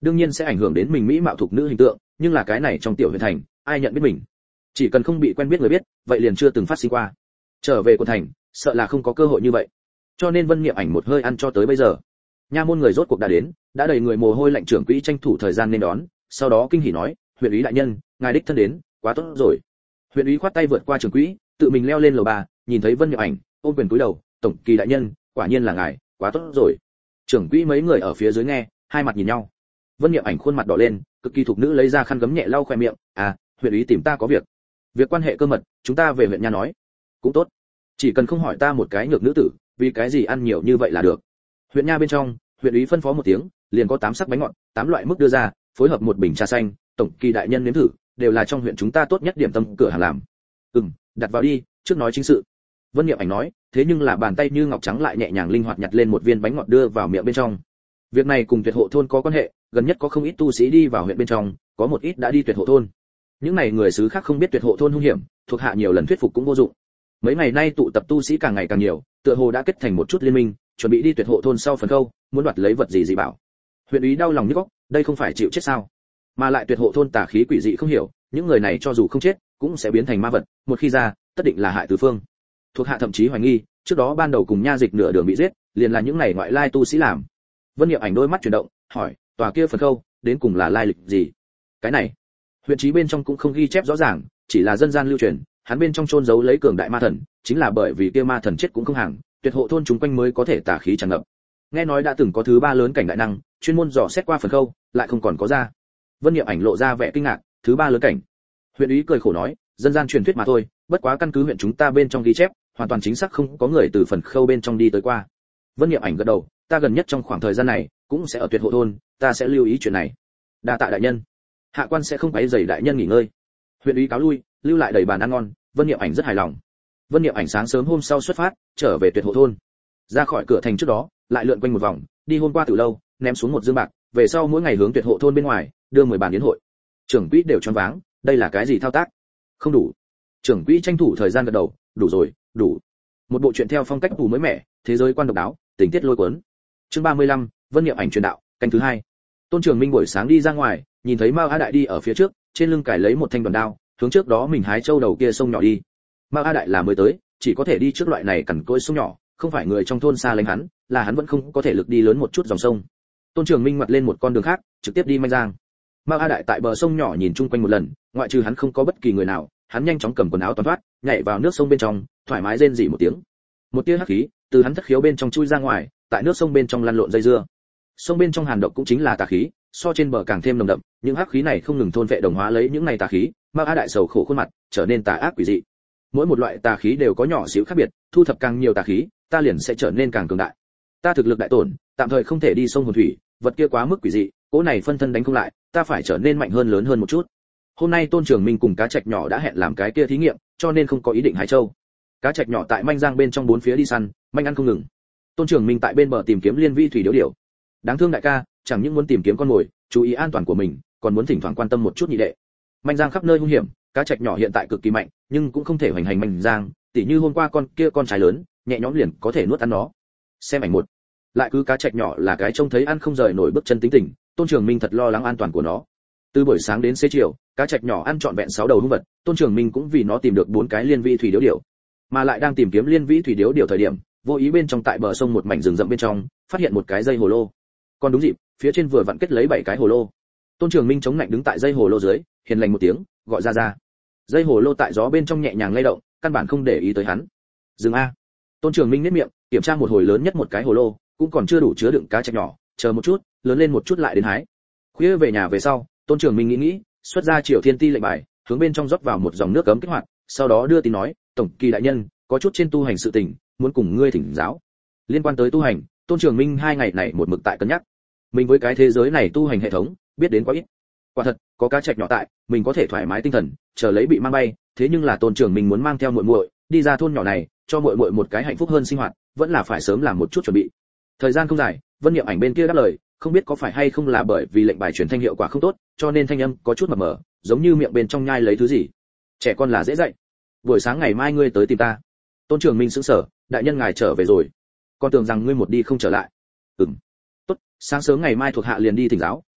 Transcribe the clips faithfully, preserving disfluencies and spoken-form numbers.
đương nhiên sẽ ảnh hưởng đến mình mỹ mạo thuộc nữ hình tượng, nhưng là cái này trong tiểu huyện thành, ai nhận biết mình? Chỉ cần không bị quen biết người biết, vậy liền chưa từng phát sinh qua. Trở về quận thành, sợ là không có cơ hội như vậy. Cho nên Vân Nghiệm Ảnh một hơi ăn cho tới bây giờ. Nha môn người rốt cuộc đã đến, đã đầy người mồ hôi lạnh, trưởng quỹ tranh thủ thời gian nên đón, sau đó kinh hỉ nói, huyện úy đại nhân, ngài đích thân đến, quá tốt rồi. Huyện úy khoát tay vượt qua trưởng quỹ, tự mình leo lên lầu ba, nhìn thấy Vân Nghiệm Ảnh, ôm quyền cúi đầu, tổng kỳ đại nhân, quả nhiên là ngài, quá tốt rồi. Trưởng quỹ mấy người ở phía dưới nghe, hai mặt nhìn nhau. Vân Nghiệm Ảnh khuôn mặt đỏ lên, cực kỳ thục nữ lấy ra khăn gấm nhẹ lau khóe miệng, à, huyện úy tìm ta có việc. Việc quan hệ cơ mật, chúng ta về huyện nha nói. Cũng tốt, chỉ cần không hỏi ta một cái nhược nữ tử, vì cái gì ăn nhiều như vậy là được. Huyện nha bên trong, huyện úy phân phó một tiếng, liền có tám sắc bánh ngọt, tám loại mức đưa ra, phối hợp một bình trà xanh, tổng kỳ đại nhân nếm thử, đều là trong huyện chúng ta tốt nhất điểm tâm cửa hàng làm. Ừm, đặt vào đi, trước nói chính sự. Vân Nghiệm Ảnh nói, thế nhưng là bàn tay như ngọc trắng lại nhẹ nhàng linh hoạt nhặt lên một viên bánh ngọt đưa vào miệng bên trong. Việc này cùng Tuyệt Hộ thôn có quan hệ, gần nhất có không ít tu sĩ đi vào huyện bên trong, có một ít đã đi Tuyệt Hộ thôn. Những này người xứ khác không biết Tuyệt Hộ thôn hung hiểm, thuộc hạ nhiều lần thuyết phục cũng vô dụng. Mấy ngày nay tụ tập tu sĩ càng ngày càng nhiều, tựa hồ đã kết thành một chút liên minh, chuẩn bị đi Tuyệt Hộ thôn sau phần câu, muốn đoạt lấy vật gì dị bảo. Huyện úy đau lòng nhức óc, đây không phải chịu chết sao? Mà lại Tuyệt Hộ thôn tà khí quỷ dị không hiểu, những người này cho dù không chết, cũng sẽ biến thành ma vật, một khi ra, tất định là hại tứ phương. Thuộc hạ thậm chí hoài nghi, trước đó ban đầu cùng nha dịch nửa đường bị giết, liền là những này ngoại lai tu sĩ làm. Vân Nghiệm Ảnh đôi mắt chuyển động, hỏi, tòa kia phần câu, đến cùng là lai lịch gì? Cái này, huyện trí bên trong cũng không ghi chép rõ ràng, chỉ là dân gian lưu truyền, hắn bên trong chôn giấu lấy cường đại ma thần, chính là bởi vì kia ma thần chết cũng không hàng, Tuyệt Hộ thôn chúng quanh mới có thể tà khí tràn ngập. Nghe nói đã từng có thứ ba lớn cảnh đại năng, chuyên môn dò xét qua phần câu, lại không còn có ra. Vân Nghiệm Ảnh lộ ra vẻ kinh ngạc, thứ ba lớn cảnh. Huyện úy cười khổ nói, dân gian truyền thuyết mà thôi, bất quá căn cứ huyện chúng ta bên trong ghi chép, hoàn toàn chính xác không có người từ phần khâu bên trong đi tới qua. Vân Nghiệm Ảnh gật đầu, ta gần nhất trong khoảng thời gian này cũng sẽ ở Tuyệt Hộ thôn, ta sẽ lưu ý chuyện này. Đa tạ đại nhân. Hạ quan sẽ không quấy rầy đại nhân nghỉ ngơi. Huyện úy cáo lui, lưu lại đầy bàn ăn ngon, Vân Nghiệm Ảnh rất hài lòng. Vân Nghiệm Ảnh sáng sớm hôm sau xuất phát, trở về Tuyệt Hộ thôn. Ra khỏi cửa thành trước đó, lại lượn quanh một vòng, đi hôm qua từ lâu, ném xuống một dương bạc, về sau mỗi ngày hướng Tuyệt Hộ thôn bên ngoài, đưa mười bàn yến hội. Trưởng quỹ đều choáng váng, đây là cái gì thao tác? Không đủ. Trưởng quỹ tranh thủ thời gian gật đầu, đủ rồi, đủ. Một bộ truyện theo phong cách tù mới mẻ, thế giới quan độc đáo, tình tiết lôi cuốn. Chương ba mươi lăm, Vân Nghiệm Ảnh truyền đạo, canh thứ hai. Tôn Trường Minh buổi sáng đi ra ngoài, nhìn thấy Mao A Đại đi ở phía trước, trên lưng cài lấy một thanh đoàn đao, hướng trước đó mình hái châu đầu kia sông nhỏ đi. Mao A Đại là mới tới, chỉ có thể đi trước loại này cằn cỗi sông nhỏ, không phải người trong thôn xa lánh hắn, là hắn vẫn không có thể lực đi lớn một chút dòng sông. Tôn Trường Minh ngoặt lên một con đường khác, trực tiếp đi Manh Giang. Mao A Đại tại bờ sông nhỏ nhìn chung quanh một lần, ngoại trừ hắn không có bất kỳ người nào, hắn nhanh chóng cầm quần áo toàn thoát, nhảy vào nước sông bên trong, thoải mái rên rỉ một tiếng. Một tia hắc khí từ hắn thất khiếu bên trong chui ra ngoài, tại nước sông bên trong lăn lộn dây dưa. Sông bên trong hàn độc cũng chính là tà khí, so trên bờ càng thêm nồng đậm, những hắc khí này không ngừng thôn vệ đồng hóa lấy những này tà khí, Mao A Đại sầu khổ khuôn mặt trở nên tà ác quỷ dị. Mỗi một loại tà khí đều có nhỏ xíu khác biệt, thu thập càng nhiều tà khí, ta liền sẽ trở nên càng cường đại. Ta thực lực đại tổn, tạm thời không thể đi sông hồn thủy, vật kia quá mức quỷ dị, cỗ này phân thân đánh không lại, ta phải trở nên mạnh hơn lớn hơn một chút. Hôm nay Tôn Trường Minh cùng cá trạch nhỏ đã hẹn làm cái kia thí nghiệm, cho nên không có ý định hái châu. Cá trạch nhỏ tại Manh Giang bên trong bốn phía đi săn, manh ăn không ngừng. Tôn Trường Minh tại bên bờ tìm kiếm liên vi thủy điếu điểu. Đáng thương đại ca, chẳng những muốn tìm kiếm con mồi, chú ý an toàn của mình, còn muốn thỉnh thoảng quan tâm một chút nhị đệ. Manh Giang khắp nơi hung hiểm, cá trạch nhỏ hiện tại cực kỳ mạnh, nhưng cũng không thể hoành hành Manh Giang, tỉ như hôm qua con kia con trái lớn, nhẹ nhõm liền có thể nuốt ăn nó. Xem ảnh một. Lại cứ cá trạch nhỏ là cái trông thấy ăn không rời nổi bước chân tính tình, Tôn Trường Minh thật lo lắng an toàn của nó. Từ buổi sáng đến xế chiều, cá trạch nhỏ ăn trọn vẹn sáu đầu hung vật, Tôn Trường Minh cũng vì nó tìm được bốn cái liên vi thủy điếu điểu. Mà lại đang tìm kiếm liên vi thủy điếu điểu thời điểm, vô ý bên trong tại bờ sông một mảnh rừng rậm bên trong, phát hiện một cái dây hồ lô. Còn đúng dịp, phía trên vừa vặn kết lấy bảy cái hồ lô. Tôn Trường Minh chống lạnh đứng tại dây hồ lô dưới, hiền lành một tiếng, gọi ra ra. Dây hồ lô tại gió bên trong nhẹ nhàng lay động, căn bản không để ý tới hắn. Dừng a. Tôn Trường Minh nhếch miệng, kiểm tra một hồi lớn nhất một cái hồ lô, cũng còn chưa đủ chứa đựng cá trạch nhỏ, chờ một chút, lớn lên một chút lại đến hái. Khuya về nhà về sau, Tôn Trường Minh nghĩ nghĩ, xuất ra Triều Thiên Ti lệnh bài, hướng bên trong rót vào một dòng nước cấm kích hoạt, sau đó đưa tin nói, tổng kỳ đại nhân, có chút trên tu hành sự tình, muốn cùng ngươi thỉnh giáo. Liên quan tới tu hành, Tôn Trường Minh hai ngày này một mực tại cân nhắc. Mình với cái thế giới này tu hành hệ thống, biết đến quá ít. Quả thật, có cá trạch nhỏ tại, mình có thể thoải mái tinh thần, chờ lấy bị mang bay, thế nhưng là Tôn Trường Minh muốn mang theo muội muội, đi ra thôn nhỏ này, cho muội muội một cái hạnh phúc hơn sinh hoạt, vẫn là phải sớm làm một chút chuẩn bị. Thời gian không dài, Vân Nghiệm Ảnh bên kia đáp lời, không biết có phải hay không là bởi vì lệnh bài truyền thanh hiệu quả không tốt, cho nên thanh âm có chút mập mờ, giống như miệng bên trong nhai lấy thứ gì. Trẻ con là dễ dạy. Buổi sáng ngày mai ngươi tới tìm ta. Tôn Trường Minh sững sờ, đại nhân ngài trở về rồi. Con tưởng rằng ngươi một đi không trở lại. Ừm. Tốt, sáng sớm ngày mai thuộc hạ liền đi thỉnh giáo,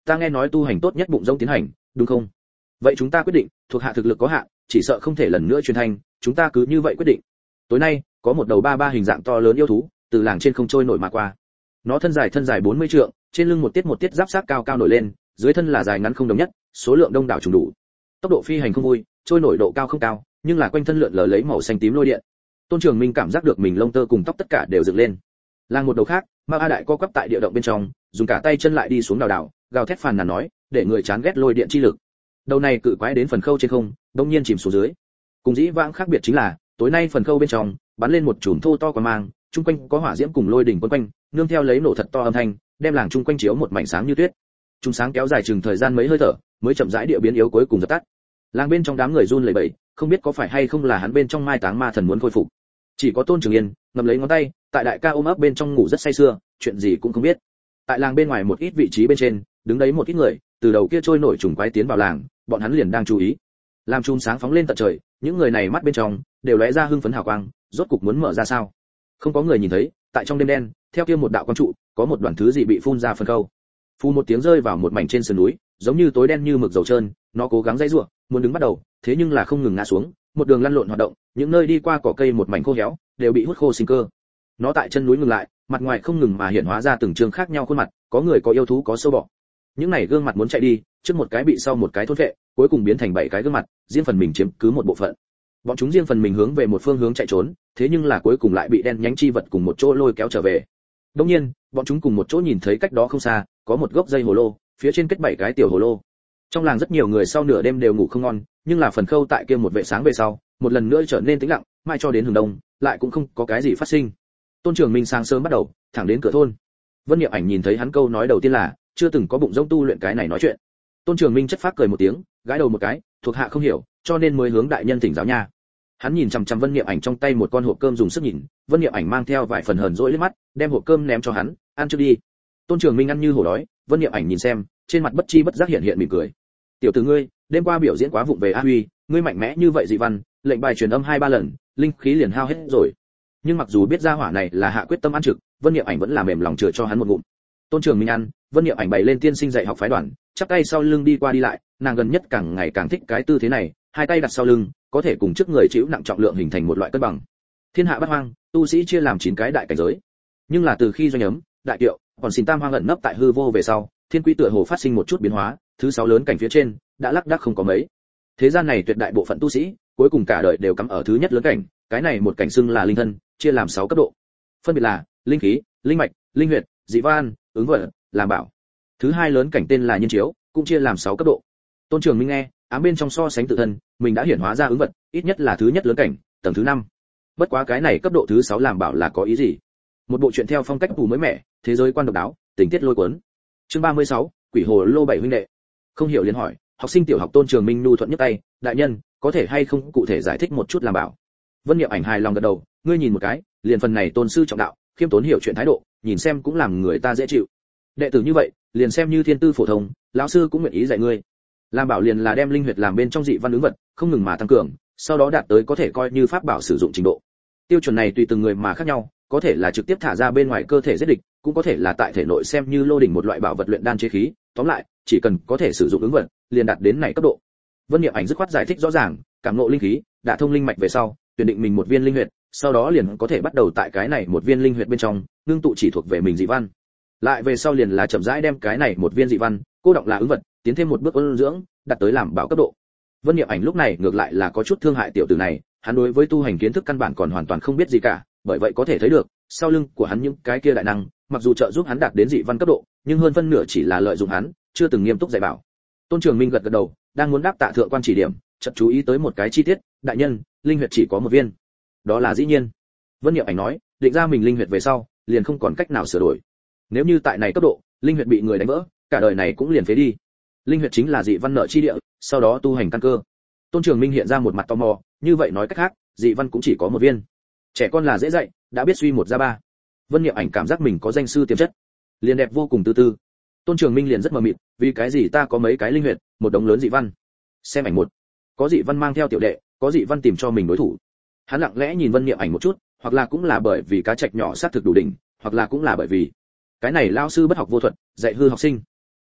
ta nghe nói tu hành tốt nhất bụng rỗng tiến hành, đúng không? Vậy chúng ta quyết định, thuộc hạ thực lực có hạn, chỉ sợ không thể lần nữa truyền thành, chúng ta cứ như vậy quyết định. Tối nay, có một đầu ba ba hình dạng to lớn yêu thú, từ làng trên không trôi nổi mà qua. Nó thân dài thân dài bốn mươi trượng, trên lưng một tiết một tiết giáp sát cao cao nổi lên, dưới thân là dài ngắn không đồng nhất, số lượng đông đảo trùng đủ. Tốc độ phi hành không vui, trôi nổi độ cao không cao, nhưng là quanh thân lượn lờ lấy màu xanh tím lôi điện. Tôn Trường Minh cảm giác được mình lông tơ cùng tóc tất cả đều dựng lên. Làng một đầu khác, Mao A Đại co quắp tại địa động bên trong, dùng cả tay chân lại đi xuống đào đào, gào thét phàn nàn nói, để người chán ghét lôi điện chi lực. Đầu này cự quái đến phần khâu trên không, đột nhiên chìm xuống dưới. Cùng dĩ vãng khác biệt chính là, tối nay phần khâu bên trong bắn lên một chùm thô to quang mang, chung quanh có hỏa diễm cùng lôi đỉnh quấn quanh, nương theo lấy nổ thật to âm thanh, đem làng chung quanh chiếu một mảnh sáng như tuyết. Chúng sáng kéo dài chừng thời gian mấy hơi thở, mới chậm rãi địa biến yếu cuối cùng dập tắt. Làng bên trong đám người run lẩy bẩy, không biết có phải hay không là hắn bên trong mai táng ma thần muốn khôi phục. Chỉ có Tôn Trường Yên ngậm lấy ngón tay, tại đại ca ôm ấp bên trong ngủ rất say sưa, chuyện gì cũng không biết. Tại làng bên ngoài một ít vị trí bên trên, đứng đấy một ít người, từ đầu kia trôi nổi trùng quái tiến vào làng, bọn hắn liền đang chú ý. Làm chùm sáng phóng lên tận trời, những người này mắt bên trong đều lóe ra hưng phấn hào quang, rốt cục muốn mở ra sao? Không có người nhìn thấy, tại trong đêm đen, theo kia một đạo quang trụ, có một đoàn thứ gì bị phun ra phần câu. Phun một tiếng rơi vào một mảnh trên sườn núi, giống như tối đen như mực dầu trơn, nó cố gắng giãy giụa, muốn đứng bắt đầu, thế nhưng là không ngừng ngã xuống, một đường lăn lộn hoạt động, những nơi đi qua cỏ cây một mảnh khô héo, đều bị hút khô sinh cơ. Nó tại chân núi ngừng lại, mặt ngoài không ngừng mà hiện hóa ra từng trương khác nhau khuôn mặt, có người có yêu thú có sâu bọ. Những này gương mặt muốn chạy đi, trước một cái bị sau một cái thôn vệ, cuối cùng biến thành bảy cái gương mặt, riêng phần mình chiếm cứ một bộ phận. Bọn chúng riêng phần mình hướng về một phương hướng chạy trốn, thế nhưng là cuối cùng lại bị đen nhánh chi vật cùng một chỗ lôi kéo trở về. Đương nhiên, bọn chúng cùng một chỗ nhìn thấy cách đó không xa, có một gốc dây hồ lô, phía trên kết bảy cái tiểu hồ lô. Trong làng rất nhiều người sau nửa đêm đều ngủ không ngon, nhưng là phần khâu tại kia một vệ sáng về sau, một lần nữa trở nên tĩnh lặng, mãi cho đến hừng đông, lại cũng không có cái gì phát sinh. Tôn Trường Minh sáng sớm bắt đầu, thẳng đến cửa thôn. Vân Niệm Ảnh nhìn thấy hắn câu nói đầu tiên là, chưa từng có bụng rỗng tu luyện cái này nói chuyện. Tôn Trường Minh chất phác cười một tiếng, gãi đầu một cái, thuộc hạ không hiểu, cho nên mới hướng đại nhân thỉnh giáo nha. Hắn nhìn chằm chằm Vân Niệm Ảnh trong tay một con hộp cơm dùng sức nhìn, Vân Niệm Ảnh mang theo vài phần hờn dỗi liếc mắt, đem hộp cơm ném cho hắn, ăn trước đi. Tôn Trường Minh ăn như hổ đói, Vân Niệm Ảnh nhìn xem, trên mặt bất chi bất giác hiện hiện mỉm cười. Tiểu tử ngươi, đêm qua biểu diễn quá vụng về a huy, ngươi mạnh mẽ như vậy dị văn, lệnh bài truyền âm hai ba lần, linh khí liền hao hết rồi. Nhưng mặc dù biết ra hỏa này là hạ quyết tâm ăn trực, Vân Niệm Ảnh vẫn là mềm lòng chừa cho hắn một ngụm. Tôn Trường Minh ăn, Vân Niệm Ảnh bày lên tiên sinh dạy học phái đoàn, chắp tay sau lưng đi qua đi lại, nàng gần nhất càng ngày càng thích cái tư thế này, hai tay đặt sau lưng, có thể cùng trước người chịu nặng trọng lượng hình thành một loại cân bằng. Thiên hạ bát hoang, tu sĩ chia làm chín cái đại cảnh giới. Nhưng là từ khi doanh ấm, đại kiệu, còn xin tam hoang ẩn nấp tại hư vô về sau, thiên quy tựa hồ phát sinh một chút biến hóa, thứ sáu lớn cảnh phía trên đã lắc đắc không có mấy. Thế gian này tuyệt đại bộ phận tu sĩ, cuối cùng cả đời đều cắm ở thứ nhất lớn cảnh, cái này một cảnh xưng là linh thân, chia làm sáu cấp độ. Phân biệt là linh khí, linh mạch, linh huyệt, dị văn, ứng vận, làm bảo. Thứ hai lớn cảnh tên là nhân chiếu, cũng chia làm sáu cấp độ. Tôn Trường Minh nghe, ám bên trong so sánh tự thân, mình đã hiển hóa ra ứng vật, ít nhất là thứ nhất lớn cảnh, tầng thứ năm. Bất quá cái này cấp độ thứ sáu làm bảo là có ý gì? Một bộ truyện theo phong cách phù mới mẻ, thế giới quan độc đáo, tình tiết lôi cuốn. Chương ba mươi sáu, Quỷ hồ lô bảy huynh đệ. Không hiểu liền hỏi, học sinh tiểu học Tôn Trường Minh nhu thuận nhấc tay, đại nhân, có thể hay không cụ thể giải thích một chút làm bảo? Vân Niệm Ảnh hài lòng gật đầu, ngươi nhìn một cái, liền phần này tôn sư trọng đạo, khiêm tốn hiểu chuyện thái độ, nhìn xem cũng làm người ta dễ chịu. Đệ tử như vậy, liền xem như thiên tư phổ thông, lão sư cũng nguyện ý dạy ngươi. Làm bảo liền là đem linh huyệt làm bên trong dị văn ứng vật, không ngừng mà tăng cường, sau đó đạt tới có thể coi như pháp bảo sử dụng trình độ. Tiêu chuẩn này tùy từng người mà khác nhau, có thể là trực tiếp thả ra bên ngoài cơ thể giết địch, cũng có thể là tại thể nội xem như lô đỉnh một loại bảo vật luyện đan chế khí, tóm lại, chỉ cần có thể sử dụng ứng vật, liền đạt đến này cấp độ. Vân Niệm Ảnh dứt khoát giải thích rõ ràng, cảm ngộ linh khí, đã thông linh mạch về sau, tuyển định mình một viên linh huyệt, sau đó liền có thể bắt đầu tại cái này một viên linh huyệt bên trong, ngưng tụ chỉ thuộc về mình dị văn. Lại về sau liền là chậm rãi đem cái này một viên dị văn, cô động là ứng vật, tiến thêm một bước ôn dưỡng, đạt tới làm bảo cấp độ. Vân Niệm Ảnh lúc này ngược lại là có chút thương hại tiểu tử này, hắn đối với tu hành kiến thức căn bản còn hoàn toàn không biết gì cả, bởi vậy có thể thấy được, sau lưng của hắn những cái kia đại năng, mặc dù trợ giúp hắn đạt đến dị văn cấp độ, nhưng hơn phân nửa chỉ là lợi dụng hắn, chưa từng nghiêm túc dạy bảo. Tôn Trường Minh gật gật đầu, đang muốn đáp tạ thượng quan chỉ điểm, chợt chú ý tới một cái chi tiết, đại nhân, linh huyệt chỉ có một viên. Đó là dĩ nhiên. Vân Niệm Ảnh nói, định ra mình linh huyệt về sau, liền không còn cách nào sửa đổi. Nếu như tại này cấp độ, linh huyệt bị người đánh vỡ, cả đời này cũng liền phế đi. Linh huyệt chính là dị văn nợ chi địa, sau đó tu hành căn cơ. Tôn Trường Minh hiện ra một mặt tò mò, như vậy nói cách khác, dị văn cũng chỉ có một viên. Trẻ con là dễ dạy, đã biết suy một ra ba. Vân Niệm Ảnh cảm giác mình có danh sư tiềm chất, liền đẹp vô cùng tư tư. Tôn Trường Minh liền rất mờ mịt, vì cái gì ta có mấy cái linh huyệt, một đống lớn dị văn. Xem ảnh một, có dị văn mang theo tiểu đệ, có dị văn tìm cho mình đối thủ. Hắn lặng lẽ nhìn Vân Niệm Ảnh một chút, hoặc là cũng là bởi vì cá trạch nhỏ sát thực đủ đỉnh, hoặc là cũng là bởi vì cái này lão sư bất học vô thuật, dạy hư học sinh.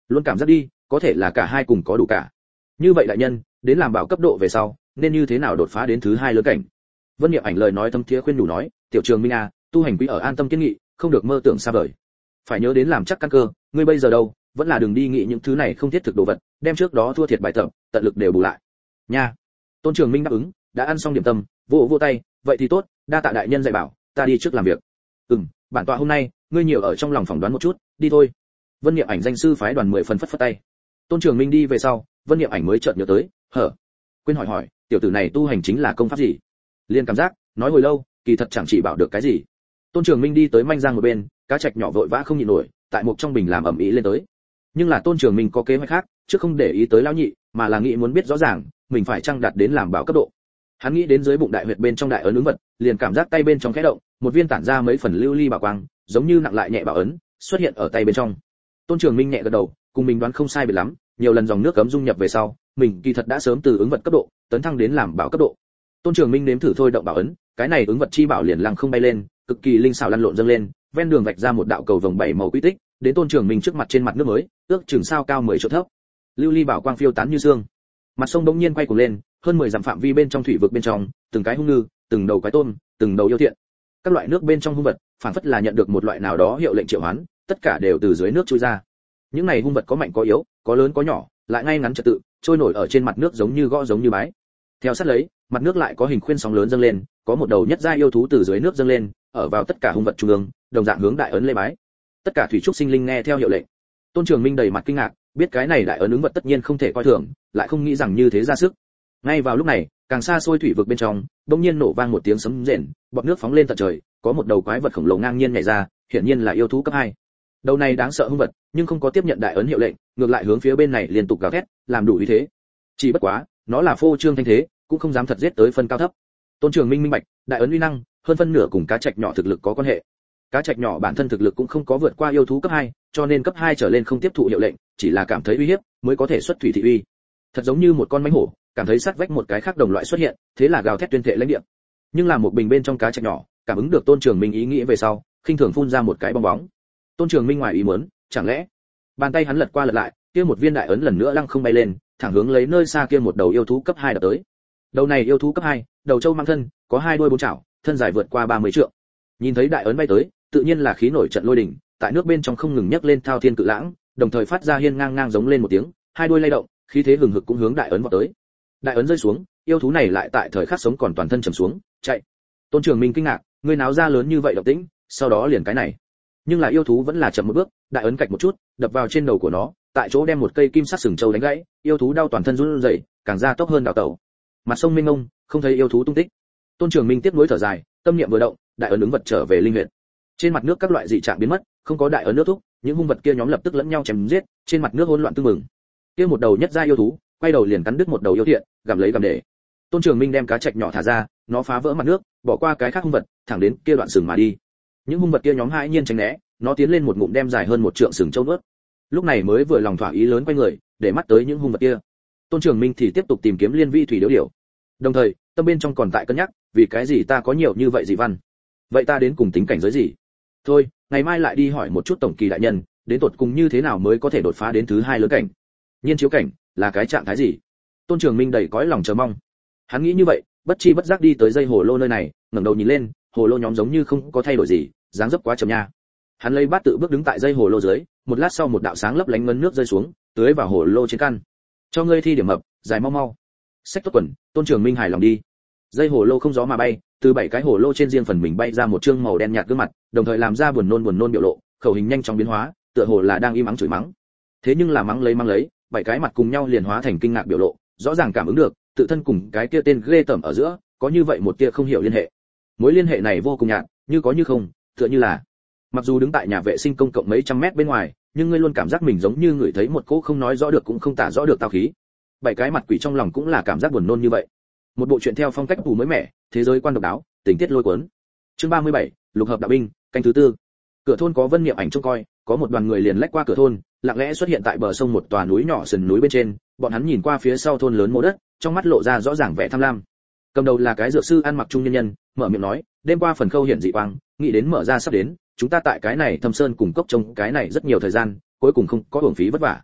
Luôn cảm giác đi, có thể là cả hai cùng có đủ cả. Như vậy đại nhân, đến làm bảo cấp độ về sau, nên như thế nào đột phá đến thứ hai lớn cảnh? Vân Niệm Ảnh lời nói thâm thiế khuyên nhủ nói, tiểu Trường Minh à, tu hành quý ở an tâm kiên nghị, không được mơ tưởng xa vời. Phải nhớ đến làm chắc căn cơ, ngươi bây giờ đâu, vẫn là đừng đi nghĩ những thứ này không thiết thực đồ vật, đem trước đó thua thiệt bài tập, tận lực đều bù lại. Nha. Tôn Trường Minh đáp ứng, đã ăn xong điểm tâm, vỗ vỗ tay, vậy thì tốt, đa tạ đại nhân dạy bảo, ta đi trước làm việc. Ừm, bản tọa hôm nay, ngươi nhiều ở trong lòng phỏng đoán một chút, đi thôi. Vân Niệm Ảnh danh sư phái đoàn mười phần phất phất tay. Tôn Trường Minh đi về sau, Vân Niệm Ảnh mới chợt nhớ tới, hở, quên hỏi hỏi, tiểu tử này tu hành chính là công pháp gì? Liên cảm giác, nói hồi lâu, kỳ thật chẳng chỉ bảo được cái gì. Tôn Trường Minh đi tới manh giang một bên, cá trạch nhỏ vội vã không nhịn nổi, tại một trong bình làm ẩm ĩ lên tới. Nhưng là Tôn Trường Minh có kế hoạch khác, chứ không để ý tới lão nhị, mà là nghĩ muốn biết rõ ràng, mình phải chăng đạt đến làm bảo cấp độ. Hắn nghĩ đến dưới bụng đại huyệt bên trong đại ấn ứng vật, liền cảm giác tay bên trong khẽ động, một viên tản ra mấy phần lưu ly bảo quang, giống như nặng lại nhẹ bảo ấn, xuất hiện ở tay bên trong. Tôn Trường Minh nhẹ gật đầu, cùng mình đoán không sai biệt lắm, nhiều lần dòng nước cấm dung nhập về sau, mình kỳ thật đã sớm từ ứng vật cấp độ tấn thăng đến làm bảo cấp độ. Tôn Trường Minh nếm thử thôi động bảo ấn, cái này ứng vật chi bảo liền lăng không bay lên, cực kỳ linh xảo lăn lộn dâng lên, ven đường vạch ra một đạo cầu vồng bảy màu quy tích, đến Tôn Trường Minh trước mặt trên mặt nước mới, ước chừng sao cao mười trượng thấp. Lưu ly bảo quang phiêu tán như sương. Mặt sông bỗng nhiên quay cuồng lên, hơn mười dặm phạm vi bên trong thủy vực bên trong, từng cái hung ngư, từng đầu quái tôm, từng đầu yêu thiện. Các loại nước bên trong hung vật, phản phất là nhận được một loại nào đó hiệu lệnh triệu hoán, tất cả đều từ dưới nước trôi ra. Những này hung vật có mạnh có yếu, có lớn có nhỏ, lại ngay ngắn trật tự, trôi nổi ở trên mặt nước giống như gõ giống như bái. Theo sát lấy, mặt nước lại có hình khuyên sóng lớn dâng lên, có một đầu nhất gia yêu thú từ dưới nước dâng lên, ở vào tất cả hung vật trung ương, đồng dạng hướng đại ấn lễ bái. Tất cả thủy trúc sinh linh nghe theo hiệu lệnh. Tôn Trường Minh đầy mặt kinh ngạc, biết cái này đại ấn ứng vật tất nhiên không thể coi thường, lại không nghĩ rằng như thế ra sức. Ngay vào lúc này, càng xa xôi thủy vực bên trong, bỗng nhiên nổ vang một tiếng sấm rền, bọt nước phóng lên tận trời, có một đầu quái vật khổng lồ ngang nhiên nhảy ra, hiển nhiên là yêu thú cấp hai. Đầu này đáng sợ hung vật, nhưng không có tiếp nhận đại ấn hiệu lệnh, ngược lại hướng phía bên này liên tục gào thét, làm đủ uy thế. Chỉ bất quá, nó là phô trương thanh thế, cũng không dám thật giết tới phân cao thấp. Tôn Trường Minh minh bạch, đại ấn uy năng, hơn phân nửa cùng cá trạch nhỏ thực lực có quan hệ. Cá trạch nhỏ bản thân thực lực cũng không có vượt qua yêu thú cấp hai, cho nên cấp hai trở lên không tiếp thụ hiệu lệnh, chỉ là cảm thấy uy hiếp, mới có thể xuất thủy thị uy. Thật giống như một con mãnh hổ, cảm thấy sát vách một cái khác đồng loại xuất hiện, thế là gào thét tuyên thệ lãnh địa. Nhưng là một bình bên trong cá trạch nhỏ, cảm ứng được Tôn Trường Minh ý nghĩ về sau, khinh thường phun ra một cái bong bóng. Tôn Trường Minh ngoài ý muốn, chẳng lẽ? Bàn tay hắn lật qua lật lại, kia một viên đại ấn lần nữa lăng không bay lên, thẳng hướng lấy nơi xa kia một đầu yêu thú cấp hai đập tới. Đầu này yêu thú cấp hai, đầu trâu mang thân, có hai đuôi bốn chảo, thân dài vượt qua ba mươi trượng. Nhìn thấy đại ấn bay tới, tự nhiên là khí nổi trận lôi đình, tại nước bên trong không ngừng nhấc lên thao thiên cự lãng, đồng thời phát ra hiên ngang ngang giống lên một tiếng, hai đuôi lay động, khí thế hừng hực cũng hướng đại ấn vọt tới. Đại ấn rơi xuống, yêu thú này lại tại thời khắc sống còn toàn thân trầm xuống, chạy. Tôn Trường Minh kinh ngạc, người náo ra lớn như vậy động tĩnh, sau đó liền cái này. Nhưng là yêu thú vẫn là chậm một bước, đại ấn cạch một chút, đập vào trên đầu của nó, tại chỗ đem một cây kim sắc sừng châu đánh gãy, yêu thú đau toàn thân run rẩy, càng ra tốc hơn đào tẩu. Mặt sông mênh mông, không thấy yêu thú tung tích. Tôn Trường Minh tiếp nối thở dài, tâm niệm vừa động, đại ấn ứng vật trở về linh huyệt. Trên mặt nước các loại dị trạng biến mất, không có đại ấn nước thúc, những hung vật kia nhóm lập tức lẫn nhau chém giết, trên mặt nước hỗn loạn tương mừng. Kia một đầu nhất gia yêu thú, quay đầu liền cắn đứt một đầu yêu thiện, gặm lấy gặm để. Tôn Trường Minh đem cá trạch nhỏ thả ra, nó phá vỡ mặt nước, bỏ qua cái khác hung vật, thẳng đến kia đoạn sừng mà đi. Những hung vật kia nhóm hãi nhiên tránh né, nó tiến lên một ngụm đem dài hơn một trượng sừng châu nuốt. Lúc này mới vừa lòng thỏa ý lớn quay người, để mắt tới những hung vật kia. Tôn Trường Minh thì tiếp tục tìm kiếm liên vi thủy điếu điểu. Đồng thời, tâm bên trong còn tại cân nhắc, vì cái gì ta có nhiều như vậy dị văn? Vậy ta đến cùng tính cảnh giới gì? Thôi, ngày mai lại đi hỏi một chút tổng kỳ đại nhân, đến tột cùng như thế nào mới có thể đột phá đến thứ hai lớn cảnh. Nhiên chiếu cảnh là cái trạng thái gì? Tôn Trường Minh đầy cõi lòng chờ mong. Hắn nghĩ như vậy, bất chi bất giác đi tới dây hồ lô nơi này, ngẩng đầu nhìn lên, hồ lô nhóm giống như không có thay đổi gì, dáng dấp quá chậm nha. Hắn lấy bát tự bước đứng tại dây hồ lô dưới, một lát sau một đạo sáng lấp lánh ngân nước rơi xuống, tưới vào hồ lô trên căn. Cho ngươi thi điểm mập, dài mau mau. Sách tốt quần, Tôn Trường Minh hài lòng đi. Dây hồ lô không gió mà bay, từ bảy cái hồ lô trên riêng phần mình bay ra một trương màu đen nhạt gương mặt, đồng thời làm ra buồn nôn buồn nôn biểu lộ, khẩu hình nhanh chóng biến hóa, tựa hồ là đang im mắng chửi mắng. Thế nhưng là mắng lấy mắng lấy, bảy cái mặt cùng nhau liền hóa thành kinh ngạc biểu lộ, rõ ràng cảm ứng được, tự thân cùng cái kia tên ghê tởm ở giữa, có như vậy một tia không hiểu liên hệ. Mối liên hệ này vô cùng nhạt, như có như không, tựa như là mặc dù đứng tại nhà vệ sinh công cộng mấy trăm mét bên ngoài, nhưng ngươi luôn cảm giác mình giống như người thấy một cỗ không nói rõ được cũng không tả rõ được tao khí. Bảy cái mặt quỷ trong lòng cũng là cảm giác buồn nôn như vậy. Một bộ truyện theo phong cách tù mới mẻ, thế giới quan độc đáo, tình tiết lôi cuốn. Chương ba mươi bảy, lục hợp đạo binh, canh thứ tư. Cửa thôn có Vân Niệm Ảnh trông coi, có một đoàn người liền lách qua cửa thôn, lặng lẽ xuất hiện tại bờ sông một tòa núi nhỏ sườn núi bên trên, bọn hắn nhìn qua phía sau thôn lớn mô đất, trong mắt lộ ra rõ ràng vẻ tham lam. Cầm đầu là cái dược sư ăn mặc trung nhân nhân, mở miệng nói, đêm qua phần khâu hiển dị quang, nghĩ đến mở ra sắp đến, chúng ta tại cái này thâm sơn cùng cốc trông cái này rất nhiều thời gian, cuối cùng không có uổng phí vất vả.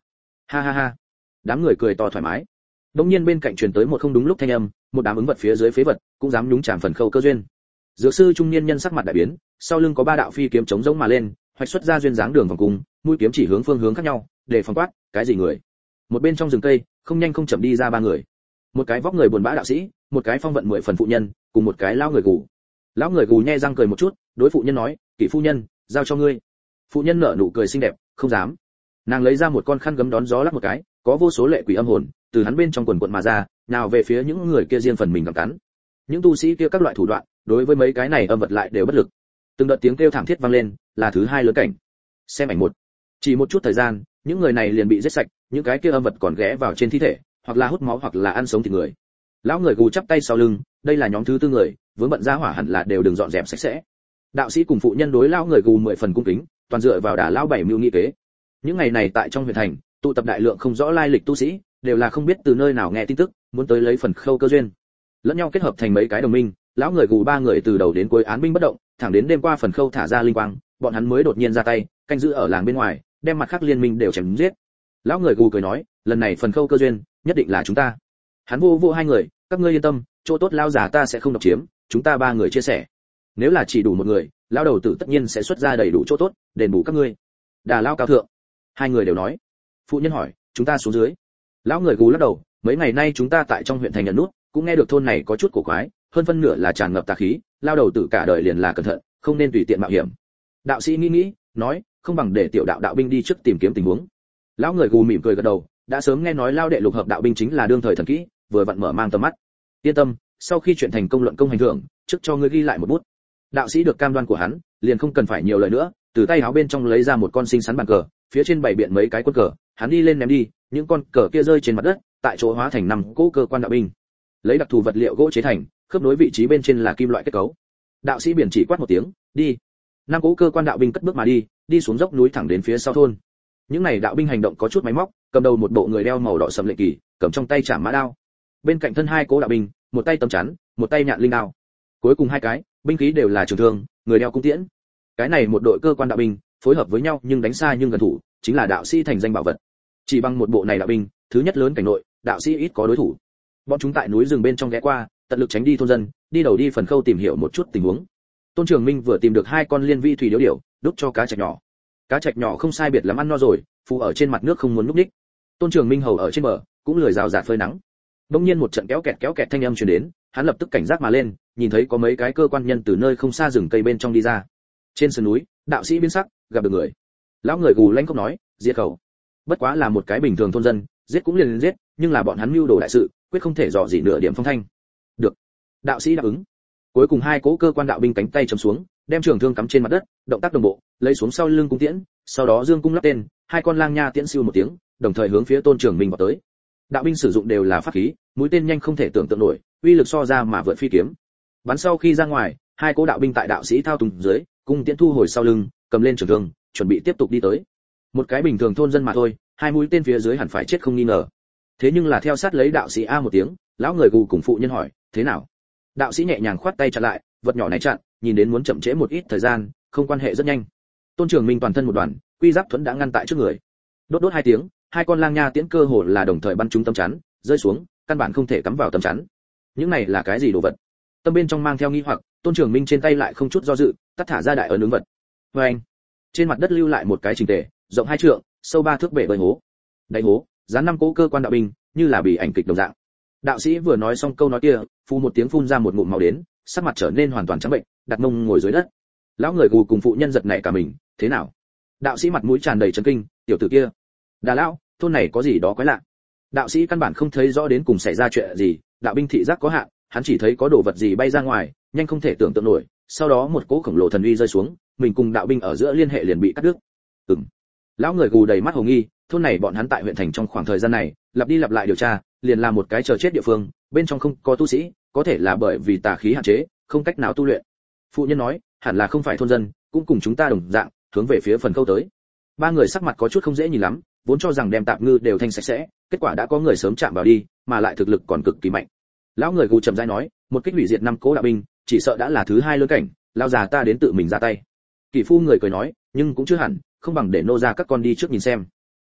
Ha ha ha. Đám người cười to thoải mái. Đống nhiên bên cạnh truyền tới một không đúng lúc thanh âm, một đám ứng vật phía dưới phế vật cũng dám nhúng chàm phần khâu cơ duyên. Dược sư trung niên nhân sắc mặt đại biến, sau lưng có ba đạo phi kiếm chống rỗng mà lên, hoạch xuất ra duyên dáng đường vòng cung, mũi kiếm chỉ hướng phương hướng khác nhau, để phòng quát, cái gì người? Một bên trong rừng cây, không nhanh không chậm đi ra ba người. Một cái vóc người buồn bã đạo sĩ, một cái phong vận mười phần phụ nhân, cùng một cái lão người gù. Lão người gù nhe răng cười một chút, đối phụ nhân nói, "Kỵ phu nhân, giao cho ngươi." Phụ nhân nở nụ cười xinh đẹp, không dám. Nàng lấy ra một con khăn gấm đón gió lắc một cái, có vô số lệ quỷ âm hồn từ hắn bên trong quần quần mà ra, nào về phía những người kia riêng phần mình gặm cắn. Những tu sĩ kia các loại thủ đoạn, đối với mấy cái này âm vật lại đều bất lực. Từng đợt tiếng kêu thảm thiết vang lên, là thứ hai lớn cảnh. Xem ảnh một. Chỉ một chút thời gian, những người này liền bị giết sạch, những cái kia âm vật còn ghé vào trên thi thể, hoặc là hút máu hoặc là ăn sống thịt người. Lão người gù chắp tay sau lưng, đây là nhóm thứ tư người, vướng bận ra hỏa hẳn là đều đừng dọn dẹp sạch sẽ. Đạo sĩ cùng phụ nhân đối lão người gù mười phần cung kính, toàn dựa vào đả lão bảy mưu nghị kế. Những ngày này tại trong huyện thành, tụ tập đại lượng không rõ lai lịch tu sĩ, đều là không biết từ nơi nào nghe tin tức, muốn tới lấy phần khâu cơ duyên. Lẫn nhau kết hợp thành mấy cái đồng minh, lão người gù ba người từ đầu đến cuối án binh bất động, thẳng đến đêm qua phần khâu thả ra linh quang, bọn hắn mới đột nhiên ra tay, canh giữ ở làng bên ngoài, đem mặt khác liên minh đều chém giết. Lão người gù cười nói, lần này phần khâu cơ duyên, nhất định là chúng ta. Hắn vô vô hai người, các ngươi yên tâm, chỗ tốt lão già ta sẽ không độc chiếm, chúng ta ba người chia sẻ. Nếu là chỉ đủ một người, lão đầu tử tất nhiên sẽ xuất ra đầy đủ chỗ tốt, đền bù các ngươi. Đà lão cao thượng. Hai người đều nói. Phụ nhân hỏi, chúng ta xuống dưới. Lão người gù lắc đầu, mấy ngày nay chúng ta tại trong huyện thành nhận nút, cũng nghe được thôn này có chút cổ quái, hơn phân nửa là tràn ngập tà khí, lao đầu tử cả đời liền là cẩn thận, không nên tùy tiện mạo hiểm. Đạo sĩ nghĩ nghĩ, nói, không bằng để tiểu đạo đạo binh đi trước tìm kiếm tình huống. Lão người gù mỉm cười gật đầu, đã sớm nghe nói lao đệ lục hợp đạo binh chính là đương thời thần kỹ, vừa vặn mở mang tầm mắt. Yên tâm, sau khi chuyện thành công luận công hành thưởng, trước cho ngươi ghi lại một bút. Đạo sĩ được cam đoan của hắn, liền không cần phải nhiều lời nữa, từ tay áo bên trong lấy ra một con xinh xắn bàn cờ, phía trên bày biện mấy cái quân cờ, hắn đi lên ném đi, những con cờ kia rơi trên mặt đất, tại chỗ hóa thành năm cỗ cơ quan đạo binh. Lấy đặc thù vật liệu gỗ chế thành, khớp nối vị trí bên trên là kim loại kết cấu. Đạo sĩ biển chỉ quát một tiếng, đi. Năm cỗ cơ quan đạo binh cất bước mà đi, đi xuống dốc núi thẳng đến phía sau thôn. Những này đạo binh hành động có chút máy móc, cầm đầu một bộ người đeo màu đỏ sẫm lệnh kỳ, cầm trong tay chạm mã đao. Bên cạnh thân hai cỗ đạo binh, một tay tấm chắn, một tay nhạn linh đao. Cuối cùng hai cái, binh khí đều là trường thương, người đeo cung tiễn. Cái này một đội cơ quan đạo binh, phối hợp với nhau nhưng đánh xa nhưng gần thủ, chính là đạo sĩ thành danh bảo vật. Chỉ bằng một bộ này đạo binh, thứ nhất lớn cảnh nội, đạo sĩ ít có đối thủ. Bọn chúng tại núi rừng bên trong ghé qua, tận lực tránh đi thôn dân, đi đầu đi phần khâu tìm hiểu một chút tình huống. Tôn Trường Minh vừa tìm được hai con liên vi thủy điểu điểu, đút cho cá trạch nhỏ. Cá trạch nhỏ không sai biệt lắm ăn no rồi, phù ở trên mặt nước không muốn núp đích. Tôn Trường Minh hầu ở trên bờ, cũng lười rào rạt phơi nắng. Đột nhiên một trận kéo kẹt kéo kẹt thanh âm truyền đến, hắn lập tức cảnh giác mà lên, nhìn thấy có mấy cái cơ quan nhân từ nơi không xa rừng cây bên trong đi ra. Trên sườn núi, đạo sĩ biến sắc, gặp được người. Lão người gù lanh không nói, diệt khẩu. Bất quá là một cái bình thường thôn dân, giết cũng liền giết, nhưng là bọn hắn mưu đồ đại sự, quyết không thể dò gì nửa điểm phong thanh. Được. Đạo sĩ đáp ứng. Cuối cùng hai cố cơ quan đạo binh cánh tay chầm xuống, đem trường thương cắm trên mặt đất, động tác đồng bộ, lấy xuống sau lưng cung tiễn, sau đó dương cung lắp tên, hai con lang nha tiễn siêu một tiếng, đồng thời hướng phía Tôn Trường Minh vào tới. Đạo binh sử dụng đều là pháp khí, mũi tên nhanh không thể tưởng tượng nổi, uy lực so ra mà vượt phi kiếm. Bắn sau khi ra ngoài, hai cố đạo binh tại đạo sĩ thao túng dưới, cung tiễn thu hồi sau lưng, cầm lên trường thương, chuẩn bị tiếp tục đi tới. Một cái bình thường thôn dân mà thôi, hai mũi tên phía dưới hẳn phải chết không nghi ngờ. Thế nhưng là theo sát lấy đạo sĩ a một tiếng, lão người gù cùng phụ nhân hỏi, thế nào? Đạo sĩ nhẹ nhàng khoát tay chặn lại, vật nhỏ này chặn, nhìn đến muốn chậm trễ một ít thời gian, không quan hệ rất nhanh. Tôn Trường Minh toàn thân một đoàn, quy giáp thuẫn đã ngăn tại trước người. Đốt đốt hai tiếng, hai con lang nha tiễn cơ hồ là đồng thời bắn trúng tấm chắn, rơi xuống, căn bản không thể cắm vào tấm chắn. Những này là cái gì đồ vật? Tâm bên trong mang theo nghi hoặc, Tôn Trường Minh trên tay lại không chút do dự, tắt thả ra đại ấn ứng vật. Oeng! Trên mặt đất lưu lại một cái trình tề, rộng hai trượng, sâu ba thước bể bơi hố. Đáy hố, dán năm cỗ cơ quan đạo binh, như là bị ảnh kịch đồng dạng. Đạo sĩ vừa nói xong câu nói kia, phù một tiếng phun ra một ngụm máu đến, sắc mặt trở nên hoàn toàn trắng bệnh, đặt mông ngồi dưới đất. Lão người gù cùng phụ nhân giật nảy cả mình, thế nào? Đạo sĩ mặt mũi tràn đầy chấn kinh, tiểu tử kia, Đà lão, thôn này có gì đó quái lạ. Đạo sĩ căn bản không thấy rõ đến cùng xảy ra chuyện gì, đạo binh thị giác có hạn, hắn chỉ thấy có đồ vật gì bay ra ngoài, nhanh không thể tưởng tượng nổi, sau đó một cỗ khổng lồ thần uy rơi xuống, mình cùng đạo binh ở giữa liên hệ liền bị cắt đứt. Ừm. Lão người gù đầy mắt hồ nghi, thôn này bọn hắn tại huyện thành trong khoảng thời gian này, lặp đi lặp lại điều tra, liền là một cái chờ chết địa phương, bên trong không có tu sĩ, có thể là bởi vì tà khí hạn chế, không cách nào tu luyện. Phụ nhân nói, hẳn là không phải thôn dân, cũng cùng chúng ta đồng dạng, hướng về phía phần khâu tới. Ba người sắc mặt có chút không dễ nhìn lắm, vốn cho rằng đem tạp ngư đều thanh sạch sẽ, kết quả đã có người sớm chạm vào đi, mà lại thực lực còn cực kỳ mạnh. Lão người gù trầm rãi nói, một kích hủy diệt năm cố đạo binh, chỉ sợ đã là thứ hai lớn cảnh, lão già ta đến tự mình ra tay. Kỷ phu người cười nói, nhưng cũng chưa hẳn, không bằng để nô ra các con đi trước nhìn xem.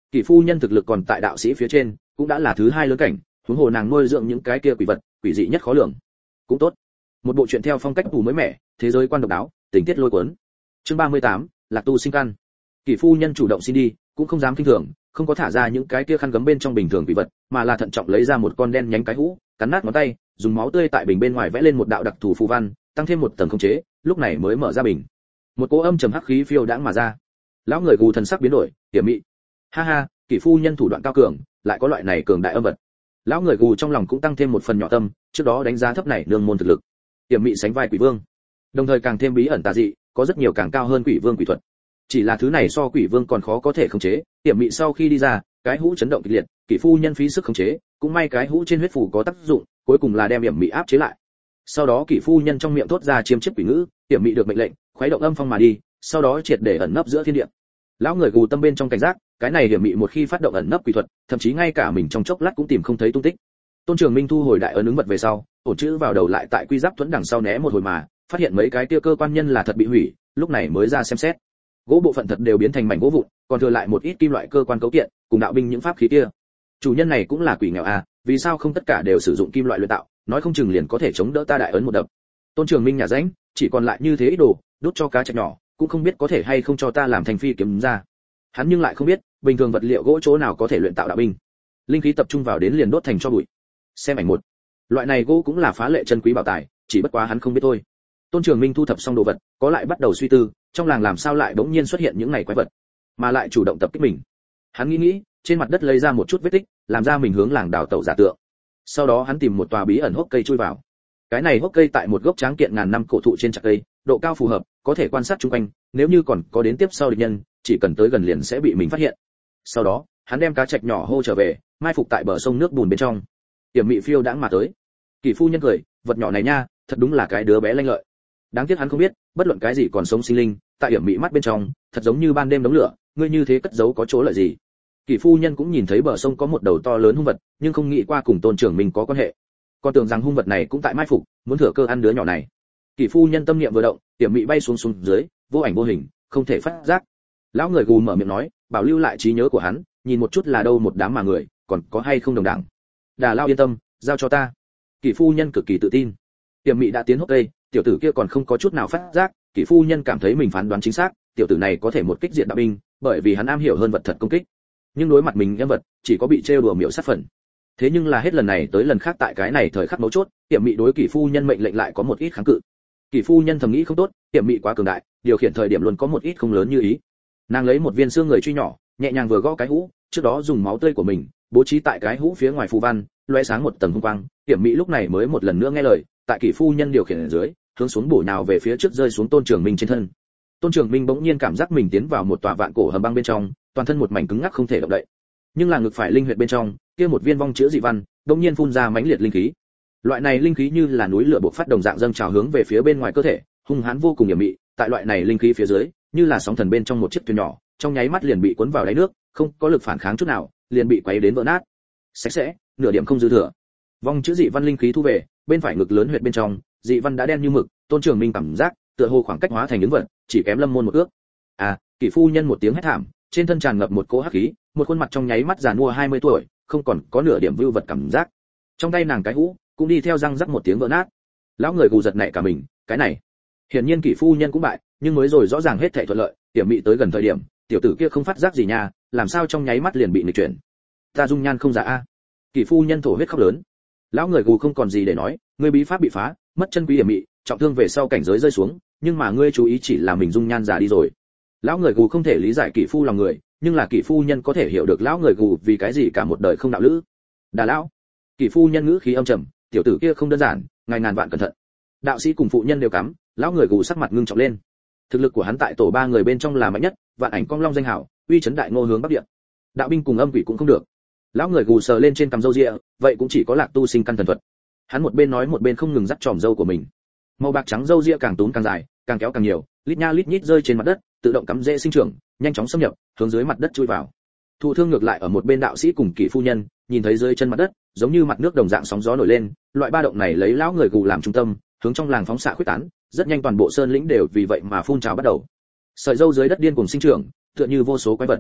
Kỷ phu nhân thực lực còn tại đạo sĩ phía trên, cũng đã là thứ hai lớn cảnh, huống hồ nàng nuôi dưỡng những cái kia quỷ vật, quỷ dị nhất khó lường. Cũng tốt. Một bộ truyện theo phong cách tù mới mẻ, thế giới quan độc đáo, tình tiết lôi cuốn. Chương ba mươi tám, Lạc tu sinh căn. Kỷ phu nhân chủ động xin đi, cũng không dám kinh thường, không có thả ra những cái kia khăn gấm bên trong bình thường quỷ vật, mà là thận trọng lấy ra một con đen nhánh cái hũ, cắn nát ngón tay, dùng máu tươi tại bình bên ngoài vẽ lên một đạo đặc thù phù văn, tăng thêm một tầng khống chế, lúc này mới mở ra bình. Một cỗ âm trầm hắc khí phiêu đãng mà ra. Lão người gù thần sắc biến đổi, tiềm mị. Ha ha, Kỷ phu nhân thủ đoạn cao cường, lại có loại này cường đại âm vật. Lão người gù trong lòng cũng tăng thêm một phần nhỏ tâm, trước đó đánh giá thấp này nương môn thực lực. Tiềm mị sánh vai quỷ vương, đồng thời càng thêm bí ẩn tà dị, có rất nhiều càng cao hơn quỷ vương quỷ thuật. Chỉ là thứ này so quỷ vương còn khó có thể khống chế, tiềm mị sau khi đi ra, cái hũ chấn động kịch liệt, Kỷ phu nhân phí sức khống chế, cũng may cái hũ trên huyết phù có tác dụng, cuối cùng là đem tiềm mị áp chế lại. Sau đó Kỷ phu nhân trong miệng thốt ra chiêm chiếp quỷ ngữ, tiềm mị được mệnh lệnh, khuấy động âm phong mà đi, sau đó triệt để ẩn nấp giữa thiên địa. Lão người gù tâm bên trong cảnh giác, cái này tiềm mị một khi phát động ẩn nấp quỷ thuật, thậm chí ngay cả mình trong chốc lát cũng tìm không thấy tung tích. Tôn Trường Minh thu hồi đại ấn ứng vật về sau, ổn chữ vào đầu lại tại quy giáp thuẫn đằng sau né một hồi mà, phát hiện mấy cái kia cơ quan nhân là thật bị hủy, lúc này mới ra xem xét. Gỗ bộ phận thật đều biến thành mảnh gỗ vụn, còn thừa lại một ít kim loại cơ quan cấu kiện, cùng đạo binh những pháp khí kia. Chủ nhân này cũng là quỷ nghèo à, vì sao không tất cả đều sử dụng kim loại luyện tạo, nói không chừng liền có thể chống đỡ ta đại ấn một đập. Tôn Trường Minh nhà rãnh, chỉ còn lại như thế ít đồ, đút cho cá chạch nhỏ, cũng không biết có thể hay không cho ta làm thành phi kiếm ra. Hắn nhưng lại không biết, bình thường vật liệu gỗ chỗ nào có thể luyện tạo đạo binh. Linh khí tập trung vào đến liền đốt thành cho bụi. Xem ảnh một. Loại này gỗ cũng là phá lệ chân quý bảo tài, chỉ bất quá hắn không biết thôi. Tôn Trường Minh thu thập xong đồ vật, có lại bắt đầu suy tư, trong làng làm sao lại bỗng nhiên xuất hiện những này quái vật, mà lại chủ động tập kích mình. Hắn nghĩ nghĩ, trên mặt đất lấy ra một chút vết tích, làm ra mình hướng làng đào tẩu giả tượng. Sau đó hắn tìm một tòa bí ẩn hốc cây chui vào. Cái này hốc cây tại một gốc tráng kiện ngàn năm cổ thụ trên chặt cây, độ cao phù hợp, có thể quan sát xung quanh, nếu như còn có đến tiếp sau địch nhân, chỉ cần tới gần liền sẽ bị mình phát hiện. Sau đó, hắn đem cá trạch nhỏ hô trở về, mai phục tại bờ sông nước bùn bên trong. Tiềm mị phiêu đãng mà tới. Kỷ phu nhân cười, vật nhỏ này nha, thật đúng là cái đứa bé lanh lợi. Đáng tiếc hắn không biết, bất luận cái gì còn sống sinh linh, tại hiểm mị mắt bên trong, thật giống như ban đêm đống lửa, ngươi như thế cất giấu có chỗ lợi gì? Kỷ phu nhân cũng nhìn thấy bờ sông có một đầu to lớn hung vật, nhưng không nghĩ qua cùng Tôn Trường Minh có quan hệ. Còn tưởng rằng hung vật này cũng tại mai phục, muốn thừa cơ ăn đứa nhỏ này. Kỷ phu nhân tâm niệm vừa động, hiểm mị bay xuống xuống dưới, vô ảnh vô hình, không thể phát giác. Lão người gù mở miệng nói, bảo lưu lại trí nhớ của hắn, nhìn một chút là đâu một đám mà người, còn có hay không đồng đảng. Đà Lao yên tâm, giao cho ta. Kỷ phu nhân cực kỳ tự tin. Tiềm mị đã tiến hốc cây, tiểu tử kia còn không có chút nào phát giác, Kỷ phu nhân cảm thấy mình phán đoán chính xác, tiểu tử này có thể một kích diệt đạo binh, bởi vì hắn am hiểu hơn vật thật công kích. Nhưng đối mặt mình nhân vật, chỉ có bị trêu đùa miểu sát phần. Thế nhưng là hết lần này tới lần khác tại cái này thời khắc mấu chốt, Tiềm mị đối Kỷ phu nhân mệnh lệnh lại có một ít kháng cự. Kỷ phu nhân thầm nghĩ không tốt, Tiềm mị quá cường đại, điều khiển thời điểm luôn có một ít không lớn như ý. Nàng lấy một viên xương người truy nhỏ, nhẹ nhàng vừa gõ cái hũ, trước đó dùng máu tươi của mình bố trí tại cái hũ phía ngoài phù văn, loé sáng một tầng hung quang. Tiềm mị lúc này mới một lần nữa nghe lời, tại Kỷ phu nhân điều khiển ở dưới, hướng xuống bổ nhào về phía trước rơi xuống Tôn Trường Minh trên thân. Tôn Trường Minh bỗng nhiên cảm giác mình tiến vào một tòa vạn cổ hầm băng bên trong, toàn thân một mảnh cứng ngắc không thể động đậy. Nhưng là ngực phải linh huyệt bên trong, kia một viên vong chữa dị văn, bỗng nhiên phun ra mãnh liệt linh khí. Loại này linh khí như là núi lửa bộc phát đồng dạng dâng trào hướng về phía bên ngoài cơ thể, hung hãn vô cùng hiểm mị, tại loại này linh khí phía dưới, như là sóng thần bên trong một chiếc thuyền nhỏ, trong nháy mắt liền bị cuốn vào đáy nước, không có lực phản kháng chút nào, liền bị quấy đến vỡ nát. Sạch sẽ, nửa điểm không dư thừa. Vong chữ dị văn linh khí thu về, bên phải ngực lớn huyệt bên trong, dị văn đã đen như mực, Tôn Trường Minh cảm giác, tựa hồ khoảng cách hóa thành những vật, chỉ kém lâm môn một ước. À, Kỷ phu nhân một tiếng hét thảm, trên thân tràn ngập một cỗ hắc khí, một khuôn mặt trong nháy mắt già nua hai mươi tuổi, không còn có nửa điểm vưu vật cảm giác. Trong tay nàng cái hũ cũng đi theo răng rắc một tiếng vỡ nát. Lão người gù giật nảy cả mình, cái này, hiển nhiên Kỷ phu nhân cũng bại, nhưng mới rồi rõ ràng hết thảy thuận lợi, Tiềm mị tới gần thời điểm, tiểu tử kia không phát giác gì nha, làm sao trong nháy mắt liền bị nghịch chuyển. Ta dung nhan không giả a. Kỷ phu nhân thổ huyết khóc lớn. Lão người gù không còn gì để nói, ngươi bí pháp bị phá, mất chân quý hiểm mị, trọng thương về sau cảnh giới rơi xuống, nhưng mà ngươi chú ý chỉ là mình dung nhan giả đi rồi. Lão người gù không thể lý giải Kỷ phu lòng người, nhưng là Kỷ phu nhân có thể hiểu được lão người gù vì cái gì cả một đời không đạo lữ. Đà lão. Kỷ phu nhân ngữ khí âm trầm, tiểu tử kia không đơn giản, ngài ngàn vạn cẩn thận. Đạo sĩ cùng phụ nhân đều cắm, lão người gù sắc mặt ngưng trọng lên. Thực lực của hắn tại tổ ba người bên trong là mạnh nhất, vạn ảnh cong long danh hảo, uy chấn đại ngô hướng bắc địa. Đạo binh cùng âm quỷ cũng không được. Lão người gù sờ lên trên cằm râu ria, vậy cũng chỉ có Lạc tu sinh căn thần thuật. Hắn một bên nói một bên không ngừng dắt tròm râu của mình. Màu bạc trắng râu ria càng túm càng dài, càng kéo càng nhiều, lít nha lít nhít rơi trên mặt đất, tự động cắm rễ sinh trưởng, nhanh chóng xâm nhập, hướng dưới mặt đất chui vào. Thụ thương ngược lại ở một bên đạo sĩ cùng Kỷ phu nhân, nhìn thấy dưới chân mặt đất, giống như mặt nước đồng dạng sóng gió nổi lên, loại ba động này lấy lão người gù làm trung tâm, hướng trong làng phóng xạ khuyết tán, rất nhanh toàn bộ sơn lĩnh đều vì vậy mà phun trào bắt đầu. Sợi râu dưới đất điên cuồng sinh trưởng, tựa như vô số quái vật.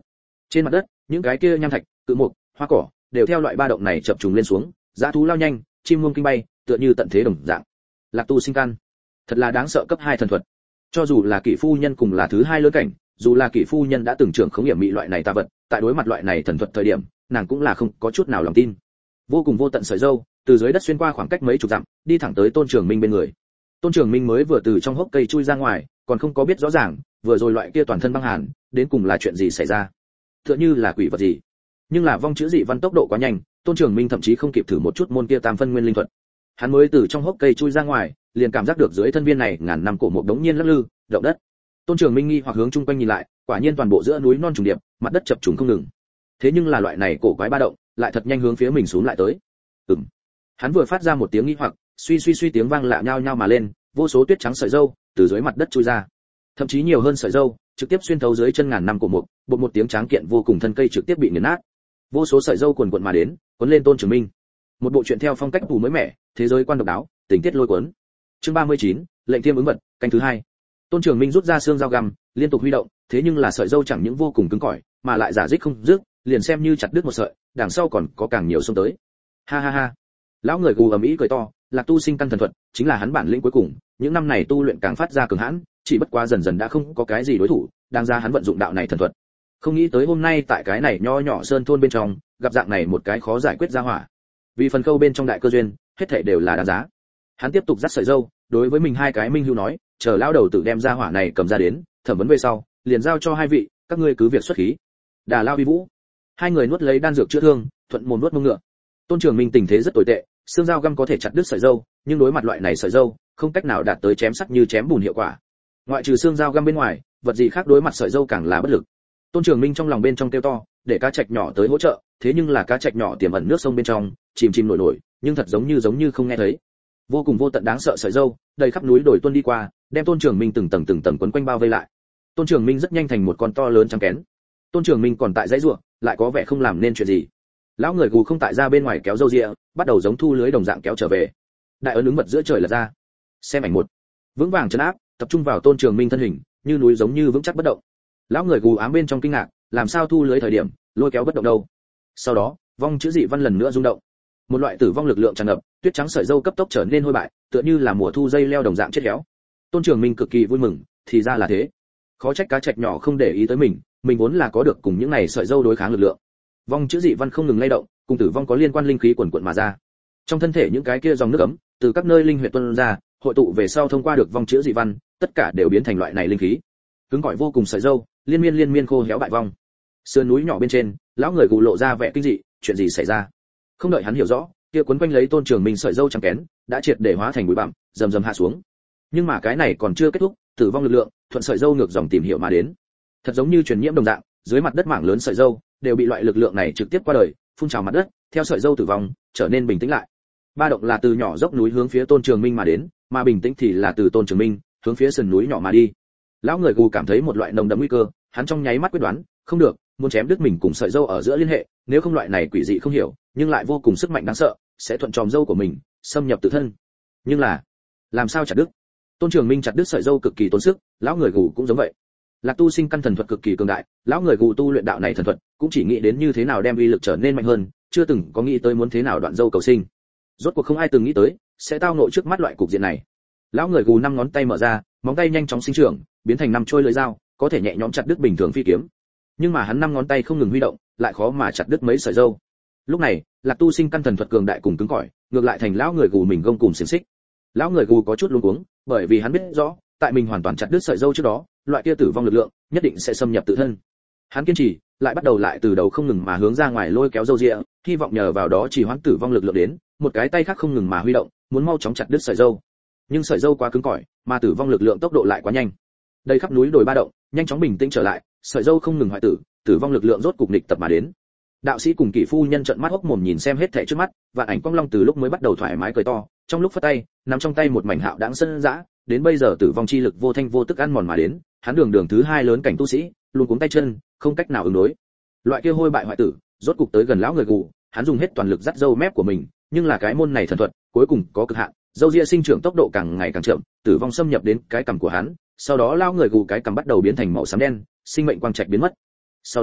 Trên mặt đất, những cái kia nham thạch, cự mục, hoa cỏ đều theo loại ba động này chập trùng lên xuống, dã thú lao nhanh, chim muông kinh bay, tựa như tận thế đồng dạng. Lạc tu sinh căn, thật là đáng sợ cấp hai thần thuật. Cho dù là kỷ phu nhân cùng là thứ hai lớn cảnh, dù là kỷ phu nhân đã từng trưởng khống nghiệm mị loại này tà vật, tại đối mặt loại này thần thuật thời điểm, nàng cũng là không có chút nào lòng tin. Vô cùng vô tận sợi dâu, từ dưới đất xuyên qua khoảng cách mấy chục dặm, đi thẳng tới Tôn Trường Minh bên người. Tôn Trường Minh mới vừa từ trong hốc cây chui ra ngoài, còn không có biết rõ ràng, vừa rồi loại kia toàn thân băng hàn, đến cùng là chuyện gì xảy ra. Tựa như là quỷ vật gì. Nhưng là vong chữ dị văn tốc độ quá nhanh, Tôn Trường Minh thậm chí không kịp thử một chút môn kia tam phân nguyên linh thuật. Hắn mới từ trong hốc cây chui ra ngoài, liền cảm giác được dưới thân viên này ngàn năm cổ một đống nhiên lắc lư, động đất. Tôn Trường Minh nghi hoặc hướng chung quanh nhìn lại, quả nhiên toàn bộ giữa núi non trùng điệp, mặt đất chập trùng không ngừng. Thế nhưng là loại này cổ quái ba động, lại thật nhanh hướng phía mình xuống lại tới. Ừm. Hắn vừa phát ra một tiếng nghi hoặc, suy suy suy tiếng vang lạ nhao nhao mà lên, vô số tuyết trắng sợi râu từ dưới mặt đất chui ra. Thậm chí nhiều hơn sợi râu, trực tiếp xuyên thấu dưới chân ngàn năm cổ mục, bột một tiếng tráng kiện vô cùng thân cây trực tiếp bị nghiền nát. Vô số sợi râu cuồn cuộn mà đến, cuốn lên Tôn Trường Minh. Một bộ truyện theo phong cách tù mới mẻ, thế giới quan độc đáo, tình tiết lôi cuốn. Chương ba mươi chín, lệnh tiêm ứng vật, canh thứ hai. Tôn Trường Minh rút ra xương dao găm, liên tục huy động, thế nhưng là sợi râu chẳng những vô cùng cứng cỏi, mà lại giả dích không dứt, liền xem như chặt đứt một sợi, đằng sau còn có càng nhiều xông tới. Ha ha ha. Lão người gù ầm ĩ cười to, Lạc tu sinh căn thần thuật, chính là hắn bản lĩnh cuối cùng, những năm này tu luyện càng phát ra cường hãn, chỉ bất quá dần dần đã không có cái gì đối thủ, đang ra hắn vận dụng đạo này thần thuật. Không nghĩ tới hôm nay tại cái này nho nhỏ sơn thôn bên trong, gặp dạng này một cái khó giải quyết ra hỏa. Vì phần câu bên trong đại cơ duyên, hết thảy đều là đáng giá. Hắn tiếp tục dắt sợi râu, đối với mình hai cái minh hữu nói, chờ lão đầu tử đem ra hỏa này cầm ra đến, thẩm vấn về sau, liền giao cho hai vị, các ngươi cứ việc xuất khí. Đà Lao Uy Vũ. Hai người nuốt lấy đan dược chữa thương, thuận mồm nuốt mông ngựa. Tôn Trường Minh tình thế rất tồi tệ, xương dao găm có thể chặt đứt sợi râu, nhưng đối mặt loại này sợi râu, không cách nào đạt tới chém sắt như chém bùn hiệu quả. Ngoại trừ xương dao găm bên ngoài, vật gì khác đối mặt sợi râu càng là bất lực. Tôn Trường Minh trong lòng bên trong kêu to, để cá trạch nhỏ tới hỗ trợ, thế nhưng là cá trạch nhỏ tiềm ẩn nước sông bên trong, chìm chìm nổi nổi, nhưng thật giống như giống như không nghe thấy. Vô cùng vô tận đáng sợ sợi râu, đầy khắp núi đồi tuôn đi qua, đem Tôn Trường Minh từng tầng từng tầng quấn quanh bao vây lại. Tôn Trường Minh rất nhanh thành một con to lớn trắng kén. Tôn Trường Minh còn tại dãy rủa, lại có vẻ không làm nên chuyện gì. Lão người gù không tại ra bên ngoài kéo râu ria, bắt đầu giống thu lưới đồng dạng kéo trở về. Đại ấn ứng mật giữa trời lật ra. Xem ảnh một. Vững vàng trấn áp, tập trung vào Tôn Trường Minh thân hình, như núi giống như vững chắc bất động. Lão người gù ám bên trong kinh ngạc, làm sao thu lưới thời điểm, lôi kéo bất động đâu. Sau đó, vong chữ dị văn lần nữa rung động. Một loại tử vong lực lượng tràn ngập, tuyết trắng sợi râu cấp tốc trở nên hôi bại, tựa như là mùa thu dây leo đồng dạng chết héo. Tôn Trường Minh cực kỳ vui mừng, thì ra là thế. Khó trách cá trạch nhỏ không để ý tới mình, mình vốn là có được cùng những này sợi râu đối kháng lực lượng. Vong chữ dị văn không ngừng lay động, cùng tử vong có liên quan linh khí quần quật mà ra. Trong thân thể những cái kia dòng nước ấm, từ các nơi linh huyệt tuôn ra, hội tụ về sau thông qua được vong chữ dị văn, tất cả đều biến thành loại này linh khí. Cứng cỏi vô cùng sợi râu, liên miên liên miên khô héo bại vong. Sườn núi nhỏ bên trên, lão người gù lộ ra vẻ kinh dị, chuyện gì xảy ra? Không đợi hắn hiểu rõ, kia quấn quanh lấy Tôn Trường Minh sợi râu trắng kén, đã triệt để hóa thành bụi bặm, rầm rầm hạ xuống. Nhưng mà cái này còn chưa kết thúc, tử vong lực lượng thuận sợi râu ngược dòng tìm hiểu mà đến. Thật giống như truyền nhiễm đồng dạng, dưới mặt đất mảng lớn sợi râu đều bị loại lực lượng này trực tiếp qua đời, phun trào mặt đất, theo sợi râu tử vong, trở nên bình tĩnh lại. Ba động là từ nhỏ dốc núi hướng phía Tôn Trường Minh mà đến, mà bình tĩnh thì là từ Tôn Trường Minh hướng phía sườn núi nhỏ mà đi. Lão người gù cảm thấy một loại nồng đậm nguy cơ, hắn trong nháy mắt quyết đoán, không được, muốn chém đứt mình cùng sợi râu ở giữa liên hệ, nếu không loại này quỷ dị không hiểu, nhưng lại vô cùng sức mạnh đáng sợ, sẽ thuận tròm râu của mình, xâm nhập tự thân. Nhưng là, làm sao chặt đứt? Tôn Trường Minh chặt đứt sợi râu cực kỳ tốn sức, lão người gù cũng giống vậy. Lạc tu sinh căn thần thuật cực kỳ cường đại, lão người gù tu luyện đạo này thần thuật, cũng chỉ nghĩ đến như thế nào đem uy lực trở nên mạnh hơn, chưa từng có nghĩ tới muốn thế nào đoạn râu cầu sinh. Rốt cuộc không ai từng nghĩ tới, sẽ tao ngộ trước mắt loại cục diện này. Lão người gù năm ngón tay mở ra, móng tay nhanh chóng sinh trưởng, biến thành năm trôi lưỡi dao, có thể nhẹ nhõm chặt đứt bình thường phi kiếm. Nhưng mà hắn năm ngón tay không ngừng huy động, lại khó mà chặt đứt mấy sợi râu. Lúc này, Lạc tu sinh căn thần thuật cường đại cùng cứng cỏi, ngược lại thành lão người gù mình gông cùng xiềng xích. Lão người gù có chút luống cuống, bởi vì hắn biết rõ, tại mình hoàn toàn chặt đứt sợi râu trước đó, loại kia tử vong lực lượng nhất định sẽ xâm nhập tự thân. Hắn kiên trì, lại bắt đầu lại từ đầu không ngừng mà hướng ra ngoài lôi kéo râu ria, hy vọng nhờ vào đó chỉ hoãn tử vong lực lượng đến, một cái tay khác không ngừng mà huy động, muốn mau chóng chặt đứt sợi râu. Nhưng sợi râu quá cứng cỏi, mà tử vong lực lượng tốc độ lại quá nhanh. Đây khắp núi đồi ba động, nhanh chóng bình tĩnh trở lại, sợi râu không ngừng hoại tử, tử vong lực lượng rốt cục nghịch tập mà đến. Đạo sĩ cùng kỷ phu nhân trợn mắt hốc mồm nhìn xem hết thảy trước mắt, vạn ảnh quang long từ lúc mới bắt đầu thoải mái cười to, trong lúc phất tay, nắm trong tay một mảnh hạo đãng sân dã, đến bây giờ tử vong chi lực vô thanh vô tức ăn mòn mà đến, hắn đường đường thứ hai lớn cảnh tu sĩ, luôn cuống tay chân, không cách nào ứng đối. Loại kia hôi bại hoại tử, rốt cục tới gần lão người gù, hắn dùng hết toàn lực dắt râu mép của mình, nhưng là cái môn này thần thuật, cuối cùng có cực hạn, râu ria sinh trưởng tốc độ càng ngày càng chậm, tử vong xâm nhập đến cái cằm của hắn, sau đó lão người gù cái cằm bắt đầu biến thành màu xám đen, sinh mệnh quang trạch biến mất. Sau đó,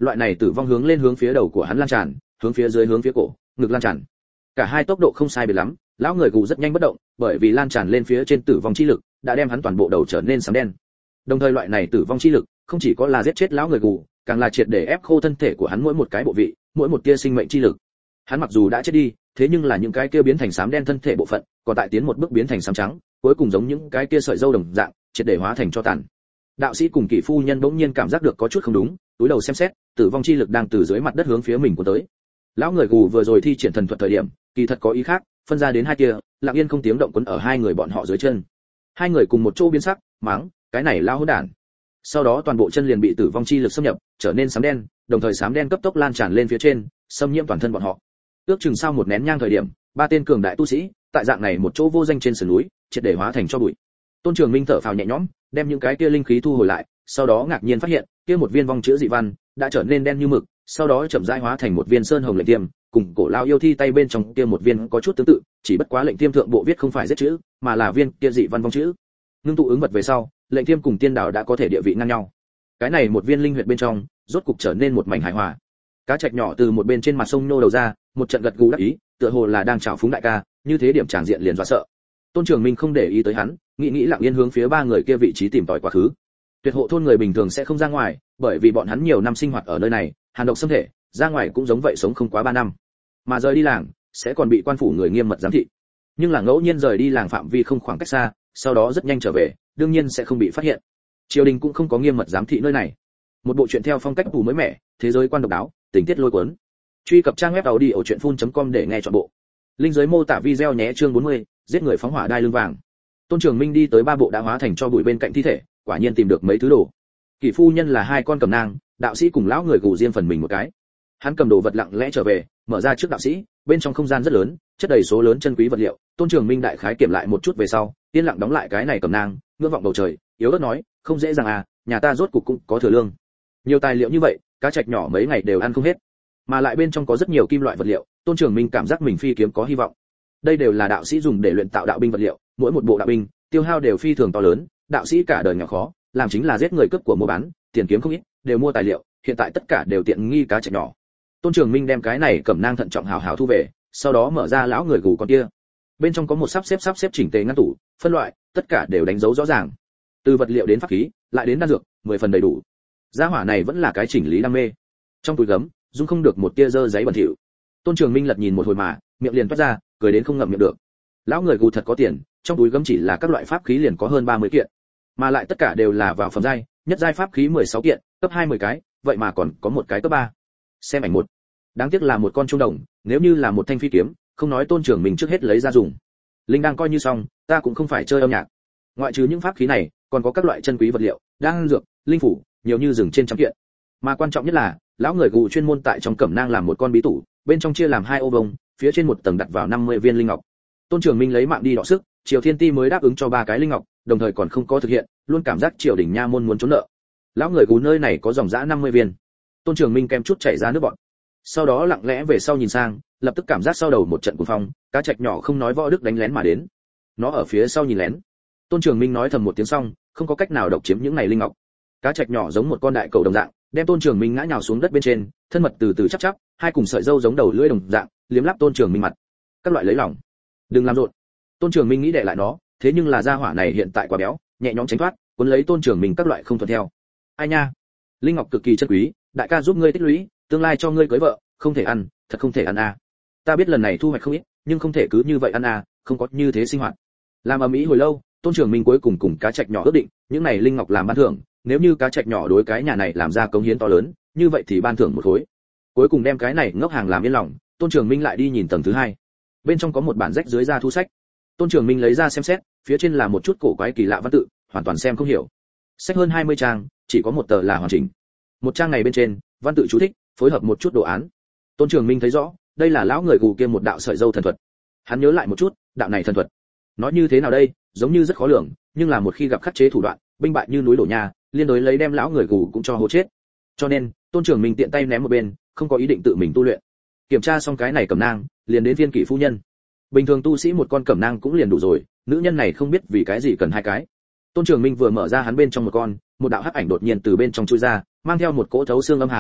loại này tử vong hướng lên hướng phía đầu của hắn lan tràn, hướng phía dưới hướng phía cổ, ngực lan tràn. Cả hai tốc độ không sai biệt lắm, lão người gù rất nhanh bất động, bởi vì lan tràn lên phía trên tử vong chi lực đã đem hắn toàn bộ đầu trở nên xám đen. Đồng thời loại này tử vong chi lực không chỉ có là giết chết lão người gù, càng là triệt để ép khô thân thể của hắn mỗi một cái bộ vị, mỗi một tia sinh mệnh chi lực. Hắn mặc dù đã chết đi, thế nhưng là những cái kia biến thành xám đen thân thể bộ phận, còn tại tiến một bước biến thành xám trắng, cuối cùng giống những cái kia sợi râu đồng dạng, triệt để hóa thành cho tàn. Đạo sĩ cùng kỵ phu nhân bỗng nhiên cảm giác được có chút không đúng, túi đầu xem xét, tử vong chi lực đang từ dưới mặt đất hướng phía mình cuốn tới. Lão người gù vừa rồi thi triển thần thuật thời điểm, kỳ thật có ý khác, phân ra đến hai tia, lặng yên không tiếng động cuốn ở hai người bọn họ dưới chân. Hai người cùng một chỗ biến sắc, mắng, cái này lão hỗn đản. Sau đó toàn bộ chân liền bị tử vong chi lực xâm nhập, trở nên xám đen, đồng thời xám đen cấp tốc lan tràn lên phía trên, xâm nhiễm toàn thân bọn họ. Ước chừng sau một nén nhang thời điểm, ba tên cường đại tu sĩ, tại dạng này một chỗ vô danh trên sườn núi, triệt để hóa thành cho bụi. Tôn Trường Minh thở phào nhẹ nhõm, đem những cái kia linh khí thu hồi lại, sau đó ngạc nhiên phát hiện, kia một viên vong chữ dị văn đã trở nên đen như mực, sau đó chậm rãi hóa thành một viên sơn hồng lệnh tiêm, cùng cổ lao yêu thi tay bên trong kia một viên có chút tương tự, chỉ bất quá lệnh tiêm thượng bộ viết không phải giết chữ, mà là viên kia dị văn vong chữ. Ngưng tụ ứng vật về sau, lệnh tiêm cùng tiên đảo đã có thể địa vị ngang nhau. Cái này một viên linh huyệt bên trong, rốt cục trở nên một mảnh hài hòa. Cá trạch nhỏ từ một bên trên mặt sông nô đầu ra, một trận gật gù đắc ý, tựa hồ là đang chào phúng đại ca, như thế điểm tràng diện liền dọa sợ. Tôn Trường Minh không để ý tới hắn, nghĩ nghĩ lặng yên hướng phía ba người kia vị trí tìm tòi quá khứ. Tuyệt hộ thôn người bình thường sẽ không ra ngoài, bởi vì bọn hắn nhiều năm sinh hoạt ở nơi này, hàn độc xâm thể, ra ngoài cũng giống vậy sống không quá ba năm. Mà rời đi làng, sẽ còn bị quan phủ người nghiêm mật giám thị. Nhưng là ngẫu nhiên rời đi làng phạm vi không khoảng cách xa, sau đó rất nhanh trở về, đương nhiên sẽ không bị phát hiện. Triều đình cũng không có nghiêm mật giám thị nơi này. Một bộ truyện theo phong cách phủ mới mẻ, thế giới quan độc đáo, tình tiết lôi cuốn. Truy cập trang web audiochuyenphun.com để nghe trọn bộ. Link dưới mô tả video nhé. Chương bốn mươi, giết người phóng hỏa đai lưng vàng. Tôn Trường Minh đi tới ba bộ đã hóa thành cho bụi bên cạnh thi thể, quả nhiên tìm được mấy thứ đồ. Kỷ phu nhân là hai con cầm nang, đạo sĩ cùng lão người gù riêng phần mình một cái. Hắn cầm đồ vật lặng lẽ trở về, mở ra trước đạo sĩ, bên trong không gian rất lớn, chất đầy số lớn chân quý vật liệu. Tôn Trường Minh đại khái kiểm lại một chút về sau, yên lặng đóng lại cái này cầm nang, ngưỡng vọng bầu trời, yếu ớt nói, không dễ dàng à, nhà ta rốt cục cũng có thừa lương. Nhiều tài liệu như vậy, cá trạch nhỏ mấy ngày đều ăn không hết, mà lại bên trong có rất nhiều kim loại vật liệu. Tôn Trường Minh cảm giác mình phi kiếm có hy vọng. Đây đều là đạo sĩ dùng để luyện tạo đạo binh vật liệu, mỗi một bộ đạo binh tiêu hao đều phi thường to lớn, đạo sĩ cả đời nghèo khó, làm chính là giết người cướp của mua bán, tiền kiếm không ít, đều mua tài liệu, hiện tại tất cả đều tiện nghi cá trạch nhỏ. Tôn Trường Minh đem cái này cẩm nang thận trọng hào hào thu về, sau đó mở ra lão người gù con kia. Bên trong có một sắp xếp sắp xếp chỉnh tề ngăn tủ, phân loại, tất cả đều đánh dấu rõ ràng. Từ vật liệu đến pháp khí, lại đến đan dược, mười phần đầy đủ. Gia hỏa này vẫn là cái chỉnh lý đam mê. Trong túi gấm, dung không được một tia dơ giấy bẩn thỉu. Tôn Trường Minh lật nhìn một hồi mà, miệng liền toát ra, cười đến không ngậm miệng được. Lão người gù thật có tiền, trong túi gấm chỉ là các loại pháp khí liền có hơn ba mươi kiện, mà lại tất cả đều là vào phẩm giai, nhất giai pháp khí mười sáu kiện, cấp hai mươi cái, vậy mà còn có một cái cấp ba. Xem ảnh một. Đáng tiếc là một con trung đồng, nếu như là một thanh phi kiếm, không nói Tôn Trường Minh trước hết lấy ra dùng. Linh đang coi như xong, ta cũng không phải chơi âm nhạc. Ngoại trừ những pháp khí này, còn có các loại chân quý vật liệu, đan dược, linh phủ, nhiều như rừng trên trăm kiện. Mà quan trọng nhất là, lão người gù chuyên môn tại trong cẩm nang làm một con bí tủ, bên trong chia làm hai ô vuông, phía trên một tầng đặt vào năm mươi viên linh ngọc. Tôn Trường Minh lấy mạng đi đọ sức, Triều Thiên Ti mới đáp ứng cho ba cái linh ngọc, đồng thời còn không có thực hiện, luôn cảm giác triều đình nha môn muốn trốn nợ. Lão người gù nơi này có dòng dã năm mươi viên. Tôn Trường Minh kém chút chảy ra nước bọt. Sau đó lặng lẽ về sau nhìn sang, lập tức cảm giác sau đầu một trận cuồng phong, cá trạch nhỏ không nói võ đức đánh lén mà đến. Nó ở phía sau nhìn lén. Tôn Trường Minh nói thầm một tiếng xong, không có cách nào độc chiếm những này linh ngọc. Cá trạch nhỏ giống một con đại cầu đồng dạng, đem Tôn Trường Minh ngã nhào xuống đất bên trên, thân mật từ từ chắp chắp, hai cùng sợi râu giống đầu lưỡi đồng dạng, liếm láp Tôn Trường Minh mặt. Các loại lấy lòng. Đừng làm rộn. Tôn Trường Minh nghĩ đè lại nó, thế nhưng là gia hỏa này hiện tại quá béo, nhẹ nhõm tránh thoát, cuốn lấy Tôn Trường Minh các loại không thuận theo. Ai nha, linh ngọc cực kỳ chân quý, đại ca giúp ngươi tích lũy, tương lai cho ngươi cưới vợ, không thể ăn, thật không thể ăn à. Ta biết lần này thu hoạch không ít, nhưng không thể cứ như vậy ăn à, không có như thế sinh hoạt. Làm ầm ĩ hồi lâu, Tôn Trường Minh cuối cùng cùng cá trạch nhỏ ước định, những này linh ngọc làm ban thưởng, nếu như cá trạch nhỏ đối cái nhà này làm ra cống hiến to lớn, như vậy thì ban thưởng một khối. Cuối cùng đem cái này ngốc hàng làm yên lòng, Tôn Trường Minh lại đi nhìn tầng thứ hai. Bên trong có một bản rách dưới da thu sách. Tôn Trường Minh lấy ra xem xét, phía trên là một chút cổ quái kỳ lạ văn tự, hoàn toàn xem không hiểu. Sách hơn hai mươi trang, chỉ có một tờ là hoàn chỉnh. Một trang này bên trên, văn tự chú thích, phối hợp một chút đồ án. Tôn Trường Minh thấy rõ, đây là lão người gù kia một đạo sợi dâu thần thuật. Hắn nhớ lại một chút, đạo này thần thuật, nói như thế nào đây, giống như rất khó lường, nhưng là một khi gặp khắc chế thủ đoạn, binh bại như núi đổ nhà, liên đối lấy đem lão người gù cũng cho hố chết. Cho nên, Tôn Trường Minh tiện tay ném một bên, không có ý định tự mình tu luyện. Kiểm tra xong cái này cẩm nang, liền đến viên kỷ phu nhân. Bình thường tu sĩ một con cẩm nang cũng liền đủ rồi, nữ nhân này không biết vì cái gì cần hai cái. Tôn Trường Minh vừa mở ra hắn bên trong một con, một đạo hắc ảnh đột nhiên từ bên trong chui ra, mang theo một cỗ thấu xương âm hàn,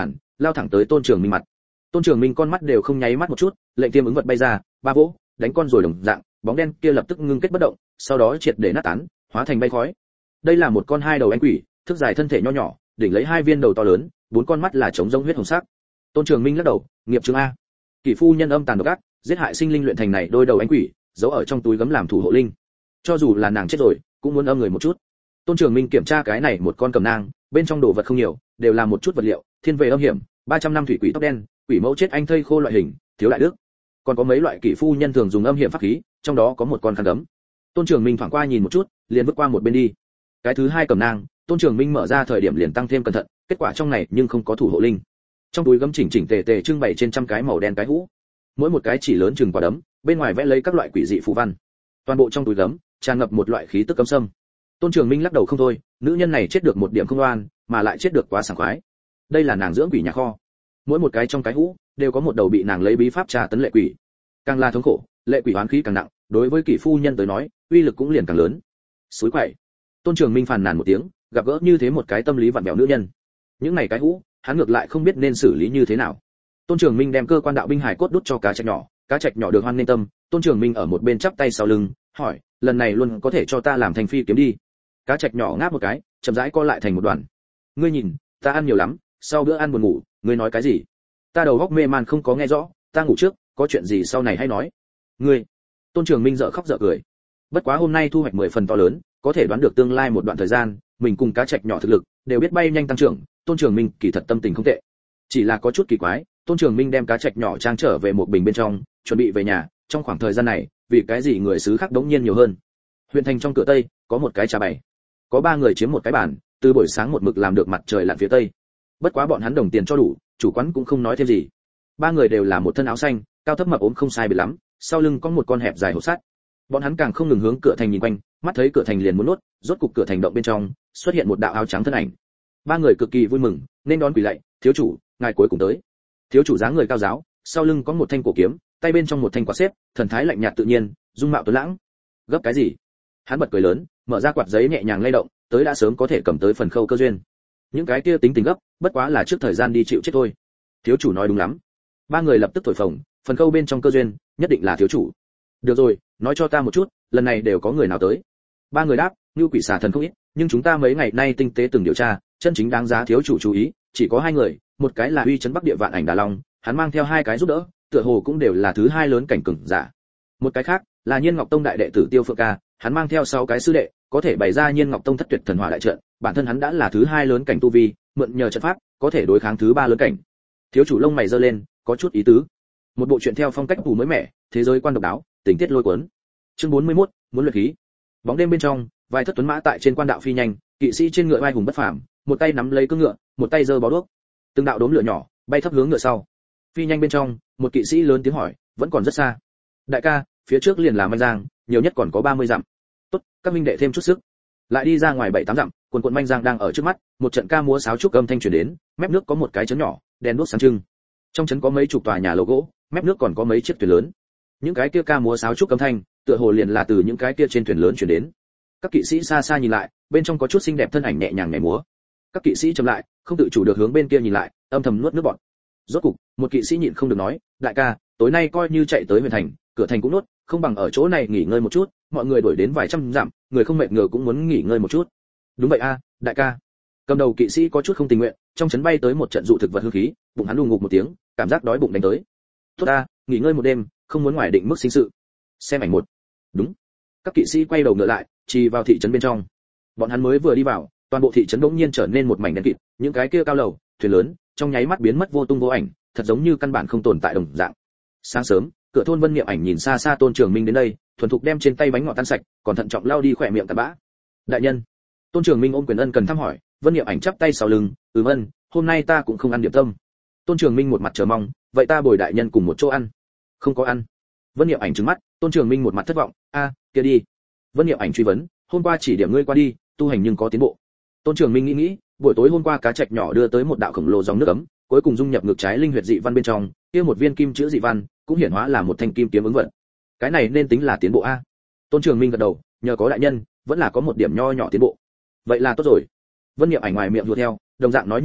lao thẳng tới Tôn Trường Minh mặt. Tôn Trường Minh con mắt đều không nháy mắt một chút, lệnh tiêm ứng vật bay ra, ba vỗ, đánh con rồi đồng dạng, bóng đen kia lập tức ngưng kết bất động, sau đó triệt để nát tán, hóa thành bay khói. Đây là một con hai đầu anh quỷ, thức dài thân thể nho nhỏ, đỉnh lấy hai viên đầu to lớn, bốn con mắt là trống rỗng huyết hồng sắc. Tôn Trường Minh lắc đầu, nghiệp chướng a. Kỷ phu nhân âm tàn độc ác, giết hại sinh linh luyện thành này đôi đầu anh quỷ, giấu ở trong túi gấm làm thủ hộ linh. Cho dù là nàng chết rồi, cũng muốn âm người một chút. Tôn Trường Minh kiểm tra cái này một con cầm nang, bên trong đồ vật không nhiều, đều là một chút vật liệu, thiên về âm hiểm, ba trăm năm thủy quỷ tóc đen, quỷ mẫu chết anh thây khô loại hình, thiếu đại đức. Còn có mấy loại kỷ phu nhân thường dùng âm hiểm pháp khí, trong đó có một con khăn gấm. Tôn Trường Minh thoáng qua nhìn một chút, liền vứt qua một bên đi. Cái thứ hai cầm nang, Tôn Trường Minh mở ra thời điểm liền tăng thêm cẩn thận, kết quả trong này nhưng không có thủ hộ linh. Trong túi gấm chỉnh chỉnh tề tề trưng bày trên trăm cái màu đen cái hũ, mỗi một cái chỉ lớn chừng quả đấm, bên ngoài vẽ lấy các loại quỷ dị phù văn. Toàn bộ trong túi gấm tràn ngập một loại khí tức cấm sâm. Tôn Trường Minh lắc đầu không thôi, nữ nhân này chết được một điểm không oan, mà lại chết được quá sảng khoái. Đây là nàng dưỡng quỷ nhà kho. Mỗi một cái trong cái hũ đều có một đầu bị nàng lấy bí pháp tra tấn lệ quỷ. Càng là thống khổ, lệ quỷ oán khí càng nặng, đối với kỷ phu nhân tới nói, uy lực cũng liền càng lớn. Suối quậy. Tôn Trường Minh phàn nàn một tiếng, gặp gỡ như thế một cái tâm lý vặn vẹo nữ nhân. Những này cái hũ, hắn ngược lại không biết nên xử lý như thế nào. Tôn Trường Minh đem cơ quan đạo binh hải cốt đút cho cá trạch nhỏ, cá trạch nhỏ được hoan nên tâm. Tôn Trường Minh ở một bên chắp tay sau lưng, hỏi, lần này luôn có thể cho ta làm thành phi kiếm đi. Cá trạch nhỏ ngáp một cái, chậm rãi co lại thành một đoàn. Ngươi nhìn, ta ăn nhiều lắm, sau bữa ăn buồn ngủ, ngươi nói cái gì? Ta đầu óc mê man không có nghe rõ, ta ngủ trước, có chuyện gì sau này hãy nói. Ngươi. Tôn Trường Minh dở khóc dở cười. Bất quá hôm nay thu hoạch mười phần to lớn, có thể đoán được tương lai một đoạn thời gian, mình cùng cá trạch nhỏ thực lực đều biết bay nhanh tăng trưởng. Tôn Trường Minh kỳ thật tâm tình không tệ, chỉ là có chút kỳ quái. Tôn Trường Minh đem cá trạch nhỏ trang trở về một bình bên trong, chuẩn bị về nhà. Trong khoảng thời gian này, vì cái gì người xứ khác đống nhiên nhiều hơn. Huyện thành trong cửa tây có một cái trà bày, có ba người chiếm một cái bàn, từ buổi sáng một mực làm được mặt trời lặn phía tây. Bất quá bọn hắn đồng tiền cho đủ, chủ quán cũng không nói thêm gì. Ba người đều là một thân áo xanh, cao thấp mập ốm không sai biệt lắm, sau lưng có một con hẹp dài hộp sắt. Bọn hắn càng không ngừng hướng cửa thành nhìn quanh, mắt thấy cửa thành liền muốn nuốt, rốt cục cửa thành động bên trong xuất hiện một đạo áo trắng thân ảnh. Ba người cực kỳ vui mừng, nên đón quỳ lạy, thiếu chủ, ngài cuối cùng tới. Thiếu chủ dáng người cao giáo, sau lưng có một thanh cổ kiếm, tay bên trong một thanh quạt xếp, thần thái lạnh nhạt tự nhiên, dung mạo tuấn lãng. Gấp cái gì? Hắn bật cười lớn, mở ra quạt giấy nhẹ nhàng lay động, tới đã sớm có thể cầm tới phần khâu cơ duyên. Những cái kia tính tình gấp, bất quá là trước thời gian đi chịu chết thôi. Thiếu chủ nói đúng lắm. Ba người lập tức thổi phồng, phần khâu bên trong cơ duyên, nhất định là thiếu chủ. Được rồi, nói cho ta một chút, lần này đều có người nào tới? Ba người đáp, như quỷ xà thần không ít, nhưng chúng ta mấy ngày nay tinh tế từng điều tra, chân chính đáng giá thiếu chủ chú ý, chỉ có hai người, một cái là uy chấn Bắc Địa Vạn Ảnh Đà Long, hắn mang theo hai cái giúp đỡ, tựa hồ cũng đều là thứ hai lớn cảnh cường giả. Một cái khác là Nhiên Ngọc Tông đại đệ tử Tiêu Phượng Ca, hắn mang theo sáu cái sư đệ, có thể bày ra Nhiên Ngọc Tông thất tuyệt thần hỏa đại trận, bản thân hắn đã là thứ hai lớn cảnh tu vi, mượn nhờ trận pháp, có thể đối kháng thứ ba lớn cảnh. Thiếu chủ lông mày giơ lên, có chút ý tứ. Một bộ truyện theo phong cách phủ mới mẻ, thế giới quan độc đáo, tình tiết lôi cuốn. Chương bốn mươi mốt, muốn luyện khí. Bóng đêm bên trong, vài thất tuấn mã tại trên quan đạo phi nhanh, kỵ sĩ trên ngựa vai hùng bất phàm, một tay nắm lấy cưỡng ngựa, một tay giơ bó đuốc. Từng đạo đốm lửa nhỏ bay thấp hướng ngựa sau. Phi nhanh bên trong, một kỵ sĩ lớn tiếng hỏi, vẫn còn rất xa. Đại ca, phía trước liền là Manh Giang, nhiều nhất còn có ba mươi dặm. Tốt, các minh đệ thêm chút sức. Lại đi ra ngoài bảy tám dặm, quần quần Manh Giang đang ở trước mắt, một trận ca múa sáo trúc âm thanh truyền đến, mép nước có một cái trấn nhỏ, đèn đuốc sáng trưng. Trong trấn có mấy chục tòa nhà lầu gỗ, mép nước còn có mấy chiếc thuyền lớn. Những cái kia ca múa sáo trúc âm thanh, tựa hồ liền là từ những cái kia trên thuyền lớn truyền đến. Các kỵ sĩ xa xa nhìn lại, bên trong có chút xinh đẹp thân ảnh nhẹ nhàng nhảy múa. Các kỵ sĩ chậm lại, không tự chủ được hướng bên kia nhìn lại, âm thầm nuốt nước bọt. Rốt cục, một kỵ sĩ nhịn không được nói, đại ca, tối nay coi như chạy tới huyện thành, cửa thành cũng nuốt, không bằng ở chỗ này nghỉ ngơi một chút, mọi người đuổi đến vài trăm dặm, người không mệt ngờ cũng muốn nghỉ ngơi một chút. Đúng vậy a, đại ca. Cầm đầu kỵ sĩ có chút không tình nguyện, trong chấn bay tới một trận dụ thực vật hư khí, bụng hắn đùng ngục một tiếng, cảm giác đói bụng đánh tới. Tốt ta, nghỉ ngơi một đêm, không muốn ngoài định mức sinh sự. Xem ảnh một. Đúng. Các kỵ sĩ quay đầu ngựa lại, chỉ vào thị trấn bên trong. Bọn hắn mới vừa đi vào, toàn bộ thị trấn đống nhiên trở nên một mảnh đen kịt, những cái kia cao lầu, thuyền lớn, trong nháy mắt biến mất vô tung vô ảnh, thật giống như căn bản không tồn tại đồng dạng. Sáng sớm, cửa thôn Vân Niệm Ảnh nhìn xa xa Tôn Trường Minh đến đây, thuần thục đem trên tay bánh ngọt tan sạch, còn thận trọng lau đi khỏe miệng cặn bã. Đại nhân. Tôn Trường Minh ôm quyền ân cần thăm hỏi, Vân Niệm Ảnh chắp tay sau lưng, "Ừm ân, hôm nay ta cũng không ăn điểm tâm." Tôn Trường Minh một mặt chờ mong, "Vậy ta bồi đại nhân cùng một chỗ ăn." "Không có ăn." Vân Niệm Ảnh trừng mắt, Tôn Trường Minh một mặt thất vọng, "A, kia đi." Vân Niệm Ảnh truy vấn, "Hôm qua chỉ điểm ngươi qua đi, tu hành nhưng có tiến bộ?" Tôn Trường Minh nghĩ nghĩ, buổi tối hôm qua cá trạch nhỏ đưa tới một đạo khổng lồ dòng nước ấm, cuối cùng dung nhập ngực trái linh huyệt dị văn bên trong, kia một viên kim chữ dị văn cũng hiển hóa là một thanh kim kiếm ứng vận. Cái này nên tính là tiến bộ a. Tôn Trường Minh gật đầu, nhờ có đại nhân, vẫn là có một điểm nho nhỏ tiến bộ. Vậy là tốt rồi. Vân Niệm Ảnh ngoài miệng đùa theo, đồng dạng nói như vậy,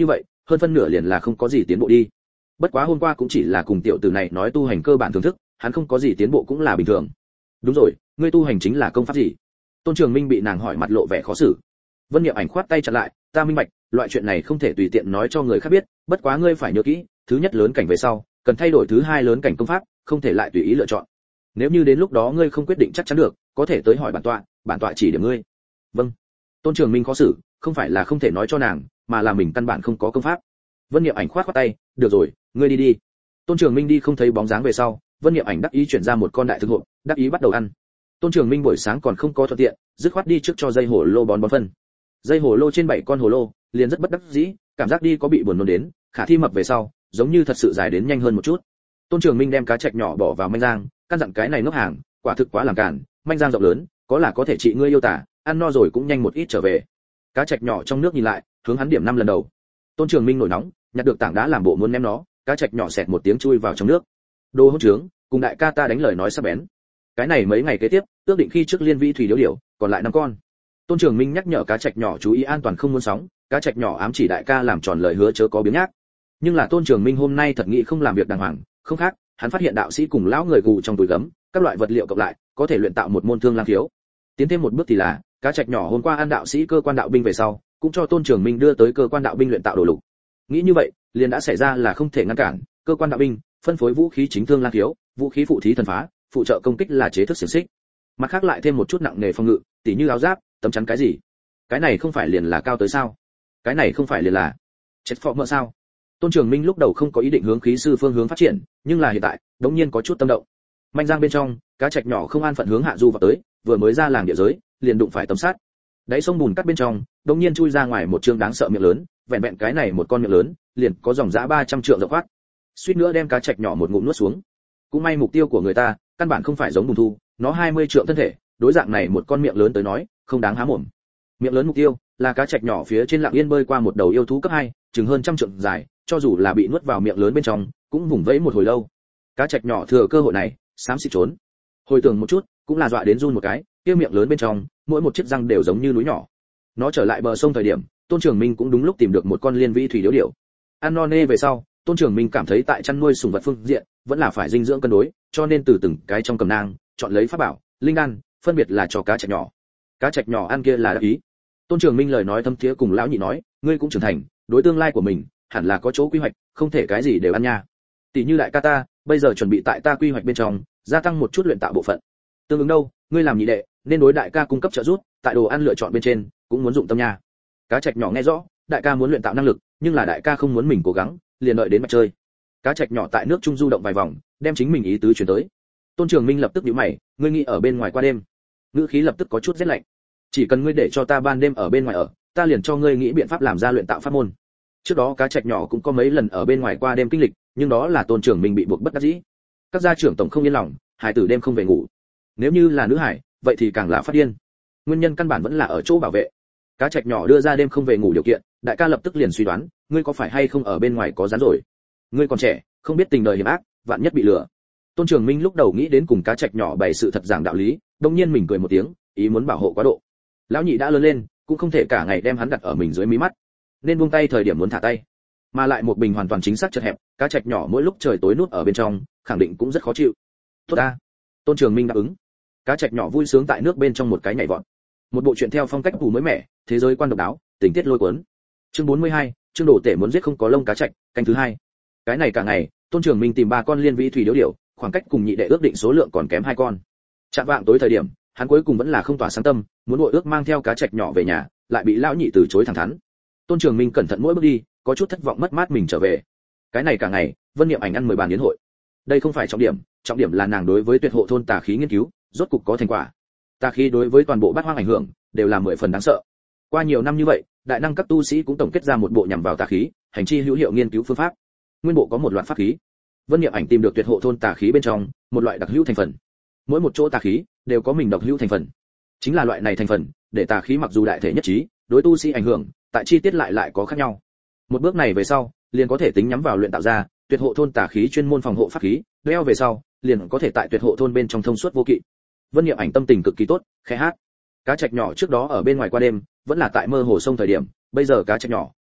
hơn phân nửa liền là không có gì tiến bộ đi. Bất quá hôm qua cũng chỉ là cùng tiểu tử này nói tu hành cơ bản thưởng thức, hắn không có gì tiến bộ cũng là bình thường. Đúng rồi, ngươi tu hành chính là công pháp gì? Tôn Trường Minh bị nàng hỏi mặt lộ vẻ khó xử. Vân Niệm Ảnh khoát tay chặn lại, ta minh bạch, loại chuyện này không thể tùy tiện nói cho người khác biết, bất quá ngươi phải nhớ kỹ, thứ nhất lớn cảnh về sau, cần thay đổi thứ hai lớn cảnh công pháp, không thể lại tùy ý lựa chọn. Nếu như đến lúc đó ngươi không quyết định chắc chắn được, có thể tới hỏi bản tọa, bản tọa chỉ điểm ngươi. Vâng. Tôn Trường Minh khó xử, không phải là không thể nói cho nàng, mà là mình căn bản không có công pháp. Vân Niệm Ảnh khoát khoát tay, được rồi, ngươi đi đi. Tôn Trường Minh đi không thấy bóng dáng về sau, Vân Niệm Ảnh đắc ý chuyển ra một con đại thực hộp, đắc ý bắt đầu ăn. Tôn Trường Minh buổi sáng còn không có thuận tiện, dứt khoát đi trước cho dây hồ lô bón bón phân. Dây hồ lô trên bảy con hồ lô, liền rất bất đắc dĩ, cảm giác đi có bị buồn nôn đến, khả thi mập về sau, giống như thật sự dài đến nhanh hơn một chút. Tôn Trường Minh đem cá trạch nhỏ bỏ vào manh giang, căn dặn cái này ngốc hàng, quả thực quá làm cản, manh giang rộng lớn, có là có thể trị ngươi yêu tả, ăn no rồi cũng nhanh một ít trở về. Cá trạch nhỏ trong nước nhìn lại, hướng hắn điểm năm lần đầu. Tôn Trường Minh nổi nóng, nhặt được tảng đá làm bộ muốn ném nó, cá trạch nhỏ xẹt một tiếng chui vào trong nước. Đồ hỗn trướng, cùng đại ca ta đánh lời nói sắc bén. Cái này mấy ngày kế tiếp, ước định khi trước liên vi thủy điếu điểu, còn lại năm con. Tôn Trường Minh nhắc nhở cá trạch nhỏ chú ý an toàn không muốn sóng, cá trạch nhỏ ám chỉ đại ca làm tròn lời hứa chớ có biếng nhác. Nhưng là Tôn Trường Minh hôm nay thật nghĩ không làm việc đàng hoàng, không khác, hắn phát hiện đạo sĩ cùng lão người gù trong túi gấm, các loại vật liệu cộng lại, có thể luyện tạo một môn thương lang khiếu. Tiến thêm một bước thì là, cá trạch nhỏ hôm qua ăn đạo sĩ cơ quan đạo binh về sau, cũng cho Tôn Trường Minh đưa tới cơ quan đạo binh luyện tạo đồ lục. Nghĩ như vậy, liền đã xảy ra là không thể ngăn cản, cơ quan đạo binh, phân phối vũ khí chính thương lang khiếu, vũ khí phụ thí thần phá, phụ trợ công kích là chế thức xiển xích. Mặt khác lại thêm một chút nặng nghề phòng ngự, tỉ như áo giáp, tấm chắn cái gì. Cái này không phải liền là cao tới sao? Cái này không phải liền là chết phọ mỡ sao? Tôn Trường Minh lúc đầu không có ý định hướng khí sư phương hướng phát triển, nhưng là hiện tại, đống nhiên có chút tâm động. Manh giang bên trong, cá trạch nhỏ không an phận hướng hạ du vào tới, vừa mới ra làng địa giới, liền đụng phải tấm sắt. Đáy sông bùn cắt bên trong, đống nhiên chui ra ngoài một trương đáng sợ miệng lớn, vẹn vẹn cái này một con miệng lớn, liền có dòng dã ba trăm trượng rộng khoát. Suýt nữa đem cá trạch nhỏ một ngụm nuốt xuống. Cũng may mục tiêu của người ta, căn bản không phải giống bùn thu, nó hai mươi trượng thân thể, đối dạng này một con miệng lớn tới nói, không đáng há mồm. Miệng lớn mục tiêu là cá trạch nhỏ phía trên lặng yên bơi qua một đầu yêu thú cấp hai, chừng hơn trăm trượng dài, cho dù là bị nuốt vào miệng lớn bên trong, cũng vùng vẫy một hồi lâu. Cá trạch nhỏ thừa cơ hội này, xám xịt trốn. Hồi tưởng một chút, cũng là dọa đến run một cái, kia miệng lớn bên trong, mỗi một chiếc răng đều giống như núi nhỏ. Nó trở lại bờ sông thời điểm, Tôn Trường Minh cũng đúng lúc tìm được một con liên vĩ thủy điếu điểu. Ăn no nê về sau, Tôn Trường Minh cảm thấy tại chăn nuôi sủng vật phương diện, vẫn là phải dinh dưỡng cân đối, cho nên từ từng cái trong cầm nang, chọn lấy pháp bảo, linh đan, phân biệt là cho cá trạch nhỏ. Cá trạch nhỏ ăn kia là đắc ý. Tôn Trường Minh lời nói thâm thiế cùng lão nhị nói, ngươi cũng trưởng thành, đối tương lai của mình, hẳn là có chỗ quy hoạch, không thể cái gì đều ăn nha. Tỷ như đại ca ta, bây giờ chuẩn bị tại ta quy hoạch bên trong, gia tăng một chút luyện tạo bộ phận. Tương ứng đâu, ngươi làm nhị đệ, nên đối đại ca cung cấp trợ giúp, tại đồ ăn lựa chọn bên trên, cũng muốn dụng tâm nha. Cá trạch nhỏ nghe rõ, đại ca muốn luyện tạo năng lực, nhưng là đại ca không muốn mình cố gắng, liền đợi đến mặt chơi. Cá trạch nhỏ tại nước trung du động vài vòng, đem chính mình ý tứ truyền tới. Tôn Trường Minh lập tức nhíu mày, ngươi nghĩ ở bên ngoài qua đêm? Ngữ khí lập tức có chút rét lạnh. Chỉ cần ngươi để cho ta ban đêm ở bên ngoài ở, ta liền cho ngươi nghĩ biện pháp làm ra luyện tạo pháp môn. Trước đó cá trạch nhỏ cũng có mấy lần ở bên ngoài qua đêm kinh lịch, nhưng đó là Tôn Trường Minh bị buộc bất đắc dĩ. Các gia trưởng tổng không yên lòng, hải tử đêm không về ngủ. Nếu như là nữ hải, vậy thì càng là phát điên. Nguyên nhân căn bản vẫn là ở chỗ bảo vệ. Cá trạch nhỏ đưa ra đêm không về ngủ điều kiện, đại ca lập tức liền suy đoán, ngươi có phải hay không ở bên ngoài có rắn rồi? Ngươi còn trẻ, không biết tình đời hiểm ác, vạn nhất bị lừa. Tôn Trường Minh lúc đầu nghĩ đến cùng cá trạch nhỏ bày sự thật giảng đạo lý, đột nhiên mình cười một tiếng, ý muốn bảo hộ quá độ. Lão nhị đã lớn lên, cũng không thể cả ngày đem hắn đặt ở mình dưới mí mắt, nên buông tay thời điểm muốn thả tay. Mà lại một bình hoàn toàn chính xác chật hẹp, cá trạch nhỏ mỗi lúc trời tối nuốt ở bên trong, khẳng định cũng rất khó chịu. Tốt a. Tôn Trường Minh đáp ứng. Cá trạch nhỏ vui sướng tại nước bên trong một cái nhảy vọt. Một bộ truyện theo phong cách phủ mới mẻ, thế giới quan độc đáo, tình tiết lôi cuốn. Chương bốn mươi hai, chương đổ tể muốn giết không có lông cá trạch, canh thứ hai. Cái này cả ngày, Tôn Trường Minh tìm ba con liên vĩ thủy điếu điểu, khoảng cách cùng nhị đệ ước định số lượng còn kém hai con. Chạm vạng tối thời điểm, hắn cuối cùng vẫn là không tỏa sáng tâm, muốn đội ước mang theo cá trạch nhỏ về nhà, lại bị lão nhị từ chối thẳng thắn. Tôn Trường Minh cẩn thận mỗi bước đi, có chút thất vọng mất mát mình trở về. Cái này cả ngày, Vân Niệm Ảnh ăn mười bàn yến hội. Đây không phải trọng điểm, trọng điểm là nàng đối với tuyệt hộ thôn tà khí nghiên cứu, rốt cục có thành quả. Tà khí đối với toàn bộ bát hoang ảnh hưởng, đều là mười phần đáng sợ. Qua nhiều năm như vậy, đại năng các tu sĩ cũng tổng kết ra một bộ nhằm vào tà khí, hành chi hữu hiệu nghiên cứu phương pháp. Nguyên bộ có một loạt pháp khí. Vân Niệm Ảnh tìm được tuyệt hộ thôn tà khí bên trong, một loại đặc hữu thành phần. Mỗi một chỗ tà khí đều có mình độc hữu thành phần. Chính là loại này thành phần, để tà khí mặc dù đại thể nhất trí, đối tu sĩ ảnh hưởng, tại chi tiết lại lại có khác nhau. Một bước này về sau, liền có thể tính nhắm vào luyện tạo ra tuyệt hộ thôn tà khí chuyên môn phòng hộ pháp khí, đeo về sau, liền có thể tại tuyệt hộ thôn bên trong thông suốt vô kỵ. Vân Niệm Ảnh tâm tình cực kỳ tốt, khẽ hát. Cá trạch nhỏ trước đó ở bên ngoài qua đêm, vẫn là tại mơ hồ sông thời điểm, bây giờ cá trạch nhỏ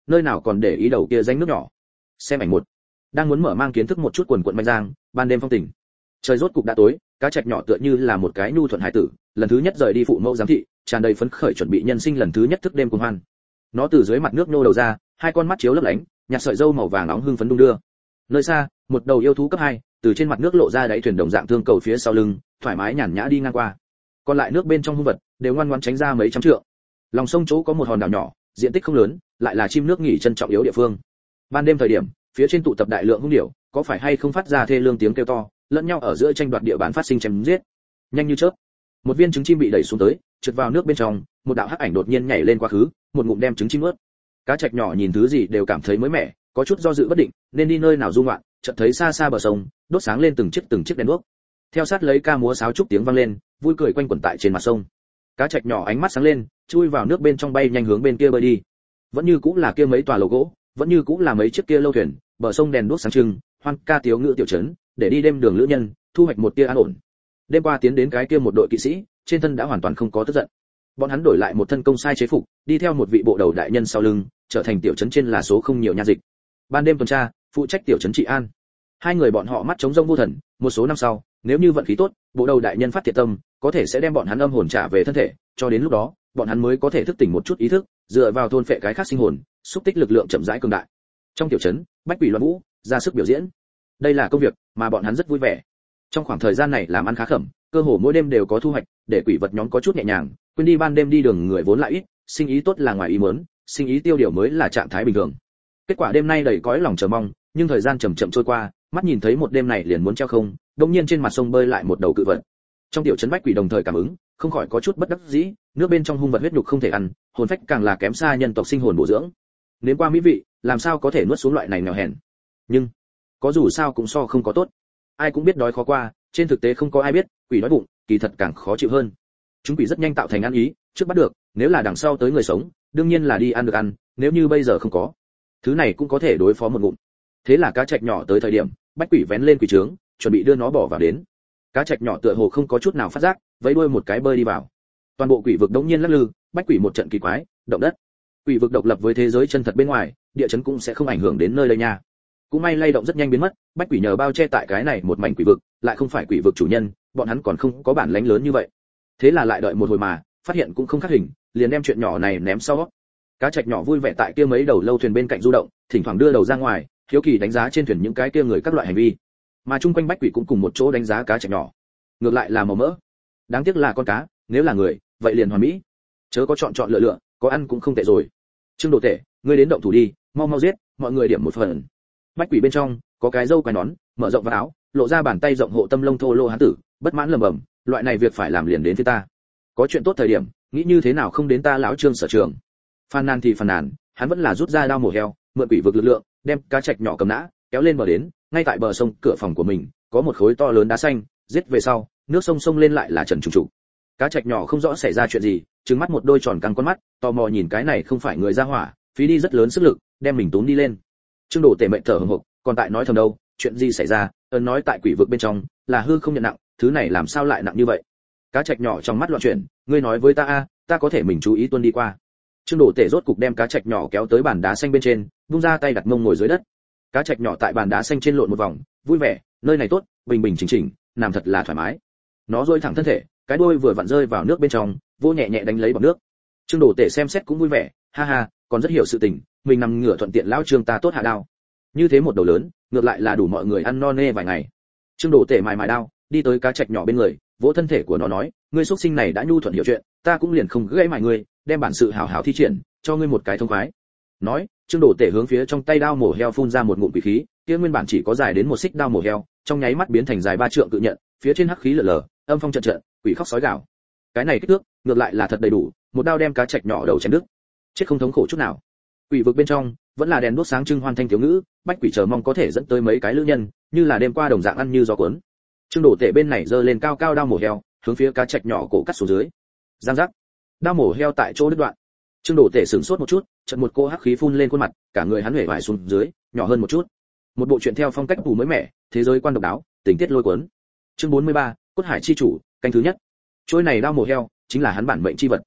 nơi nào còn để ý đầu kia danh nước nhỏ. Xem ảnh một. Đang muốn mở mang kiến thức một chút quần quận Bạch Giang, ban đêm phong tình. Trời rốt cục đã tối, cá trạch nhỏ tựa như là một cái nhu thuận hải tử, lần thứ nhất rời đi phụ mẫu giám thị, tràn đầy phấn khởi chuẩn bị nhân sinh lần thứ nhất thức đêm cuồng hoan. Nó từ dưới mặt nước nô đầu ra, hai con mắt chiếu lấp lánh, nhạt sợi râu màu vàng nóng hưng phấn đung đưa. Nơi xa, một đầu yêu thú cấp hai, từ trên mặt nước lộ ra đáy thuyền đồng dạng thương cầu phía sau lưng, thoải mái nhàn nhã đi ngang qua. Còn lại nước bên trong hung vật đều ngoan ngoãn tránh ra mấy trăm trượng. Lòng sông chỗ có một hòn đảo nhỏ, diện tích không lớn, lại là chim nước nghỉ chân trọng yếu địa phương. Ban đêm thời điểm, phía trên tụ tập đại lượng hung điểu, có phải hay không phát ra thê lương tiếng kêu to, lẫn nhau ở giữa tranh đoạt địa bàn phát sinh chém giết. Nhanh như chớp, một viên trứng chim bị đẩy xuống tới, trượt vào nước bên trong, một đạo hắc ảnh đột nhiên nhảy lên quá khứ, một ngụm đem trứng chim ướt. Cá trạch nhỏ nhìn thứ gì đều cảm thấy mới mẻ, có chút do dự bất định, nên đi nơi nào du ngoạn, chợt thấy xa xa bờ sông, đốt sáng lên từng chiếc từng chiếc đèn đuốc. Theo sát lấy ca múa sáo trúc tiếng vang lên, vui cười quanh quẩn tại trên mặt sông. Cá trạch nhỏ ánh mắt sáng lên, chui vào nước bên trong bay nhanh hướng bên kia bơi đi. Vẫn như cũng là kia mấy tòa lầu gỗ, vẫn như cũng là mấy chiếc kia lâu thuyền, bờ sông đèn đuốc sáng trưng, hoan ca tiếu ngữ tiểu trấn, để đi đêm đường lữ nhân, thu hoạch một tia an ổn. Đêm qua tiến đến cái kia một đội kỵ sĩ, trên thân đã hoàn toàn không có tức giận. Bọn hắn đổi lại một thân công sai chế phục, đi theo một vị bộ đầu đại nhân sau lưng, trở thành tiểu trấn trên là số không nhiều nha dịch. Ban đêm tuần tra, phụ trách tiểu trấn trị an. Hai người bọn họ mắt trống rông vô thần, một số năm sau, nếu như vận khí tốt, bộ đầu đại nhân phát thiệt tâm, có thể sẽ đem bọn hắn âm hồn trả về thân thể, cho đến lúc đó, bọn hắn mới có thể thức tỉnh một chút ý thức, dựa vào thôn phệ cái khác sinh hồn, xúc tích lực lượng chậm rãi cường đại. Trong tiểu trấn, bách quỷ loạn vũ, ra sức biểu diễn. Đây là công việc mà bọn hắn rất vui vẻ. Trong khoảng thời gian này làm ăn khá khẩm, cơ hồ mỗi đêm đều có thu hoạch, để quỷ vật nhóm có chút nhẹ nhàng, quên đi ban đêm đi đường người vốn lại ít, sinh ý tốt là ngoài ý muốn, sinh ý tiêu điều mới là trạng thái bình thường. Kết quả đêm nay đầy cõi lòng chờ mong, nhưng thời gian chậm chậm trôi qua, mắt nhìn thấy một đêm này liền muốn treo không, đột nhiên trên mặt sông bơi lại một đầu cự vật. Trong tiểu trấn bách quỷ đồng thời cảm ứng, không khỏi có chút bất đắc dĩ, nước bên trong hung vật huyết nhục không thể ăn, hồn phách càng là kém xa nhân tộc sinh hồn bổ dưỡng. Nếm qua mỹ vị, làm sao có thể nuốt xuống loại này nghèo hèn. Nhưng, có dù sao cũng so không có tốt. Ai cũng biết đói khó qua, trên thực tế không có ai biết, quỷ đói bụng, kỳ thật càng khó chịu hơn. Chúng quỷ rất nhanh tạo thành ăn ý, trước bắt được, nếu là đằng sau tới người sống, đương nhiên là đi ăn được ăn, nếu như bây giờ không có, thứ này cũng có thể đối phó một ngụm. Thế là cá trạch nhỏ tới thời điểm, bách quỷ vén lên quỷ trướng, chuẩn bị đưa nó bỏ vào đến. Cá trạch nhỏ tựa hồ không có chút nào phát giác, vẫy đuôi một cái bơi đi vào. Toàn bộ quỷ vực đống nhiên lắc lư, bách quỷ một trận kỳ quái, động đất. Quỷ vực độc lập với thế giới chân thật bên ngoài, địa chấn cũng sẽ không ảnh hưởng đến nơi đây nha. Cũng may lay động rất nhanh biến mất, bách quỷ nhờ bao che tại cái này một mảnh quỷ vực, lại không phải quỷ vực chủ nhân, bọn hắn còn không có bản lãnh lớn như vậy. Thế là lại đợi một hồi mà, phát hiện cũng không khác hình, liền đem chuyện nhỏ này ném sau. Cá trạch nhỏ vui vẻ tại kia mấy đầu lâu thuyền bên cạnh du động, thỉnh thoảng đưa đầu ra ngoài, hiếu kỳ đánh giá trên thuyền những cái kia người các loại hành vi. Mà chung quanh bách quỷ cũng cùng một chỗ đánh giá cá trạch nhỏ. Ngược lại là màu mỡ. Đáng tiếc là con cá, nếu là người, vậy liền hoàn mỹ. Chớ có chọn chọn lựa lựa, có ăn cũng không tệ rồi. Trương Đồ Tể, ngươi đến động thủ đi, mau mau giết, mọi người điểm một phần. Bách quỷ bên trong có cái râu quai nón, mở rộng vào áo, lộ ra bàn tay rộng hộ tâm lông thô lô hán tử, bất mãn lầm bầm, loại này việc phải làm liền đến phía ta. Có chuyện tốt thời điểm, nghĩ như thế nào không đến ta lão Trương sở trường. Phàn nàn thì phàn nàn, hắn vẫn là rút ra đao mổ heo, mượn quỷ vực lực lượng, đem cá trạch nhỏ cầm nã, kéo lên bờ đến, ngay tại bờ sông cửa phòng của mình, có một khối to lớn đá xanh, giết về sau, nước sông sông lên lại là trần trùng trụ. Cá trạch nhỏ không rõ xảy ra chuyện gì, trừng mắt một đôi tròn căng con mắt, tò mò nhìn cái này không phải người ra hỏa, phí đi rất lớn sức lực, đem mình túm đi lên. Trương Đồ Tể mệnh thở hổn hộc, còn tại nói thầm đâu, chuyện gì xảy ra, ấn nói tại quỷ vực bên trong, là hư không nhận nặng, thứ này làm sao lại nặng như vậy? Cá trạch nhỏ trong mắt loạn chuyển, ngươi nói với ta a, ta có thể mình chú ý tuân đi qua. Trương Đồ Tể rốt cục đem cá trạch nhỏ kéo tới bàn đá xanh bên trên, vung ra tay đặt mông ngồi dưới đất. Cá trạch nhỏ tại bàn đá xanh trên lộn một vòng, vui vẻ, nơi này tốt, bình bình chỉnh chỉnh, nằm thật là thoải mái. Nó duỗi thẳng thân thể, cái đuôi vừa vặn rơi vào nước bên trong, vô nhẹ nhẹ đánh lấy bọt nước. Trương Đồ Tể xem xét cũng vui vẻ, ha ha, còn rất hiểu sự tình, mình nằm ngửa thuận tiện lão Trương ta tốt hạ đao. Như thế một đầu lớn, ngược lại là đủ mọi người ăn no nê vài ngày. Trương Đồ Tể mài mài đao, đi tới cá trạch nhỏ bên người, vỗ thân thể của nó nói, ngươi xuất sinh này đã nhu thuận hiểu chuyện, ta cũng liền không gãy mài ngươi, đem bản sự hảo hảo thi triển, cho ngươi một cái thông khoái. Nói, Trương Đồ Tể hướng phía trong tay đao mổ heo phun ra một ngụm quỷ khí, kia nguyên bản chỉ có dài đến một xích đao mổ heo, trong nháy mắt biến thành dài ba trượng cự nhận, phía trên hắc khí lở lở, âm phong trận trận, quỷ khóc sói gào. Cái này kích thước, ngược lại là thật đầy đủ, một đao đem cá trạch nhỏ đầu chém đứt. Chết không thống khổ chút nào. Quỷ vực bên trong, vẫn là đèn đuốc sáng trưng hoan thanh thiếu ngữ, bách quỷ chờ mong có thể dẫn tới mấy cái lữ nhân, như là đêm qua đồng dạng ăn như gió cuốn. Trương Đồ Tể bên này giơ lên cao cao đao mổ heo, hướng phía cá trạch nhỏ cổ cắt xuống dưới. Giang giác. Đao mổ heo tại chỗ đứt đoạn. Trương Đồ Tể sửng sốt một chút, chợt một cô hắc khí phun lên khuôn mặt, cả người hắn huệ vải xuống dưới, nhỏ hơn một chút. Một bộ truyện theo phong cách phủ mới mẻ, thế giới quan độc đáo, tình tiết lôi cuốn. Chương bốn mươi ba, Cốt Hải chi chủ, canh thứ nhất. Trôi này đao mổ heo, chính là hắn bản mệnh chi vật.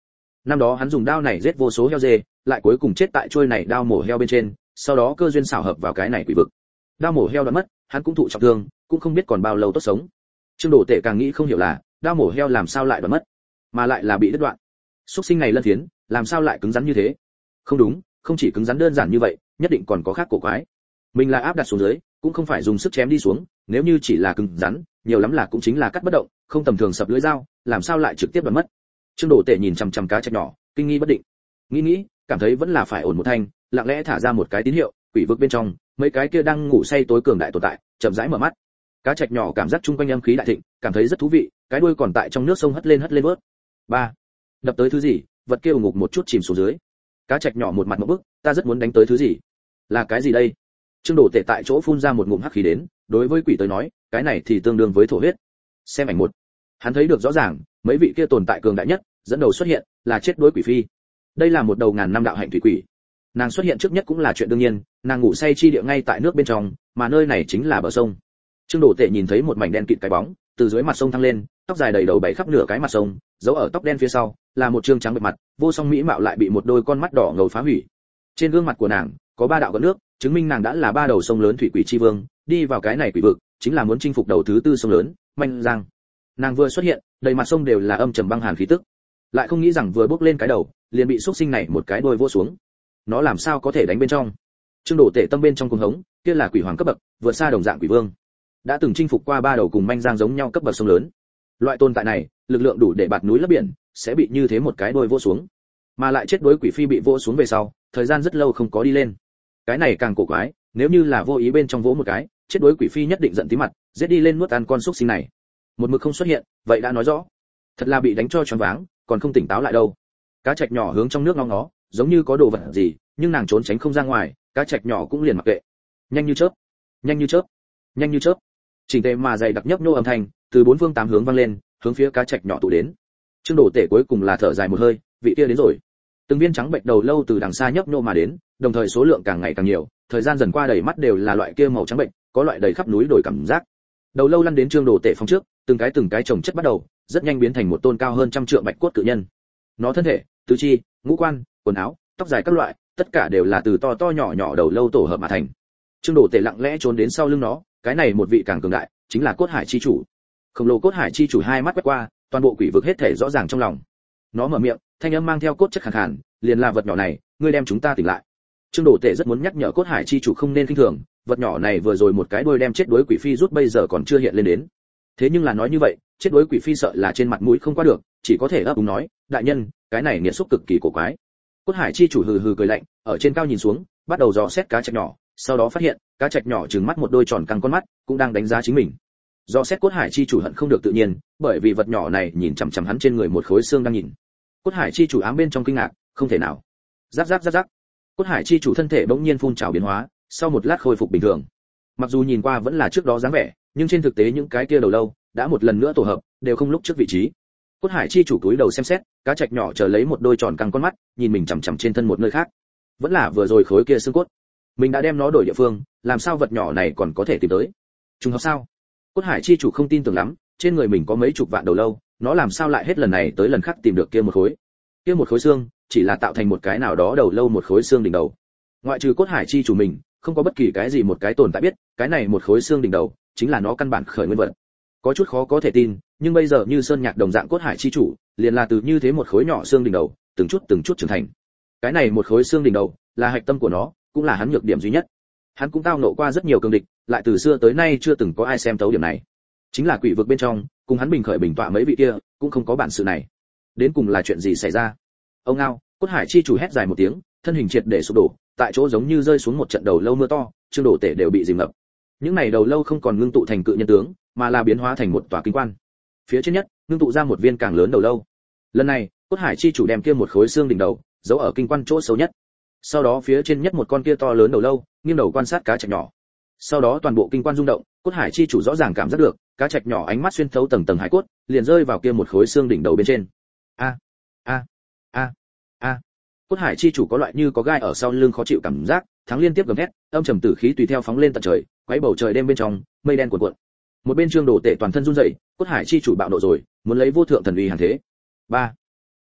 Năm đó hắn dùng đao này giết vô số heo dê, lại cuối cùng chết tại trôi này đao mổ heo bên trên, sau đó cơ duyên xảo hợp vào cái này quỷ vực. Đao mổ heo đã mất, hắn cũng thụ trọng thương, cũng không biết còn bao lâu tốt sống. Trương Đồ Tể càng nghĩ không hiểu là, đao mổ heo làm sao lại đoạn mất, mà lại là bị đứt đoạn. Súc sinh này lân thiến, làm sao lại cứng rắn như thế? Không đúng, không chỉ cứng rắn đơn giản như vậy, nhất định còn có khác cổ quái. Mình là áp đặt xuống dưới, cũng không phải dùng sức chém đi xuống, nếu như chỉ là cứng rắn, nhiều lắm là cũng chính là cắt bất động, không tầm thường sập lưỡi dao, làm sao lại trực tiếp đoạn mất. Trương Đồ Tể nhìn chằm chằm cá trạch nhỏ, kinh nghi bất định. Nghĩ nghĩ, cảm thấy vẫn là phải ổn một thanh, lặng lẽ thả ra một cái tín hiệu, quỷ vực bên trong, mấy cái kia đang ngủ say tối cường đại tồn tại, chậm rãi mở mắt. Cá trạch nhỏ cảm giác chung quanh âm khí đại thịnh, cảm thấy rất thú vị, cái đuôi còn tại trong nước sông hất lên hất lên vớt. Ba, đập tới thứ gì, vật kia ù ngục một chút chìm xuống dưới. Cá trạch nhỏ một mặt ngộp bức, ta rất muốn đánh tới thứ gì. Là cái gì đây? Trương Đồ Tể tại chỗ phun ra một ngụm hắc khí đến, đối với quỷ tới nói, cái này thì tương đương với thổ huyết. Xem ảnh một, hắn thấy được rõ ràng, mấy vị kia tồn tại cường đại nhất, dẫn đầu xuất hiện, là chết đuối quỷ phi. Đây là một đầu ngàn năm đạo hạnh thủy quỷ. Nàng xuất hiện trước nhất cũng là chuyện đương nhiên, nàng ngủ say chi địa ngay tại nước bên trong, mà nơi này chính là bờ sông. Trương Đồ Tể nhìn thấy một mảnh đen kịt cái bóng, từ dưới mặt sông thăng lên, tóc dài đầy đầu bảy khắp nửa cái mặt sông, giấu ở tóc đen phía sau, là một trương trắng bệ mặt, vô song mỹ mạo lại bị một đôi con mắt đỏ ngầu phá hủy. Trên gương mặt của nàng có ba đạo gợn nước, chứng minh nàng đã là ba đầu sông lớn thủy quỷ chi vương, đi vào cái này quỷ vực, chính là muốn chinh phục đầu thứ tư sông lớn, Manh Giang. Nàng vừa xuất hiện, đầy mặt sông đều là âm trầm băng hàn khí tức, lại không nghĩ rằng vừa bước lên cái đầu, liền bị xúc sinh này một cái đôi vỗ xuống. Nó làm sao có thể đánh bên trong? Trương Đồ Tể tâm bên trong cuồng hống, kia là quỷ hoàng cấp bậc, vượt xa đồng dạng quỷ vương, đã từng chinh phục qua ba đầu cùng Manh Giang giống nhau cấp bậc sông lớn. Loại tồn tại này, lực lượng đủ để bạt núi lấp biển, sẽ bị như thế một cái đôi vỗ xuống, mà lại chết đối quỷ phi bị vỗ xuống về sau, thời gian rất lâu không có đi lên. Cái này càng cổ quái, nếu như là vô ý bên trong vỗ một cái, chết đối quỷ phi nhất định giận tí mặt, giết đi lên nuốt ăn con xúc sinh này. Một mực không xuất hiện, vậy đã nói rõ, thật là bị đánh cho choáng váng, còn không tỉnh táo lại đâu. Cá trạch nhỏ hướng trong nước ngó ngó, giống như có đồ vật gì, nhưng nàng trốn tránh không ra ngoài, cá trạch nhỏ cũng liền mặc kệ. Nhanh như chớp, nhanh như chớp, nhanh như chớp. Chỉnh tề mà dày đặc nhấp nhô âm thanh, từ bốn phương tám hướng vang lên, hướng phía cá trạch nhỏ tụ đến. Trương Đồ Tể cuối cùng là thở dài một hơi, vị kia đến rồi. Từng viên trắng bệnh đầu lâu từ đằng xa nhấp nhô mà đến, đồng thời số lượng càng ngày càng nhiều, thời gian dần qua đầy mắt đều là loại kia màu trắng bệnh, có loại đầy khắp núi đổi cảm giác. Đầu lâu lăn đến Trương Đồ Tể phòng trước, từng cái từng cái chồng chất bắt đầu, rất nhanh biến thành một tôn cao hơn trăm trượng bạch cốt cự nhân. Nó thân thể, tứ chi, ngũ quan, quần áo, tóc dài các loại, tất cả đều là từ to to nhỏ nhỏ đầu lâu tổ hợp mà thành. Trương Đồ Tể lặng lẽ trốn đến sau lưng nó, cái này một vị càng cường đại, chính là Cốt Hải chi chủ. Khổng lồ Cốt Hải chi chủ hai mắt quét qua, toàn bộ quỷ vực hết thể rõ ràng trong lòng. Nó mở miệng, thanh âm mang theo cốt chất khàn khàn, liền là vật nhỏ này, ngươi đem chúng ta tỉnh lại. Trương Đồ Tể rất muốn nhắc nhở Cốt Hải chi chủ không nên khinh thường, vật nhỏ này vừa rồi một cái đuôi đem chết đuối quỷ phi rút bây giờ còn chưa hiện lên đến. Thế nhưng là nói như vậy, chết đuối quỷ phi sợ là trên mặt mũi không qua được, chỉ có thể ấp úng nói, đại nhân, cái này nghiệt xúc cực kỳ cổ quái. Cốt Hải chi chủ hừ hừ cười lạnh, ở trên cao nhìn xuống, bắt đầu dò xét cá trạch nhỏ, sau đó phát hiện, cá trạch nhỏ trừng mắt một đôi tròn căng con mắt, cũng đang đánh giá chính mình. Do xét Cốt Hải chi chủ hận không được tự nhiên, bởi vì vật nhỏ này nhìn chằm chằm hắn trên người một khối xương đang nhìn. Cốt Hải chi chủ ám bên trong kinh ngạc, không thể nào. Rắc rắc rắc rắc. Cốt Hải chi chủ thân thể bỗng nhiên phun trào biến hóa, sau một lát khôi phục bình thường. Mặc dù nhìn qua vẫn là trước đó dáng vẻ, nhưng trên thực tế những cái kia đầu lâu đã một lần nữa tổ hợp, đều không lúc trước vị trí. Cốt Hải chi chủ cúi đầu xem xét, cá trạch nhỏ chờ lấy một đôi tròn căng con mắt, nhìn mình chằm chằm trên thân một nơi khác. Vẫn là vừa rồi khối kia xương cốt. Mình đã đem nó đổi địa phương, làm sao vật nhỏ này còn có thể tìm tới? Trùng hợp sao? Cốt Hải chi chủ không tin tưởng lắm, trên người mình có mấy chục vạn đầu lâu, nó làm sao lại hết lần này tới lần khác tìm được kia một khối? Kia một khối xương, chỉ là tạo thành một cái nào đó đầu lâu một khối xương đỉnh đầu. Ngoại trừ Cốt Hải chi chủ mình, không có bất kỳ cái gì một cái tồn tại biết, cái này một khối xương đỉnh đầu, chính là nó căn bản khởi nguyên vật. Có chút khó có thể tin, nhưng bây giờ như sơn nhạc đồng dạng Cốt Hải chi chủ, liền là từ như thế một khối nhỏ xương đỉnh đầu, từng chút từng chút trưởng thành. Cái này một khối xương đỉnh đầu, là hạch tâm của nó, cũng là hắn nhược điểm duy nhất. Hắn cũng tao nộ qua rất nhiều cường địch, lại từ xưa tới nay chưa từng có ai xem tấu điểm này. Chính là quỷ vực bên trong, cùng hắn bình khởi bình tọa mấy vị kia, cũng không có bản sự này. Đến cùng là chuyện gì xảy ra? Ông ngao, Cốt Hải chi chủ hét dài một tiếng, thân hình triệt để sụp đổ, tại chỗ giống như rơi xuống một trận đầu lâu mưa to, Trương Đồ Tể đều bị dìm ngập. Những này đầu lâu không còn ngưng tụ thành cự nhân tướng, mà là biến hóa thành một tòa kinh quan. Phía trên nhất, ngưng tụ ra một viên càng lớn đầu lâu. Lần này, Cốt Hải chi chủ đem kia một khối xương đỉnh đầu, giấu ở kinh quan chỗ xấu nhất. Sau đó phía trên nhất một con kia to lớn đầu lâu, nghiêng đầu quan sát cá trạch nhỏ. Sau đó toàn bộ kinh quan rung động, Cốt Hải chi chủ rõ ràng cảm giác được, cá trạch nhỏ ánh mắt xuyên thấu tầng tầng hải cốt, liền rơi vào kia một khối xương đỉnh đầu bên trên. A a a a. Cốt Hải chi chủ có loại như có gai ở sau lưng khó chịu cảm giác, thắng liên tiếp gầm thét, âm trầm tử khí tùy theo phóng lên tận trời, quấy bầu trời đêm bên trong, mây đen cuộn cuộn. Một bên Trương Đồ Tể toàn thân run rẩy, Cốt Hải chi chủ bạo nộ rồi, muốn lấy vô thượng thần uy hàng thế. Ba.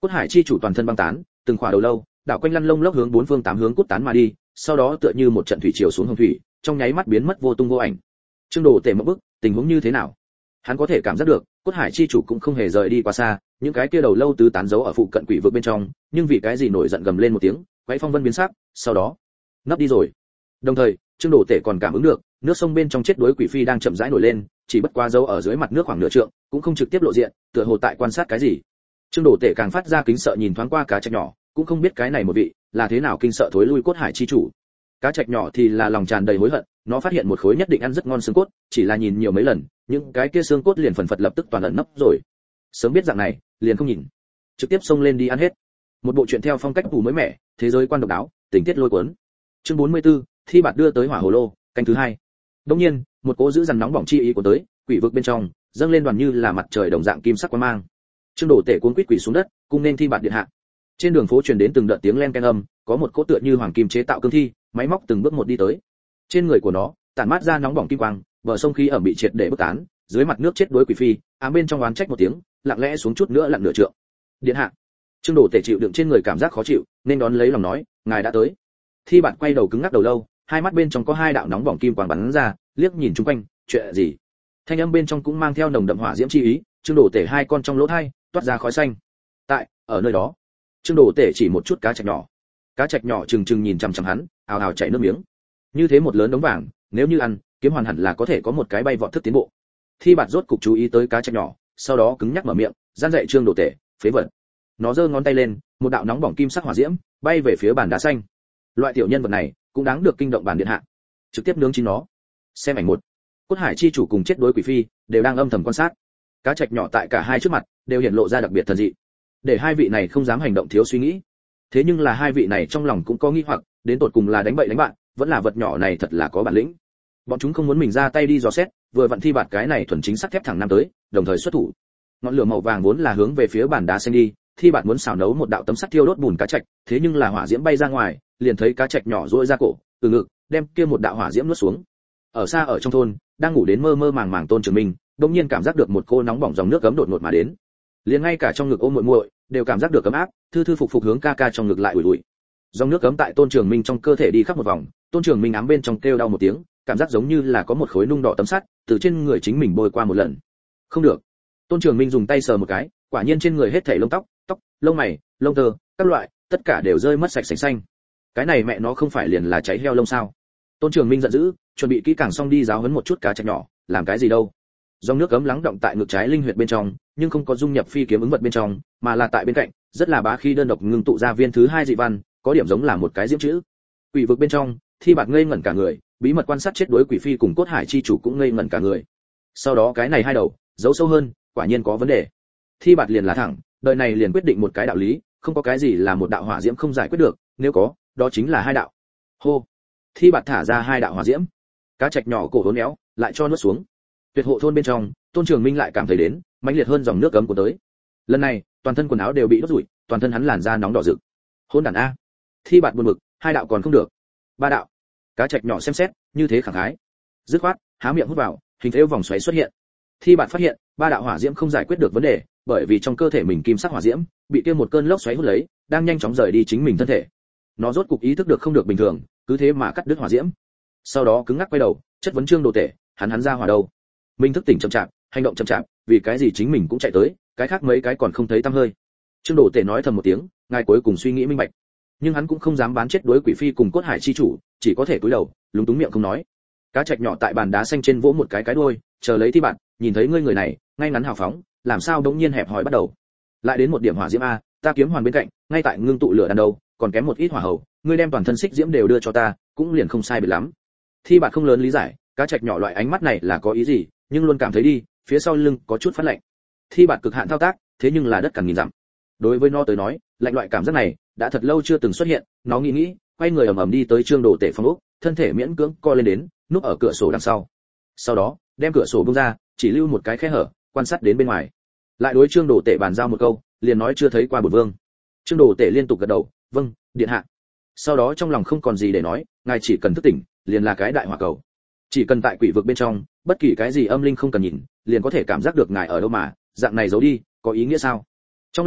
Cốt hải chi chủ toàn thân băng tán, từng khỏa đầu lâu đảo quanh lăn lông lốc hướng bốn phương tám hướng cút tán mà đi, sau đó tựa như một trận thủy triều xuống hồng thủy, trong nháy mắt biến mất vô tung vô ảnh. Trương Đồ Tể mất bức, tình huống như thế nào? Hắn có thể cảm giác được, Cốt Hải chi chủ cũng không hề rời đi quá xa, những cái kia đầu lâu tứ tán giấu ở phụ cận quỷ vực bên trong, nhưng vì cái gì nổi giận gầm lên một tiếng, quấy phong vân biến sắc, sau đó nấp đi rồi. Đồng thời, Trương Đồ Tể còn cảm ứng được, nước sông bên trong chết đuối quỷ phi đang chậm rãi nổi lên, chỉ bất quá giấu ở dưới mặt nước khoảng nửa trượng, cũng không trực tiếp lộ diện, tựa hồ tại quan sát cái gì. Trương Đồ Tể càng phát ra kính sợ nhìn thoáng qua cá trạch nhỏ, cũng không biết cái này một vị là thế nào kinh sợ thối lui Cốt Hải chi chủ. Cá trạch nhỏ thì là lòng tràn đầy hối hận, nó phát hiện một khối nhất định ăn rất ngon xương cốt, chỉ là nhìn nhiều mấy lần, những cái kia xương cốt liền phần phật lập tức toàn ẩn nấp rồi. Sớm biết dạng này, liền không nhìn, trực tiếp xông lên đi ăn hết. Một bộ truyện theo phong cách tù mới mẻ, thế giới quan độc đáo, tình tiết lôi cuốn. Chương bốn mươi tư, Thi Bạt đưa tới hỏa hồ lô, canh thứ hai. Đương nhiên, một cỗ giữ dằn nóng bỏng chi ý của tới, quỷ vực bên trong, dâng lên đoàn như là mặt trời đồng dạng kim sắc quang mang. Trương Đồ Tể cuống quýt quỷ xuống đất, cung nên Thi Bạt điện hạ. Trên đường phố truyền đến từng đợt tiếng len ken âm, có một cỗ tựa như hoàng kim chế tạo cương thi, máy móc từng bước một đi tới. Trên người của nó tản mát ra nóng bỏng kim quang, bờ sông khí ẩm bị triệt để bức tán, dưới mặt nước chết đuối quỷ phi, ám bên trong oán trách một tiếng, lặng lẽ xuống chút nữa lặn nửa trượng. Điện hạ. Trương Đồ Tể chịu đựng trên người cảm giác khó chịu, nên đón lấy lòng nói, ngài đã tới. Thi Bạt quay đầu cứng ngắc đầu lâu, hai mắt bên trong có hai đạo nóng bỏng kim quang bắn ra, liếc nhìn chung quanh, chuyện gì? Thanh âm bên trong cũng mang theo nồng đậm hỏa diễm chi ý, Trương Đồ Tể hai con trong lỗ tai toát ra khói xanh. Tại, ở nơi đó. Trương Đồ Tể chỉ một chút cá trạch nhỏ. Cá trạch nhỏ trừng trừng nhìn chằm chằm hắn, ào ào chảy nước miếng. Như thế một lớn đống vàng, nếu như ăn, kiếm hoàn hẳn là có thể có một cái bay vọt thức tiến bộ. Thi Bạt rốt cục chú ý tới cá trạch nhỏ, sau đó cứng nhắc mở miệng, gian dạy Trương Đồ Tể, phế vật. Nó giơ ngón tay lên, một đạo nóng bỏng kim sắc hỏa diễm bay về phía bàn đá xanh. Loại tiểu nhân vật này cũng đáng được kinh động bàn điện hạ. Trực tiếp nướng chín nó. Xem ảnh một. Cốt Hải chi chủ cùng chết đuối quỷ phi đều đang âm thầm quan sát. Cá trạch nhỏ tại cả hai trước mặt đều hiện lộ ra đặc biệt thần dị, để hai vị này không dám hành động thiếu suy nghĩ. Thế nhưng là hai vị này trong lòng cũng có nghi hoặc, đến tột cùng là đánh bậy đánh bạn, vẫn là vật nhỏ này thật là có bản lĩnh. Bọn chúng không muốn mình ra tay đi dò xét, vừa vặn Thi Bạt cái này thuần chính sắt thép thẳng năm tới, đồng thời xuất thủ. Ngọn lửa màu vàng vốn là hướng về phía bàn đá xanh đi, Thi Bạt muốn xào nấu một đạo tấm sắt thiêu đốt bùn cá trạch, thế nhưng là hỏa diễm bay ra ngoài, liền thấy cá trạch nhỏ duỗi ra cổ, từ ngực, đem kia một đạo hỏa diễm nuốt xuống. Ở xa ở trong thôn, đang ngủ đến mơ mơ màng màng Tôn Trường Minh, đột nhiên cảm giác được một cô nóng bỏng dòng nước gấm đột ngột mà đến. Liền ngay cả trong ngực ôm muội muội, đều cảm giác được ấm áp, thư thư phục phục hướng ca ca trong ngực lại ủi ủi. Dòng nước gấm tại Tôn Trường Minh trong cơ thể đi khắp một vòng, Tôn Trường Minh ám bên trong kêu đau một tiếng, cảm giác giống như là có một khối nung đỏ tấm sắt từ trên người chính mình bôi qua một lần. Không được. Tôn Trường Minh dùng tay sờ một cái, quả nhiên trên người hết thảy lông tóc, tóc, lông mày, lông tơ, các loại, tất cả đều rơi mất sạch sành xanh. Cái này mẹ nó không phải liền là cháy heo lông sao? Tôn Trường Minh giận dữ, chuẩn bị kỹ càng xong đi giáo huấn một chút cá trạch nhỏ, làm cái gì đâu? Dòng nước gấm lắng động tại ngực trái linh huyệt bên trong, nhưng không có dung nhập phi kiếm ứng vật bên trong, mà là tại bên cạnh, rất là bá khí đơn độc ngưng tụ ra viên thứ hai dị văn, có điểm giống là một cái diễm chữ. Quỷ vực bên trong, Thi Bạt ngây ngẩn cả người, bí mật quan sát chết đuối quỷ phi cùng Cốt Hải chi chủ cũng ngây ngẩn cả người. Sau đó cái này hai đầu, giấu sâu hơn, quả nhiên có vấn đề. Thi Bạt liền là thẳng, đời này liền quyết định một cái đạo lý, không có cái gì là một đạo hỏa diễm không giải quyết được, nếu có, đó chính là hai đạo. Hô. Thi Bạt thả ra hai đạo hỏa diễm. Cá trạch nhỏ cổ hốn éo, lại cho nuốt xuống. Tuyệt hộ thôn bên trong, Tôn Trường Minh lại cảm thấy đến, mãnh liệt hơn dòng nước gấm của tới. Lần này, toàn thân quần áo đều bị đốt rủi, toàn thân hắn làn da nóng đỏ rực. Hôn đàn a. Thi Bạt buồn bực, hai đạo còn không được. Ba đạo. Cá trạch nhỏ xem xét, như thế khẳng khái. Dứt khoát, há miệng hút vào, hình thêu vòng xoáy xuất hiện. Thi Bạt phát hiện, ba đạo hỏa diễm không giải quyết được vấn đề, bởi vì trong cơ thể mình kim sắc hỏa diễm bị kia một cơn lốc xoáy hút lấy, đang nhanh chóng rời đi chính mình thân thể. Nó rốt cục ý thức được không được bình thường, cứ thế mà cắt đứt hỏa diễm. Sau đó cứng ngắc quay đầu, chất vấn Trương Đồ Tể, hắn hắn ra hỏa đâu? Mình thức tỉnh chậm chạp, hành động chậm chạp, vì cái gì chính mình cũng chạy tới, cái khác mấy cái còn không thấy tăm hơi. Trương Đồ Tể nói thầm một tiếng, ngài cuối cùng suy nghĩ minh bạch. Nhưng hắn cũng không dám bán chết đối quỷ phi cùng Cốt Hải chi chủ, chỉ có thể cúi đầu, lúng túng miệng không nói. Cá trạch nhỏ tại bàn đá xanh trên vỗ một cái cái đuôi, chờ lấy Thi Bạt, nhìn thấy ngươi người này, ngay ngắn hào phóng, làm sao đống nhiên hẹp hòi bắt đầu. Lại đến một điểm hỏa diễm a, ta kiếm hoàn bên cạnh, ngay tại ngưng tụ lửa đàn đầu, còn kém một ít hỏa hầu, ngươi đem toàn thân xích diễm đều đưa cho ta, cũng liền không sai biệt lắm. Thi Bạt không lớn lý giải, cá trạch nhỏ loại ánh mắt này là có ý gì, nhưng luôn cảm thấy đi, phía sau lưng có chút phát lạnh. Thi Bạt cực hạn thao tác, thế nhưng là đất cằn nghìn dặm. Đối với nó tới nói, lạnh loại cảm giác này đã thật lâu chưa từng xuất hiện, nó nghĩ nghĩ, quay người ầm ầm đi tới Trương Đồ Tể phòng ốc, thân thể miễn cưỡng co lên đến, núp ở cửa sổ đằng sau. Sau đó, đem cửa sổ bung ra, chỉ lưu một cái khe hở, quan sát đến bên ngoài. Lại đối Trương Đồ Tể bàn giao một câu, liền nói chưa thấy qua bổn vương. Trương Đồ Tể liên tục gật đầu, vâng, điện hạ. Sau đó trong lòng không còn gì để nói, ngài chỉ cần thức tỉnh, liền là cái đại hỏa cầu. Chỉ cần tại quỷ vực bên trong, bất kỳ cái gì âm linh không cần nhìn, liền có thể cảm giác được ngài ở đâu mà, dạng này giấu đi, có ý nghĩa sao? Trong làng,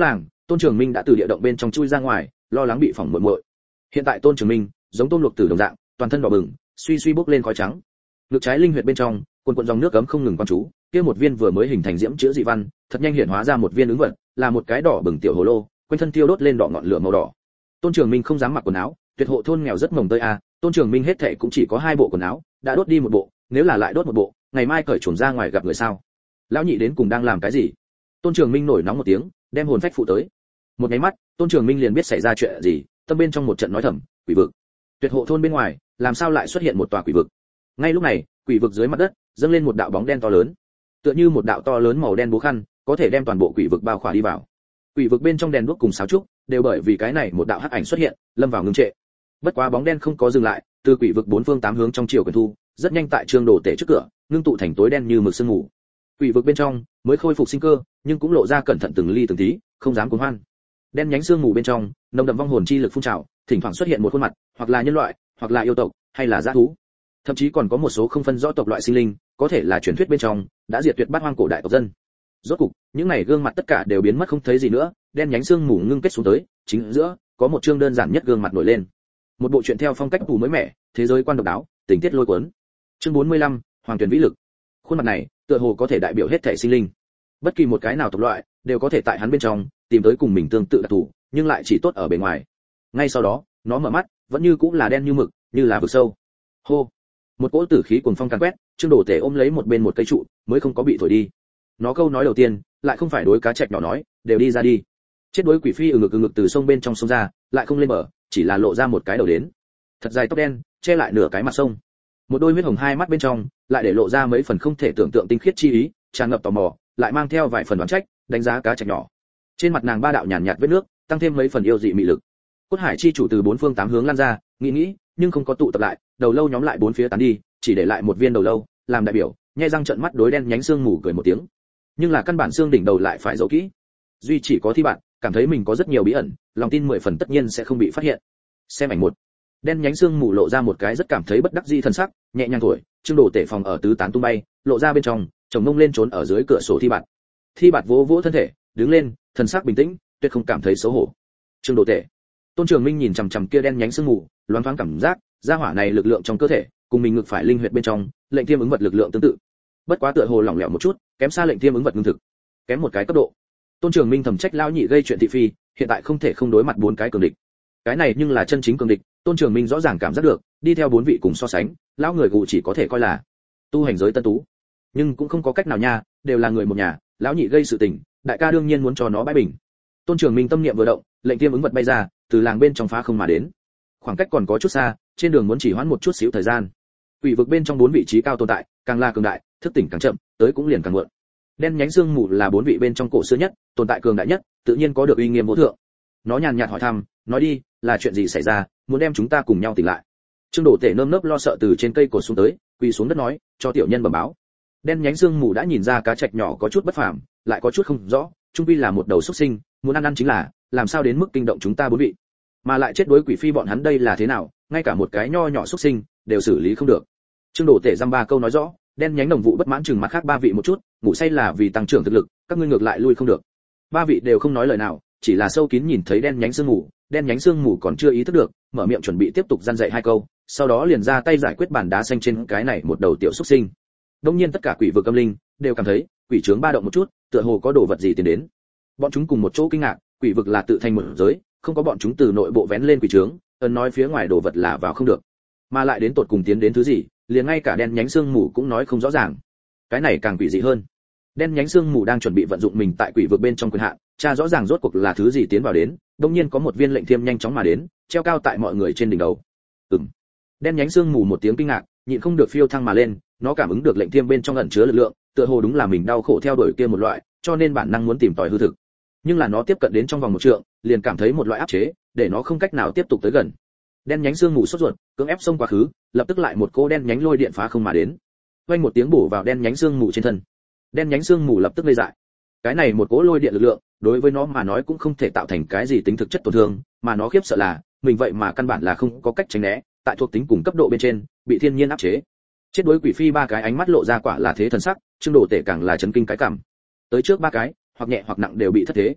Tôn Trường Minh đã từ địa động bên trong chui ra ngoài, lo lắng bị phỏng muội muội. Hiện tại Tôn Trường Minh giống tôm luộc tử đồng dạng, toàn thân đỏ bừng, suy suy bốc lên khói trắng. Ngực trái linh huyệt bên trong, cuồn cuộn dòng nước ấm không ngừng quan chú, kia một viên vừa mới hình thành diễm chữa dị văn, thật nhanh hiện hóa ra một viên ứng vật, là một cái đỏ bừng tiểu hồ lô, quanh thân tiêu đốt lên đỏ ngọn lửa màu đỏ. Tôn Trường Minh không dám mặc quần áo, tuyệt hộ thôn nghèo rất mồng tơi a, Tôn Trường Minh hết thảy cũng chỉ có hai bộ quần áo, đã đốt đi một bộ, nếu là lại đốt một bộ, ngày mai cởi chuồng ra ngoài gặp người sao? Lão nhị đến cùng đang làm cái gì? Tôn Trường Minh nổi nóng một tiếng, đem hồn phách phụ tới. Một cái mắt, Tôn Trường Minh liền biết xảy ra chuyện gì, tâm bên trong một trận nói thầm, quỷ vực. Tuyệt hộ thôn bên ngoài, làm sao lại xuất hiện một tòa quỷ vực? Ngay lúc này, quỷ vực dưới mặt đất dâng lên một đạo bóng đen to lớn, tựa như một đạo to lớn màu đen bố khăn, có thể đem toàn bộ quỷ vực bao khỏa đi vào. Quỷ vực bên trong đèn đuốc cùng sáo trúc đều bởi vì cái này một đạo hắc ảnh xuất hiện, lâm vào ngưng trệ. Bất quá bóng đen không có dừng lại, từ quỷ vực bốn phương tám hướng trong chiều quyền thu, rất nhanh tại Trương Đồ Tể trước cửa, ngưng tụ thành tối đen như mực sương mù. Quỷ vực bên trong mới khôi phục sinh cơ, nhưng cũng lộ ra cẩn thận từng ly từng tí, không dám cuồng hoan. Đen nhánh sương mù bên trong, nồng đậm vong hồn chi lực phun trào, thỉnh thoảng xuất hiện một khuôn mặt, hoặc là nhân loại, hoặc là yêu tộc, hay là dã thú. Thậm chí còn có một số không phân rõ tộc loại sinh linh, có thể là truyền thuyết bên trong đã diệt tuyệt bát hoang cổ đại tộc dân. Rốt cục, những này gương mặt tất cả đều biến mất không thấy gì nữa, đen nhánh sương mù ngưng kết xuống tới, chính giữa có một chương đơn giản nhất gương mặt nổi lên. Một bộ truyện theo phong cách phủ mới mẻ, thế giới quan độc đáo, tình tiết lôi cuốn. Chương bốn mươi lăm, Hoàng tuyển vĩ lực. Khuôn mặt này, tựa hồ có thể đại biểu hết thể sinh linh. Bất kỳ một cái nào tộc loại, đều có thể tại hắn bên trong tìm tới cùng mình tương tự đặc thù, nhưng lại chỉ tốt ở bề ngoài. Ngay sau đó, nó mở mắt, vẫn như cũng là đen như mực, như là vực sâu. Hô. Một cỗ tử khí cuồng phong càn quét, Trương Đồ Tể ôm lấy một bên một cây trụ, mới không có bị thổi đi. Nó câu nói đầu tiên, lại không phải đối cá trạch nhỏ nói, đều đi ra đi. Chết đuối quỷ phi ừ ngực ừ ngực từ sông bên trong sông ra, lại không lên bờ, chỉ là lộ ra một cái đầu đến. Thật dài tóc đen, che lại nửa cái mặt sông. Một đôi huyết hồng hai mắt bên trong, lại để lộ ra mấy phần không thể tưởng tượng tinh khiết chi ý, tràn ngập tò mò, lại mang theo vài phần đoán trách, đánh giá cá trạch nhỏ. Trên mặt nàng ba đạo nhàn nhạt vết nước, tăng thêm mấy phần yêu dị mị lực. Cốt hải chi chủ từ bốn phương tám hướng lan ra, nghĩ nghĩ, nhưng không có tụ tập lại, đầu lâu nhóm lại bốn phía tán đi, chỉ để lại một viên đầu lâu, làm đại biểu, nhếch răng trợn mắt đối đen nhánh xương mù cười một tiếng. Nhưng là căn bản xương đỉnh đầu lại phải giấu kỹ. Duy chỉ có thi bạn, cảm thấy mình có rất nhiều bí ẩn, lòng tin mười phần tất nhiên sẽ không bị phát hiện. Xem ảnh một. Đen nhánh xương mù lộ ra một cái rất cảm thấy bất đắc dĩ thần sắc, nhẹ nhàng thổi, Trương Đồ Tể phòng ở tứ tán tung bay, lộ ra bên trong, chồng mông lên trốn ở dưới cửa sổ thi bạn. Thi bạn vỗ vỗ thân thể, đứng lên, thần sắc bình tĩnh, tuyệt không cảm thấy xấu hổ. Trương Đồ Tể. Tôn Trường Minh nhìn chằm chằm kia đen nhánh sương mù, loáng thoáng cảm giác, gia hỏa này lực lượng trong cơ thể, cùng mình ngực phải linh huyệt bên trong, lệnh thiêm ứng vật lực lượng tương tự. Bất quá tựa hồ lỏng lẻo một chút, kém xa lệnh thiêm ứng vật ngưng thực, kém một cái cấp độ. Tôn Trường Minh thầm trách lão nhị gây chuyện thị phi, hiện tại không thể không đối mặt bốn cái cường địch. Cái này nhưng là chân chính cường địch, Tôn Trường Minh rõ ràng cảm giác được, đi theo bốn vị cùng so sánh, lão người gù chỉ có thể coi là tu hành giới tân tú. Nhưng cũng không có cách nào nha, đều là người một nhà, lão nhị gây sự tình, đại ca đương nhiên muốn cho nó bãi bình. Tôn Trường Minh tâm niệm vừa động, lệnh thiêm ứng vật bay ra, từ làng bên trong phá không mà đến. Khoảng cách còn có chút xa, trên đường muốn chỉ hoãn một chút xíu thời gian. Quỷ vực bên trong bốn vị trí cao tồn tại, càng là cường đại, thức tỉnh càng chậm, tới cũng liền càng muộn. Đen nhánh xương mù là bốn vị bên trong cổ xưa nhất, tồn tại cường đại nhất, tự nhiên có được uy nghiêm vô thượng. Nó nhàn nhạt hỏi thăm, nói đi, là chuyện gì xảy ra, muốn đem chúng ta cùng nhau tỉnh lại. Trương Đồ Tể nơm nớp lo sợ từ trên cây cột xuống tới, quỳ xuống đất nói, cho tiểu nhân bẩm báo. Đen nhánh xương mù đã nhìn ra cá trạch nhỏ có chút bất phàm, lại có chút không rõ, trung quy là một đầu xuất sinh, muốn ăn ăn chính là, làm sao đến mức kinh động chúng ta bốn vị, mà lại chết đối quỷ phi bọn hắn đây là thế nào, ngay cả một cái nho nhỏ xuất sinh đều xử lý không được. Trương Đồ Tể dăm ba câu nói rõ, đen nhánh đồng vụ bất mãn chừng mặt khác ba vị một chút, ngủ say là vì tăng trưởng thực lực, các ngươi ngược lại lui không được. Ba vị đều không nói lời nào, chỉ là sâu kín nhìn thấy đen nhánh sương mù, đen nhánh sương mù còn chưa ý thức được, mở miệng chuẩn bị tiếp tục răn dạy hai câu, sau đó liền ra tay giải quyết bản đá xanh trên cái này một đầu tiểu xuất sinh. Đương nhiên tất cả quỷ vực âm linh đều cảm thấy, quỷ trướng ba động một chút, tựa hồ có đồ vật gì tiến đến. Bọn chúng cùng một chỗ kinh ngạc, quỷ vực là tự thành một giới, không có bọn chúng từ nội bộ vén lên quỷ trướng, ấn nói phía ngoài đồ vật là vào không được, mà lại đến tột cùng tiến đến thứ gì, liền ngay cả đen nhánh sương mù cũng nói không rõ ràng. Cái này càng quỷ dị hơn. Đen nhánh sương mù đang chuẩn bị vận dụng mình tại quỷ vực bên trong quyền hạn, tra rõ ràng rốt cuộc là thứ gì tiến vào đến, đột nhiên có một viên lệnh thiêm nhanh chóng mà đến, treo cao tại mọi người trên đỉnh đầu. Ừm. Đen nhánh sương mù một tiếng kinh ngạc, nhịn không được phiêu thăng mà lên, nó cảm ứng được lệnh thiêm bên trong ẩn chứa lực lượng, tựa hồ đúng là mình đau khổ theo đuổi kia một loại, cho nên bản năng muốn tìm tòi hư thực. Nhưng là nó tiếp cận đến trong vòng một trượng, liền cảm thấy một loại áp chế, để nó không cách nào tiếp tục tới gần. Đen nhánh sương mù sốt ruột, cưỡng ép xông quá khứ, lập tức lại một cô đen nhánh lôi điện phá không mà đến. Vang một tiếng bổ vào đen nhánh sương mù trên thân. Đen nhánh sương mù lập tức ngây dại. Cái này một cỗ lôi điện lực lượng, đối với nó mà nói cũng không thể tạo thành cái gì tính thực chất tổn thương, mà nó khiếp sợ là, mình vậy mà căn bản là không có cách tránh né, tại thuộc tính cùng cấp độ bên trên, bị thiên nhiên áp chế. Chết đối quỷ phi ba cái ánh mắt lộ ra quả là thế thần sắc, Trương Đồ Tể càng là chấn kinh cái cảm. Tới trước ba cái, hoặc nhẹ hoặc nặng đều bị thất thế.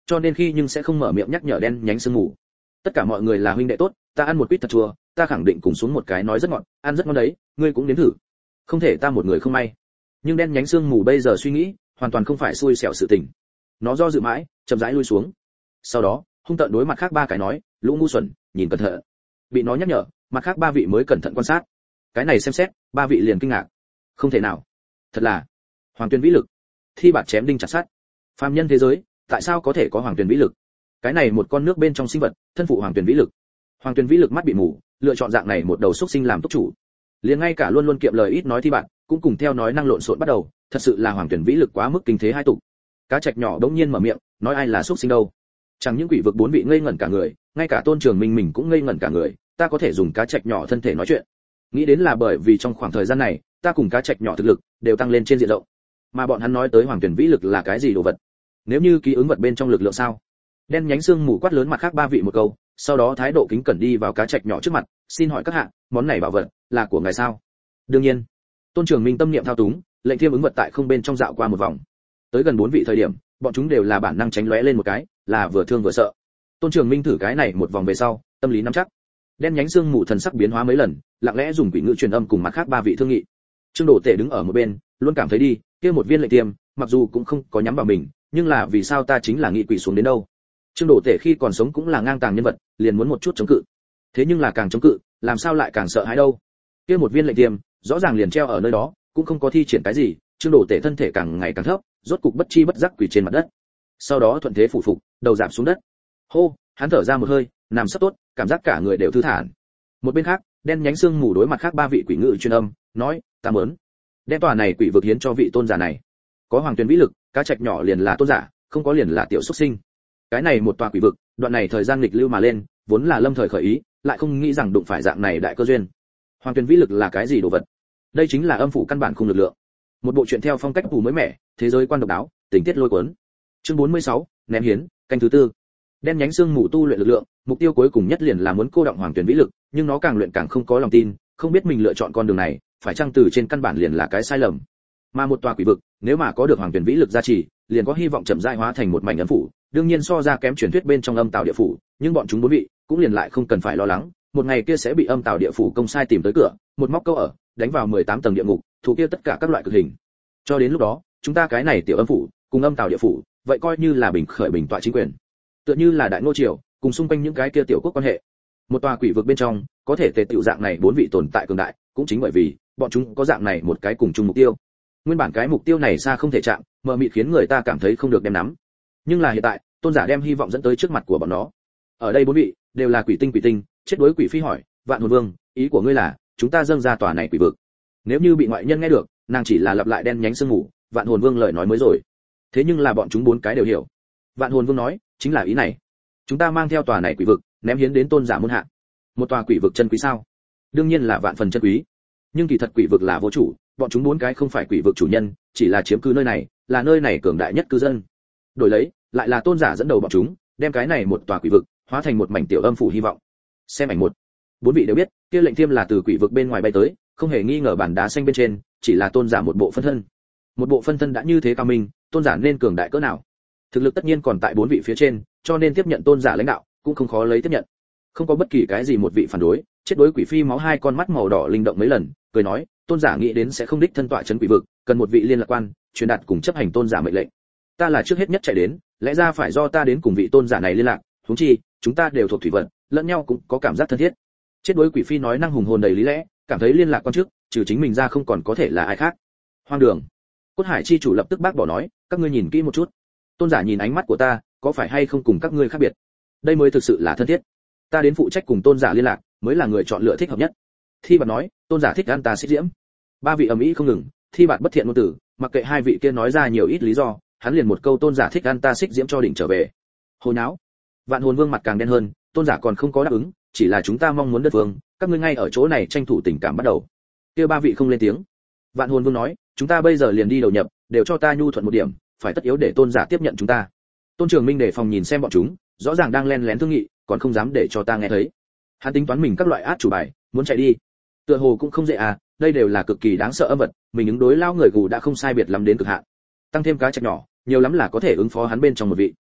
cho nên khi nhưng sẽ không mở miệng nhắc nhở đen nhánh sương mù. Tất cả mọi người là huynh đệ tốt, ta ăn một quýt thật chua, ta khẳng định cùng xuống một cái nói rất ngọt, ăn rất ngon đấy, ngươi cũng nếm thử. Không thể ta một người không may. Nhưng đen nhánh sương mù bây giờ suy nghĩ, hoàn toàn không phải xui xẻo sự tình. Nó do dự mãi, chậm rãi lui xuống. Sau đó, hung tợn đối mặt khác ba cái nói, lũ ngu xuẩn, nhìn cẩn thận. Bị nó nhắc nhở, mặt khác ba vị mới cẩn thận quan sát. Cái này xem xét, ba vị liền kinh ngạc. Không thể nào, thật là hoàng tuyên vĩ lực. Thi bạt chém đinh chặt sắt. Phàm nhân thế giới, tại sao có thể có hoàng tuyên vĩ lực? Cái này một con nước bên trong sinh vật, thân phụ hoàng tuyên vĩ lực. Hoàng tuyên vĩ lực mắt bị mù, lựa chọn dạng này một đầu xúc sinh làm túc chủ. Liền ngay cả luôn luôn kiệm lời ít nói thi bạn, cũng cùng theo nói năng lộn xộn bắt đầu, thật sự là hoàng tuyển vĩ lực quá mức kinh thế hai tục. Cá Trạch nhỏ đống nhiên mở miệng, nói ai là xúc sinh đâu? Chẳng những quỷ vực bốn vị ngây ngẩn cả người, ngay cả Tôn Trường Minh mình cũng ngây ngẩn cả người, ta có thể dùng Cá Trạch nhỏ thân thể nói chuyện. Nghĩ đến là bởi vì trong khoảng thời gian này, ta cùng Cá Trạch nhỏ thực lực đều tăng lên trên diện rộng. Mà bọn hắn nói tới hoàng tuyển vĩ lực là cái gì đồ vật? Nếu như ký ứng vật bên trong lực lượng sao? Đen nhánh xương mù quát lớn mặt khác ba vị một câu, sau đó thái độ kính cẩn đi vào Cá Trạch nhỏ trước mặt, xin hỏi các hạ, món này bảo vật là của ngài sao? Đương nhiên. Tôn Trường Minh tâm niệm thao túng, lệnh thiêm ứng vật tại không bên trong dạo qua một vòng. Tới gần bốn vị thời điểm, bọn chúng đều là bản năng tránh lóe lên một cái, là vừa thương vừa sợ. Tôn Trường Minh thử cái này một vòng về sau, tâm lý nắm chắc. Đen nhánh xương mù thần sắc biến hóa mấy lần, lặng lẽ dùng quỷ ngữ truyền âm cùng mặt khác ba vị thương nghị. Trương Đồ Tể đứng ở một bên, luôn cảm thấy đi, kia một viên lệnh tiêm, mặc dù cũng không có nhắm vào mình, nhưng là vì sao ta chính là nghị quỷ xuống đến đâu? Trương Đồ Tể khi còn sống cũng là ngang tàng nhân vật, liền muốn một chút chống cự. Thế nhưng là càng chống cự, làm sao lại càng sợ hãi đâu? Kia một viên lệnh tiêm, rõ ràng liền treo ở nơi đó, cũng không có thi triển cái gì, Trương Đồ Tể thân thể càng ngày càng thấp, rốt cục bất chi bất giác quỳ trên mặt đất. Sau đó thuận thế phủ phục, đầu giảm xuống đất. Hô, hắn thở ra một hơi, nằm sấp tốt, cảm giác cả người đều thư thản. Một bên khác, đen nhánh xương mù đối mặt khác ba vị quỷ ngự truyền âm, nói, ta muốn đem tòa này quỷ vực hiến cho vị tôn giả này. Có hoàng tuyển vĩ lực, Cá Trạch nhỏ liền là tôn giả, không có liền là tiểu xuất sinh. Cái này một tòa quỷ vực, đoạn này thời gian nghịch lưu mà lên, vốn là lâm thời khởi ý, lại không nghĩ rằng đụng phải dạng này đại cơ duyên. Hoàng tuyển vĩ lực là cái gì đồ vật? Đây chính là âm phủ căn bản không lực lượng. Một bộ truyện theo phong cách phủ mới mẻ, thế giới quan độc đáo, tình tiết lôi cuốn. Chương bốn mươi sáu, ném hiến, canh thứ tư. Đen nhánh xương mù tu luyện lực lượng, mục tiêu cuối cùng nhất liền là muốn cô động hoàng tuyển vĩ lực, nhưng nó càng luyện càng không có lòng tin, không biết mình lựa chọn con đường này, phải chăng từ trên căn bản liền là cái sai lầm. Mà một tòa quỷ vực, nếu mà có được hoàng tuyển vĩ lực gia trì, liền có hy vọng chậm rãi hóa thành một mảnh âm phủ, đương nhiên so ra kém truyền thuyết bên trong âm tào địa phủ, nhưng bọn chúng bốn vị cũng liền lại không cần phải lo lắng, một ngày kia sẽ bị âm tào địa phủ công sai tìm tới cửa, một móc câu ở, đánh vào mười tám tầng địa ngục, thủ kia tất cả các loại cực hình. Cho đến lúc đó, chúng ta cái này tiểu âm phủ, cùng âm tào địa phủ, vậy coi như là bình khởi bình tọa chính quyền. Tựa như là đại ngô triều, cùng xung quanh những cái kia tiểu quốc quan hệ. Một tòa quỷ vực bên trong, có thể tề tiểu dạng này bốn vị tồn tại cường đại, cũng chính bởi vì bọn chúng có dạng này một cái cùng chung mục tiêu. Nguyên bản cái mục tiêu này xa không thể chạm, mờ mịt khiến người ta cảm thấy không được đem nắm. Nhưng là hiện tại, tôn giả đem hy vọng dẫn tới trước mặt của bọn nó. Ở đây bốn vị đều là quỷ tinh quỷ tinh, chết đối quỷ phi hỏi, Vạn Hồn Vương, ý của ngươi là chúng ta dâng ra tòa này quỷ vực? Nếu như bị ngoại nhân nghe được, nàng chỉ là lặp lại đen nhánh sương mù, Vạn Hồn Vương lời nói mới rồi. Thế nhưng là bọn chúng bốn cái đều hiểu. Vạn Hồn Vương nói, chính là ý này. Chúng ta mang theo tòa này quỷ vực, ném hiến đến tôn giả môn hạ. Một tòa quỷ vực chân quý sao? Đương nhiên là vạn phần chân quý. Nhưng kỳ thật quỷ vực là vô chủ, bọn chúng bốn cái không phải quỷ vực chủ nhân, chỉ là chiếm cứ nơi này, là nơi này cường đại nhất cư dân. Đổi lấy, lại là tôn giả dẫn đầu bọn chúng, đem cái này một tòa quỷ vực hóa thành một mảnh tiểu âm phủ hy vọng. Xem ảnh một. Bốn vị đều biết, kia lệnh thiêm là từ quỷ vực bên ngoài bay tới, không hề nghi ngờ bản đá xanh bên trên, chỉ là tôn giả một bộ phân thân. Một bộ phân thân đã như thế cao minh, tôn giả nên cường đại cỡ nào? Thực lực tất nhiên còn tại bốn vị phía trên, cho nên tiếp nhận tôn giả lãnh đạo, cũng không khó lấy tiếp nhận. Không có bất kỳ cái gì một vị phản đối, chết đối quỷ phi máu hai con mắt màu đỏ linh động mấy lần, cười nói, tôn giả nghĩ đến sẽ không đích thân tọa trấn quỷ vực, cần một vị liên lạc quan, truyền đạt cùng chấp hành tôn giả mệnh lệnh. Ta là trước hết nhất chạy đến, lẽ ra phải do ta đến cùng vị tôn giả này liên lạc, huống chi, chúng ta đều thuộc thủy vận, lẫn nhau cũng có cảm giác thân thiết. Chết đối quỷ phi nói năng hùng hồn đầy lý lẽ, cảm thấy liên lạc quan trước, trừ chính mình ra không còn có thể là ai khác. Hoang đường. Cốt Hải chi chủ lập tức bác bỏ nói, các ngươi nhìn kỹ một chút. Tôn giả nhìn ánh mắt của ta, có phải hay không cùng các ngươi khác biệt? Đây mới thực sự là thân thiết. Ta đến phụ trách cùng tôn giả liên lạc, mới là người chọn lựa thích hợp nhất. Thi Bạt nói, tôn giả thích ăn ta xích diễm. Ba vị ầm ĩ không ngừng, Thi Bạt bất thiện ngôn tử, mặc kệ hai vị kia nói ra nhiều ít lý do, hắn liền một câu tôn giả thích ăn ta xích diễm cho đỉnh trở về. Hồi náo. Vạn Hồn Vương mặt càng đen hơn, tôn giả còn không có đáp ứng, chỉ là chúng ta mong muốn đất vương, các ngươi ngay ở chỗ này tranh thủ tình cảm bắt đầu. Kia ba vị không lên tiếng. Vạn Hồn Vương nói, chúng ta bây giờ liền đi đầu nhập, đều cho ta nhu thuận một điểm, phải tất yếu để tôn giả tiếp nhận chúng ta. Tôn Trường Minh để phòng nhìn xem bọn chúng, rõ ràng đang len lén thương nghị, còn không dám để cho ta nghe thấy. Hắn tính toán mình các loại át chủ bài, muốn chạy đi. Tựa hồ cũng không dễ à, đây đều là cực kỳ đáng sợ âm vật, mình ứng đối lao người gù đã không sai biệt lắm đến cực hạn. Tăng thêm cá trạch nhỏ, nhiều lắm là có thể ứng phó hắn bên trong một vị.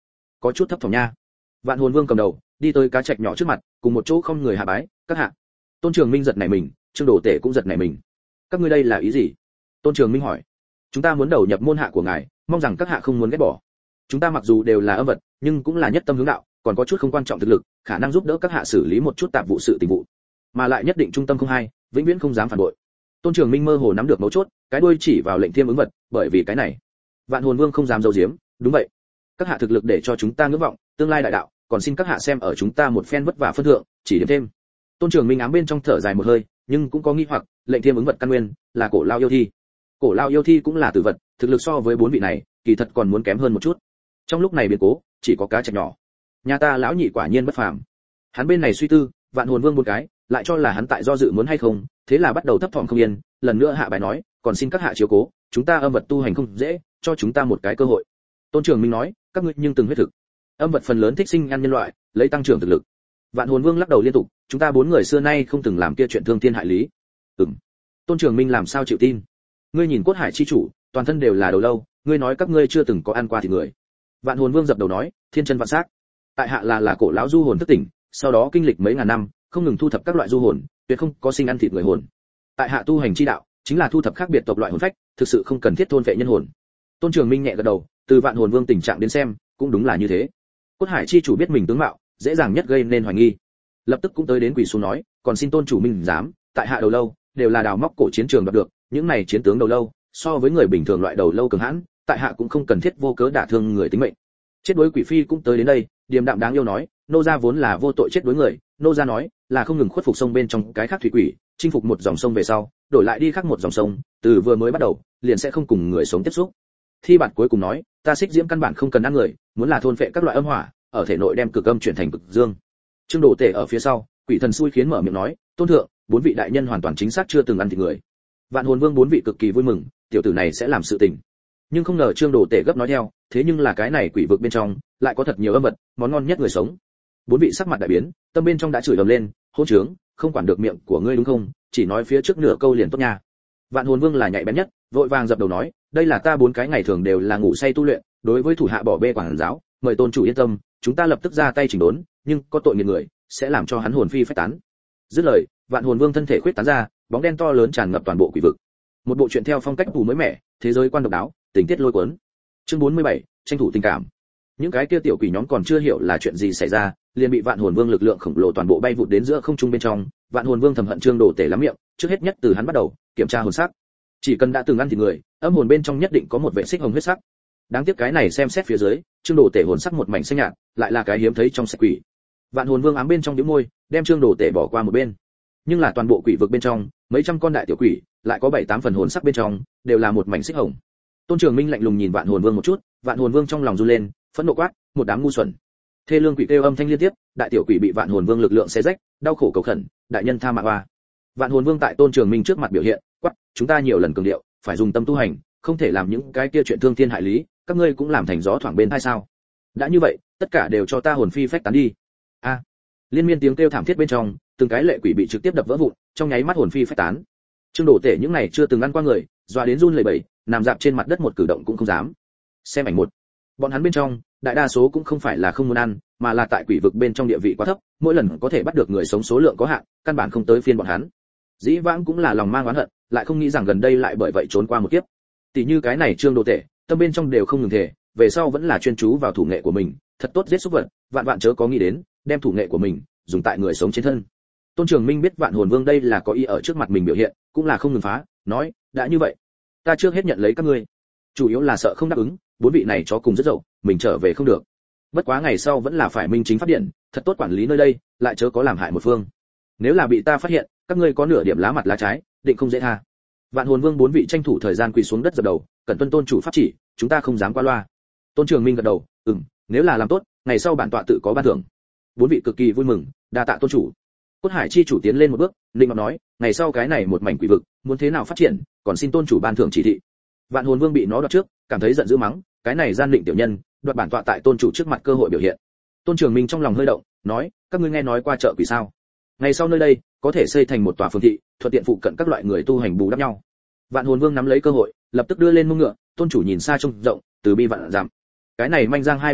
có chút thấp thỏm nha. Vạn Hồn Vương cầm đầu, đi tới cá trạch nhỏ trước mặt, cùng một chỗ không người hạ bái, các hạ. Tôn Trường Minh giật nảy mình, Trương Đồ Tể cũng giật nảy mình. Các ngươi đây là ý gì? Tôn Trường Minh hỏi. Chúng ta muốn đầu nhập môn hạ của ngài, mong rằng các hạ không muốn ghét bỏ. Chúng ta mặc dù đều là âm vật, nhưng cũng là nhất tâm hướng đạo, còn có chút không quan trọng thực lực, khả năng giúp đỡ các hạ xử lý một chút tạp vụ sự tình vụ, mà lại nhất định trung tâm không hai, vĩnh viễn không dám phản bội. Tôn Trường Minh mơ hồ nắm được mấu chốt, cái đuôi chỉ vào lệnh thiêm ứng vật, bởi vì cái này. Vạn Hồn Vương không dám giấu giếm, đúng vậy. Các hạ thực lực để cho chúng ta ngưỡng vọng, tương lai đại đạo, còn xin các hạ xem ở chúng ta một phen vất vả phân thượng, chỉ điểm thêm. Tôn Trường Minh ám bên trong thở dài một hơi, nhưng cũng có nghi hoặc, lệnh thiêm ứng vật căn nguyên là cổ lao yêu thi. Cổ lao yêu thi cũng là tử vật, thực lực so với bốn vị này, kỳ thật còn muốn kém hơn một chút. Trong lúc này biến cố, chỉ có cá trạch nhỏ. Nhà ta lão nhị quả nhiên bất phàm. Hắn bên này suy tư, Vạn Hồn Vương một cái, lại cho là hắn tại do dự muốn hay không, thế là bắt đầu thấp thỏm không yên, lần nữa hạ bài nói, còn xin các hạ chiếu cố, chúng ta âm vật tu hành không dễ, cho chúng ta một cái cơ hội. Tôn Trường Minh nói, các ngươi nhưng từng huyết thực. Âm vật phần lớn thích sinh ăn nhân loại, lấy tăng trưởng thực lực. Vạn Hồn Vương lắc đầu liên tục, chúng ta bốn người xưa nay không từng làm kia chuyện thương thiên hại lý. Ừm. Tôn Trường Minh làm sao chịu tin? Ngươi nhìn Cốt Hải chi chủ, toàn thân đều là đầu lâu, ngươi nói các ngươi chưa từng có ăn qua thịt người. Vạn Hồn Vương dập đầu nói, thiên chân vạn sắc. Tại hạ là là cổ lão du hồn thức tỉnh, sau đó kinh lịch mấy ngàn năm, không ngừng thu thập các loại du hồn, tuyệt không có sinh ăn thịt người hồn. Tại hạ tu hành chi đạo, chính là thu thập khác biệt tộc loại hồn phách, thực sự không cần thiết thôn vệ nhân hồn. Tôn Trường Minh nhẹ gật đầu, từ Vạn Hồn Vương tình trạng đến xem, cũng đúng là như thế. Cốt Hải chi chủ biết mình tướng mạo, dễ dàng nhất gây nên hoài nghi. Lập tức cũng tới đến quỳ xuống nói, còn xin tôn chủ Minh dám, tại hạ đầu lâu, đều là đào móc cổ chiến trường đoạt được, những này chiến tướng đầu lâu, so với người bình thường loại đầu lâu cường hãn, tại hạ cũng không cần thiết vô cớ đả thương người tính mệnh. Chết đối quỷ phi cũng tới đến đây, điềm đạm đáng yêu nói, nô gia vốn là vô tội chết đối người, nô gia nói là không ngừng khuất phục sông bên trong cái khác thủy quỷ, chinh phục một dòng sông về sau, đổi lại đi khác một dòng sông, từ vừa mới bắt đầu, liền sẽ không cùng người sống tiếp xúc. Thi bản cuối cùng nói, ta xích diễm căn bản không cần ăn người, muốn là thôn phệ các loại âm hỏa, ở thể nội đem cực âm chuyển thành cực dương. Trương Đồ Tể ở phía sau, quỷ thần xui khiến mở miệng nói, tôn thượng, bốn vị đại nhân hoàn toàn chính xác chưa từng ăn thịt người. Vạn Hồn Vương bốn vị cực kỳ vui mừng, tiểu tử này sẽ làm sự tình. Nhưng không ngờ Trương Đồ Tể gấp nói theo, thế nhưng là cái này quỷ vực bên trong, lại có thật nhiều âm vật, món ngon nhất người sống. Bốn vị sắc mặt đại biến, tâm bên trong đã chửi ầm lên, hỗn trướng, không quản được miệng của ngươi đúng không, chỉ nói phía trước nửa câu liền tốt nha. Vạn Hồn Vương là nhạy bén nhất, vội vàng dập đầu nói, đây là ta bốn cái ngày thường đều là ngủ say tu luyện, đối với thủ hạ bỏ bê quản giáo, mời tôn chủ yên tâm, chúng ta lập tức ra tay chỉnh đốn, nhưng có tội nghiệp người, sẽ làm cho hắn hồn phi phách tán. Dứt lời, Vạn Hồn Vương thân thể khuyết tán ra, bóng đen to lớn tràn ngập toàn bộ quỷ vực. Một bộ truyện theo phong cách tù mới mẻ, thế giới quan độc đáo, tình tiết lôi cuốn. Chương bốn mươi bảy, tranh thủ tình cảm. Những cái kia tiểu quỷ nhóm còn chưa hiểu là chuyện gì xảy ra, liền bị Vạn Hồn Vương lực lượng khổng lồ toàn bộ bay vụt đến giữa không trung bên trong. Vạn Hồn Vương thầm hận Trương Đồ Tể lắm miệng, trước hết nhất từ hắn bắt đầu kiểm tra hồn sắc. Chỉ cần đã từng ăn thịt người, âm hồn bên trong nhất định có một vệ xích hồng huyết sắc. Đáng tiếc cái này xem xét phía dưới, Trương Đồ Tể hồn sắc một mảnh xanh nhạt, lại là cái hiếm thấy trong sạch quỷ. Vạn Hồn Vương ám bên trong nhíu môi, đem Trương Đồ Tể bỏ qua một bên. Nhưng là toàn bộ quỷ vực bên trong, mấy trăm con đại tiểu quỷ, lại có bảy tám phần hồn sắc bên trong, đều là một mảnh xích hồng. Tôn Trường Minh lạnh lùng nhìn Vạn Hồn Vương một chút, Vạn Hồn Vương trong lòng run lên, phẫn nộ quát, một đám ngu xuẩn. Thê lương quỷ kêu âm thanh liên tiếp, đại tiểu quỷ bị Vạn Hồn Vương lực lượng xé rách, đau khổ cầu khẩn, đại nhân tha mạng oa. Vạn Hồn Vương tại Tôn Trường Minh trước mặt biểu hiện, quát, chúng ta nhiều lần cường điệu, phải dùng tâm tu hành, không thể làm những cái kia chuyện thương thiên hại lý, các ngươi cũng làm thành gió thoảng bên tai sao? Đã như vậy, tất cả đều cho ta hồn phi phách tán đi. A. Liên miên tiếng kêu thảm thiết bên trong, từng cái lệ quỷ bị trực tiếp đập vỡ vụn, trong nháy mắt hồn phi phách tán. Trương Đồ Tể những này chưa từng ăn qua người, dọa đến run lẩy bẩy, nằm dạp trên mặt đất một cử động cũng không dám. Xem ảnh một. Bọn hắn bên trong, đại đa số cũng không phải là không muốn ăn, mà là tại quỷ vực bên trong địa vị quá thấp, mỗi lần có thể bắt được người sống số lượng có hạn, căn bản không tới phiên bọn hắn. Dĩ vãng cũng là lòng mang oán hận, lại không nghĩ rằng gần đây lại bởi vậy trốn qua một kiếp. Tỷ như cái này Trương Đồ Tể, tâm bên trong đều không ngừng thể, về sau vẫn là chuyên chú vào thủ nghệ của mình, thật tốt giết súc vật, vạn vạn chớ có nghĩ đến đem thủ nghệ của mình dùng tại người sống trên thân. Tôn Trường Minh biết Vạn Hồn Vương đây là có ý ở trước mặt mình biểu hiện, cũng là không ngừng phá, nói, đã như vậy, ta trước hết nhận lấy các ngươi. Chủ yếu là sợ không đáp ứng, bốn vị này chó cùng rất dậu, mình trở về không được. Bất quá ngày sau vẫn là phải minh chính pháp điện, thật tốt quản lý nơi đây, lại chớ có làm hại một phương. Nếu là bị ta phát hiện, các ngươi có nửa điểm lá mặt lá trái, định không dễ tha. Vạn Hồn Vương bốn vị tranh thủ thời gian quỳ xuống đất dập đầu, cẩn tuân tôn chủ pháp chỉ, chúng ta không dám qua loa. Tôn Trường Minh gật đầu, ừm, nếu là làm tốt, ngày sau bản tọa tự có ban thưởng. Bốn vị cực kỳ vui mừng, đa tạ tôn chủ. Cốt Hải chi chủ tiến lên một bước, linh ngọc nói, ngày sau cái này một mảnh quỷ vực, muốn thế nào phát triển, còn xin tôn chủ ban thưởng chỉ thị. Vạn Hồn Vương bị nó đoạt trước, cảm thấy giận dữ mắng, cái này gian định tiểu nhân, đoạt bản tọa tại tôn chủ trước mặt cơ hội biểu hiện. Tôn Trường Minh trong lòng hơi động, nói, các ngươi nghe nói qua chợ quỷ sao? Ngày sau nơi đây có thể xây thành một tòa phường thị, thuận tiện phụ cận các loại người tu hành bù đắp nhau. Vạn Hồn Vương nắm lấy cơ hội, lập tức đưa lên mông ngựa, tôn chủ nhìn xa trông rộng, từ bi vạn dặm. Cái này manh giang hai bên bờ,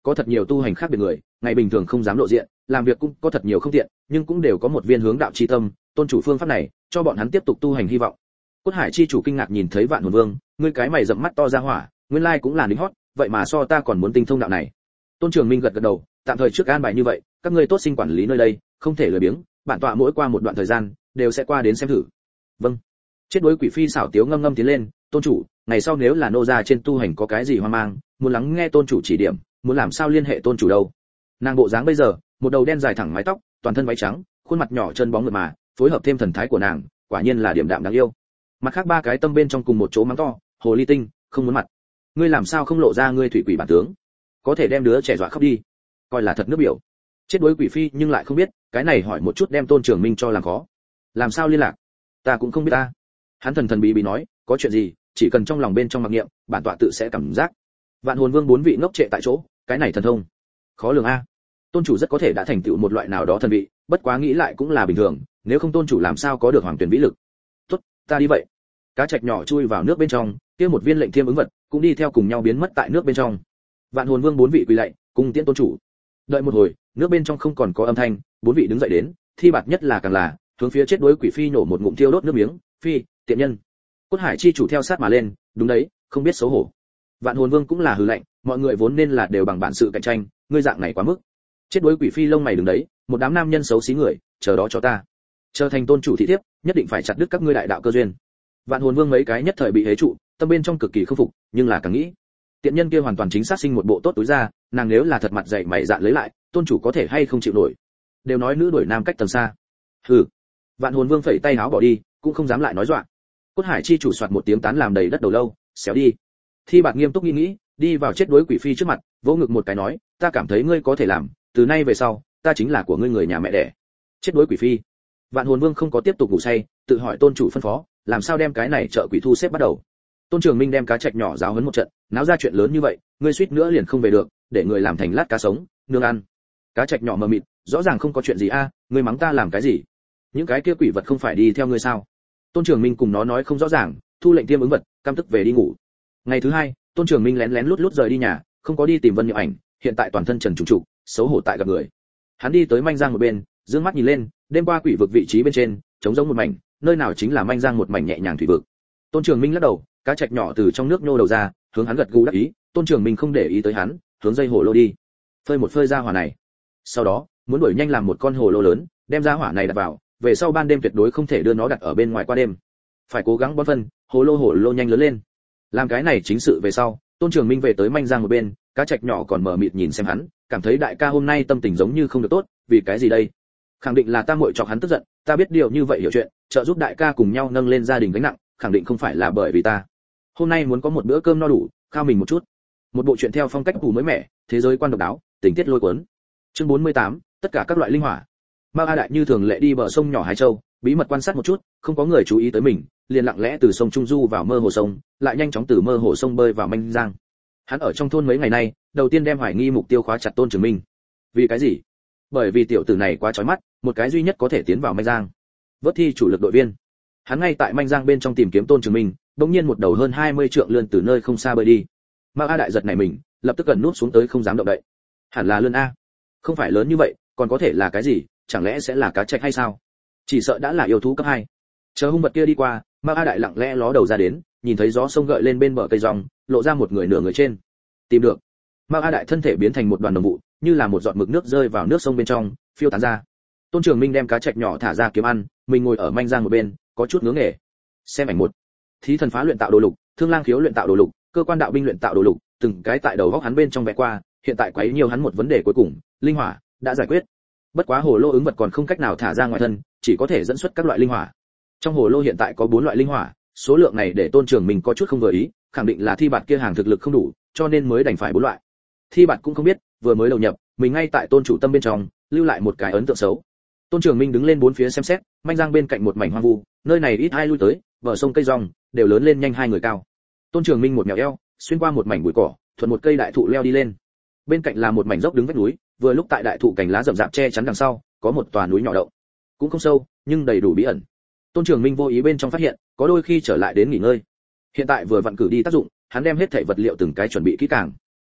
có thật nhiều tu hành khác biệt người, ngày bình thường không dám lộ diện, làm việc cũng có thật nhiều không tiện, nhưng cũng đều có một viên hướng đạo chi tâm, tôn chủ phương pháp này, cho bọn hắn tiếp tục tu hành hy vọng. Cốt Hải chi chủ kinh ngạc nhìn thấy Vạn Hồn Vương, ngươi cái mày rậm mắt to ra hỏa, nguyên lai cũng là lính hót, vậy mà so ta còn muốn tinh thông đạo này. Tôn Trường Minh gật gật đầu, tạm thời trước an bài như vậy, các ngươi tốt sinh quản lý nơi đây, không thể lười biếng, bản tọa mỗi qua một đoạn thời gian, đều sẽ qua đến xem thử. Vâng. Chết đối quỷ phi xảo tiếu ngâm ngâm tiến lên, tôn chủ, ngày sau nếu là nô gia trên tu hành có cái gì hoang mang, muốn lắng nghe tôn chủ chỉ điểm, muốn làm sao liên hệ tôn chủ đâu. Nàng bộ dáng bây giờ, một đầu đen dài thẳng mái tóc, toàn thân váy trắng, khuôn mặt nhỏ chân bóng mượt mà, phối hợp thêm thần thái của nàng, quả nhiên là điểm đạm đáng yêu. Mặt khác ba cái tâm bên trong cùng một chỗ mắng to, hồ ly tinh, không muốn mặt. Ngươi làm sao không lộ ra ngươi thủy quỷ bản tướng? Có thể đem đứa trẻ dọa khóc đi, coi là thật nước biểu. Chết đối quỷ phi nhưng lại không biết, cái này hỏi một chút đem Tôn Trường Minh cho làm khó. Làm sao liên lạc? Ta cũng không biết ta. Hắn thần thần bí bí nói, có chuyện gì, chỉ cần trong lòng bên trong mặc niệm, bản tọa tự sẽ cảm giác. Vạn Hồn Vương bốn vị ngốc trệ tại chỗ, cái này thần thông, khó lường a. Tôn chủ rất có thể đã thành tựu một loại nào đó thần vị, bất quá nghĩ lại cũng là bình thường, nếu không tôn chủ làm sao có được hoàng tuyển vĩ lực. Tốt, ta đi vậy. Cá trạch nhỏ chui vào nước bên trong, kia một viên lệnh thiêm ứng vật cũng đi theo cùng nhau biến mất tại nước bên trong. Vạn Hồn Vương bốn vị quỳ lạy, cùng tiễn tôn chủ. Đợi một hồi, nước bên trong không còn có âm thanh, bốn vị đứng dậy đến, thi bạt nhất là càng là hướng phía chết đối quỷ phi nổ một ngụm thiêu đốt nước miếng, phi, tiện nhân. Cốt Hải chi chủ theo sát mà lên, đúng đấy, không biết xấu hổ. Vạn Hồn Vương cũng là hừ lạnh, mọi người vốn nên là đều bằng bản sự cạnh tranh, ngươi dạng này quá mức. Chết đối quỷ phi lông mày đứng đấy, một đám nam nhân xấu xí người, chờ đó cho ta. Trở thành tôn chủ thị thiếp, nhất định phải chặt đứt các ngươi đại đạo cơ duyên. Vạn Hồn Vương mấy cái nhất thời bị hế trụ, tâm bên trong cực kỳ không phục, nhưng là càng nghĩ, tiện nhân kia hoàn toàn chính xác sinh một bộ tốt túi ra, nàng nếu là thật mặt dày mày dạn lấy lại, tôn chủ có thể hay không chịu nổi. Đều nói nữ đuổi nam cách tầng xa. Hừ. Vạn Hồn Vương phẩy tay áo bỏ đi, cũng không dám lại nói dọa. Cốt Hải chi chủ soạt một tiếng tán làm đầy đất đầu lâu, xéo đi. Thi Bạt nghiêm túc nghĩ nghĩ, đi vào chết đối quỷ phi trước mặt, vỗ ngực một cái nói, ta cảm thấy ngươi có thể làm, từ nay về sau, ta chính là của ngươi người nhà mẹ đẻ. Chết đối quỷ phi. Vạn Hồn Vương không có tiếp tục ngủ say, tự hỏi tôn chủ phân phó, làm sao đem cái này trợ quỷ thu xếp bắt đầu. Tôn Trường Minh đem cá trạch nhỏ giáo huấn một trận, náo ra chuyện lớn như vậy, ngươi suýt nữa liền không về được, để người làm thành lát cá sống, nương ăn. Cá trạch nhỏ mờ mịt, rõ ràng không có chuyện gì a, ngươi mắng ta làm cái gì? Những cái kia quỷ vật không phải đi theo ngươi sao? Tôn Trường Minh cùng nó nói không rõ ràng, thu lệnh tiêm ứng vật, cam tức về đi ngủ. Ngày thứ hai, Tôn Trường Minh lén lén lút lút rời đi nhà, không có đi tìm Vân Niệm Ảnh, hiện tại toàn thân trần trùng trục, xấu hổ tại gặp người. Hắn đi tới Manh Giang một bên, dương mắt nhìn lên, đêm qua quỷ vực vị trí bên trên, trống rỗng một mảnh, nơi nào chính là Manh Giang một mảnh nhẹ nhàng thủy vực. Tôn Trường Minh lắc đầu, cá trạch nhỏ từ trong nước nhô đầu ra, hướng hắn gật gù đáp ý. Tôn Trường Minh không để ý tới hắn, hướng dây hồ lô đi, phơi một phơi ra hỏa này. Sau đó, muốn đuổi nhanh làm một con hồ lô lớn, đem ra hỏa này đặt vào, về sau ban đêm tuyệt đối không thể đưa nó đặt ở bên ngoài qua đêm, phải cố gắng bón phân, hồ lô hồ lô nhanh lớn lên. Làm cái này chính sự về sau, Tôn Trường Minh về tới Manh Giang một bên, cá trạch nhỏ còn mở mịt nhìn xem hắn, cảm thấy đại ca hôm nay tâm tình giống như không được tốt, vì cái gì đây? Khẳng định là ta muội chọc hắn tức giận, ta biết điều như vậy hiểu chuyện, trợ giúp đại ca cùng nhau nâng lên gia đình gánh nặng, khẳng định không phải là bởi vì ta. Hôm nay muốn có một bữa cơm no đủ, khao mình một chút. Một bộ truyện theo phong cách thủ mới mẻ, thế giới quan độc đáo, tình tiết lôi cuốn. Chương bốn mươi tám, tất cả các loại linh hỏa. Mao A Đại như thường lệ đi bờ sông nhỏ Hải Châu, bí mật quan sát một chút, không có người chú ý tới mình, liền lặng lẽ từ sông Trung Du vào mơ hồ sông, lại nhanh chóng từ mơ hồ sông bơi vào Manh Giang. Hắn ở trong thôn mấy ngày nay, đầu tiên đem hoài nghi mục tiêu khóa chặt Tôn Trường Minh. Vì cái gì? Bởi vì tiểu tử này quá chói mắt, một cái duy nhất có thể tiến vào Manh Giang. Vớt thi chủ lực đội viên. Hắn ngay tại Manh Giang bên trong tìm kiếm Tôn Trường Minh, đột nhiên một đầu hơn hai mươi trượng lươn từ nơi không xa bơi đi. Mao A Đại giật nảy mình, lập tức gần núp xuống tới không dám động đậy. Hẳn là lươn a. Không phải lớn như vậy, còn có thể là cái gì? Chẳng lẽ sẽ là cá trạch hay sao? Chỉ sợ đã là yêu thú cấp hai. Chờ hung vật kia đi qua, Mao A Đại lặng lẽ ló đầu ra đến, nhìn thấy gió sông gợi lên bên bờ cây rong, lộ ra một người nửa người trên. Tìm được. Mao A Đại thân thể biến thành một đoàn đồng vụ, như là một giọt mực nước rơi vào nước sông bên trong, phiêu tán ra. Tôn Trường Minh đem cá trạch nhỏ thả ra kiếm ăn, mình ngồi ở Manh Giang một bên, có chút ngưỡng nghề. Xem ảnh một. Thí thần phá luyện tạo đồ lục, thương lang khiếu luyện tạo đồ lục, cơ quan đạo binh luyện tạo đồ lục, từng cái tại đầu góc hắn bên trong vẽ qua, hiện tại quấy nhiều hắn một vấn đề cuối cùng, linh hỏa đã giải quyết. Bất quá hồ lô ứng vật còn không cách nào thả ra ngoài thân, chỉ có thể dẫn xuất các loại linh hỏa. Trong hồ lô hiện tại có bốn loại linh hỏa, số lượng này để Tôn Trường Minh có chút không vừa ý, khẳng định là Thi Bạt kia hàng thực lực không đủ, cho nên mới đành phải bốn loại. Thi Bạt cũng không biết, vừa mới đầu nhập, mình ngay tại Tôn chủ tâm bên trong, lưu lại một cái ấn tượng xấu. Tôn Trường Minh đứng lên bốn phía xem xét, Manh Giang bên cạnh một mảnh hoang vu, nơi này ít ai lui tới, bờ sông cây rong đều lớn lên nhanh hai người cao. Tôn Trường Minh một mèo eo, xuyên qua một mảnh bụi cỏ, thuận một cây đại thụ leo đi lên. Bên cạnh là một mảnh dốc đứng vách núi, vừa lúc tại đại thụ cành lá rậm rạp che chắn đằng sau, có một tòa núi nhỏ đậu. Cũng không sâu, nhưng đầy đủ bí ẩn. Tôn Trường Minh vô ý bên trong phát hiện, có đôi khi trở lại đến nghỉ ngơi. Hiện tại vừa vặn cử đi tác dụng, hắn đem hết thảy vật liệu từng cái chuẩn bị kỹ càng.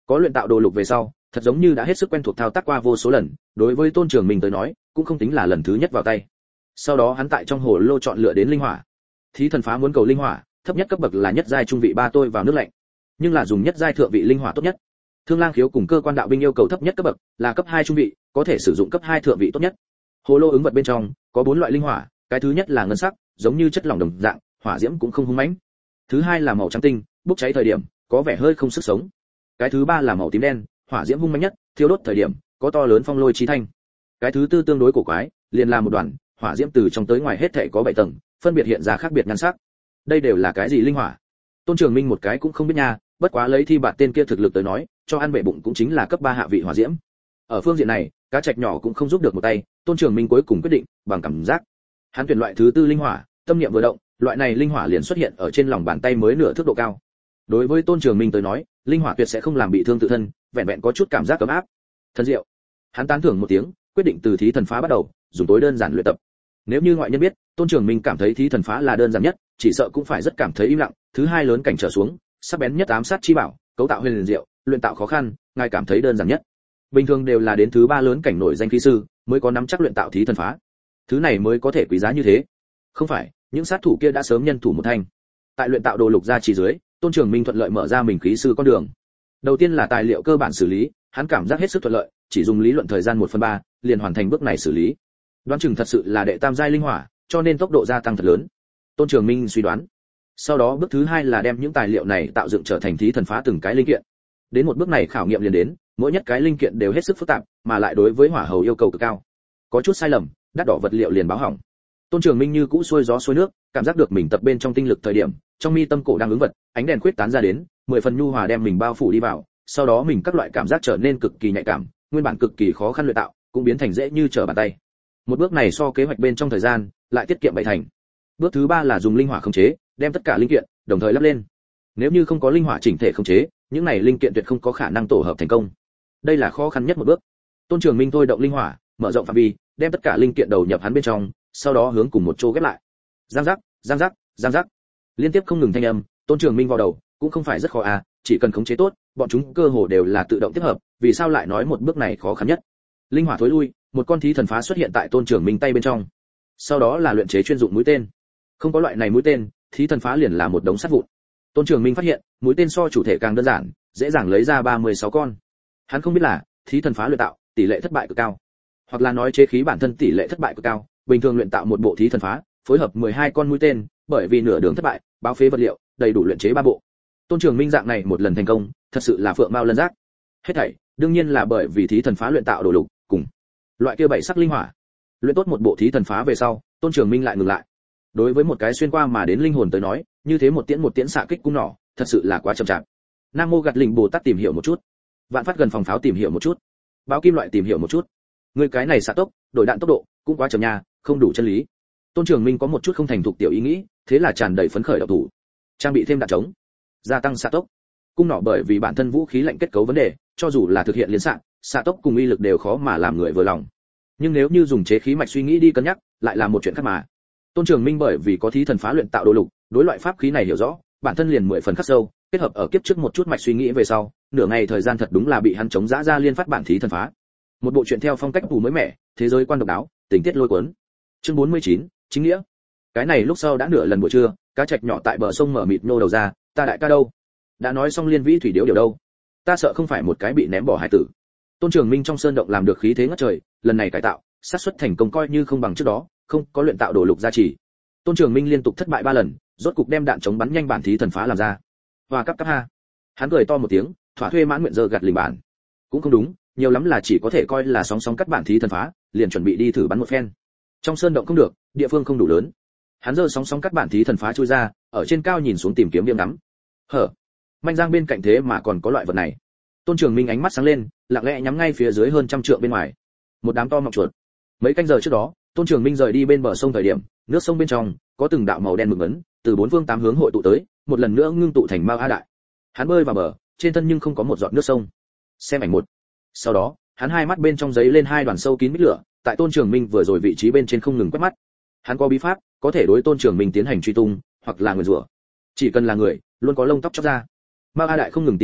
Có luyện tạo đồ lục về sau, thật giống như đã hết sức quen thuộc thao tác qua vô số lần, đối với Tôn Trường Minh tới nói, cũng không tính là lần thứ nhất vào tay. Sau đó hắn tại trong hồ lô chọn lựa đến linh hỏa. Thí thần phá muốn cầu linh hỏa, thấp nhất cấp bậc là nhất giai trung vị ba tôi vào nước lạnh, nhưng là dùng nhất giai thượng vị linh hỏa tốt nhất. Thương Lang khiếu cùng cơ quan đạo binh yêu cầu thấp nhất cấp bậc là cấp hai trung vị, có thể sử dụng cấp hai thượng vị tốt nhất. Hồ lô ứng vật bên trong có bốn loại linh hỏa, cái thứ nhất là ngân sắc, giống như chất lỏng đồng dạng, hỏa diễm cũng không hung mãnh. Thứ hai là màu trắng tinh, bốc cháy thời điểm có vẻ hơi không sức sống. Cái thứ ba là màu tím đen, hỏa diễm hung mãnh nhất, thiêu đốt thời điểm có to lớn phong lôi chí thanh. Cái thứ tư tương đối cổ quái, liền là một đoàn hỏa diễm từ trong tới ngoài hết thảy có bảy tầng, phân biệt hiện ra khác biệt nhan sắc. Đây đều là cái gì linh hỏa? Tôn Trường Minh một cái cũng không biết nha, bất quá lấy Thi Bạt tên kia thực lực tới nói, cho ăn bể bụng cũng chính là cấp ba hạ vị hỏa diễm. Ở phương diện này, cá trạch nhỏ cũng không giúp được một tay, Tôn Trường Minh cuối cùng quyết định bằng cảm giác. Hắn tuyển loại thứ tư linh hỏa, tâm niệm vừa động, loại này linh hỏa liền xuất hiện ở trên lòng bàn tay mới nửa thước độ cao. Đối với Tôn Trường Minh tới nói, linh hỏa tuyệt sẽ không làm bị thương tự thân, vẹn vẹn có chút cảm giác ấm áp. Thần diệu. Hắn tán thưởng một tiếng, quyết định từ thí thần phá bắt đầu, dùng tối đơn giản luyện tập. Nếu như ngoại nhân biết, Tôn Trường Minh cảm thấy thí thần phá là đơn giản nhất, chỉ sợ cũng phải rất cảm thấy im lặng, thứ hai lớn cảnh trở xuống, sắc bén nhất ám sát chi bảo, cấu tạo huyền diệu, luyện tạo khó khăn, ngài cảm thấy đơn giản nhất. Bình thường đều là đến thứ ba lớn cảnh nổi danh khí sư, mới có nắm chắc luyện tạo thí thần phá. Thứ này mới có thể quý giá như thế. Không phải, những sát thủ kia đã sớm nhân thủ một thành. Tại luyện tạo đồ lục gia chỉ dưới, Tôn Trường Minh thuận lợi mở ra mình khí sư con đường. Đầu tiên là tài liệu cơ bản xử lý, hắn cảm giác hết sức thuận lợi, chỉ dùng lý luận thời gian một phần ba, liền hoàn thành bước này xử lý. Đoán chừng thật sự là đệ tam giai linh hỏa, cho nên tốc độ gia tăng thật lớn. Tôn Trường Minh suy đoán. Sau đó bước thứ hai là đem những tài liệu này tạo dựng trở thành thí thần phá từng cái linh kiện. Đến một bước này khảo nghiệm liền đến, mỗi nhất cái linh kiện đều hết sức phức tạp, mà lại đối với hỏa hầu yêu cầu cực cao. Có chút sai lầm, đắt đỏ vật liệu liền báo hỏng. Tôn Trường Minh như cũ xuôi gió xuôi nước, cảm giác được mình tập bên trong tinh lực thời điểm, trong mi tâm cổ đang ứng vật, ánh đèn khuyết tán ra đến, mười phần nhu hòa đem mình bao phủ đi vào, sau đó mình các loại cảm giác trở nên cực kỳ nhạy cảm, nguyên bản cực kỳ khó khăn luyện tạo, cũng biến thành dễ như trở bàn tay. Một bước này so kế hoạch bên trong thời gian, lại tiết kiệm bảy thành. Bước thứ ba là dùng linh hỏa khống chế, đem tất cả linh kiện đồng thời lắp lên. Nếu như không có linh hỏa chỉnh thể khống chế, những này linh kiện tuyệt không có khả năng tổ hợp thành công. Đây là khó khăn nhất một bước. Tôn Trường Minh thôi động linh hỏa, mở rộng phạm vi, đem tất cả linh kiện đầu nhập hắn bên trong, sau đó hướng cùng một chỗ ghép lại. Giang giác, giang giác, giang giác. Liên tiếp không ngừng thanh âm, Tôn Trường Minh vào đầu, cũng không phải rất khó à, chỉ cần khống chế tốt, bọn chúng cơ hồ đều là tự động tiếp hợp, vì sao lại nói một bước này khó khăn nhất? Linh hỏa thối lui, một con thí thần phá xuất hiện tại Tôn Trường Minh tay bên trong. Sau đó là luyện chế chuyên dụng mũi tên. Không có loại này mũi tên, thí thần phá liền là một đống sắt vụn. Tôn Trường Minh phát hiện, mũi tên so chủ thể càng đơn giản, dễ dàng lấy ra ba mươi sáu con. Hắn không biết là, thí thần phá luyện tạo, tỷ lệ thất bại cực cao. Hoặc là nói chế khí bản thân tỷ lệ thất bại cực cao, bình thường luyện tạo một bộ thí thần phá, phối hợp mười hai con mũi tên, bởi vì nửa đường thất bại, báo phế vật liệu, đầy đủ luyện chế ba bộ. Tôn Trường Minh dạng này một lần thành công, thật sự là phượng mao lân giác. Hết thảy, đương nhiên là bởi vì thí thần phá luyện tạo đồ lục, cùng loại kia bảy sắc linh hỏa. Luyện tốt một bộ thí thần phá về sau, Tôn Trường Minh lại ngừng lại. Đối với một cái xuyên qua mà đến linh hồn tới nói, như thế một tiễn một tiễn xạ kích cung nỏ, thật sự là quá chậm chạp. Nam Mô Gạt Lình Bồ Tát tìm hiểu một chút, Vạn Phát gần phòng pháo tìm hiểu một chút, Báo Kim Loại tìm hiểu một chút. Người cái này xạ tốc, đổi đạn tốc độ, cũng quá chậm nha, không đủ chân lý. Tôn Trường Minh có một chút không thành thục tiểu ý nghĩ, thế là tràn đầy phấn khởi động thủ. Trang bị thêm đạn trống, gia tăng xạ tốc. Cung nỏ bởi vì bản thân vũ khí lạnh kết cấu vấn đề, cho dù là thực hiện liên xạ, xạ tốc cùng uy lực đều khó mà làm người vừa lòng. Nhưng nếu như dùng chế khí mạch suy nghĩ đi cân nhắc, lại là một chuyện khác mà. Tôn Trường Minh bởi vì có thí thần phá luyện tạo đồ lục, đối loại pháp khí này hiểu rõ, bản thân liền mười phần khắc sâu, kết hợp ở kiếp trước một chút mạch suy nghĩ về sau, nửa ngày thời gian thật đúng là bị hắn chống dã ra liên phát bản thí thần phá. Một bộ truyện theo phong cách tù mới mẻ, thế giới quan độc đáo, tình tiết lôi cuốn. Chương bốn mươi chín, chính nghĩa. Cái này lúc sau đã nửa lần buổi trưa, cá trạch nhỏ tại bờ sông mở mịt nô đầu ra, ta đại ca đâu? Đã nói xong liên vĩ thủy điếu điều đâu? Ta sợ không phải một cái bị ném bỏ hải tử. Tôn Trường Minh trong sơn động làm được khí thế ngất trời, lần này cải tạo, xác suất thành công coi như không bằng trước đó, không có luyện tạo đồ lục gia trì. Tôn Trường Minh liên tục thất bại ba lần, rốt cục đem đạn chống bắn nhanh bản thí thần phá làm ra. Hoa cấp cấp ha. Hắn cười to một tiếng, thỏa thuê mãn nguyện giờ gạt lình bản. Cũng không đúng, nhiều lắm là chỉ có thể coi là sóng sóng cắt bản thí thần phá, liền chuẩn bị đi thử bắn một phen. Trong sơn động không được, địa phương không đủ lớn. Hắn giơ sóng sóng cắt bản thí thần phá chui ra, ở trên cao nhìn xuống tìm kiếm điểm ngắm. Hở, manh giang bên cạnh thế mà còn có loại vật này. Tôn Trường Minh ánh mắt sáng lên, lặng lẽ nhắm ngay phía dưới hơn trăm trượng bên ngoài. Một đám to mọng chuột. Mấy canh giờ trước đó, Tôn Trường Minh rời đi bên bờ sông thời điểm, nước sông bên trong có từng đạo màu đen mực ấn, từ bốn phương tám hướng hội tụ tới, một lần nữa ngưng tụ thành Mao A Đại. Hắn bơi vào bờ, trên thân nhưng không có một giọt nước sông. Xem ảnh một. Sau đó, hắn hai mắt bên trong giấy lên hai đoàn sâu kín mít lửa, tại Tôn Trường Minh vừa rồi vị trí bên trên không ngừng quét mắt. Hắn có bí pháp, có thể đối Tôn Trường Minh tiến hành truy tung, hoặc là người rủa. Chỉ cần là người, luôn có lông tóc chóc ra. Mao A Đại không ngừng tìm kiếm,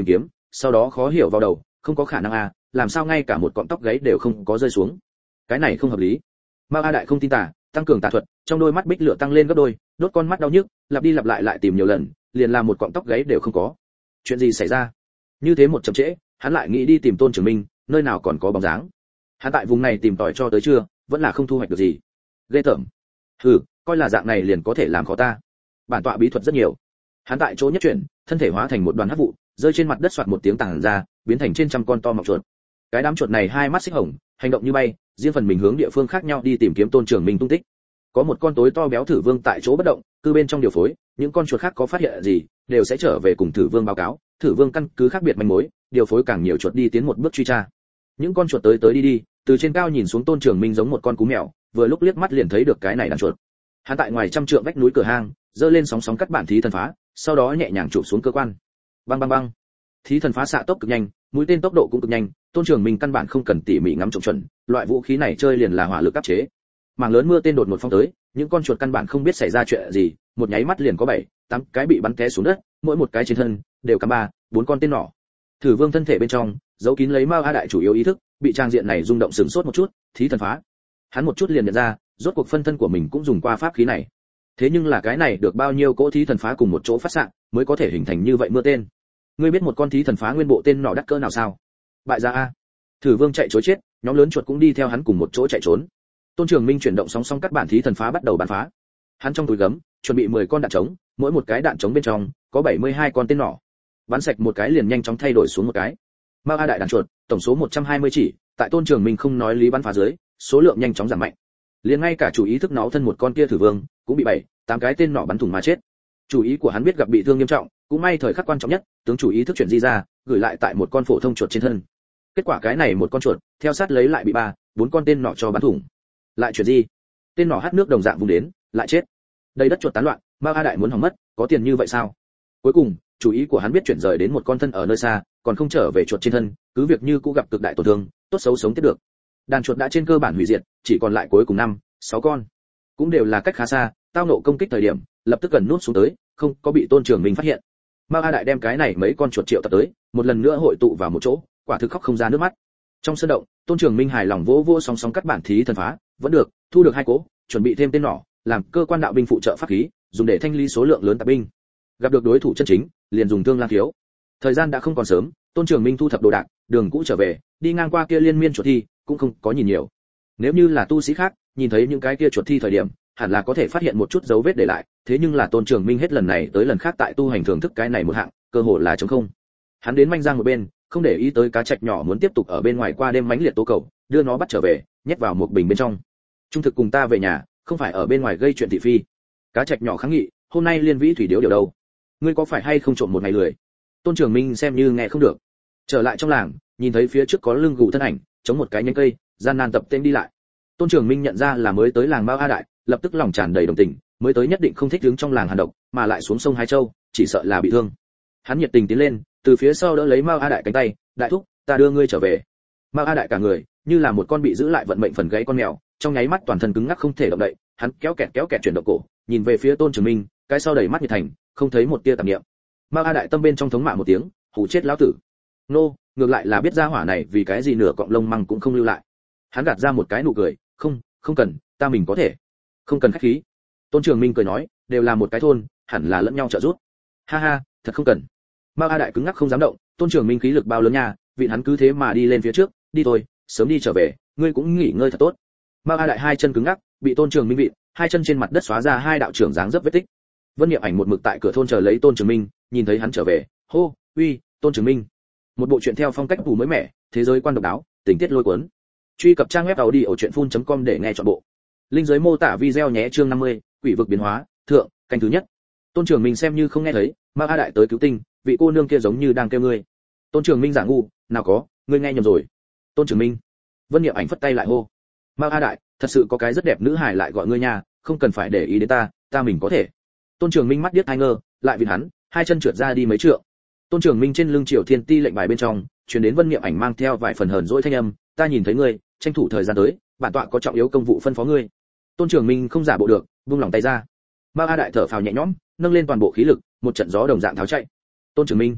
sau đó khó hiểu vào đầu, không có khả năng à, làm sao ngay cả một cọng tóc gáy đều không có rơi xuống. Cái này không hợp lý. Mao A Đại không tin tà, tăng cường tà thuật, trong đôi mắt bích lửa tăng lên gấp đôi, đốt con mắt đau nhức, lặp đi lặp lại lại tìm nhiều lần, liền làm một cọng tóc gáy đều không có. Chuyện gì xảy ra? Như thế một chậm trễ, hắn lại nghĩ đi tìm Tôn Trường Minh, nơi nào còn có bóng dáng. Hắn tại vùng này tìm tòi cho tới trưa, vẫn là không thu hoạch được gì. Ghê tởm. Hừ, coi là dạng này liền có thể làm khó ta. Bản tọa bí thuật rất nhiều. Hắn tại chỗ nhất chuyển, thân thể hóa thành một đoàn hắc vụ, rơi trên mặt đất xoạt một tiếng tàng ra, biến thành trên trăm con to mọc chuột. Cái đám chuột này hai mắt xích hồng, hành động như bay, riêng phần mình hướng địa phương khác nhau đi tìm kiếm Tôn Trường Minh tung tích. Có một con tối to béo thử vương tại chỗ bất động, cứ bên trong điều phối, những con chuột khác có phát hiện gì, đều sẽ trở về cùng thử vương báo cáo, thử vương căn cứ khác biệt manh mối, điều phối càng nhiều chuột đi tiến một bước truy tra. Những con chuột tới tới đi đi, từ trên cao nhìn xuống Tôn Trường Minh giống một con cú mèo, vừa lúc liếc mắt liền thấy được cái này đàn chuột. Hắn tại ngoài trăm trượng vách núi cửa hang, giơ lên sóng sóng cắt bản thí thần phá, sau đó nhẹ nhàng chụp xuống cơ quan. Bang bang bang. Thí thần phá xạ tốc cực nhanh, mũi tên tốc độ cũng cực nhanh, Tôn Trường Minh căn bản không cần tỉ mỉ ngắm trộm chuẩn, loại vũ khí này chơi liền là hỏa lực áp chế. Mảng lớn mưa tên đột ngột phong tới, những con chuột căn bản không biết xảy ra chuyện gì, một nháy mắt liền có bảy, tám cái bị bắn té xuống đất, mỗi một cái trên thân đều cắm ba, bốn con tên nỏ. Thử vương thân thể bên trong, giấu kín lấy Mao A Đại chủ yếu ý thức, bị trang diện này rung động sửng sốt một chút, thí thần phá. Hắn một chút liền nhận ra, rốt cuộc phân thân của mình cũng dùng qua pháp khí này. Thế nhưng là cái này được bao nhiêu cỗ thí thần phá cùng một chỗ phát xạ, mới có thể hình thành như vậy mưa tên. Ngươi biết một con thí thần phá nguyên bộ tên nỏ đắt cỡ nào sao? Bại gia a. Thử vương chạy trối chết, nhóm lớn chuột cũng đi theo hắn cùng một chỗ chạy trốn. Tôn Trường Minh chuyển động sóng sóng cắt bản thí thần phá bắt đầu bắn phá. Hắn trong túi gấm chuẩn bị mười con đạn trống, mỗi một cái đạn trống bên trong có bảy mươi hai con tên nỏ. Bắn sạch một cái liền nhanh chóng thay đổi xuống một cái. Mao A Đại đàn chuột, tổng số một trăm hai mươi chỉ, tại Tôn Trường Minh không nói lý bắn phá dưới, số lượng nhanh chóng giảm mạnh. Liền ngay cả chủ ý thức nó thân một con kia thử vương, cũng bị bảy, tám cái tên nỏ bắn thủng mà chết. Chủ ý của hắn biết gặp bị thương nghiêm trọng, cũng may thời khắc quan trọng nhất, tướng chủ ý thức chuyển di ra, gửi lại tại một con phổ thông chuột trên thân. Kết quả cái này một con chuột, theo sát lấy lại bị ba, bốn con tên nỏ cho bắn thủng. Lại chuyển di, tên nỏ hắt nước đồng dạng vùng đến, lại chết. Đây đất chuột tán loạn, Mao A Đại muốn hỏng mất, có tiền như vậy sao? Cuối cùng, chủ ý của hắn biết chuyển rời đến một con thân ở nơi xa, còn không trở về chuột trên thân, cứ việc như cũ gặp cực đại tổn thương, tốt xấu sống tiếp được. Đàn chuột đã trên cơ bản hủy diệt, chỉ còn lại cuối cùng năm, sáu con, cũng đều là cách khá xa, tao nộ công kích thời điểm, lập tức gần nút xuống tới, không có bị Tôn Trường Minh phát hiện. Mao A Đại đem cái này mấy con chuột triệu tập tới, một lần nữa hội tụ vào một chỗ, quả thực khóc không ra nước mắt. Trong sân động, Tôn Trường Minh hài lòng vỗ vỗ sóng sóng cắt bản thí thần phá, vẫn được, thu được hai cỗ, chuẩn bị thêm tên nỏ, làm cơ quan đạo binh phụ trợ pháp khí, dùng để thanh lý số lượng lớn tạp binh. Gặp được đối thủ chân chính, liền dùng thương lang thiếu. Thời gian đã không còn sớm, Tôn Trường Minh thu thập đồ đạc, đường cũ trở về, đi ngang qua kia liên miên chuột thi, cũng không có nhìn nhiều. Nếu như là tu sĩ khác, nhìn thấy những cái kia chuột thi thời điểm, hẳn là có thể phát hiện một chút dấu vết để lại, thế nhưng là Tôn Trường Minh hết lần này tới lần khác tại tu hành thưởng thức cái này một hạng, cơ hội là trống không. Hắn đến manh giang một bên, không để ý tới cá trạch nhỏ muốn tiếp tục ở bên ngoài qua đêm mánh liệt tố cầu, đưa nó bắt trở về, nhét vào một bình bên trong. Trung thực cùng ta về nhà, không phải ở bên ngoài gây chuyện thị phi. Cá trạch nhỏ kháng nghị, hôm nay liên vĩ thủy điếu điều đâu? Ngươi có phải hay không trộm một ngày lười? Tôn Trường Minh xem như nghe không được. Trở lại trong làng, nhìn thấy phía trước có lưng gù thân ảnh, chống một cái nhánh cây, gian nan tập tên đi lại. Tôn Trường Minh nhận ra là mới tới làng Mao A Đại, lập tức lòng tràn đầy đồng tình, mới tới nhất định không thích đứng trong làng hàn độc, mà lại xuống sông Hai Châu, chỉ sợ là bị thương. Hắn nhiệt tình tiến lên, từ phía sau đỡ lấy Mao A Đại cánh tay, đại thúc, ta đưa ngươi trở về. Mao A Đại cả người như là một con bị giữ lại vận mệnh phần gãy con mèo, trong nháy mắt toàn thân cứng ngắc không thể động đậy, hắn kéo kẹt kéo kẹt chuyển động cổ, nhìn về phía Tôn Trường Minh, cái sau đầy mắt nhiệt thành, không thấy một tia tạp niệm. Mao A Đại tâm bên trong thống mạ một tiếng, hù chết lão tử. Nô, ngược lại là biết ra hỏa này vì cái gì nửa cọng lông măng cũng không lưu lại. Hắn gạt ra một cái nụ cười, không, không cần, ta mình có thể. Không cần khách khí. Tôn Trường Minh cười nói, đều là một cái thôn, hẳn là lẫn nhau trợ giúp. Ha ha, thật không cần. Mao A Đại cứng ngắc không dám động, Tôn Trường Minh khí lực bao lớn nha, vịn hắn cứ thế mà đi lên phía trước, đi thôi, sớm đi trở về, ngươi cũng nghỉ ngơi thật tốt. Mao A Đại hai chân cứng ngắc, bị Tôn Trường Minh vịn, hai chân trên mặt đất xóa ra hai đạo trưởng dáng dấp vết tích. Vân Niệm Ảnh một mực tại cửa thôn chờ lấy Tôn Trường Minh, nhìn thấy hắn trở về, hô, uy, Tôn Trường Minh. Một bộ truyện theo phong cách phủ mới mẻ, thế giới quan độc đáo, tình tiết lôi cuốn. Truy cập trang web audiochuyenphun.com để nghe trọn bộ. Linh dưới mô tả video nhé, chương năm mươi, quỷ vực biến hóa, thượng, canh thứ nhất. Tôn Trường Minh xem như không nghe thấy, Mao A Đại tới cứu tinh, vị cô nương kia giống như đang kêu ngươi. Tôn Trường Minh giả ngu, nào có, ngươi nghe nhầm rồi. Tôn Trường Minh. Vân Niệm Ảnh phất tay lại hô. Mao A Đại, thật sự có cái rất đẹp nữ hài lại gọi ngươi nha, không cần phải để ý đến ta, ta mình có thể. Tôn Trường Minh mắt điếc hai ngơ, lại vì hắn, hai chân trượt ra đi mấy trượng. Tôn Trường Minh trên lưng Triều Thiên Ti lệnh bài bên trong, truyền đến Vân Niệm Ảnh mang theo vài phần hờn dỗi thanh âm, ta nhìn thấy ngươi, tranh thủ thời gian tới, bản tọa có trọng yếu công vụ phân phó ngươi. Tôn Trường Minh không giả bộ được, buông lòng tay ra. Mao A Đại thở phào nhẹ nhõm, nâng lên toàn bộ khí lực, một trận gió đồng dạng tháo chạy. Tôn Trường Minh,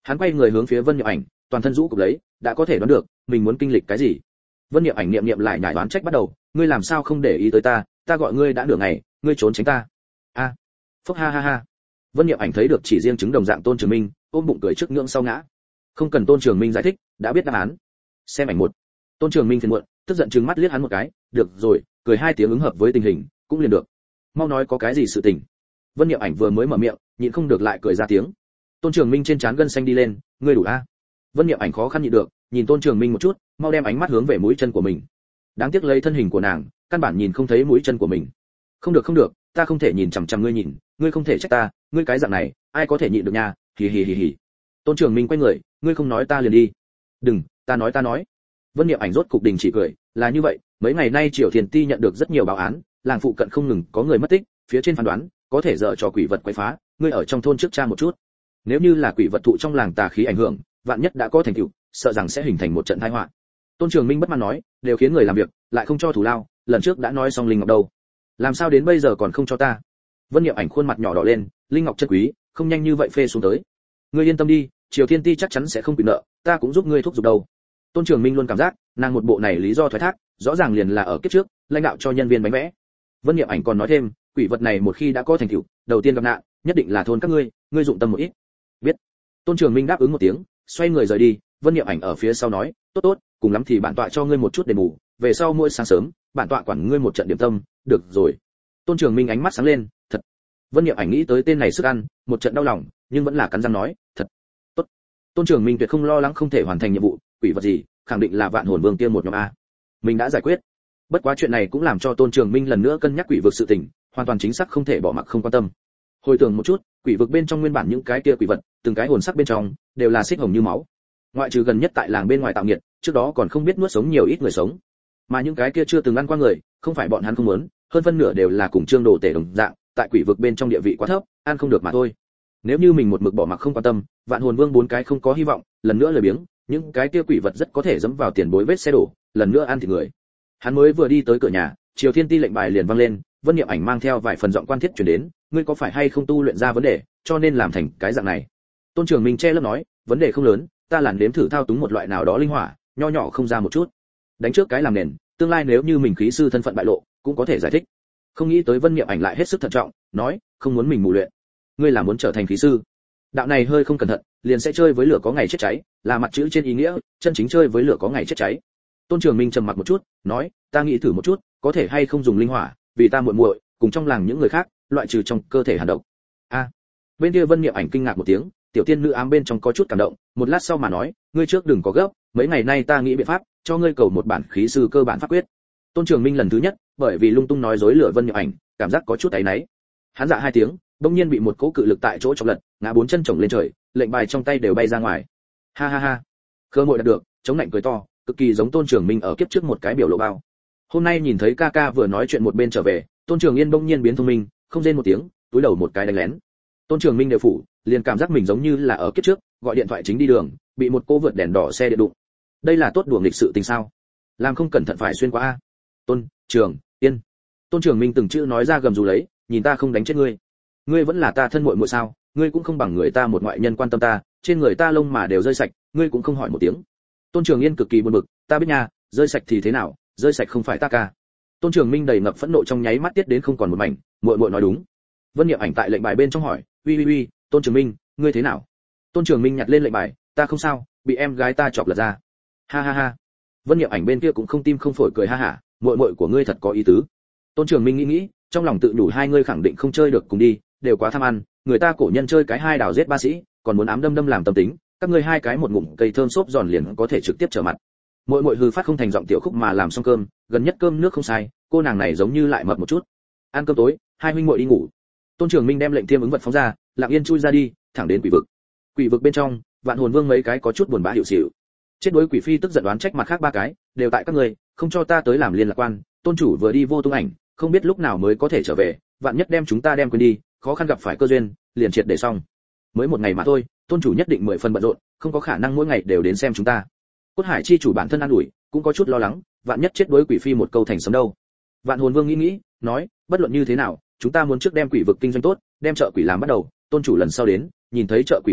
Hắn quay người hướng phía Vân Niệm Ảnh, toàn thân rũ cục lấy, đã có thể đoán được mình muốn kinh lịch cái gì. Vân Niệm Ảnh niệm niệm lại nhải đoán trách bắt đầu, ngươi làm sao không để ý tới ta, ta gọi ngươi đã nửa ngày, ngươi trốn tránh ta. A. À. Phốc ha ha ha. Vân Niệm Ảnh thấy được chỉ riêng chứng đồng dạng Tôn Trường Minh, ôm bụng cười trước ngưỡng sau ngã. Không cần Tôn Trường Minh giải thích, đã biết đáp án. Xem ảnh một. Tôn Trường Minh phiền muộn, tức giận trừng mắt liếc hắn một cái, được rồi, cười hai tiếng ứng hợp với tình hình, cũng liền được. Mau nói có cái gì sự tình. Vân Niệm Ảnh vừa mới mở miệng, nhịn không được lại cười ra tiếng. Tôn Trường Minh trên trán gân xanh đi lên, ngươi đủ a. Vân Niệm Ảnh khó khăn nhịn được, nhìn Tôn Trường Minh một chút, mau đem ánh mắt hướng về mũi chân của mình. Đáng tiếc lấy thân hình của nàng, căn bản nhìn không thấy mũi chân của mình. Không được không được, ta không thể nhìn chằm chằm ngươi nhìn, ngươi không thể trách ta, ngươi cái dạng này, ai có thể nhịn được nha, hì hì hì hì. Tôn Trường Minh quay người, ngươi không nói ta liền đi. Đừng, ta nói ta nói. Vân Niệm Ảnh rốt cục đình chỉ cười, là như vậy, mấy ngày nay Triều Thiền Ti nhận được rất nhiều báo án, làng phụ cận không ngừng có người mất tích, phía trên phán đoán, có thể dở trò quỷ vật quấy phá, ngươi ở trong thôn trước tra một chút. Nếu như là quỷ vật thụ trong làng tà khí ảnh hưởng, vạn nhất đã có thành tựu, sợ rằng sẽ hình thành một trận tai họa. Tôn Trường Minh bất mãn nói, đều khiến người làm việc, lại không cho thù lao, lần trước đã nói xong Linh Ngọc đâu, làm sao đến bây giờ còn không cho ta? Vân Niệm Ảnh khuôn mặt nhỏ đỏ lên, Linh Ngọc chân quý, không nhanh như vậy phê xuống tới. Ngươi yên tâm đi, Triều Thiên Ti chắc chắn sẽ không bị nợ, ta cũng giúp ngươi thúc giục đâu. Tôn Trường Minh luôn cảm giác, nàng một bộ này lý do thoái thác, rõ ràng liền là ở kiếp trước, lãnh đạo cho nhân viên bánh vẽ. Vân Niệm Ảnh còn nói thêm, quỷ vật này một khi đã có thành tựu, đầu tiên gặp nạn, nhất định là thôn các ngươi, ngươi dụng tâm một ít. Biết. Tôn Trường Minh đáp ứng một tiếng, xoay người rời đi. Vân Niệm Ảnh ở phía sau nói, tốt tốt, cùng lắm thì bản tọa cho ngươi một chút đền bù, về sau mỗi sáng sớm, bản tọa quản ngươi một trận điểm tâm, được rồi. Tôn Trường Minh ánh mắt sáng lên, thật. Vân Niệm Ảnh nghĩ tới tên này sức ăn, một trận đau lòng, nhưng vẫn là cắn răng nói, thật. Tốt. Tôn Trường Minh tuyệt không lo lắng không thể hoàn thành nhiệm vụ, quỷ vật gì, khẳng định là Vạn Hồn Vương kia một nhóm a. Mình đã giải quyết. Bất quá chuyện này cũng làm cho Tôn Trường Minh lần nữa cân nhắc quỷ vực sự tình, hoàn toàn chính xác không thể bỏ mặc không quan tâm. Hồi tưởng một chút, quỷ vực bên trong nguyên bản những cái kia quỷ vật, từng cái hồn sắc bên trong đều là xích hồng như máu. Ngoại trừ gần nhất tại làng bên ngoài tạo nghiệt, trước đó còn không biết nuốt sống nhiều ít người sống. Mà những cái kia chưa từng ăn qua người, không phải bọn hắn không muốn, hơn phân nửa đều là cùng Trương Đồ Tể đồng dạng, tại quỷ vực bên trong địa vị quá thấp, ăn không được mà thôi. Nếu như mình một mực bỏ mặc không quan tâm, Vạn Hồn Vương bốn cái không có hy vọng, lần nữa lười biếng, những cái kia quỷ vật rất có thể dẫm vào tiền bối vết xe đổ, lần nữa ăn thịt người. Hắn mới vừa đi tới cửa nhà, Triều Thiên Ti lệnh bài liền vang lên, Vân Niệm Ảnh mang theo vài phần giọng quan thiết truyền đến, ngươi có phải hay không tu luyện ra vấn đề, cho nên làm thành cái dạng này. Tôn Trường Minh che lớp nói, vấn đề không lớn, ta làn đếm thử thao túng một loại nào đó linh hỏa, nho nhỏ không ra một chút. Đánh trước cái làm nền, tương lai nếu như mình khí sư thân phận bại lộ, cũng có thể giải thích. Không nghĩ tới Vân Niệm Ảnh lại hết sức thận trọng, nói, không muốn mình mù luyện. Ngươi là muốn trở thành khí sư? Đạo này hơi không cẩn thận, liền sẽ chơi với lửa có ngày chết cháy, là mặt chữ trên ý nghĩa, chân chính chơi với lửa có ngày chết cháy. Tôn Trường Minh trầm mặc một chút, nói, ta nghĩ thử một chút, có thể hay không dùng linh hỏa, vì ta muội muội, cùng trong làng những người khác, loại trừ trong cơ thể hàn độc. A. À, bên kia Vân Niệm Ảnh kinh ngạc một tiếng, tiểu tiên nữ ám bên trong có chút cảm động, một lát sau mà nói, ngươi trước đừng có gấp, mấy ngày nay ta nghĩ biện pháp, cho ngươi cầu một bản khí sư cơ bản pháp quyết. Tôn Trường Minh lần thứ nhất, bởi vì lung tung nói dối lừa Vân Niệm Ảnh, cảm giác có chút áy náy. Hắn dạ hai tiếng, bỗng nhiên bị một cỗ cự lực tại chỗ chọc lật, ngã bốn chân chồng lên trời, lệnh bài trong tay đều bay ra ngoài. Ha ha ha. Khơ muội đạt được, chống lạnh cười to, cực kỳ giống Tôn Trường Minh ở kiếp trước một cái biểu lộ bao. Hôm nay nhìn thấy ca ca vừa nói chuyện một bên trở về, Tôn Trường Yên bỗng nhiên biến thông minh, không rên một tiếng, túi đầu một cái đánh lén. Tôn Trường Minh đều phủ, liền cảm giác mình giống như là ở kiếp trước, gọi điện thoại chính đi đường, bị một cô vượt đèn đỏ xe điện đụng. Đây là tốt đùa nghịch sự tình sao? Làm không cẩn thận phải xuyên qua a. Tôn Trường Yên. Tôn Trường Minh từng chữ nói ra gầm rú lấy, nhìn ta không đánh chết ngươi. Ngươi vẫn là ta thân muội muội sao? Ngươi cũng không bằng người ta một ngoại nhân quan tâm ta, trên người ta lông mà đều rơi sạch, ngươi cũng không hỏi một tiếng. Tôn Trường Yên cực kỳ buồn bực, ta biết nha, rơi sạch thì thế nào, rơi sạch không phải ta ca. Tôn Trường Minh đầy ngập phẫn nộ trong nháy mắt tiết đến không còn một mảnh, muội muội nói đúng. Vân Niệm Ảnh tại lệnh bài bên trong hỏi, uy uy uy, Tôn Trường Minh, ngươi thế nào? Tôn Trường Minh nhặt lên lệnh bài, ta không sao, bị em gái ta chọc lật ra. Ha ha ha. Vân Niệm Ảnh bên kia cũng không tim không phổi cười ha hả, muội muội của ngươi thật có ý tứ. Tôn Trường Minh nghĩ nghĩ, trong lòng tự nhủ hai ngươi khẳng định không chơi được cùng đi, đều quá tham ăn, người ta cổ nhân chơi cái hai đào giết ba sĩ, còn muốn ám đâm đâm làm tâm tính, các ngươi hai cái một ngụm cây thơm xốp giòn liền có thể trực tiếp trở mặt. Muội muội hừ phát không thành giọng tiểu khúc mà làm xong cơm, gần nhất cơm nước không sai, cô nàng này giống như lại mập một chút. Ăn cơm tối, hai huynh muội đi ngủ. Tôn Trường Minh đem lệnh tiêm ứng vật phóng ra, lặng yên chui ra đi, thẳng đến quỷ vực. Quỷ vực bên trong, Vạn Hồn Vương mấy cái có chút buồn bã hiểu xỉu. Chết đối quỷ phi tức giận đoán trách mặt khác ba cái, đều tại các ngươi, không cho ta tới làm liên lạc quan, tôn chủ vừa đi vô tung ảnh, không biết lúc nào mới có thể trở về, vạn nhất đem chúng ta đem quên đi, khó khăn gặp phải cơ duyên, liền triệt để xong. Mới một ngày mà thôi, tôn chủ nhất định mười phần bận rộn, không có khả năng mỗi ngày đều đến xem chúng ta. Cốt Hải chi chủ bản thân an ủi, cũng có chút lo lắng, vạn nhất chết đối quỷ phi một câu thành sấm đâu. Vạn Hồn Vương nghĩ nghĩ, nói, bất luận như thế nào, chúng ta muốn trước đem quỷ vực kinh doanh tốt, đem chợ quỷ làm bắt đầu, tôn chủ lần sau đến, nhìn thấy chợ quỷ thịnh vượng,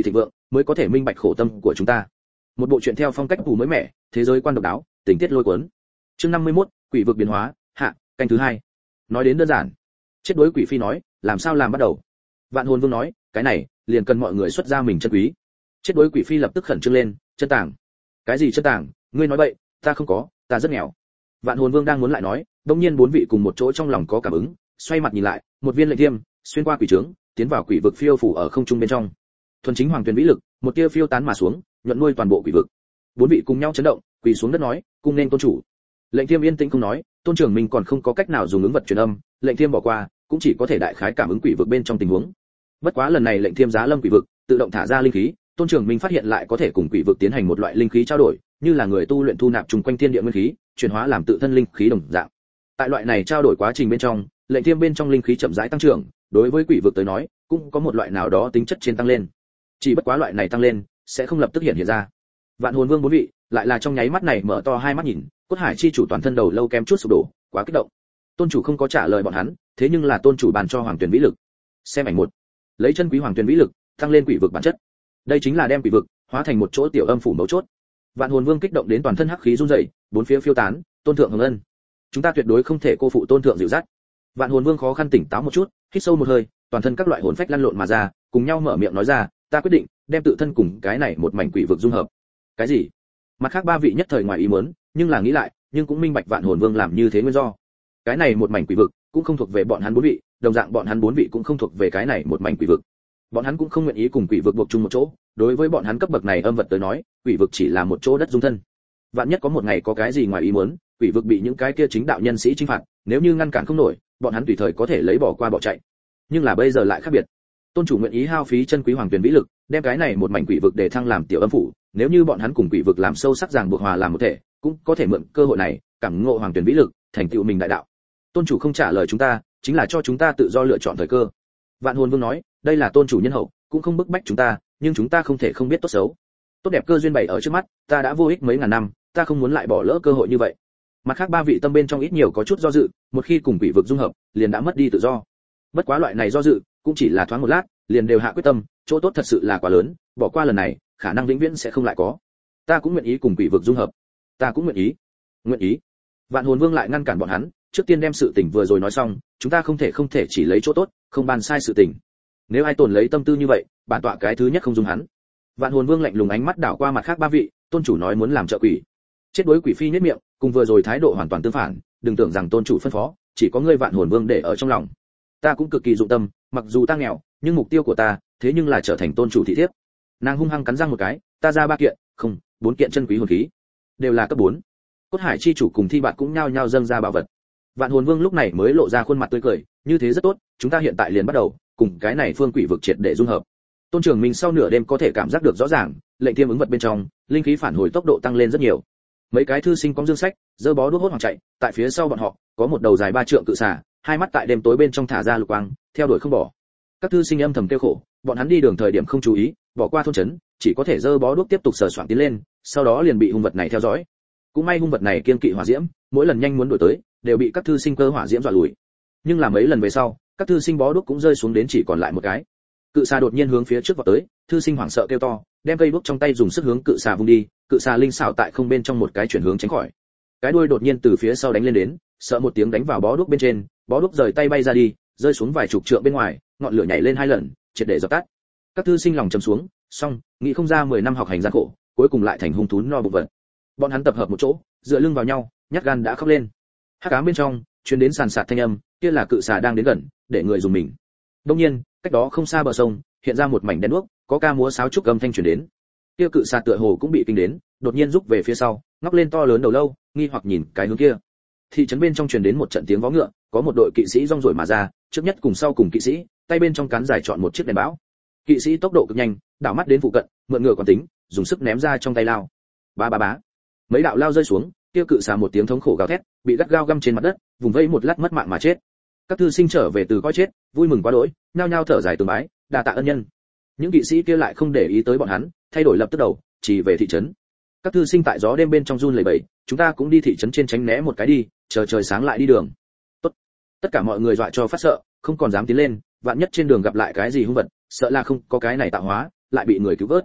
mới có thể minh bạch khổ tâm của chúng ta. Một bộ truyện theo phong cách phù mới mẻ, thế giới quan độc đáo, tình tiết lôi cuốn. Chương năm mươi mốt, quỷ vực biến hóa, hạ, canh thứ hai. Nói đến đơn giản. Chết đuối quỷ phi nói, làm sao làm bắt đầu? Vạn Hồn Vương nói, cái này, liền cần mọi người xuất ra mình chân quý. Chết đuối quỷ phi lập tức khẩn trương lên, chân tàng. Cái gì chân tàng? Ngươi nói bậy, ta không có, ta rất nghèo. Vạn Hồn Vương đang muốn lại nói, đột nhiên bốn vị cùng một chỗ trong lòng có cảm ứng, xoay mặt nhìn lại, một viên lệnh thiêm xuyên qua quỷ trướng, tiến vào quỷ vực phiêu phủ ở không trung bên trong. Thuần chính hoàng tuyển vĩ lực, một tia phiêu tán mà xuống, nhuận nuôi toàn bộ quỷ vực. Bốn vị cùng nhau chấn động, quỳ xuống đất nói, cung nên tôn chủ. Lệnh thiêm yên tĩnh không nói, tôn trưởng mình còn không có cách nào dùng ứng vật truyền âm, lệnh thiêm bỏ qua, cũng chỉ có thể đại khái cảm ứng quỷ vực bên trong tình huống. Bất quá lần này lệnh thiêm giá lâm quỷ vực, tự động thả ra linh khí, tôn trưởng mình phát hiện lại có thể cùng quỷ vực tiến hành một loại linh khí trao đổi, như là người tu luyện thu nạp trùng quanh thiên địa nguyên khí, chuyển hóa làm tự thân linh khí đồng dạng. Tại loại này trao đổi quá trình bên trong, lệnh thiêm bên trong linh khí chậm rãi tăng trưởng, đối với quỷ vực tới nói, cũng có một loại nào đó tính chất trên tăng lên. Chỉ bất quá loại này tăng lên sẽ không lập tức hiện hiện ra. Vạn Hồn Vương bốn vị lại là trong nháy mắt này mở to hai mắt nhìn, cốt hải chi chủ toàn thân đầu lâu kém chút sụp đổ, quá kích động. Tôn chủ không có trả lời bọn hắn, thế nhưng là tôn chủ bàn cho hoàng tuyển vĩ lực. Xem ảnh một, lấy chân quý hoàng tuyển vĩ lực tăng lên quỷ vực bản chất. Đây chính là đem quỷ vực hóa thành một chỗ tiểu âm phủ mấu chốt. Vạn Hồn Vương kích động đến toàn thân hắc khí run rẩy, bốn phía phiêu tán, tôn thượng hồng ân, chúng ta tuyệt đối không thể cô phụ tôn thượng dịu dắt. Vạn Hồn Vương khó khăn tỉnh táo một chút, hít sâu một hơi, toàn thân các loại hồn phách lăn lộn mà ra, cùng nhau mở miệng nói ra, ta quyết định đem tự thân cùng cái này một mảnh quỷ vực dung hợp. Cái gì? Mặt khác ba vị nhất thời ngoài ý muốn, nhưng là nghĩ lại, nhưng cũng minh bạch Vạn Hồn Vương làm như thế nguyên do. Cái này một mảnh quỷ vực cũng không thuộc về bọn hắn bốn vị, đồng dạng bọn hắn bốn vị cũng không thuộc về cái này một mảnh quỷ vực. Bọn hắn cũng không nguyện ý cùng quỷ vực buộc chung một chỗ, đối với bọn hắn cấp bậc này âm vật tới nói, quỷ vực chỉ là một chỗ đất dung thân. Vạn nhất có một ngày có cái gì ngoài ý muốn, quỷ vực bị những cái kia chính đạo nhân sĩ chinh phạt, nếu như ngăn cản không nổi, bọn hắn tùy thời có thể lấy bỏ qua bỏ chạy. Nhưng là bây giờ lại khác biệt. Tôn chủ nguyện ý hao phí chân quý hoàng tuyển vĩ lực, đem cái này một mảnh quỷ vực để thăng làm tiểu âm phủ, nếu như bọn hắn cùng quỷ vực làm sâu sắc ràng buộc hòa làm một thể, cũng có thể mượn cơ hội này, cảm ngộ hoàng tuyển vĩ lực, thành tựu mình đại đạo. Tôn chủ không trả lời chúng ta, chính là cho chúng ta tự do lựa chọn thời cơ. Vạn Hồn Vương nói, đây là tôn chủ nhân hậu, cũng không bức bách chúng ta, nhưng chúng ta không thể không biết tốt xấu. Tốt đẹp cơ duyên bày ở trước mắt, ta đã vô ích mấy ngàn năm, ta không muốn lại bỏ lỡ cơ hội như vậy. Mặt khác ba vị tâm bên trong ít nhiều có chút do dự, một khi cùng quỷ vực dung hợp, liền đã mất đi tự do. Bất quá loại này do dự, cũng chỉ là thoáng một lát, liền đều hạ quyết tâm, chỗ tốt thật sự là quá lớn, bỏ qua lần này, khả năng vĩnh viễn sẽ không lại có. Ta cũng nguyện ý cùng quỷ vực dung hợp. Ta cũng nguyện ý. Nguyện ý. Vạn Hồn Vương lại ngăn cản bọn hắn, trước tiên đem sự tình vừa rồi nói xong, chúng ta không thể không thể chỉ lấy chỗ tốt, không bàn sai sự tình. Nếu ai tổn lấy tâm tư như vậy, bản tọa cái thứ nhất không dung hắn. Vạn Hồn Vương lạnh lùng ánh mắt đảo qua mặt khác ba vị, tôn chủ nói muốn làm trợ quỷ. Chết đối quỷ phi nhếch miệng, cùng vừa rồi thái độ hoàn toàn tương phản, đừng tưởng rằng tôn chủ phân phó, chỉ có ngươi Vạn Hồn Vương để ở trong lòng. Ta cũng cực kỳ dụng tâm, mặc dù ta nghèo, nhưng mục tiêu của ta, thế nhưng là trở thành tôn chủ thị thiếp. Nàng hung hăng cắn răng một cái, ta ra ba kiện, không, bốn kiện chân quý hồn khí, đều là cấp bốn. Cốt Hải chi chủ cùng Thi Bạt cũng nhao nhao dâng ra bảo vật. Vạn Hồn Vương lúc này mới lộ ra khuôn mặt tươi cười, như thế rất tốt, chúng ta hiện tại liền bắt đầu, cùng cái này phương quỷ vực triệt để dung hợp. Tôn trưởng mình sau nửa đêm có thể cảm giác được rõ ràng, lệnh thiêm ứng vật bên trong, linh khí phản hồi tốc độ tăng lên rất nhiều. Mấy cái thư sinh cong dương sách, giơ bó đuốc hốt hoảng chạy, tại phía sau bọn họ, có một đầu dài ba trượng cự xà, hai mắt tại đêm tối bên trong thả ra lục quang, theo đuổi không bỏ. Các thư sinh âm thầm kêu khổ, bọn hắn đi đường thời điểm không chú ý, bỏ qua thôn trấn, chỉ có thể giơ bó đuốc tiếp tục sờ soạng tiến lên, sau đó liền bị hung vật này theo dõi. Cũng may hung vật này kiên kỵ hỏa diễm, mỗi lần nhanh muốn đuổi tới, đều bị các thư sinh cơ hỏa diễm dọa lùi. Nhưng là mấy lần về sau, các thư sinh bó đuốc cũng rơi xuống đến chỉ còn lại một cái. Cự xà đột nhiên hướng phía trước vọt tới, thư sinh hoảng sợ kêu to, đem cây đuốc trong tay dùng sức hướng cự xà vung đi, cự xà linh xảo tại không bên trong một cái chuyển hướng tránh khỏi. Cái đuôi đột nhiên từ phía sau đánh lên đến, sợ một tiếng đánh vào bó đuốc bên trên, bó đuốc rời tay bay ra đi, rơi xuống vài chục trượng bên ngoài, ngọn lửa nhảy lên hai lần, triệt để dập tắt. Các thư sinh lòng trầm xuống, xong, nghĩ không ra mười năm học hành gian khổ, cuối cùng lại thành hung thú no bụng vật. Bọn hắn tập hợp một chỗ, dựa lưng vào nhau, nhát gan đã khóc lên. Hắc ám bên trong truyền đến sàn sạt thanh âm, kia là cự xà đang đến gần, để người dùng mình. Đương nhiên, cách đó không xa bờ sông, hiện ra một mảnh đen đuốc, có ca múa sáo trúc âm thanh truyền đến. Kia cự xà tựa hồ cũng bị kinh đến, đột nhiên rút về phía sau, ngóc lên to lớn đầu lâu, nghi hoặc nhìn cái hướng kia. Thị trấn bên trong truyền đến một trận tiếng vó ngựa, có một đội kỵ sĩ rong ruổi mà ra, trước nhất cùng sau cùng kỵ sĩ, tay bên trong cán dài chọn một chiếc đèn bão. Kỵ sĩ tốc độ cực nhanh, đảo mắt đến phụ cận, mượn ngựa còn tính, dùng sức ném ra trong tay lao. Ba ba bá. Mấy đạo lao rơi xuống, kia cự xà một tiếng thống khổ gào thét, bị gắt gao găm trên mặt đất, vùng vẫy một lát mất mạng mà chết. Các thư sinh trở về từ coi chết, vui mừng quá đỗi, nhao nhao thở dài từ bái, đa tạ ân nhân. Những kỵ sĩ kia lại không để ý tới bọn hắn, thay đổi lập tức đầu, chỉ về thị trấn. Các thư sinh tại gió đêm bên trong run lẩy bẩy, chúng ta cũng đi thị trấn trên tránh né một cái đi, chờ trời sáng lại đi đường. Tốt. Tất cả mọi người dọa cho phát sợ, không còn dám tiến lên, vạn nhất trên đường gặp lại cái gì hung vật, sợ là không có cái này tạo hóa, lại bị người cứu vớt.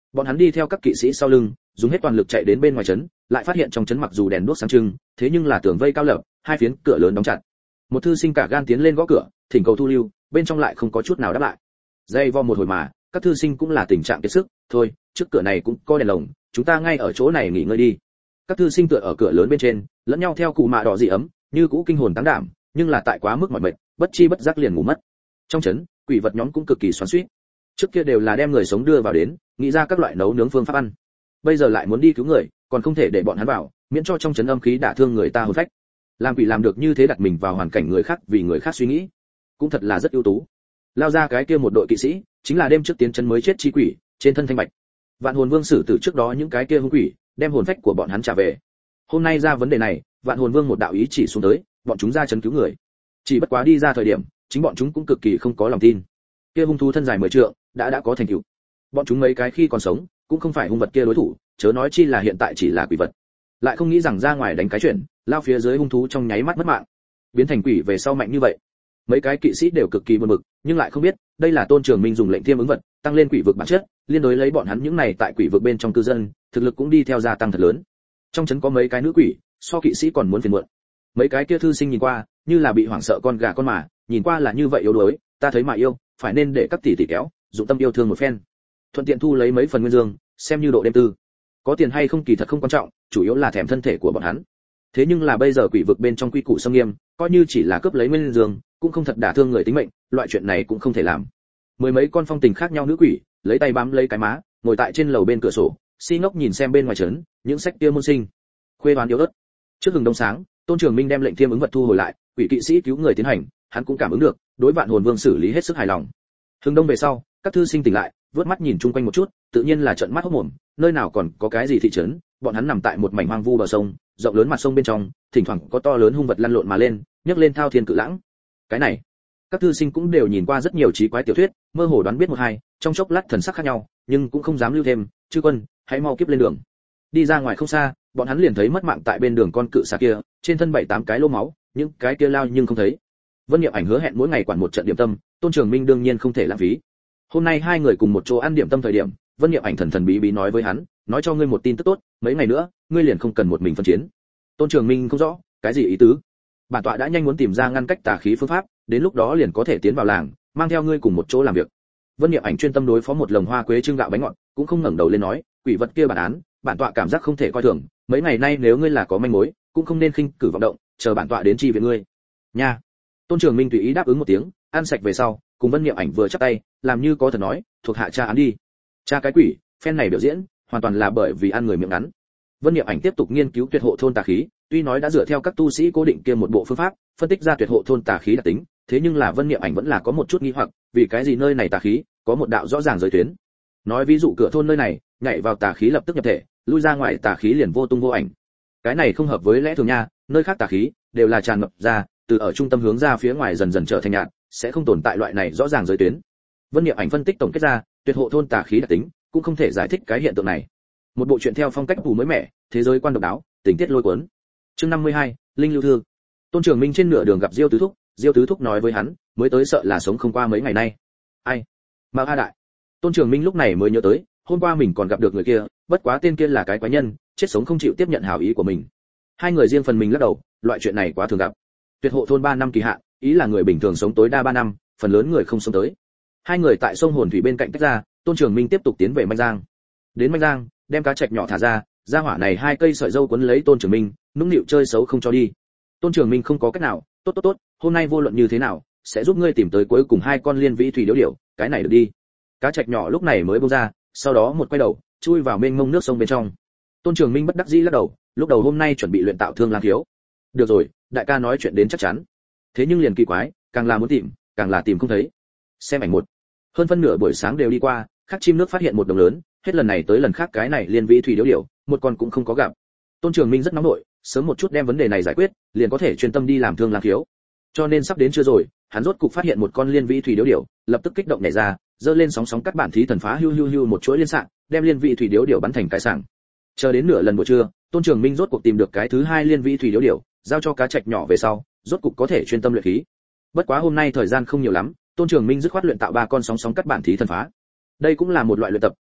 Bọn hắn đi theo các kỵ sĩ sau lưng, dùng hết toàn lực chạy đến bên ngoài trấn, lại phát hiện trong trấn mặc dù đèn đuốc sáng trưng, thế nhưng là tường vây cao lập, hai phiến cửa lớn đóng chặt. Một thư sinh cả gan tiến lên gõ cửa, thỉnh cầu thu lưu, bên trong lại không có chút nào đáp lại. Dây vo một hồi mà, các thư sinh cũng là tình trạng kiệt sức, thôi, trước cửa này cũng có đèn lồng, chúng ta ngay ở chỗ này nghỉ ngơi đi. Các thư sinh tựa ở cửa lớn bên trên, lẫn nhau theo cụ mạ đỏ dị ấm, như cũ kinh hồn táng đảm, nhưng là tại quá mức mỏi mệt, bất chi bất giác liền ngủ mất. Trong trấn, quỷ vật nhóm cũng cực kỳ xoắn xuýt. Trước kia đều là đem người sống đưa vào đến, nghĩ ra các loại nấu nướng phương pháp ăn. Bây giờ lại muốn đi cứu người, còn không thể để bọn hắn vào, miễn cho trong trấn âm khí đả thương người ta hồn phách. Làm quỷ làm được như thế đặt mình vào hoàn cảnh người khác vì người khác suy nghĩ, cũng thật là rất ưu tú. Lao ra cái kia một đội kỵ sĩ, chính là đêm trước tiến trấn mới chết chi quỷ, trên thân thanh bạch. Vạn hồn vương xử tử trước đó những cái kia hung quỷ, đem hồn phách của bọn hắn trả về. Hôm nay ra vấn đề này, vạn hồn vương một đạo ý chỉ xuống tới, bọn chúng ra trấn cứu người. Chỉ bất quá đi ra thời điểm, chính bọn chúng cũng cực kỳ không có lòng tin. Kia hung thú thân dài mười trượng, đã đã có thành tựu. Bọn chúng mấy cái khi còn sống, cũng không phải hung vật kia đối thủ, chớ nói chi là hiện tại chỉ là quỷ vật. Lại không nghĩ rằng ra ngoài đánh cái chuyện, lao phía dưới hung thú trong nháy mắt mất mạng, biến thành quỷ về sau mạnh như vậy. Mấy cái kỵ sĩ đều cực kỳ buồn bực, nhưng lại không biết, đây là Tôn Trường Minh dùng lệnh thiêm ứng vật, tăng lên quỷ vực bản chất, liên đối lấy bọn hắn những này tại quỷ vực bên trong cư dân, thực lực cũng đi theo gia tăng thật lớn. Trong trấn có mấy cái nữ quỷ, so kỵ sĩ còn muốn phiền muộn. Mấy cái kia thư sinh nhìn qua, như là bị hoảng sợ con gà con mà, nhìn qua là như vậy yếu đuối, ta thấy mà yêu, phải nên để các tỷ tỷ kéo, dụng tâm yêu thương một phen. Thuận tiện thu lấy mấy phần nguyên dương, xem như độ đêm tư. Có tiền hay không kỳ thật không quan trọng, chủ yếu là thèm thân thể của bọn hắn. Thế nhưng là bây giờ quỷ vực bên trong quy củ xâm nghiêm, coi như chỉ là cướp lấy nguyên dương, cũng không thật đả thương người tính mệnh, loại chuyện này cũng không thể làm. Mười mấy con phong tình khác nhau nữ quỷ, lấy tay bám lấy cái má, ngồi tại trên lầu bên cửa sổ, si ngốc nhìn xem bên ngoài trấn, những sách kia môn sinh. Khuê đoán yếu ớt. Trước hừng đông sáng, Tôn Trường Minh đem lệnh thiêm ứng vật thu hồi lại, quỷ kỵ sĩ cứu người tiến hành, hắn cũng cảm ứng được, đối vạn hồn vương xử lý hết sức hài lòng. Hừng đông về sau, các thư sinh tỉnh lại, vớt mắt nhìn chung quanh một chút, tự nhiên là trợn mắt hốt mồm, nơi nào còn có cái gì thị trấn, bọn hắn nằm tại một mảnh hoang vu bờ sông, rộng lớn mặt sông bên trong, thỉnh thoảng có to lớn hung vật lăn lộn mà lên, nhấc lên thao thiên cự lãng. Cái này, các thư sinh cũng đều nhìn qua rất nhiều trí quái tiểu thuyết, mơ hồ đoán biết một hai, trong chốc lát thần sắc khác nhau, nhưng cũng không dám lưu thêm, chư quân, hãy mau kiếp lên đường. Đi ra ngoài không xa, bọn hắn liền thấy mất mạng tại bên đường con cự xà kia, trên thân bảy tám cái lỗ máu, những cái kia lao nhưng không thấy. Vân Niệm Ảnh hứa hẹn mỗi ngày quản một trận điểm tâm, Tôn Trường Minh đương nhiên không thể lãng phí. Hôm nay hai người cùng một chỗ ăn điểm tâm thời điểm, Vân Niệm Ảnh thần thần bí bí nói với hắn, nói cho ngươi một tin tức tốt, mấy ngày nữa, ngươi liền không cần một mình phân chiến. Tôn Trường Minh không rõ, cái gì ý tứ? Bản tọa đã nhanh muốn tìm ra ngăn cách tà khí phương pháp, đến lúc đó liền có thể tiến vào làng, mang theo ngươi cùng một chỗ làm việc. Vân Niệm Ảnh chuyên tâm đối phó một lồng hoa quế trưng gạo bánh ngọt, cũng không ngẩng đầu lên nói, quỷ vật kia bản án, bản tọa cảm giác không thể coi thường, mấy ngày nay nếu ngươi là có manh mối, cũng không nên khinh cử vọng động, chờ bản tọa đến chi viện ngươi. Nha. Tôn Trường Minh tùy ý đáp ứng một tiếng, ăn sạch về sau, cùng Vân Niệm Ảnh vừa chắp tay, làm như có thật nói, thuộc hạ tra án đi. Tra cái quỷ, phen này biểu diễn, hoàn toàn là bởi vì ăn người miệng ngắn. Vân Niệm Ảnh tiếp tục nghiên cứu tuyệt hộ thôn tà khí, tuy nói đã dựa theo các tu sĩ cố định kia một bộ phương pháp, phân tích ra tuyệt hộ thôn tà khí đặc tính, thế nhưng là Vân Niệm Ảnh vẫn là có một chút nghi hoặc, vì cái gì nơi này tà khí có một đạo rõ ràng giới tuyến. Nói ví dụ cửa thôn nơi này, nhảy vào tà khí lập tức nhập thể, lui ra ngoài tà khí liền vô tung vô ảnh. Cái này không hợp với lẽ thường nha, nơi khác tà khí đều là tràn ngập ra, từ ở trung tâm hướng ra phía ngoài dần dần trở thành nhạt, sẽ không tồn tại loại này rõ ràng giới tuyến. Vân Niệm Ảnh phân tích tổng kết ra, tuyệt hộ thôn tà khí đặc tính, cũng không thể giải thích cái hiện tượng này. Một bộ truyện theo phong cách phù mới mẻ, thế giới quan độc đáo, tình tiết lôi cuốn. Chương năm mươi hai, Linh Lưu Thư. Tôn Trường Minh trên nửa đường gặp Diêu Tứ Thúc, Diêu Tứ Thúc nói với hắn, mới tới sợ là sống không qua mấy ngày nay. Ai? Mao A Đại. Tôn Trường Minh lúc này mới nhớ tới, hôm qua mình còn gặp được người kia, bất quá tên kia là cái quái nhân, chết sống không chịu tiếp nhận hảo ý của mình. Hai người riêng phần mình lắc đầu, loại chuyện này quá thường gặp. Tuyệt hộ thôn ba năm kỳ hạn, ý là người bình thường sống tối đa ba năm, phần lớn người không sống tới. Hai người tại sông Hồn Thủy bên cạnh tách ra, Tôn Trường Minh tiếp tục tiến về Manh Giang. Đến Manh Giang, đem cá trạch nhỏ thả ra, ra hỏa này hai cây sợi dâu quấn lấy Tôn Trường Minh, nũng nịu chơi xấu không cho đi. Tôn Trường Minh không có cách nào, tốt tốt tốt, hôm nay vô luận như thế nào, sẽ giúp ngươi tìm tới cuối cùng hai con liên vĩ thủy điểu điểu, cái này được đi. Cá trạch nhỏ lúc này mới buông ra, sau đó một quay đầu, chui vào mênh mông nước sông bên trong. Tôn Trường Minh bất đắc dĩ lắc đầu, lúc đầu hôm nay chuẩn bị luyện tạo thương lang thiếu. Được rồi, đại ca nói chuyện đến chắc chắn. Thế nhưng liền kỳ quái, càng là muốn tìm, càng là tìm không thấy. Xem ảnh một. Hơn phân nửa buổi sáng đều đi qua, khác chim nước phát hiện một đồng lớn, hết lần này tới lần khác cái này liên vĩ thủy điểu điểu, một con cũng không có gặp. Tôn Trường Minh rất nóng nổi, sớm một chút đem vấn đề này giải quyết, liền có thể chuyên tâm đi làm thương lang thiếu. Cho nên sắp đến trưa rồi, hắn rốt cục phát hiện một con liên vĩ thủy điểu điểu, lập tức kích động nhảy ra, giơ lên sóng sóng cắt bản thí thần phá hưu hưu hưu một chuỗi liên xạ, đem liên vĩ thủy điểu điểu bắn thành cái sảng. Chờ đến nửa lần buổi trưa, Tôn Trường Minh rốt cuộc tìm được cái thứ hai liên vĩ thủy điểu điểu, giao cho cá trạch nhỏ về sau, rốt cục có thể chuyên tâm luyện khí. Bất quá hôm nay thời gian không nhiều lắm, Tôn Trường Minh dứt khoát luyện tạo ba con sóng sóng cắt bản thí thần phá. Đây cũng là một loại luyện tập,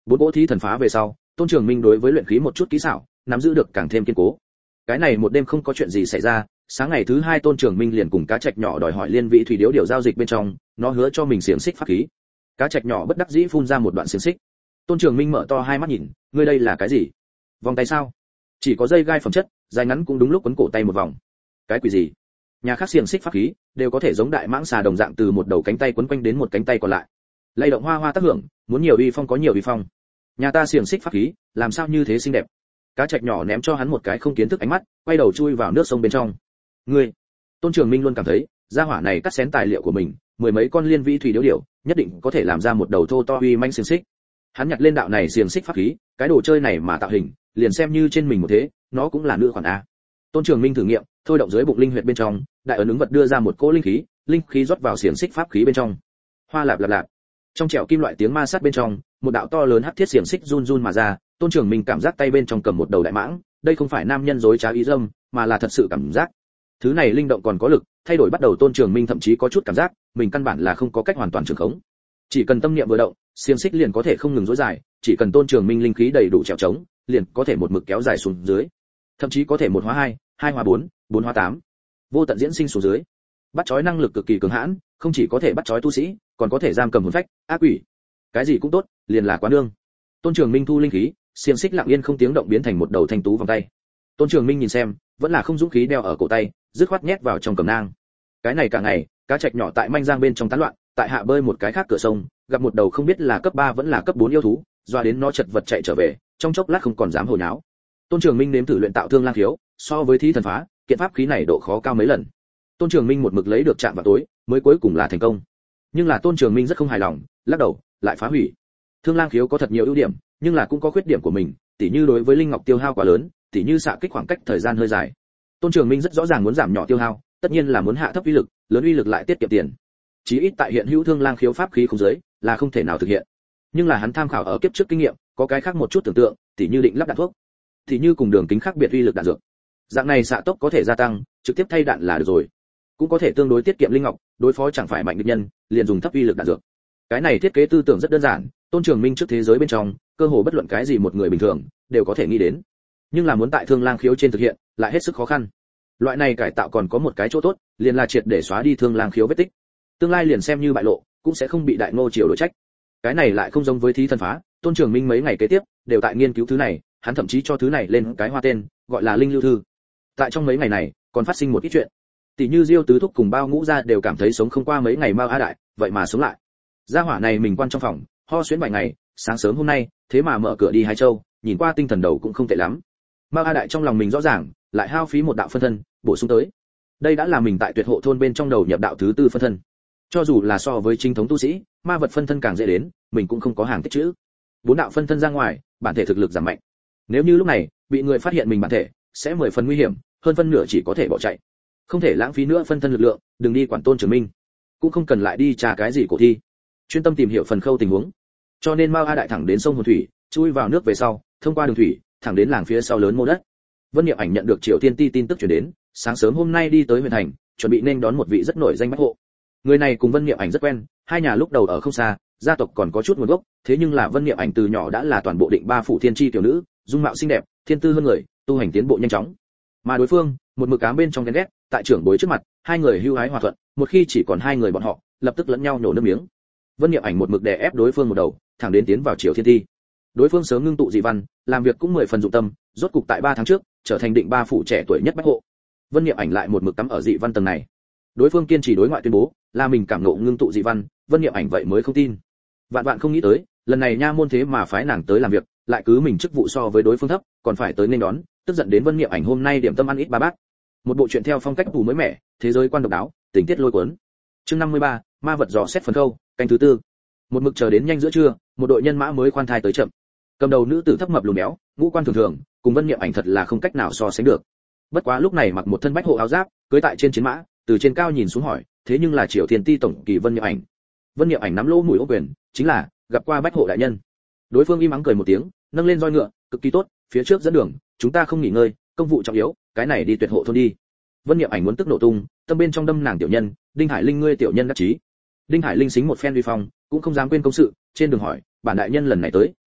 bốn cỗ thí thần phá về sau, Tôn Trường Minh đối với luyện khí một chút kỹ xảo, nắm giữ được càng thêm kiên cố. Cái này một đêm không có chuyện gì xảy ra, sáng ngày thứ hai Tôn Trường Minh liền cùng cá trạch nhỏ đòi hỏi liên vị thủy điếu điều giao dịch bên trong, nó hứa cho mình xiềng xích pháp khí. Cá trạch nhỏ bất đắc dĩ phun ra một đoạn xiềng xích. Tôn Trường Minh mở to hai mắt nhìn, ngươi đây là cái gì? Vòng tay sao? Chỉ có dây gai phẩm chất, dài ngắn cũng đúng lúc quấn cổ tay một vòng. Cái quỷ gì? Nhà khác xiềng xích pháp khí đều có thể giống đại mãng xà đồng dạng từ một đầu cánh tay quấn quanh đến một cánh tay còn lại. Lay động hoa hoa tác hưởng, muốn nhiều uy phong có nhiều uy phong. Nhà ta xiềng xích pháp khí, làm sao như thế xinh đẹp? Cá trạch nhỏ ném cho hắn một cái không kiến thức ánh mắt, quay đầu chui vào nước sông bên trong. Ngươi, Tôn Trường Minh luôn cảm thấy, gia hỏa này cắt xén tài liệu của mình, mười mấy con liên vĩ thủy điếu điểu, nhất định có thể làm ra một đầu thô to uy manh xiềng xích. Hắn nhặt lên đạo này xiềng xích pháp khí, cái đồ chơi này mà tạo hình, liền xem như trên mình một thế, nó cũng là nữ khoản a. Tôn Trường Minh thử nghiệm, thôi động dưới bụng linh huyệt bên trong, đại ấn ứng vật đưa ra một cỗ linh khí, linh khí rót vào xiềng xích pháp khí bên trong. Hoa lạp lạp lạp. Trong trẻo kim loại tiếng ma sát bên trong, một đạo to lớn hắc thiết xiềng xích run run mà ra, Tôn Trường Minh cảm giác tay bên trong cầm một đầu đại mãng, đây không phải nam nhân dối trá ý dâm, mà là thật sự cảm giác. Thứ này linh động còn có lực, thay đổi bắt đầu Tôn Trường Minh thậm chí có chút cảm giác, mình căn bản là không có cách hoàn toàn trường khống. Chỉ cần tâm niệm vừa động, xiềng xích liền có thể không ngừng dối dài, chỉ cần Tôn Trường Minh linh khí đầy đủ trèo trống, liền có thể một mực kéo dài xuống dưới. Thậm chí có thể một hóa hai, hai hóa bốn, bốn hóa tám. Vô tận diễn sinh xuống dưới. Bắt chói năng lực cực kỳ cường hãn, không chỉ có thể bắt chói tu sĩ, còn có thể giam cầm hồn phách, ác quỷ. Cái gì cũng tốt, liền là quá nương. Tôn Trường Minh thu linh khí, xiềng xích lặng yên không tiếng động biến thành một đầu thanh tú vòng tay. Tôn Trường Minh nhìn xem, vẫn là không dũng khí đeo ở cổ tay, dứt khoát nhét vào trong cẩm nang. Cái này cả ngày, cá trạch nhỏ tại manh giang bên trong tán loạn, tại hạ bơi một cái khác cửa sông, gặp một đầu không biết là cấp ba vẫn là cấp bốn yêu thú, doa đến nó chật vật chạy trở về, trong chốc lát không còn dám hồ nháo. Tôn Trường Minh nếm thử luyện tạo thương lang khiếu, so với thí thần phá, kiện pháp khí này độ khó cao mấy lần. Tôn Trường Minh một mực lấy được chạm vào tối, mới cuối cùng là thành công. Nhưng là Tôn Trường Minh rất không hài lòng, lắc đầu, lại phá hủy. Thương lang khiếu có thật nhiều ưu điểm, nhưng là cũng có khuyết điểm của mình, tỉ như đối với linh ngọc tiêu hao quá lớn, tỉ như xạ kích khoảng cách thời gian hơi dài. Tôn Trường Minh rất rõ ràng muốn giảm nhỏ tiêu hao, tất nhiên là muốn hạ thấp uy lực, lớn uy lực lại tiết kiệm tiền. Chí ít tại hiện hữu thương lang khiếu pháp khí không giới, là không thể nào thực hiện. Nhưng là hắn tham khảo ở kiếp trước kinh nghiệm, có cái khác một chút tưởng tượng, tỉ như định lắp đạn thuốc, tỉ như cùng đường kính khác biệt uy lực đạn dược. Dạng này xạ tốc có thể gia tăng, trực tiếp thay đạn là được rồi. Cũng có thể tương đối tiết kiệm linh ngọc, đối phó chẳng phải mạnh địch nhân, liền dùng thấp uy lực đạn dược. Cái này thiết kế tư tưởng rất đơn giản, Tôn Trường Minh trước thế giới bên trong, cơ hồ bất luận cái gì một người bình thường đều có thể nghĩ đến. Nhưng là muốn tại thương lang khiếu trên thực hiện, lại hết sức khó khăn. Loại này cải tạo còn có một cái chỗ tốt, liền là triệt để xóa đi thương lang khiếu vết tích. Tương lai liền xem như bại lộ, cũng sẽ không bị đại ngô triều đối trách. Cái này lại không giống với thí thần phá, Tôn Trường Minh mấy ngày kế tiếp đều tại nghiên cứu thứ này, hắn thậm chí cho thứ này lên cái hoa tên, gọi là linh lưu thư. Tại trong mấy ngày này, còn phát sinh một ít chuyện. Tỷ như Diêu Tứ Thúc cùng Bao Ngũ gia đều cảm thấy sống không qua mấy ngày Mao A Đại, vậy mà sống lại. Gia hỏa này mình quan trong phòng, ho xuyến vài ngày, sáng sớm hôm nay, thế mà mở cửa đi Hai Châu, nhìn qua tinh thần đầu cũng không tệ lắm. Mao A Đại trong lòng mình rõ ràng, lại hao phí một đạo phân thân, bổ sung tới. Đây đã là mình tại Tuyệt Hộ thôn bên trong đầu nhập đạo thứ tư phân thân. Cho dù là so với chính thống tu sĩ, ma vật phân thân càng dễ đến, mình cũng không có hàng tích trữ. Bốn đạo phân thân ra ngoài, bản thể thực lực giảm mạnh. Nếu như lúc này bị người phát hiện mình bản thể, sẽ mười phần nguy hiểm, hơn phân nửa chỉ có thể bỏ chạy. Không thể lãng phí nữa phân thân lực lượng, đừng đi quản Tôn Trường Minh, cũng không cần lại đi tra cái gì cổ thi, chuyên tâm tìm hiểu phần khâu tình huống. Cho nên Mao A Đại thẳng đến sông Hồn Thủy, chui vào nước về sau, thông qua đường thủy, thẳng đến làng phía sau lớn mô đất. Vân Niệm Ảnh nhận được Triều Tiên Ti tin tức truyền đến, sáng sớm hôm nay đi tới huyện thành, chuẩn bị nên đón một vị rất nổi danh bách hộ. Người này cùng Vân Niệm Ảnh rất quen, hai nhà lúc đầu ở không xa, gia tộc còn có chút nguồn gốc, thế nhưng là Vân Niệm Ảnh từ nhỏ đã là toàn bộ Định Ba phủ thiên chi tiểu nữ, dung mạo xinh đẹp, thiên tư hơn người, tu hành tiến bộ nhanh chóng. Mà đối phương, một mực ám bên trong ghen ghét, tại trưởng bối trước mặt, hai người hưu hái hòa thuận, một khi chỉ còn hai người bọn họ, lập tức lẫn nhau nhổ nước miếng. Vân Niệm Ảnh một mực đè ép đối phương một đầu, thẳng đến tiến vào Triều Thiên Thi. Đối phương sớm ngưng tụ dị văn, làm việc cũng mười phần dụng tâm, rốt cục tại ba tháng trước, trở thành Định Ba phủ trẻ tuổi nhất bách hộ. Vân Niệm Ảnh lại một mực cắm ở dị văn tầng này. Đối phương kiên trì đối ngoại tuyên bố, là mình cảm ngộ ngưng tụ dị văn, Vân Niệm Ảnh vậy mới không tin. Vạn vạn không nghĩ tới, lần này nha môn thế mà phái nàng tới làm việc, lại cứ mình chức vụ so với đối phương thấp, còn phải tới nên đón, tức giận đến Vân Niệm Ảnh hôm nay điểm tâm ăn ít ba bát. Một bộ truyện theo phong cách tủ mới mẻ, thế giới quan độc đáo, tình tiết lôi cuốn. Chương năm mươi ba, ma vật dò xét phần câu, canh thứ tư. Một mực chờ đến nhanh giữa trưa, một đội nhân mã mới khoan thai tới chậm. Cầm đầu nữ tử thấp mập lùn béo, ngũ quan thường thường, cùng Vân Niệm Ảnh thật là không cách nào so sánh được. Bất quá lúc này mặc một thân bách hộ áo giáp, cưỡi tại trên chiến mã, từ trên cao nhìn xuống hỏi, thế nhưng là Triều Thiên Ti tổng kỳ Vân Niệm Ảnh. Vân Niệm Ảnh nắm lỗ mũi ô quyền, chính là gặp qua bách hộ đại nhân. Đối phương im ắng cười một tiếng, nâng lên roi ngựa, cực kỳ tốt, phía trước dẫn đường, chúng ta không nghỉ ngơi, công vụ trọng yếu, cái này đi Tuyệt Hộ thôn đi. Vân Niệm Ảnh muốn tức nổ tung, tâm bên trong đâm nàng tiểu nhân, Đinh Hải Linh ngươi tiểu nhân đắc chí. Đinh Hải Linh xính một phen uy phong, cũng không dám quên công sự, trên đường hỏi, bản đại nhân lần này tới,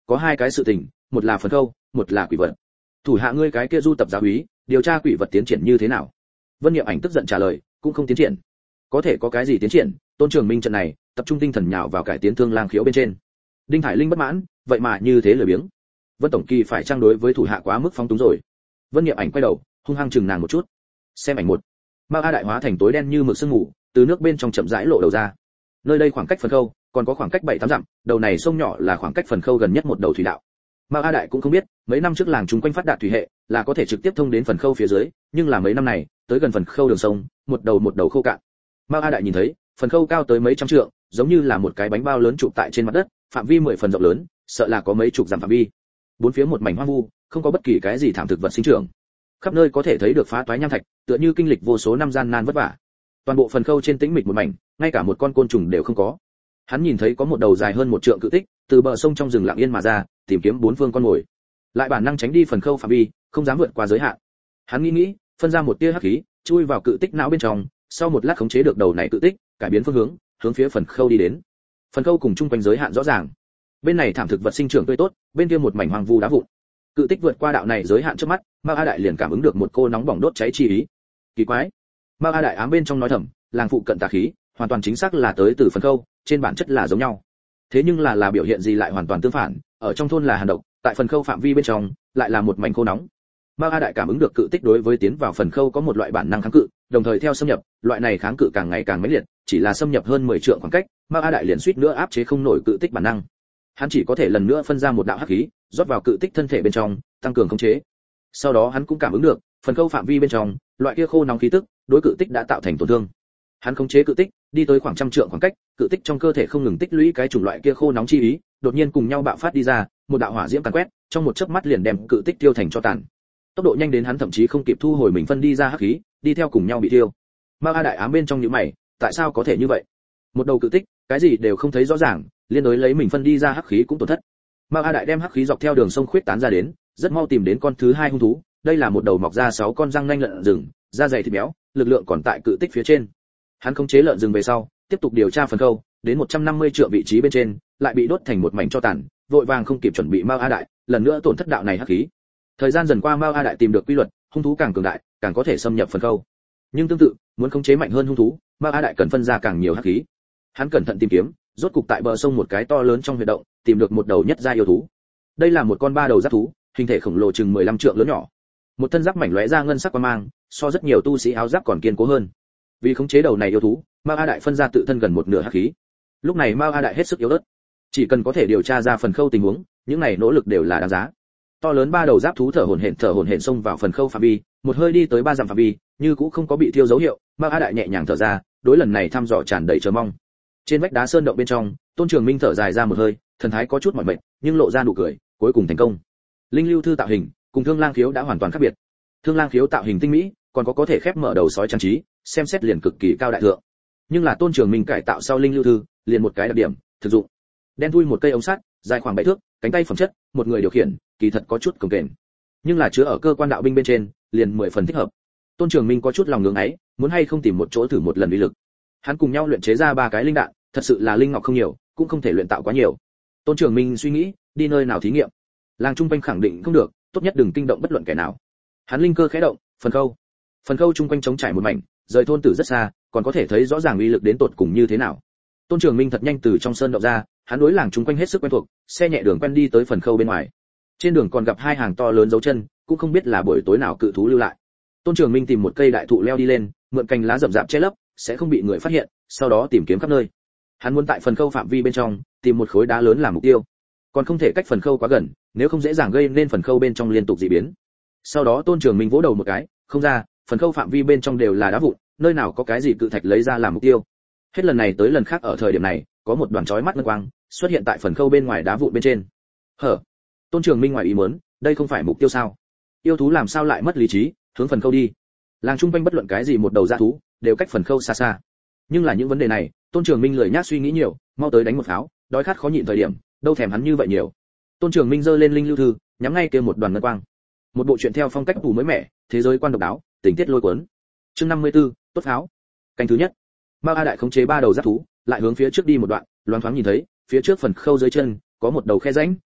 có hai cái sự tình, một là phần khâu, một là quỷ vật. Thủ hạ ngươi cái kia du tập giáo úy, điều tra quỷ vật tiến triển như thế nào? Vân Niệm Ảnh tức giận trả lời, cũng không tiến triển. Có thể có cái gì tiến triển? Tôn Trường Minh trận này, tập trung tinh thần nhào vào cải tiến Thương Lang Khiếu bên trên. Đinh Hải Linh bất mãn, vậy mà như thế lười biếng. Vân tổng kỳ phải trang đối với thủ hạ quá mức phóng túng rồi. Vân Niệm Ảnh quay đầu, hung hăng chừng nàng một chút. Xem ảnh một. Mao A Đại hóa thành tối đen như mực sương mù, từ nước bên trong chậm rãi lộ đầu ra. Nơi đây khoảng cách phần khâu, còn có khoảng cách bảy tám dặm, đầu này sông nhỏ là khoảng cách phần khâu gần nhất một đầu thủy đạo. Mao A Đại cũng không biết, mấy năm trước làng chúng quanh phát đạt thủy hệ, là có thể trực tiếp thông đến phần khâu phía dưới, nhưng là mấy năm này, tới gần phần khâu đường sông, một đầu một đầu khô cạn. Mao A Đại nhìn thấy, phần khâu cao tới mấy trăm trượng, giống như là một cái bánh bao lớn trụ tại trên mặt đất, phạm vi mười phần rộng lớn, sợ là có mấy chục dặm phạm vi. Bốn phía một mảnh hoang vu, không có bất kỳ cái gì thảm thực vật sinh trưởng. Khắp nơi có thể thấy được phá toái nham thạch, tựa như kinh lịch vô số năm gian nan vất vả. Toàn bộ phần khâu trên tĩnh mịch một mảnh, ngay cả một con côn trùng đều không có. Hắn nhìn thấy có một đầu dài hơn một trượng cự tích, từ bờ sông trong rừng lặng yên mà ra, tìm kiếm bốn phương con mồi. Lại bản năng tránh đi phần khâu phạm vi, không dám vượt qua giới hạn. Hắn nghĩ nghĩ, phân ra một tia hắc khí, chui vào cự tích não bên trong, sau một lát khống chế được đầu này cự tích, cải biến phương hướng, hướng phía phần khâu đi đến. Phần khâu cùng chung quanh giới hạn rõ ràng. Bên này thảm thực vật sinh trưởng tươi tốt, bên kia một mảnh hoang vu đá vụn. Cự tích vượt qua đạo này giới hạn trước mắt, Mao A Đại liền cảm ứng được một cô nóng bỏng đốt cháy chi ý. Kỳ quái. Mao A Đại ám bên trong nói thầm, làng phụ cận tà khí, hoàn toàn chính xác là tới từ phần khâu, trên bản chất là giống nhau. Thế nhưng là là biểu hiện gì lại hoàn toàn tương phản, ở trong thôn là hàn độc, tại phần khâu phạm vi bên trong lại là một mảnh khô nóng. Mao A Đại cảm ứng được cự tích đối với tiến vào phần khâu có một loại bản năng kháng cự, đồng thời theo xâm nhập, loại này kháng cự càng ngày càng mãnh liệt, chỉ là xâm nhập hơn mười trượng khoảng cách, Mao A Đại liền suýt nữa áp chế không nổi cự tích bản năng. Hắn chỉ có thể lần nữa phân ra một đạo hắc khí, rót vào cự tích thân thể bên trong, tăng cường khống chế. Sau đó hắn cũng cảm ứng được, phần khâu phạm vi bên trong, loại kia khô nóng khí tức, đối cự tích đã tạo thành tổn thương. Hắn khống chế cự tích, đi tới khoảng trăm trượng khoảng cách, cự tích trong cơ thể không ngừng tích lũy cái chủng loại kia khô nóng chi ý, đột nhiên cùng nhau bạo phát đi ra, một đạo hỏa diễm càn quét, trong một chớp mắt liền đem cự tích tiêu thành tro tàn. Tốc độ nhanh đến hắn thậm chí không kịp thu hồi mình phân đi ra hắc khí, đi theo cùng nhau bị tiêu. Mao A Đại ám bên trong nhíu mày, tại sao có thể như vậy? Một đầu cự tích, cái gì đều không thấy rõ ràng, liên đối lấy mình phân đi ra hắc khí cũng tổn thất. Mao A Đại đem hắc khí dọc theo đường sông khuyết tán ra đến, rất mau tìm đến con thứ hai hung thú, đây là một đầu mọc ra sáu con răng nanh lợn rừng, da dày thịt béo, lực lượng còn tại cự tích phía trên. Hắn khống chế lợn rừng về sau, tiếp tục điều tra phần khâu, đến một trăm năm mươi trượng vị trí bên trên, lại bị đốt thành một mảnh tro tàn, vội vàng không kịp chuẩn bị Mao A Đại, lần nữa tổn thất đạo này hắc khí. Thời gian dần qua Mao A Đại tìm được quy luật, hung thú càng cường đại, càng có thể xâm nhập phần khâu. Nhưng tương tự, muốn khống chế mạnh hơn hung thú, Mao A Đại cần phân ra càng nhiều hắc khí. Hắn cẩn thận tìm kiếm, rốt cục tại bờ sông một cái to lớn trong huyệt động, tìm được một đầu nhất gia yêu thú. Đây là một con ba đầu giáp thú, hình thể khổng lồ chừng mười lăm trượng lớn nhỏ. Một thân giáp mảnh lóe ra ngân sắc quang mang, so rất nhiều tu sĩ áo giáp còn kiên cố hơn. Vì khống chế đầu này yêu thú, Mao A Đại phân ra tự thân gần một nửa hắc khí. Lúc này Mao A Đại hết sức yếu ớt, chỉ cần có thể điều tra ra phần khâu tình huống, những này nỗ lực đều là đáng giá. To lớn ba đầu giáp thú thở hổn hển thở hổn hển xông vào phần khâu phạm vi, một hơi đi tới ba dặm phạm vi, như cũng không có bị thiêu dấu hiệu, Mao A Đại nhẹ nhàng thở ra, đối lần này thăm dò tràn đầy chờ mong. Trên vách đá sơn động bên trong, Tôn Trường Minh thở dài ra một hơi, thần thái có chút mỏi mệt, nhưng lộ ra nụ cười, cuối cùng thành công. Linh lưu thư tạo hình, cùng Thương Lang Khiếu đã hoàn toàn khác biệt. Thương Lang Khiếu tạo hình tinh mỹ, còn có có thể khép mở đầu sói trang trí, xem xét liền cực kỳ cao đại thượng. Nhưng là Tôn Trường Minh cải tạo sau linh lưu thư, liền một cái đặc điểm, thực dụng. Đen thui một cây ống sắt, dài khoảng bảy thước, cánh tay phẩm chất, một người điều khiển, kỳ thật có chút cồng kềnh. Nhưng là chứa ở cơ quan đạo binh bên trên, liền mười phần thích hợp. Tôn Trường Minh có chút lòng ngưỡng ấy, muốn hay không tìm một chỗ thử một lần uy lực. Hắn cùng nhau luyện chế ra ba cái linh đạn, thật sự là linh ngọc không nhiều, cũng không thể luyện tạo quá nhiều. Tôn Trường Minh suy nghĩ, đi nơi nào thí nghiệm. Làng trung quanh khẳng định không được, tốt nhất đừng kinh động bất luận kẻ nào. Hắn linh cơ khẽ động, phần khâu. Phần khâu trung quanh trống trải một mảnh, rời thôn tử rất xa, còn có thể thấy rõ ràng uy lực đến tột cùng như thế nào. Tôn Trường Minh thật nhanh từ trong sơn động ra, hắn đối làng trung quanh hết sức quen thuộc, xe nhẹ đường quen đi tới phần khâu bên ngoài. Trên đường còn gặp hai hàng to lớn dấu chân, cũng không biết là buổi tối nào cự thú lưu lại. Tôn Trường Minh tìm một cây đại thụ leo đi lên, mượn cành lá rậm rạp che lấp, sẽ không bị người phát hiện, sau đó tìm kiếm khắp nơi. Hắn muốn tại phần khâu phạm vi bên trong tìm một khối đá lớn làm mục tiêu, còn không thể cách phần khâu quá gần, nếu không dễ dàng gây nên phần khâu bên trong liên tục dị biến. Sau đó Tôn Trường Minh vỗ đầu một cái, không ra, phần khâu phạm vi bên trong đều là đá vụn, nơi nào có cái gì cự thạch lấy ra làm mục tiêu. Hết lần này tới lần khác ở thời điểm này, có một đoàn chói mắt ngân quang xuất hiện tại phần khâu bên ngoài đá vụn bên trên. Hở? Tôn Trường Minh ngoài ý muốn, đây không phải mục tiêu sao? Yêu thú làm sao lại mất lý trí, hướng phần khâu đi? Làng trung quanh bất luận cái gì một đầu dã thú, đều cách phần khâu xa xa. Nhưng là những vấn đề này, Tôn Trường Minh lười nhác suy nghĩ nhiều, mau tới đánh một pháo, đói khát khó nhịn thời điểm, đâu thèm hắn như vậy nhiều. Tôn Trường Minh giơ lên linh lưu thư, nhắm ngay kia một đoàn ngân quang. Một bộ truyện theo phong cách tù mới mẻ, thế giới quan độc đáo, tình tiết lôi cuốn. Chương năm mươi tư, tốt pháo. Canh thứ nhất. Mao A Đại khống chế ba đầu giáp thú, lại hướng phía trước đi một đoạn, loáng thoáng nhìn thấy, phía trước phần khâu dưới chân có một đầu khe rãnh,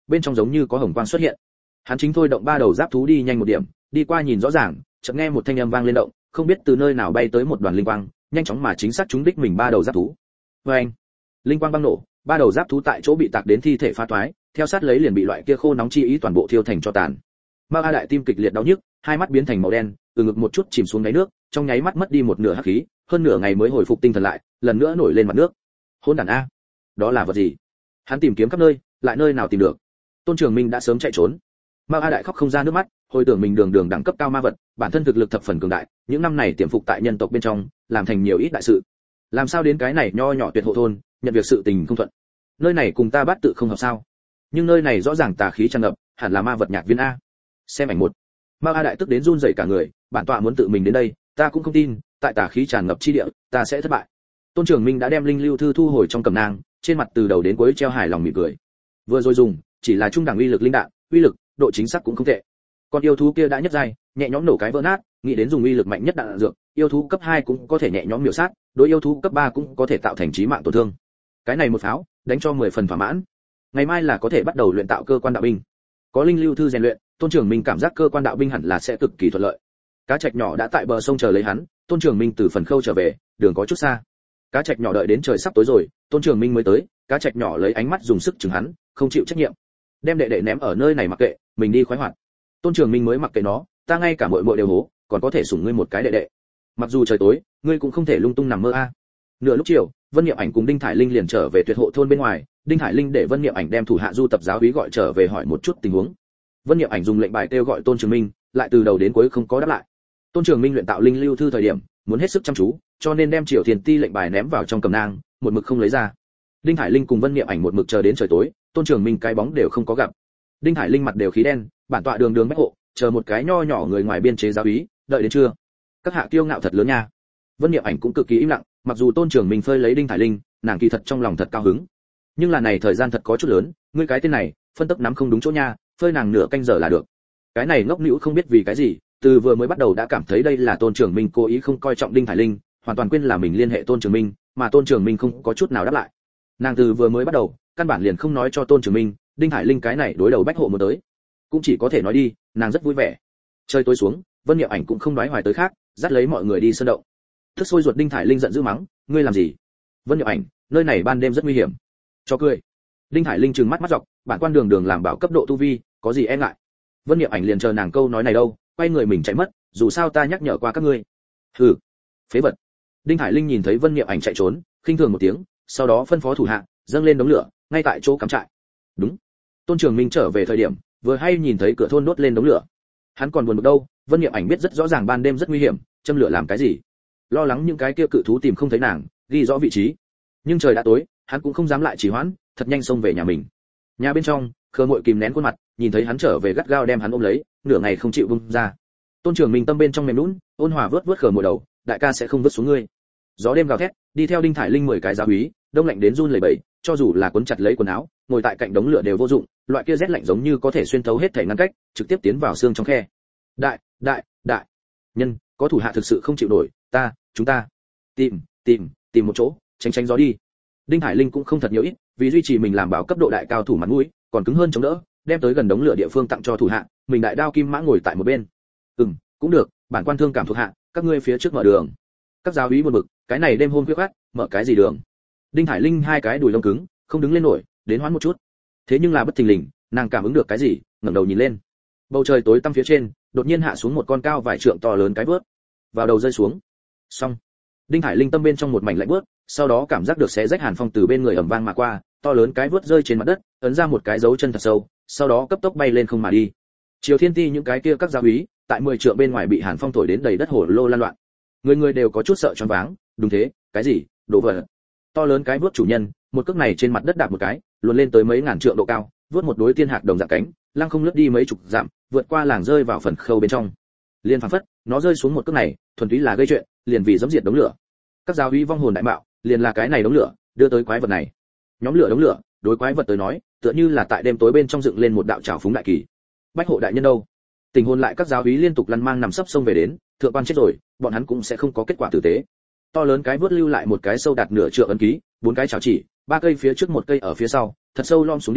bên trong giống như có hồng quang xuất hiện. Hắn chính thôi động ba đầu giáp thú đi nhanh một điểm, đi qua nhìn rõ ràng, chợt nghe một thanh âm vang lên động, không biết từ nơi nào bay tới một đoàn linh quang, nhanh chóng mà chính xác trúng đích mình ba đầu giáp thú. Oeng! Linh quang băng nổ, ba đầu giáp thú tại chỗ bị tạc đến thi thể phá toái, theo sát lấy liền bị loại kia khô nóng chi ý toàn bộ thiêu thành tro tàn. Mao A đại tim kịch liệt đau nhức, hai mắt biến thành màu đen, từ ngực một chút chìm xuống đáy nước, trong nháy mắt mất đi một nửa hắc khí, hơn nửa ngày mới hồi phục tinh thần lại, lần nữa nổi lên mặt nước. Hỗn đản a, đó là vật gì? Hắn tìm kiếm khắp nơi, lại nơi nào tìm được. Tôn Trường Minh đã sớm chạy trốn. Mao A đại khóc không ra nước mắt, hồi tưởng mình đường đường đẳng cấp cao ma vật, bản thân thực lực thập phần cường đại, những năm này tiềm phục tại nhân tộc bên trong, làm thành nhiều ít đại sự. Làm sao đến cái này nho nhỏ tuyệt hộ thôn, nhận việc sự tình không thuận. Nơi này cùng ta bát tự không hợp sao? Nhưng nơi này rõ ràng tà khí tràn ngập, hẳn là ma vật nhạc viên a. Xem ảnh một. Mao A đại tức đến run rẩy cả người, bản tọa muốn tự mình đến đây, ta cũng không tin, tại tà khí tràn ngập chi địa, ta sẽ thất bại. Tôn Trường Minh đã đem linh lưu thư thu hồi trong cẩm nang, trên mặt từ đầu đến cuối treo hài lòng mỉm cười. Vừa rồi dùng, chỉ là trung đẳng uy lực linh đạn, uy lực, độ chính xác cũng không tệ. Con yêu thú kia đã nhất giai, nhẹ nhõm nổ cái vỡ nát, nghĩ đến dùng uy lực mạnh nhất đạn dược, yêu thú cấp hai cũng có thể nhẹ nhõm miểu sát, đối yêu thú cấp ba cũng có thể tạo thành chí mạng tổn thương. Cái này một pháo, đánh cho mười phần thỏa mãn. Ngày mai là có thể bắt đầu luyện tạo cơ quan đạo binh. Có linh lưu thư rèn luyện, Tôn Trường Minh cảm giác cơ quan đạo binh hẳn là sẽ cực kỳ thuận lợi. Cá trạch nhỏ đã tại bờ sông chờ lấy hắn, Tôn Trường Minh từ phần khâu trở về, đường có chút xa. Cá trạch nhỏ đợi đến trời sắp tối rồi, Tôn Trường Minh mới tới, cá trạch nhỏ lấy ánh mắt dùng sức chừng hắn, không chịu trách nhiệm. Đem đệ đệ ném ở nơi này mặc kệ, mình đi khoái hoạt. Tôn Trường Minh mới mặc kệ nó, ta ngay cả muội muội đều hố, còn có thể sủng ngươi một cái đệ đệ. Mặc dù trời tối, ngươi cũng không thể lung tung nằm mơ a. Nửa lúc chiều, Vân Niệm Ảnh cùng Đinh Thải Linh liền trở về Tuyệt Hộ thôn bên ngoài, Đinh Thải Linh để Vân Niệm Ảnh đem thủ hạ du tập giáo úy gọi trở về hỏi một chút tình huống. Vân Niệm Ảnh dùng lệnh bài kêu gọi Tôn Trường Minh, lại từ đầu đến cuối không có đáp lại. Tôn Trường Minh luyện tạo linh lưu thư thời điểm, muốn hết sức chăm chú, cho nên đem Triều Thiền Ti lệnh bài ném vào trong cầm nang, một mực không lấy ra. Đinh Thải Linh cùng Vân Niệm Ảnh một mực chờ đến trời tối, Tôn Trường Minh cái bóng đều không có gặp. Đinh Thải Linh mặt đều khí đen, bản tọa đường đường bách hộ, chờ một cái nho nhỏ người ngoài biên chế giáo úy, đợi đến trưa. Các hạ kiêu ngạo thật lớn nha. Vân Niệm Ảnh cũng cực kỳ im lặng, mặc dù Tôn Trường Minh phơi lấy Đinh Thải Linh, nàng kỳ thật trong lòng thật cao hứng. Nhưng là này thời gian thật có chút lớn, ngươi cái tên này, phân tốc nắm không đúng chỗ nha, phơi nàng nửa canh giờ là được. Cái này ngốc nĩu không biết vì cái gì, từ vừa mới bắt đầu đã cảm thấy đây là Tôn Trường Minh cố ý không coi trọng Đinh Thải Linh, hoàn toàn quên là mình liên hệ Tôn Trường Minh, mà Tôn Trường Minh không có chút nào đáp lại. Nàng từ vừa mới bắt đầu, căn bản liền không nói cho Tôn Trường Minh, Đinh Thải Linh cái này đối đầu bách hộ muốn tới. Cũng chỉ có thể nói đi, nàng rất vui vẻ. Trời tối xuống, Vân Niệm Ảnh cũng không đoái hoài tới khác, dắt lấy mọi người đi sơn động. Tức sôi ruột Đinh Thải Linh giận dữ mắng, ngươi làm gì? Vân Niệm Ảnh, nơi này ban đêm rất nguy hiểm. Cho cười. Đinh Thải Linh trừng mắt mắt dọc, bản quan đường đường làm bảo cấp độ tu vi, có gì e ngại? Vân Niệm Ảnh liền chờ nàng câu nói này đâu, quay người mình chạy mất, dù sao ta nhắc nhở qua các ngươi. Hừ, phế vật. Đinh Thải Linh nhìn thấy Vân Niệm Ảnh chạy trốn, khinh thường một tiếng, sau đó phân phó thủ hạ, dâng lên đống lửa, ngay tại chỗ cắm trại. Đúng. Tôn Trường Minh trở về thời điểm, vừa hay nhìn thấy cửa thôn đốt lên đống lửa. Hắn còn buồn bực đâu, Vân Niệm Ảnh biết rất rõ ràng ban đêm rất nguy hiểm, châm lửa làm cái gì? Lo lắng những cái kia cự thú tìm không thấy nàng, ghi rõ vị trí. Nhưng trời đã tối, hắn cũng không dám lại trì hoãn, thật nhanh xông về nhà mình. Nhà bên trong, Khơ Muội kìm nén khuôn mặt, nhìn thấy hắn trở về gắt gao đem hắn ôm lấy, nửa ngày không chịu buông ra. Tôn Trường Minh tâm bên trong mềm nhũn, ôn hòa vớt vớt Khơ Muội đầu, đại ca sẽ không vứt xuống ngươi. Gió đêm gào thét, đi theo Đinh Thải Linh mười cái giáo úy, đông lạnh đến run lẩy bẩy, cho dù là cuốn chặt lấy quần áo, ngồi tại cạnh đống lửa đều vô dụng, loại kia rét lạnh giống như có thể xuyên thấu hết thể ngăn cách, trực tiếp tiến vào xương trong khe. Đại, đại, đại. Nhân, có thủ hạ thực sự không chịu nổi, ta, chúng ta tìm, tìm, tìm một chỗ, tránh tránh gió đi. Đinh Hải Linh cũng không thật nhiều ít, vì duy trì mình làm bảo cấp độ đại cao thủ mặt mũi, còn cứng hơn chống đỡ, đem tới gần đống lửa địa phương tặng cho thủ hạ, mình đại đao kim mã ngồi tại một bên. Ừm, cũng được, bản quan thương cảm thuộc hạ, các ngươi phía trước mở đường. Các giáo úy buồn bực, cái này đêm hôm khuya khoắt, mở cái gì đường? Đinh Hải Linh hai cái đùi lông cứng, không đứng lên nổi, đến hoán một chút. Thế nhưng là bất thình lình, nàng cảm ứng được cái gì, ngẩng đầu nhìn lên. Bầu trời tối tăm phía trên, đột nhiên hạ xuống một con cao vài trượng to lớn cái vớt, vào đầu rơi xuống. Xong. Đinh Hải Linh tâm bên trong một mảnh lạnh buốt, sau đó cảm giác được xé rách hàn phong từ bên người ầm vang mà qua, to lớn cái vớt rơi trên mặt đất, ấn ra một cái dấu chân thật sâu, sau đó cấp tốc bay lên không mà đi. Triều Thiên Ti những cái kia các giáo úy, tại mười trượng bên ngoài bị hàn phong thổi đến đầy đất hồ lô lan loạn. Người người đều có chút sợ choáng váng, đúng thế, cái gì? Đổ vỡ. To lớn cái vớt chủ nhân, một cước này trên mặt đất đạp một cái, luồn lên tới mấy ngàn trượng độ cao, vớt một đối tiên hạc đồng dạng cánh, lăng không lướt đi mấy chục dặm, vượt qua làng rơi vào phần khâu bên trong. Liên phảng phất, nó rơi xuống một cước này, thuần túy là gây chuyện, liền vì dẫm diệt đống lửa. Các giáo úy vong hồn đại mạo, liền là cái này đống lửa, đưa tới quái vật này. Nhóm lửa đống lửa, đối quái vật tới nói, tựa như là tại đêm tối bên trong dựng lên một đạo trảo phúng đại kỳ. Bách hộ đại nhân đâu? Tình hồn lại các giáo úy liên tục lăn mang nằm sấp xông về đến, thượng quan chết rồi, bọn hắn cũng sẽ không có kết quả tử tế. To lớn cái vớt lưu lại một cái sâu đạt nửa trượng ấn ký, bốn cái chảo chỉ, ba cây phía trước một cây ở phía sau, thật sâu lom xuống đi,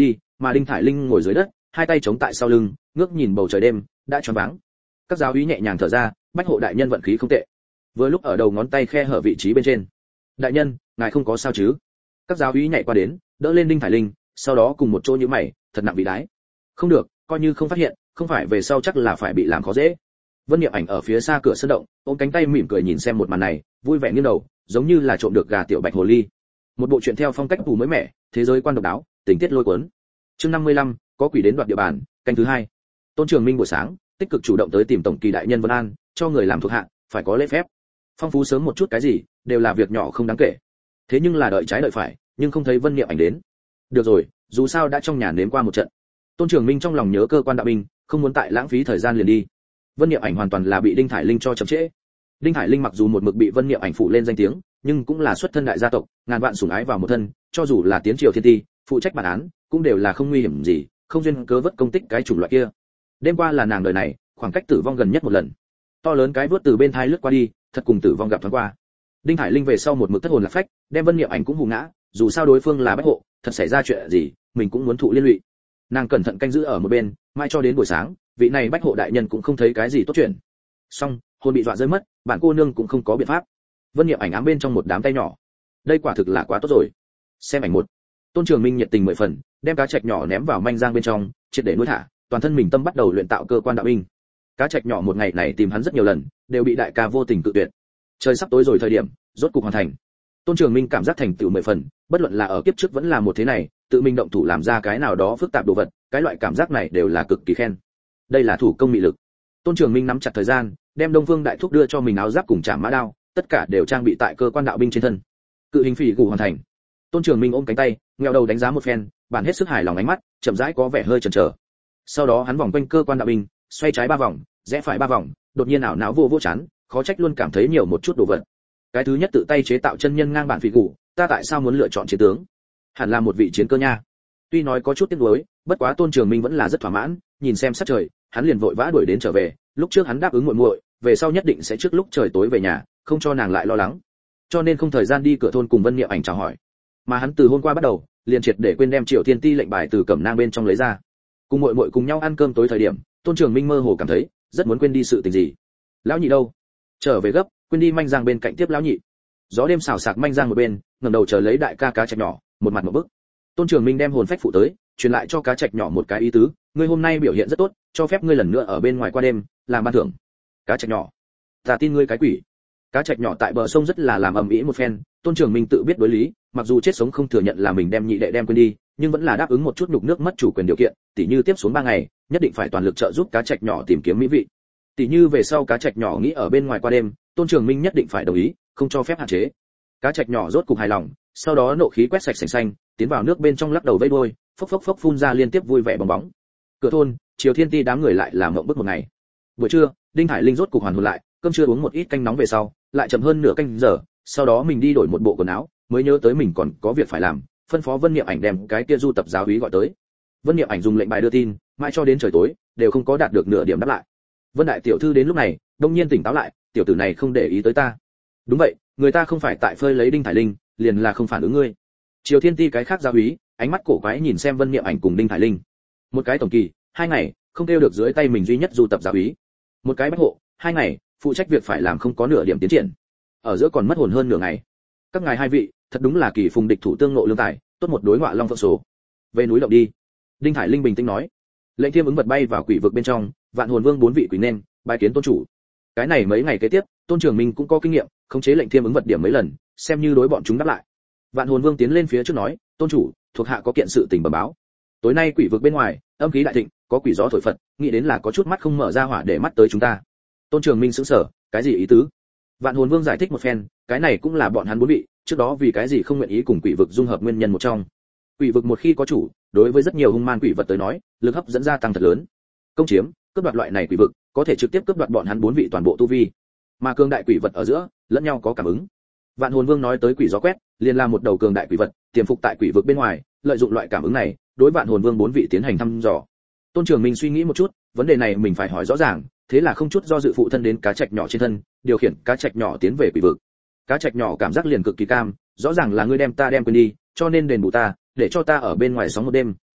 mà Đinh Thải Linh ngồi dưới đất, hai tay chống tại sau lưng, ngước nhìn bầu trời đêm, đã choáng váng. Các giáo úy nhẹ nhàng thở ra, Bách hộ đại nhân vận khí không tệ. Vừa lúc ở đầu ngón tay khe hở vị trí bên trên. Đại nhân, ngài không có sao chứ? Các giáo úy nhảy qua đến, đỡ lên Đinh Thải Linh, sau đó cùng một chỗ nhíu mày, thật nặng vị đái. Không được, coi như không phát hiện, không phải về sau chắc là phải bị làm khó dễ. Vân Niệm Ảnh ở phía xa cửa sân động, ôm cánh tay mỉm cười nhìn xem một màn này, vui vẻ nghiêng đầu, giống như là trộm được gà tiểu bạch hồ ly. Một bộ truyện theo phong cách tủ mới mẻ, thế giới quan độc đáo, tình tiết lôi cuốn. Chương năm mươi lăm, có quỷ đến đoạt địa bàn, canh thứ hai. Tôn Trường Minh buổi sáng, tích cực chủ động tới tìm tổng kỳ đại nhân Vân An, cho người làm thuộc hạ, phải có lễ phép. Phong phú sớm một chút cái gì, đều là việc nhỏ không đáng kể. Thế nhưng là đợi trái đợi phải, nhưng không thấy Vân Niệm Ảnh đến. Được rồi, dù sao đã trong nhà nếm qua một trận. Tôn Trường Minh trong lòng nhớ cơ quan đạo binh, không muốn tại lãng phí thời gian liền đi. Vân Niệm Ảnh hoàn toàn là bị Đinh Thải Linh cho chậm trễ. Đinh Thải Linh mặc dù một mực bị Vân Niệm Ảnh phụ lên danh tiếng, nhưng cũng là xuất thân đại gia tộc, ngàn vạn sủng ái vào một thân, cho dù là tiến triều thiên ti, phụ trách bản án, cũng đều là không nguy hiểm gì, không duyên cớ vất công tích cái chủng loại kia. Đêm qua là nàng đời này, khoảng cách tử vong gần nhất một lần. To lớn cái vớt từ bên thai lướt qua đi, thật cùng tử vong gặp thoáng qua. Đinh Thải Linh về sau một mực thất hồn lạc phách, đem Vân Niệm Ảnh cũng hù ngã, dù sao đối phương là bách hộ, thật xảy ra chuyện gì, mình cũng muốn thụ liên lụy. Nàng cẩn thận canh giữ ở một bên, mai cho đến buổi sáng, vị này bách hộ đại nhân cũng không thấy cái gì tốt chuyện. Xong, hồn bị dọa rơi mất, bản cô nương cũng không có biện pháp. Vân Niệm Ảnh ám bên trong một đám tay nhỏ. Đây quả thực là quá tốt rồi. Xem ảnh một. Tôn Trường Minh nhiệt tình mười phần, đem cá trạch nhỏ ném vào manh giang bên trong, triệt để nuôi thả, toàn thân mình tâm bắt đầu luyện tạo cơ quan đạo binh. Cá trạch nhỏ một ngày này tìm hắn rất nhiều lần, đều bị đại ca vô tình cự tuyệt. Trời sắp tối rồi thời điểm, rốt cục hoàn thành. Tôn Trường Minh cảm giác thành tựu mười phần, bất luận là ở kiếp trước vẫn là một thế này, tự mình động thủ làm ra cái nào đó phức tạp đồ vật, cái loại cảm giác này đều là cực kỳ khen. Đây là thủ công mị lực. Tôn Trường Minh nắm chặt thời gian, đem Đông Phương đại thúc đưa cho mình áo giáp cùng chạm mã đao, tất cả đều trang bị tại cơ quan đạo binh trên thân. Cự hình phỉ gù hoàn thành. Tôn Trường Minh ôm cánh tay, ngheo đầu đánh giá một phen, bản hết sức hài lòng ánh mắt, chậm rãi có vẻ hơi chần chờ. Sau đó hắn vòng quanh cơ quan đạo binh, xoay trái ba vòng, rẽ phải ba vòng, đột nhiên ảo não vô vô chán, khó trách luôn cảm thấy nhiều một chút đồ vật. Cái thứ nhất tự tay chế tạo chân nhân ngang bản phỉ gù, ta tại sao muốn lựa chọn chiến tướng? Hẳn là một vị chiến cơ nha. Tuy nói có chút tiếc nuối, bất quá Tôn Trường Minh vẫn là rất thỏa mãn, nhìn xem sắc trời, hắn liền vội vã đuổi đến trở về, lúc trước hắn đáp ứng muội muội, về sau nhất định sẽ trước lúc trời tối về nhà, không cho nàng lại lo lắng. Cho nên không thời gian đi cửa thôn cùng Vân Niệm Ảnh chào hỏi. Mà hắn từ hôm qua bắt đầu, liền triệt để quên đem Triều Thiên Ti lệnh bài từ cẩm nang bên trong lấy ra. Cùng muội muội cùng nhau ăn cơm tối thời điểm, Tôn Trường Minh mơ hồ cảm thấy, rất muốn quên đi sự tình gì. Lão nhị đâu? Trở về gấp, quên đi manh giang bên cạnh tiếp lão nhị. Gió đêm xào xạc manh giang một bên, ngẩng đầu chờ lấy đại ca cá trạch nhỏ, một mặt một bức. Tôn Trường Minh đem hồn phách phụ tới, truyền lại cho cá trạch nhỏ một cái ý tứ, ngươi hôm nay biểu hiện rất tốt, cho phép ngươi lần nữa ở bên ngoài qua đêm, làm ban thưởng. Cá trạch nhỏ, ta tin ngươi cái quỷ. Cá trạch nhỏ tại bờ sông rất là làm ầm ĩ một phen, Tôn Trường Minh tự biết đối lý, mặc dù chết sống không thừa nhận là mình đem nhị đệ đem quên đi, nhưng vẫn là đáp ứng một chút nhục nước mất chủ quyền điều kiện, tỉ như tiếp xuống ba ngày, nhất định phải toàn lực trợ giúp cá trạch nhỏ tìm kiếm mỹ vị. Tỉ như về sau cá trạch nhỏ nghĩ ở bên ngoài qua đêm, Tôn Trường Minh nhất định phải đồng ý, không cho phép hạn chế. Cá trạch nhỏ rốt cục hài lòng, sau đó nộ khí quét sạch sành xanh, tiến vào nước bên trong lắc đầu vẫy đuôi, phốc phốc phốc phun ra liên tiếp vui vẻ bong bóng. Cửa thôn, Triều Thiên Ti đám người lại làm mộng bức một ngày. Buổi trưa, Đinh Hải Linh rốt cục hoàn hồn lại, cơm trưa uống một ít canh nóng về sau, lại chậm hơn nửa canh giờ, sau đó mình đi đổi một bộ quần áo, mới nhớ tới mình còn có việc phải làm, phân phó Vân Niệm Ảnh đem cái kia du tập giáo úy gọi tới. Vân Niệm Ảnh dùng lệnh bài đưa tin, mãi cho đến trời tối, đều không có đạt được nửa điểm đáp lại. Vân đại tiểu thư đến lúc này, đông nhiên tỉnh táo lại, tiểu tử này không để ý tới ta. Đúng vậy, người ta không phải tại phơi lấy Đinh Thải Linh, liền là không phản ứng ngươi. Triều Thiên Ti cái khác giáo úy, ánh mắt cổ quái nhìn xem Vân Niệm Ảnh cùng Đinh Thải Linh. Một cái tổng kỳ, hai ngày, không kêu được dưới tay mình duy nhất du tập giáo úy. Một cái bách hộ, hai ngày, phụ trách việc phải làm không có nửa điểm tiến triển. Ở giữa còn mất hồn hơn nửa ngày. Các ngài hai vị, thật đúng là kỳ phùng địch thủ tương ngộ lương tài, tốt một đối ngọa long phượng số. Về núi động đi. Đinh Thải Linh bình tĩnh nói. Lệnh Thiêm ứng vật bay vào quỷ vực bên trong, Vạn Hồn Vương bốn vị quỷ nên, bài kiến tôn chủ. Cái này mấy ngày kế tiếp, Tôn Trường Minh cũng có kinh nghiệm, khống chế lệnh Thiêm ứng vật điểm mấy lần, xem như đối bọn chúng đáp lại. Vạn Hồn Vương tiến lên phía trước nói, tôn chủ, thuộc hạ có kiện sự tình bẩm báo. Tối nay quỷ vực bên ngoài, âm khí đại thịnh, có quỷ gió thổi phật, nghĩ đến là có chút mắt không mở ra hỏa để mắt tới chúng ta. Tôn Trường Minh sững sờ, cái gì ý tứ? Vạn Hồn Vương giải thích một phen, cái này cũng là bọn hắn bốn vị, trước đó vì cái gì không nguyện ý cùng quỷ vực dung hợp nguyên nhân một trong. Quỷ vực một khi có chủ, đối với rất nhiều hung man quỷ vật tới nói, lực hấp dẫn gia tăng thật lớn. Công chiếm, cướp đoạt loại này quỷ vực, có thể trực tiếp cướp đoạt bọn hắn bốn vị toàn bộ tu vi. Mà cường đại quỷ vật ở giữa, lẫn nhau có cảm ứng. Vạn Hồn Vương nói tới quỷ gió quét, liền là một đầu cường đại quỷ vật, tiềm phục tại quỷ vực bên ngoài, lợi dụng loại cảm ứng này, đối Vạn Hồn Vương bốn vị tiến hành thăm dò. Tôn Trường Minh suy nghĩ một chút, vấn đề này mình phải hỏi rõ ràng, thế là không chút do dự phụ thân đến cá trạch nhỏ trên thân, điều khiển cá trạch nhỏ tiến về quỷ vực. Cá trạch nhỏ cảm giác liền cực kỳ cam, rõ ràng là ngươi đem ta đem quên đi, cho nên đền bù ta, để cho ta ở bên ngoài sống một đêm,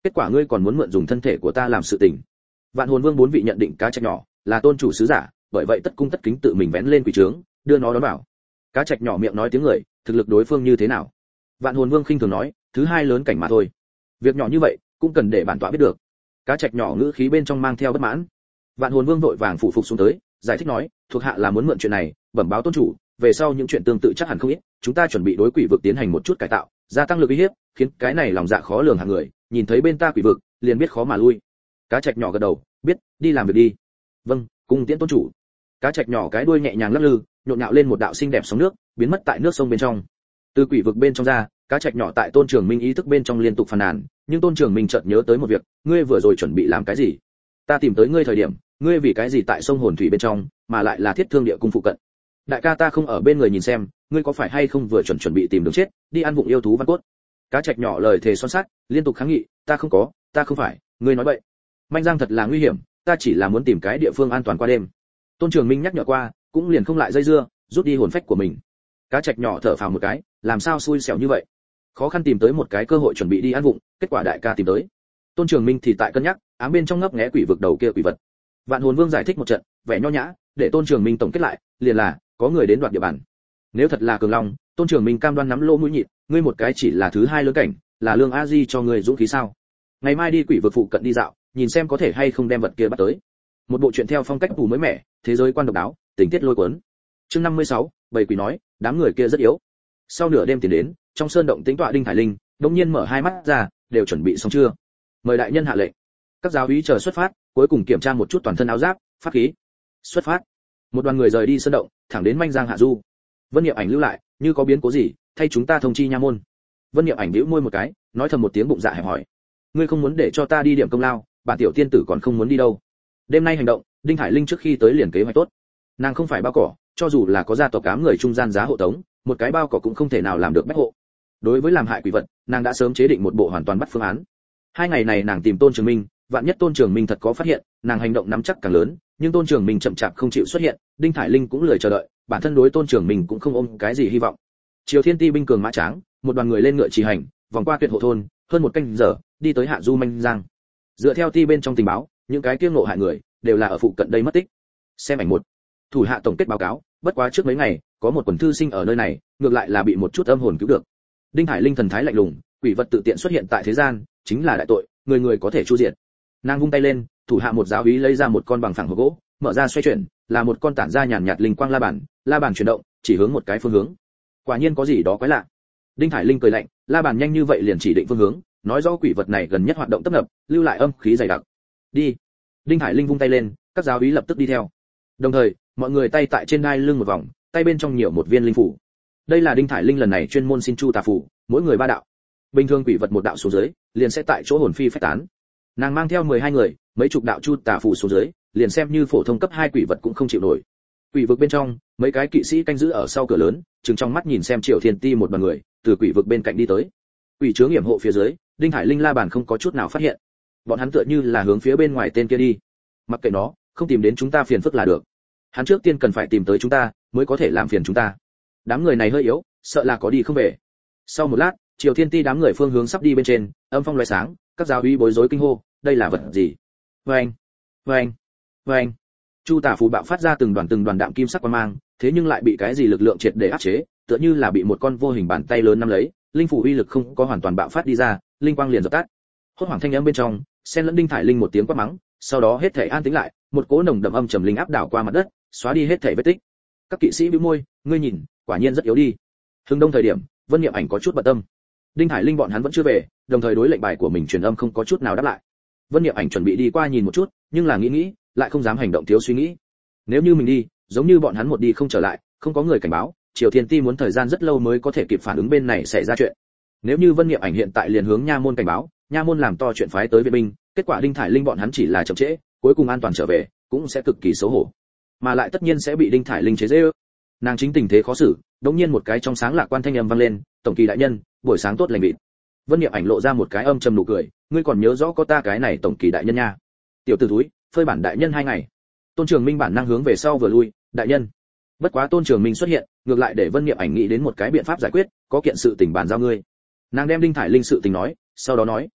kết quả ngươi còn muốn mượn dùng thân thể của ta làm sự tình. Vạn Hồn Vương bốn vị nhận định cá trạch nhỏ là tôn chủ sứ giả, bởi vậy tất cung tất kính tự mình vén lên quỷ trướng, đưa nó đón vào. Cá trạch nhỏ miệng nói tiếng người, thực lực đối phương như thế nào? Vạn Hồn Vương khinh thường nói, thứ hai lớn cảnh mà thôi. Việc nhỏ như vậy, cũng cần để bản tọa biết được. Cá trạch nhỏ ngữ khí bên trong mang theo bất mãn. Vạn Hồn Vương vội vàng phủ phục xuống tới, giải thích nói, thuộc hạ là muốn mượn chuyện này, bẩm báo tôn chủ, về sau những chuyện tương tự chắc hẳn không ít, chúng ta chuẩn bị đối quỷ vực tiến hành một chút cải tạo, gia tăng lực uy hiếp, khiến cái này lòng dạ khó lường hạng người, nhìn thấy bên ta quỷ vực, liền biết khó mà lui. Cá trạch nhỏ gật đầu, biết, đi làm việc đi. Vâng, cung tiễn tôn chủ. Cá trạch nhỏ cái đuôi nhẹ nhàng lắc lư, nhộn nhạo lên một đạo xinh đẹp sóng nước, biến mất tại nước sông bên trong. Từ quỷ vực bên trong ra, cá trạch nhỏ tại Tôn Trường Minh ý thức bên trong liên tục phàn nàn, nhưng Tôn Trường Minh chợt nhớ tới một việc, ngươi vừa rồi chuẩn bị làm cái gì? Ta tìm tới ngươi thời điểm, ngươi vì cái gì tại sông hồn thủy bên trong, mà lại là Thiết Thương địa cung phụ cận? Đại ca ta không ở bên người nhìn xem, ngươi có phải hay không vừa chuẩn chuẩn bị tìm đường chết, đi ăn vụng yêu thú văn cốt? Cá trạch nhỏ lời thề son sắt, liên tục kháng nghị, ta không có, ta không phải, ngươi nói bậy. Manh Giang thật là nguy hiểm, ta chỉ là muốn tìm cái địa phương an toàn qua đêm. Tôn Trường Minh nhắc nhở qua, cũng liền không lại dây dưa, rút đi hồn phách của mình. Cá trạch nhỏ thở phào một cái, làm sao xui xẻo như vậy? Khó khăn tìm tới một cái cơ hội chuẩn bị đi ăn vụng, kết quả đại ca tìm tới. Tôn Trường Minh thì tại cân nhắc, ám bên trong ngấp nghé quỷ vực đầu kia quỷ vật. Vạn Hồn Vương giải thích một trận, vẻ nho nhã, để Tôn Trường Minh tổng kết lại, liền là có người đến đoạt địa bàn. Nếu thật là cường long, Tôn Trường Minh cam đoan nắm lỗ mũi nhịn, ngươi một cái chỉ là thứ hai lớn cảnh, là Lương A Di cho ngươi dũng khí sao? Ngày mai đi quỷ vực phụ cận đi dạo, nhìn xem có thể hay không đem vật kia bắt tới. Một bộ truyện theo phong cách tù mới mẻ, thế giới quan độc đáo, tình tiết lôi cuốn. Chương năm mươi sáu, bầy quỷ nói, đám người kia rất yếu. Sau nửa đêm tiến đến, trong sơn động tĩnh tọa Đinh Thải Linh, đột nhiên mở hai mắt ra, đều chuẩn bị xong chưa? Mời đại nhân hạ lệnh. Các giáo úy chờ xuất phát, cuối cùng kiểm tra một chút toàn thân áo giáp, pháp khí. Xuất phát. Một đoàn người rời đi sơn động, thẳng đến Manh Giang hạ du. Vân Niệm Ảnh lưu lại, như có biến cố gì, thay chúng ta thông chi nha môn. Vân Niệm Ảnh bĩu môi một cái, nói thầm một tiếng bụng dạ hẹp hỏi. Ngươi không muốn để cho ta đi điểm công lao, bản tiểu tiên tử còn không muốn đi đâu. Đêm nay hành động, Đinh Thải Linh trước khi tới liền kế hoạch tốt. Nàng không phải bao cỏ, cho dù là có gia tộc cám người trung gian giá hộ tống, một cái bao cỏ cũng không thể nào làm được bách hộ. Đối với làm hại quỷ vật, nàng đã sớm chế định một bộ hoàn toàn bắt phương án. Hai ngày này nàng tìm Tôn Trường Minh, vạn nhất Tôn Trường Minh thật có phát hiện, nàng hành động nắm chắc càng lớn, nhưng Tôn Trường Minh chậm chạp không chịu xuất hiện, Đinh Thải Linh cũng lười chờ đợi, bản thân đối Tôn Trường Minh cũng không ôm cái gì hy vọng. Triều Thiên Ti binh cường mã tráng, một đoàn người lên ngựa chỉ hành, vòng qua Tuyệt Hộ thôn, hơn một canh giờ, đi tới hạ du Manh Giang. Dựa theo ti bên trong tình báo, những cái kiêng ngộ hại người đều là ở phụ cận đây mất tích. Xem ảnh một. Thủ hạ tổng kết báo cáo, bất quá trước mấy ngày, có một quần thư sinh ở nơi này, ngược lại là bị một chút âm hồn cứu được. Đinh Hải Linh thần thái lạnh lùng, quỷ vật tự tiện xuất hiện tại thế gian, chính là đại tội, người người có thể chu diệt. Nàng vung tay lên, thủ hạ một giáo úy lấy ra một con bằng phẳng hộp gỗ, mở ra xoay chuyển, là một con tản ra nhàn nhạt linh quang la bàn, la bàn chuyển động, chỉ hướng một cái phương hướng. Quả nhiên có gì đó quái lạ. Đinh Hải Linh cười lạnh, la bàn nhanh như vậy liền chỉ định phương hướng, nói rõ quỷ vật này gần nhất hoạt động tấp nập, lưu lại âm khí dày đặc. Đi. Đinh Hải Linh vung tay lên, các giáo úy lập tức đi theo. Đồng thời, mọi người tay tại trên đai lưng một vòng, tay bên trong nhiều một viên linh phủ. Đây là Đinh Thải Linh lần này chuyên môn xin chu tà phù, mỗi người ba đạo. Bình thường quỷ vật một đạo xuống dưới, liền sẽ tại chỗ hồn phi phách tán. Nàng mang theo mười hai người, mấy chục đạo chu tà phù xuống dưới, liền xem như phổ thông cấp hai quỷ vật cũng không chịu nổi. Quỷ vực bên trong, mấy cái kỵ sĩ canh giữ ở sau cửa lớn, trừng trong mắt nhìn xem Triều Thiên Ti một đoàn người, từ quỷ vực bên cạnh đi tới. Quỷ chướng yểm hộ phía dưới, Đinh Thải Linh la bàn không có chút nào phát hiện. Bọn hắn tựa như là hướng phía bên ngoài tên kia đi. Mặc kệ nó, không tìm đến chúng ta phiền phức là được. Hắn trước tiên cần phải tìm tới chúng ta, mới có thể làm phiền chúng ta. Đám người này hơi yếu, sợ là có đi không về. Sau một lát, Triều Thiên Ti đám người phương hướng sắp đi bên trên, âm phong lóe sáng, các giáo úy bối rối kinh hô, đây là vật gì? Oeng, oeng, oeng. Chu tà phù bạo phát ra từng đoàn từng đoàn đạm kim sắc quang mang, thế nhưng lại bị cái gì lực lượng triệt để áp chế, tựa như là bị một con vô hình bàn tay lớn nắm lấy, linh phủ uy lực không có hoàn toàn bạo phát đi ra, linh quang liền dập tắt. Hốt hoảng thanh âm bên trong, xen lẫn Đinh Thải Linh một tiếng quát mắng, sau đó hết thể an tĩnh lại, một cỗ nồng đậm âm trầm linh áp đảo qua mặt đất, xóa đi hết thể vết tích. Các kỵ sĩ bĩu môi, ngươi nhìn, quả nhiên rất yếu đi. Hưng đông thời điểm, Vân Niệm Ảnh có chút bận tâm. Đinh Thải Linh bọn hắn vẫn chưa về, đồng thời đối lệnh bài của mình truyền âm không có chút nào đáp lại. Vân Niệm Ảnh chuẩn bị đi qua nhìn một chút, nhưng là nghĩ nghĩ, lại không dám hành động thiếu suy nghĩ. Nếu như mình đi, giống như bọn hắn một đi không trở lại, không có người cảnh báo, Triều Thiên Ti muốn thời gian rất lâu mới có thể kịp phản ứng bên này xảy ra chuyện. Nếu như Vân Niệm Ảnh hiện tại liền hướng nha môn cảnh báo, nha môn làm to chuyện phái tới viện binh, kết quả Đinh Thải Linh bọn hắn chỉ là chậm trễ, cuối cùng an toàn trở về, cũng sẽ cực kỳ xấu hổ, mà lại tất nhiên sẽ bị Đinh Thải Linh chế giễu. Nàng chính tình thế khó xử, đống nhiên một cái trong sáng lạc quan thanh âm vang lên, tổng kỳ đại nhân, buổi sáng tốt lành vị. Vân Niệm Ảnh lộ ra một cái âm trầm nụ cười, ngươi còn nhớ rõ có ta cái này tổng kỳ đại nhân nha. Tiểu tử thúi, phơi bản đại nhân hai ngày. Tôn Trường Minh bản năng hướng về sau vừa lui, đại nhân. Bất quá Tôn Trường Minh xuất hiện, ngược lại để Vân Niệm Ảnh nghĩ đến một cái biện pháp giải quyết, có kiện sự tình bàn giao ngươi. Nàng đem Đinh Thải Linh sự tình nói, sau đó nói,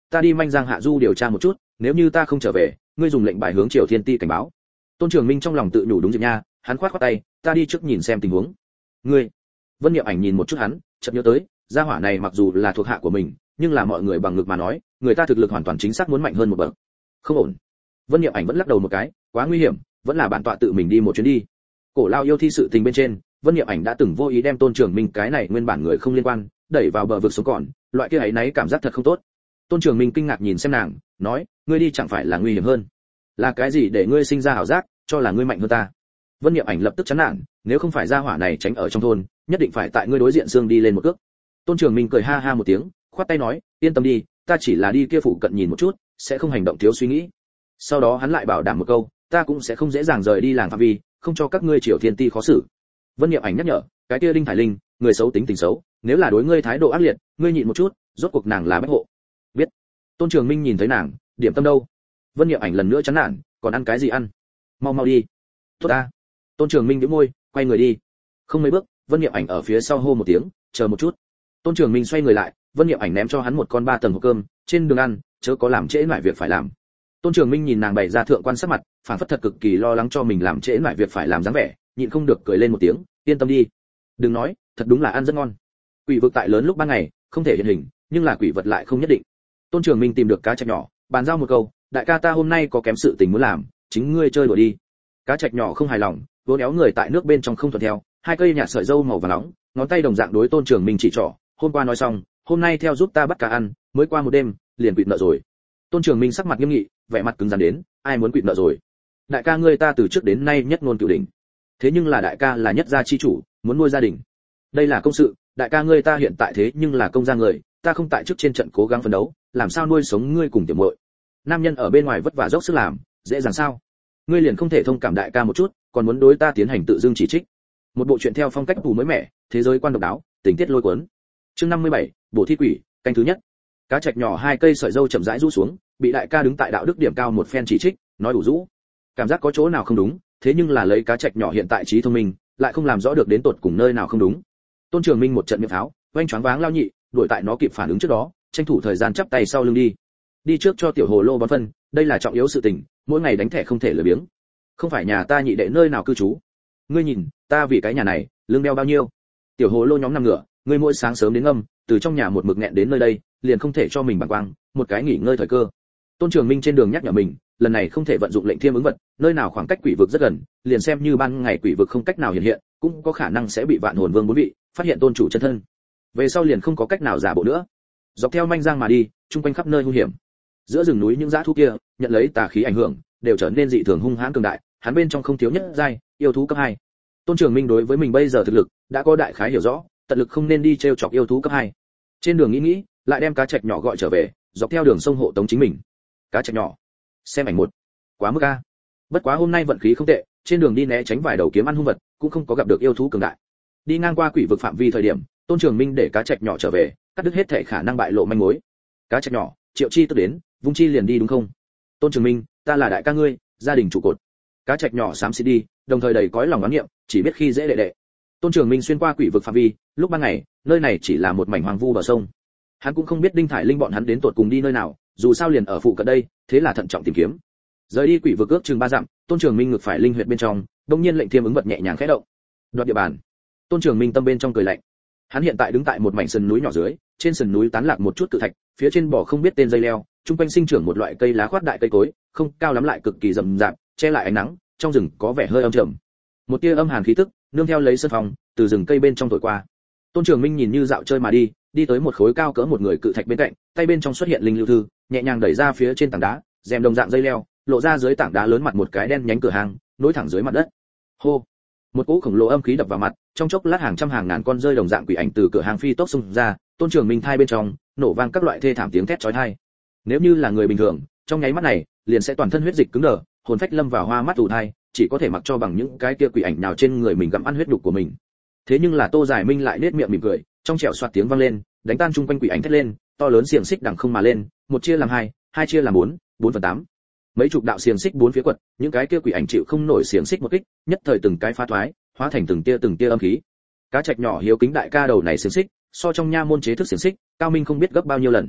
ta đi manh giang hạ du điều tra một chút, nếu như ta không trở về, ngươi dùng lệnh bài hướng Triều Thiên Ti cảnh báo. Tôn Trường Minh trong lòng tự nhủ đúng Diệp Nha, hắn khoát khoát tay, ta đi trước nhìn xem tình huống. Ngươi. Vân Niệm Ảnh nhìn một chút hắn, chợt nhớ tới, gia hỏa này mặc dù là thuộc hạ của mình, nhưng là mọi người bằng ngực mà nói, người ta thực lực hoàn toàn chính xác muốn mạnh hơn một bậc. Không ổn. Vân Niệm Ảnh vẫn lắc đầu một cái, quá nguy hiểm, vẫn là bản tọa tự mình đi một chuyến đi. Cổ lao yêu thi sự tình bên trên, Vân Niệm Ảnh đã từng vô ý đem Tôn Trường Minh cái này nguyên bản người không liên quan, đẩy vào bờ vực sống còn, loại kia ấy nấy cảm giác thật không tốt. Tôn Trường Minh kinh ngạc nhìn xem nàng, nói, ngươi đi chẳng phải là nguy hiểm hơn? Là cái gì để ngươi sinh ra ảo giác, cho là ngươi mạnh hơn ta? Vân Niệm Ảnh lập tức chán nản, nếu không phải gia hỏa này tránh ở trong thôn, nhất định phải tại ngươi đối diện xương đi lên một cước. Tôn Trường Minh cười ha ha một tiếng, khoát tay nói, yên tâm đi, ta chỉ là đi kia phụ cận nhìn một chút, sẽ không hành động thiếu suy nghĩ. Sau đó hắn lại bảo đảm một câu, ta cũng sẽ không dễ dàng rời đi làng phạm vi, không cho các ngươi Triều Thiên Ti khó xử. Vân Niệm Ảnh nhắc nhở, cái kia Đinh Thải Linh, người xấu tính tình xấu, nếu là đối ngươi thái độ ác liệt, ngươi nhịn một chút, rốt cuộc nàng là bách hộ. Biết. Tôn Trường Minh nhìn thấy nàng, điểm tâm đâu? Vân Niệm Ảnh lần nữa chán nản, còn ăn cái gì ăn? Mau mau đi. Tốt a. Tôn Trường Minh nhếch môi, quay người đi. Không mấy bước, Vân Niệm Ảnh ở phía sau hô một tiếng, chờ một chút. Tôn Trường Minh xoay người lại, Vân Niệm Ảnh ném cho hắn một con ba tầng hộp cơm, trên đường ăn, chớ có làm trễ nải việc phải làm. Tôn Trường Minh nhìn nàng bày ra thượng quan sắc mặt, phảng phất thật cực kỳ lo lắng cho mình làm trễ nải việc phải làm dáng vẻ, nhịn không được cười lên một tiếng, yên tâm đi. Đừng nói, thật đúng là ăn rất ngon. Quỷ vực tại lớn lúc ban ngày, không thể hiện hình, nhưng là quỷ vật lại không nhất định. Tôn Trường Minh tìm được cá trạch nhỏ, bàn giao một câu, đại ca ta hôm nay có kém sự tình muốn làm, chính ngươi chơi đùa đi. Cá trạch nhỏ không hài lòng, vỗ néo người tại nước bên trong không thuận theo, hai cây nhạt sợi dâu màu vàng nóng, ngón tay đồng dạng đối Tôn Trường Minh chỉ trỏ, hôm qua nói xong, hôm nay theo giúp ta bắt cá ăn, mới qua một đêm, liền quỵt nợ rồi. Tôn Trường Minh sắc mặt nghiêm nghị, vẻ mặt cứng rắn đến, ai muốn quỵt nợ rồi? Đại ca ngươi ta từ trước đến nay nhất ngôn cửu đỉnh. Thế nhưng là đại ca là nhất gia chi chủ, muốn nuôi gia đình. Đây là công sự, đại ca ngươi ta hiện tại thế nhưng là công gia người, ta không tại trước trên trận cố gắng phấn đấu, làm sao nuôi sống ngươi cùng tiểu muội? Nam nhân ở bên ngoài vất vả dốc sức làm, dễ dàng sao? Ngươi liền không thể thông cảm đại ca một chút, còn muốn đối ta tiến hành tự dưng chỉ trích. Một bộ truyện theo phong cách tù mới mẻ, thế giới quan độc đáo, tình tiết lôi cuốn. Chương năm mươi bảy, Bổ thi quỷ, canh thứ nhất. Cá trạch nhỏ hai cây sợi râu chậm rãi rũ xuống, bị đại ca đứng tại đạo đức điểm cao một phen chỉ trích, nói đủ rũ. Cảm giác có chỗ nào không đúng, thế nhưng là lấy cá trạch nhỏ hiện tại trí thông minh, lại không làm rõ được đến tột cùng nơi nào không đúng. Tôn Trường Minh một trận miệng pháo, oanh choáng váng lao nhị, đuổi tại nó kịp phản ứng trước đó, tranh thủ thời gian chắp tay sau lưng đi. Đi trước cho tiểu hồ lô bón phân, đây là trọng yếu sự tình, mỗi ngày đánh thẻ không thể lười biếng. Không phải nhà ta nhị đệ nơi nào cư trú. Ngươi nhìn, ta vì cái nhà này, lương đeo bao nhiêu? Tiểu hồ lô nhóm nằm ngửa, ngươi mỗi sáng sớm đến ngâm, từ trong nhà một mực nghẹn đến nơi đây, liền không thể cho mình bằng quang, một cái nghỉ ngơi thời cơ. Tôn Trường Minh trên đường nhắc nhở mình, lần này không thể vận dụng lệnh thiêm ứng vật, nơi nào khoảng cách quỷ vực rất gần, liền xem như ban ngày quỷ vực không cách nào hiện hiện, cũng có khả năng sẽ bị vạn hồn vương bốn vị phát hiện tôn chủ chân thân. Về sau liền không có cách nào giả bộ nữa. Dọc theo manh giang mà đi, chung quanh khắp nơi hung hiểm. Giữa rừng núi những dã thú kia, nhận lấy tà khí ảnh hưởng, đều trở nên dị thường hung hãn cường đại, hắn bên trong không thiếu nhất giai yêu thú cấp hai. Tôn Trường Minh đối với mình bây giờ thực lực đã có đại khái hiểu rõ, tận lực không nên đi trêu chọc yêu thú cấp hai. Trên đường nghĩ nghĩ, lại đem cá trạch nhỏ gọi trở về, dọc theo đường sông hộ tống chính mình. Cá trạch nhỏ, xem ảnh một. Quá mức a. Bất quá hôm nay vận khí không tệ, trên đường đi né tránh vài đầu kiếm ăn hung vật, cũng không có gặp được yêu thú cường đại. Đi ngang qua quỷ vực phạm vi thời điểm, Tôn Trường Minh để cá trạch nhỏ trở về, cắt đứt hết thể khả năng bại lộ manh mối. Cá trạch nhỏ, Triệu Chi tức đến, vung chi liền đi đúng không? Tôn Trường Minh, ta là đại ca ngươi, gia đình trụ cột. Cá trạch nhỏ xám xịt đi, đồng thời đầy cõi lòng oán niệm, chỉ biết khi dễ đệ đệ. Tôn Trường Minh xuyên qua quỷ vực phạm vi, lúc ban ngày, nơi này chỉ là một mảnh hoang vu bờ sông. Hắn cũng không biết Đinh Thải Linh bọn hắn đến tột cùng đi nơi nào, dù sao liền ở phụ cận đây, thế là thận trọng tìm kiếm. Rời đi quỷ vực ước chừng ba dặm, Tôn Trường Minh ngực phải linh huyệt bên trong, đột nhiên lệnh thiêm ứng vật nhẹ nhàng khẽ động. Đoạt địa bàn. Tôn Trường Minh tâm bên trong cười lạnh. Hắn hiện tại đứng tại một mảnh sườn núi nhỏ dưới, trên sườn núi tán lạc một chút cự thạch, phía trên bò không biết tên dây leo, trung quanh sinh trưởng một loại cây lá khoát đại cây cối, không cao lắm lại cực kỳ rậm rạp, che lại ánh nắng, trong rừng có vẻ hơi âm trầm. Một tia âm hàn khí tức, nương theo lấy sân phòng, từ rừng cây bên trong thổi qua. Tôn Trường Minh nhìn như dạo chơi mà đi, đi tới một khối cao cỡ một người cự thạch bên cạnh, tay bên trong xuất hiện linh lưu thư, nhẹ nhàng đẩy ra phía trên tảng đá, rèm đồng dạng dây leo, lộ ra dưới tảng đá lớn mặt một cái đen nhánh cửa hàng, nối thẳng dưới mặt đất. Hô! Một cỗ khổng lồ âm khí đập vào mặt, trong chốc lát hàng trăm hàng ngàn con rơi đồng dạng quỷ ảnh từ cửa hàng phi tốc xung ra, Tôn Trường Minh thai bên trong, nổ vang các loại thê thảm tiếng thét chói tai. Nếu như là người bình thường, trong nháy mắt này, liền sẽ toàn thân huyết dịch cứng đờ, hồn phách lâm vào hoa mắt ù thai, chỉ có thể mặc cho bằng những cái kia quỷ ảnh nào trên người mình gặm ăn huyết đục của mình. Thế nhưng là Tô Giải Minh lại nết miệng mỉm cười, trong trẻo xoạt tiếng vang lên, đánh tan chung quanh quỷ ảnh thét lên, to lớn xiềng xích đằng không mà lên, một chia làm hai, hai chia làm bốn, bốn phần tám. Mấy chục đạo xiềng xích bốn phía quật, những cái kia quỷ ảnh chịu không nổi xiềng xích một kích, nhất thời từng cái phá thoái, hóa thành từng tia từng tia âm khí. Cá trạch nhỏ hiếu kính đại ca đầu này xiềng xích, so trong nha môn chế thức xiềng xích, cao minh không biết gấp bao nhiêu lần.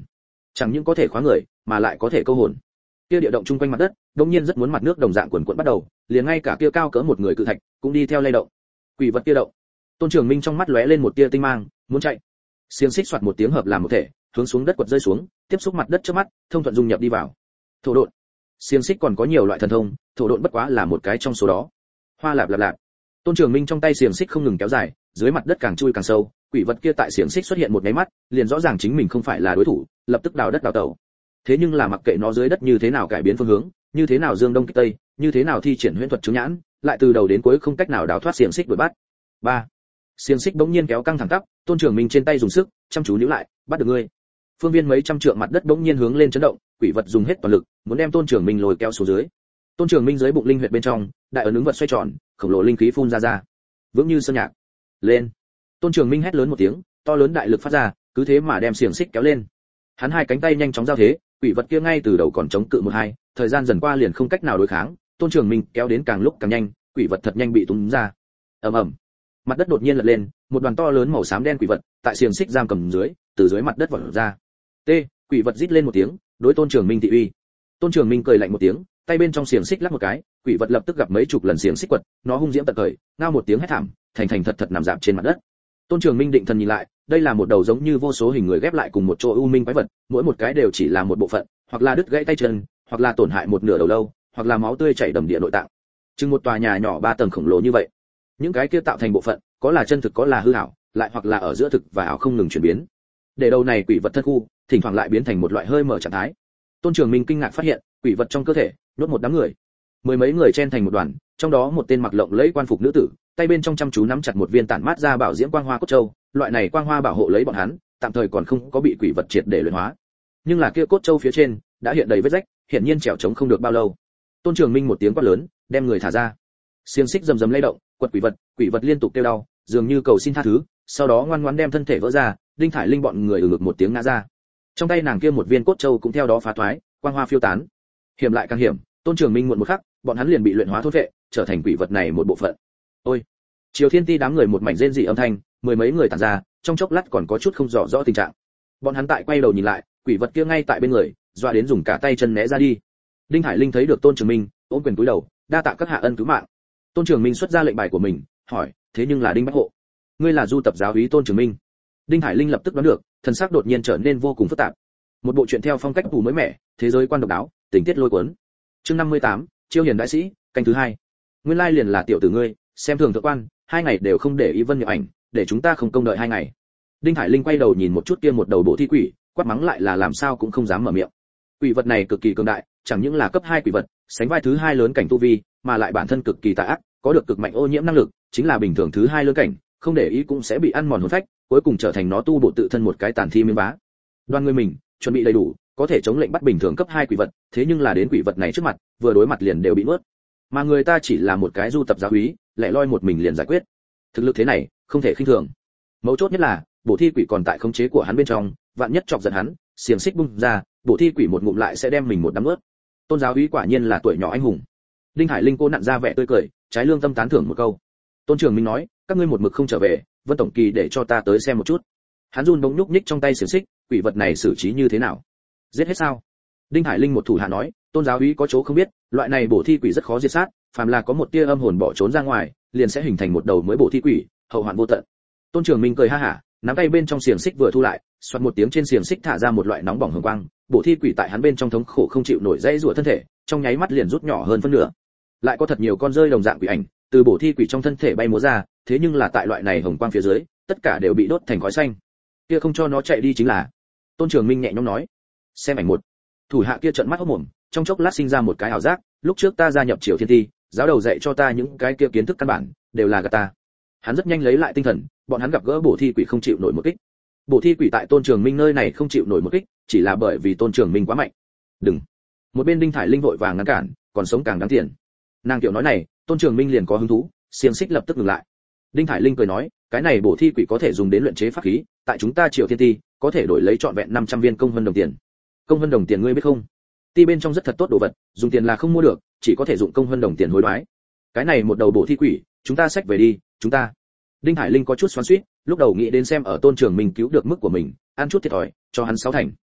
chẳng những có thể khóa người mà lại có thể câu hồn. Kia địa động chung quanh mặt đất đống nhiên rất muốn mặt nước đồng dạng cuồn cuộn bắt đầu, liền ngay cả kia cao cỡ một người cự thạch cũng đi theo lay động. Quỷ vật kia động. Tôn Trường Minh trong mắt lóe lên một tia tinh mang, muốn chạy. Xiềng xích xoạt một tiếng hợp làm một thể, hướng xuống đất quật rơi xuống, tiếp xúc mặt đất trước mắt, thông thuận dung nhập đi vào. Thổ độn. Xiềng xích còn có nhiều loại thần thông, thổ độn bất quá là một cái trong số đó. Hoa lạp lạp lạp. Tôn Trường Minh trong tay xiềng xích không ngừng kéo dài, dưới mặt đất càng chui càng sâu, quỷ vật kia tại xiềng xích xuất hiện một cái mắt, liền rõ ràng chính mình không phải là đối thủ, lập tức đào đất đào tẩu. Thế nhưng là mặc kệ nó dưới đất như thế nào cải biến phương hướng, như thế nào dương đông kích tây, như thế nào thi triển huyễn thuật chứng nhãn, lại từ đầu đến cuối không cách nào đào thoát xiềng xích đuổi bắt. Ba. Xiềng xích bỗng nhiên kéo căng thẳng tắp, Tôn Trường Minh trên tay dùng sức, chăm chú níu lại, bắt được ngươi. Phương viên mấy trăm trượng mặt đất bỗng nhiên hướng lên chấn động, quỷ vật dùng hết toàn lực, muốn đem Tôn Trường Minh lôi kéo xuống dưới. Tôn Trường Minh dưới bụng linh huyệt bên trong, đại ấn ứng vật xoay tròn, khổng lồ linh khí phun ra ra. Vững như sơn nhạc. Lên. Tôn Trường Minh hét lớn một tiếng, to lớn đại lực phát ra, cứ thế mà đem xiềng xích kéo lên. Hắn hai cánh tay nhanh chóng giao thế, quỷ vật kia ngay từ đầu còn chống cự một hai, thời gian dần qua liền không cách nào đối kháng, Tôn Trường Minh kéo đến càng lúc càng nhanh, quỷ vật thật nhanh bị túm ra. Ầm ầm. Mặt đất đột nhiên lật lên, một đoàn to lớn màu xám đen quỷ vật, tại xiềng xích giam cầm dưới, từ dưới mặt đất vọt ra. T, quỷ vật rít lên một tiếng, đối Tôn Trường Minh thị uy. Tôn Trường Minh cười lạnh một tiếng, tay bên trong xiềng xích lắc một cái, quỷ vật lập tức gặp mấy chục lần xiềng xích quật, nó hung diễm tận khởi, ngao một tiếng hét thảm, thành thành thật thật nằm rạp trên mặt đất. Tôn Trường Minh định thần nhìn lại, đây là một đầu giống như vô số hình người ghép lại cùng một chỗ u minh quái vật, mỗi một cái đều chỉ là một bộ phận, hoặc là đứt gãy tay chân, hoặc là tổn hại một nửa đầu lâu, hoặc là máu tươi chảy đầm địa nội tạng. Chừng một tòa nhà nhỏ ba tầng khổng lồ như vậy. Những cái kia tạo thành bộ phận, có là chân thực có là hư ảo, lại hoặc là ở giữa thực và ảo không ngừng chuyển biến. Để đầu này quỷ vật thân khu, thỉnh thoảng lại biến thành một loại hơi mở trạng thái. Tôn Trường Minh kinh ngạc phát hiện, quỷ vật trong cơ thể nhốt một đám người. Mười mấy người chen thành một đoàn, trong đó một tên mặc lộng lẫy quan phục nữ tử, tay bên trong chăm chú nắm chặt một viên tản mát ra bảo diễm quang hoa cốt châu, loại này quang hoa bảo hộ lấy bọn hắn, tạm thời còn không có bị quỷ vật triệt để luyện hóa. Nhưng là kia cốt châu phía trên đã hiện đầy vết rách, hiển nhiên trèo trống không được bao lâu. Tôn Trường Minh một tiếng quát lớn, đem người thả ra. Xiềng xích rầm rầm lay động, quật quỷ vật, quỷ vật liên tục kêu đau, dường như cầu xin tha thứ, sau đó ngoan ngoãn đem thân thể vỡ ra, Đinh Thải Linh bọn người ừ ngực một tiếng ngã ra. Trong tay nàng kia một viên cốt châu cũng theo đó phá thoái, quang hoa phiêu tán. Hiểm lại càng hiểm, Tôn Trường Minh muộn một khắc, bọn hắn liền bị luyện hóa thôn vệ, trở thành quỷ vật này một bộ phận. Ôi! Triều Thiên Ti đám người một mảnh rên rỉ âm thanh, mười mấy người tản ra, trong chốc lát còn có chút không rõ rõ tình trạng. Bọn hắn tại quay đầu nhìn lại, quỷ vật kia ngay tại bên người, dọa đến dùng cả tay chân né ra đi. Đinh Hải Linh thấy được Tôn Trường Minh, ôm quyền cúi đầu, đa tạ các hạ ân cứu mạng. Tôn Trường Minh xuất ra lệnh bài của mình, hỏi, thế nhưng là Đinh Bách Hộ, ngươi là du tập giáo úy Tôn Trường Minh? Đinh Hải Linh lập tức đoán được, thần sắc đột nhiên trở nên vô cùng phức tạp. Một bộ truyện theo phong cách phù mới mẻ, thế giới quan độc đáo, tình tiết lôi cuốn. Chương năm mươi tám, chiêu hiền đại sĩ, canh thứ hai. Nguyên lai liền là tiểu tử ngươi, xem thường thượng quan, hai ngày đều không để ý Vân Nhập Ảnh, để chúng ta không công đợi hai ngày. Đinh Hải Linh quay đầu nhìn một chút kia một đầu bộ thi quỷ, quát mắng lại là làm sao cũng không dám mở miệng. Quỷ vật này cực kỳ cường đại, chẳng những là cấp hai quỷ vật, sánh vai thứ hai lớn cảnh tu vi, mà lại bản thân cực kỳ tà ác, có được cực mạnh ô nhiễm năng lực, chính là bình thường thứ hai lớn cảnh, không để ý cũng sẽ bị ăn mòn hồn phách, cuối cùng trở thành nó tu bổ tự thân một cái tàn thi miếng bá. Đoan ngươi mình, chuẩn bị đầy đủ, có thể chống lệnh bắt bình thường cấp hai quỷ vật, thế nhưng là đến quỷ vật này trước mặt, vừa đối mặt liền đều bị nuốt. Mà người ta chỉ là một cái du tập giáo úy, lẻ loi một mình liền giải quyết. Thực lực thế này, không thể khinh thường. Mấu chốt nhất là, bổ thi quỷ còn tại khống chế của hắn bên trong, vạn nhất chọc giận hắn, xiềng xích bung ra, bổ thi quỷ một ngụm lại sẽ đem mình một đám nuốt. Tôn giáo úy quả nhiên là tuổi nhỏ anh hùng. Đinh Hải Linh cô nặn ra vẻ tươi cười, trái lương tâm tán thưởng một câu. Tôn Trường Minh nói, các ngươi một mực không trở về, Vân tổng kỳ để cho ta tới xem một chút. Hắn run bỗng nhúc nhích trong tay xiềng xích, quỷ vật này xử trí như thế nào? Giết hết sao? Đinh Hải Linh một thủ hạ nói, Tôn giáo úy có chỗ không biết, loại này bổ thi quỷ rất khó diệt sát, phàm là có một tia âm hồn bỏ trốn ra ngoài, liền sẽ hình thành một đầu mới bổ thi quỷ, hậu hoạn vô tận. Tôn Trường Minh cười ha hả, nắm tay bên trong xiềng xích vừa thu lại, xoạt một tiếng trên xiềng xích thả ra một loại nóng bỏng hồng quang, bổ thi quỷ tại hắn bên trong thống khổ không chịu nổi dãy rủa thân thể, trong nháy mắt liền rút nhỏ hơn phân nửa. Lại có thật nhiều con rơi đồng dạng quỷ ảnh, từ bổ thi quỷ trong thân thể bay múa ra, thế nhưng là tại loại này hồng quang phía dưới, tất cả đều bị đốt thành khói xanh. Kia không cho nó chạy đi chính là. Tôn Trường Minh nhẹ nhõm nói. Xem ảnh một. Thủ hạ kia trợn mắt hốt mồm, trong chốc lát sinh ra một cái ảo giác, lúc trước ta gia nhập Triều Thiên Ti, giáo đầu dạy cho ta những cái kia kiến thức căn bản, đều là gạt ta. Hắn rất nhanh lấy lại tinh thần, bọn hắn gặp gỡ bổ thi quỷ không chịu nổi một kích. Bổ thi quỷ tại Tôn Trường Minh nơi này không chịu nổi một kích, chỉ là bởi vì Tôn Trường Minh quá mạnh. Đừng. Một bên Đinh Thải Linh vội vàng ngăn cản, còn sống càng đáng tiền. Nàng tiểu nói này, Tôn Trường Minh liền có hứng thú, xiềng xích lập tức ngừng lại. Đinh Thải Linh cười nói, cái này bổ thi quỷ có thể dùng đến luyện chế pháp khí, tại chúng ta Triều Thiên Ti, có thể đổi lấy trọn vẹn năm trăm viên công vân đồng tiền. Công vân đồng tiền ngươi biết không? Ti bên trong rất thật tốt đồ vật, dùng tiền là không mua được, chỉ có thể dụng công vân đồng tiền hối đoái. Cái này một đầu bổ thi quỷ, chúng ta xách về đi, chúng ta. Đinh Hải Linh có chút xoắn xuýt, lúc đầu nghĩ đến xem ở Tôn Trường Minh cứu được mức của mình, ăn chút thiệt thòi, cho hắn sáu thành.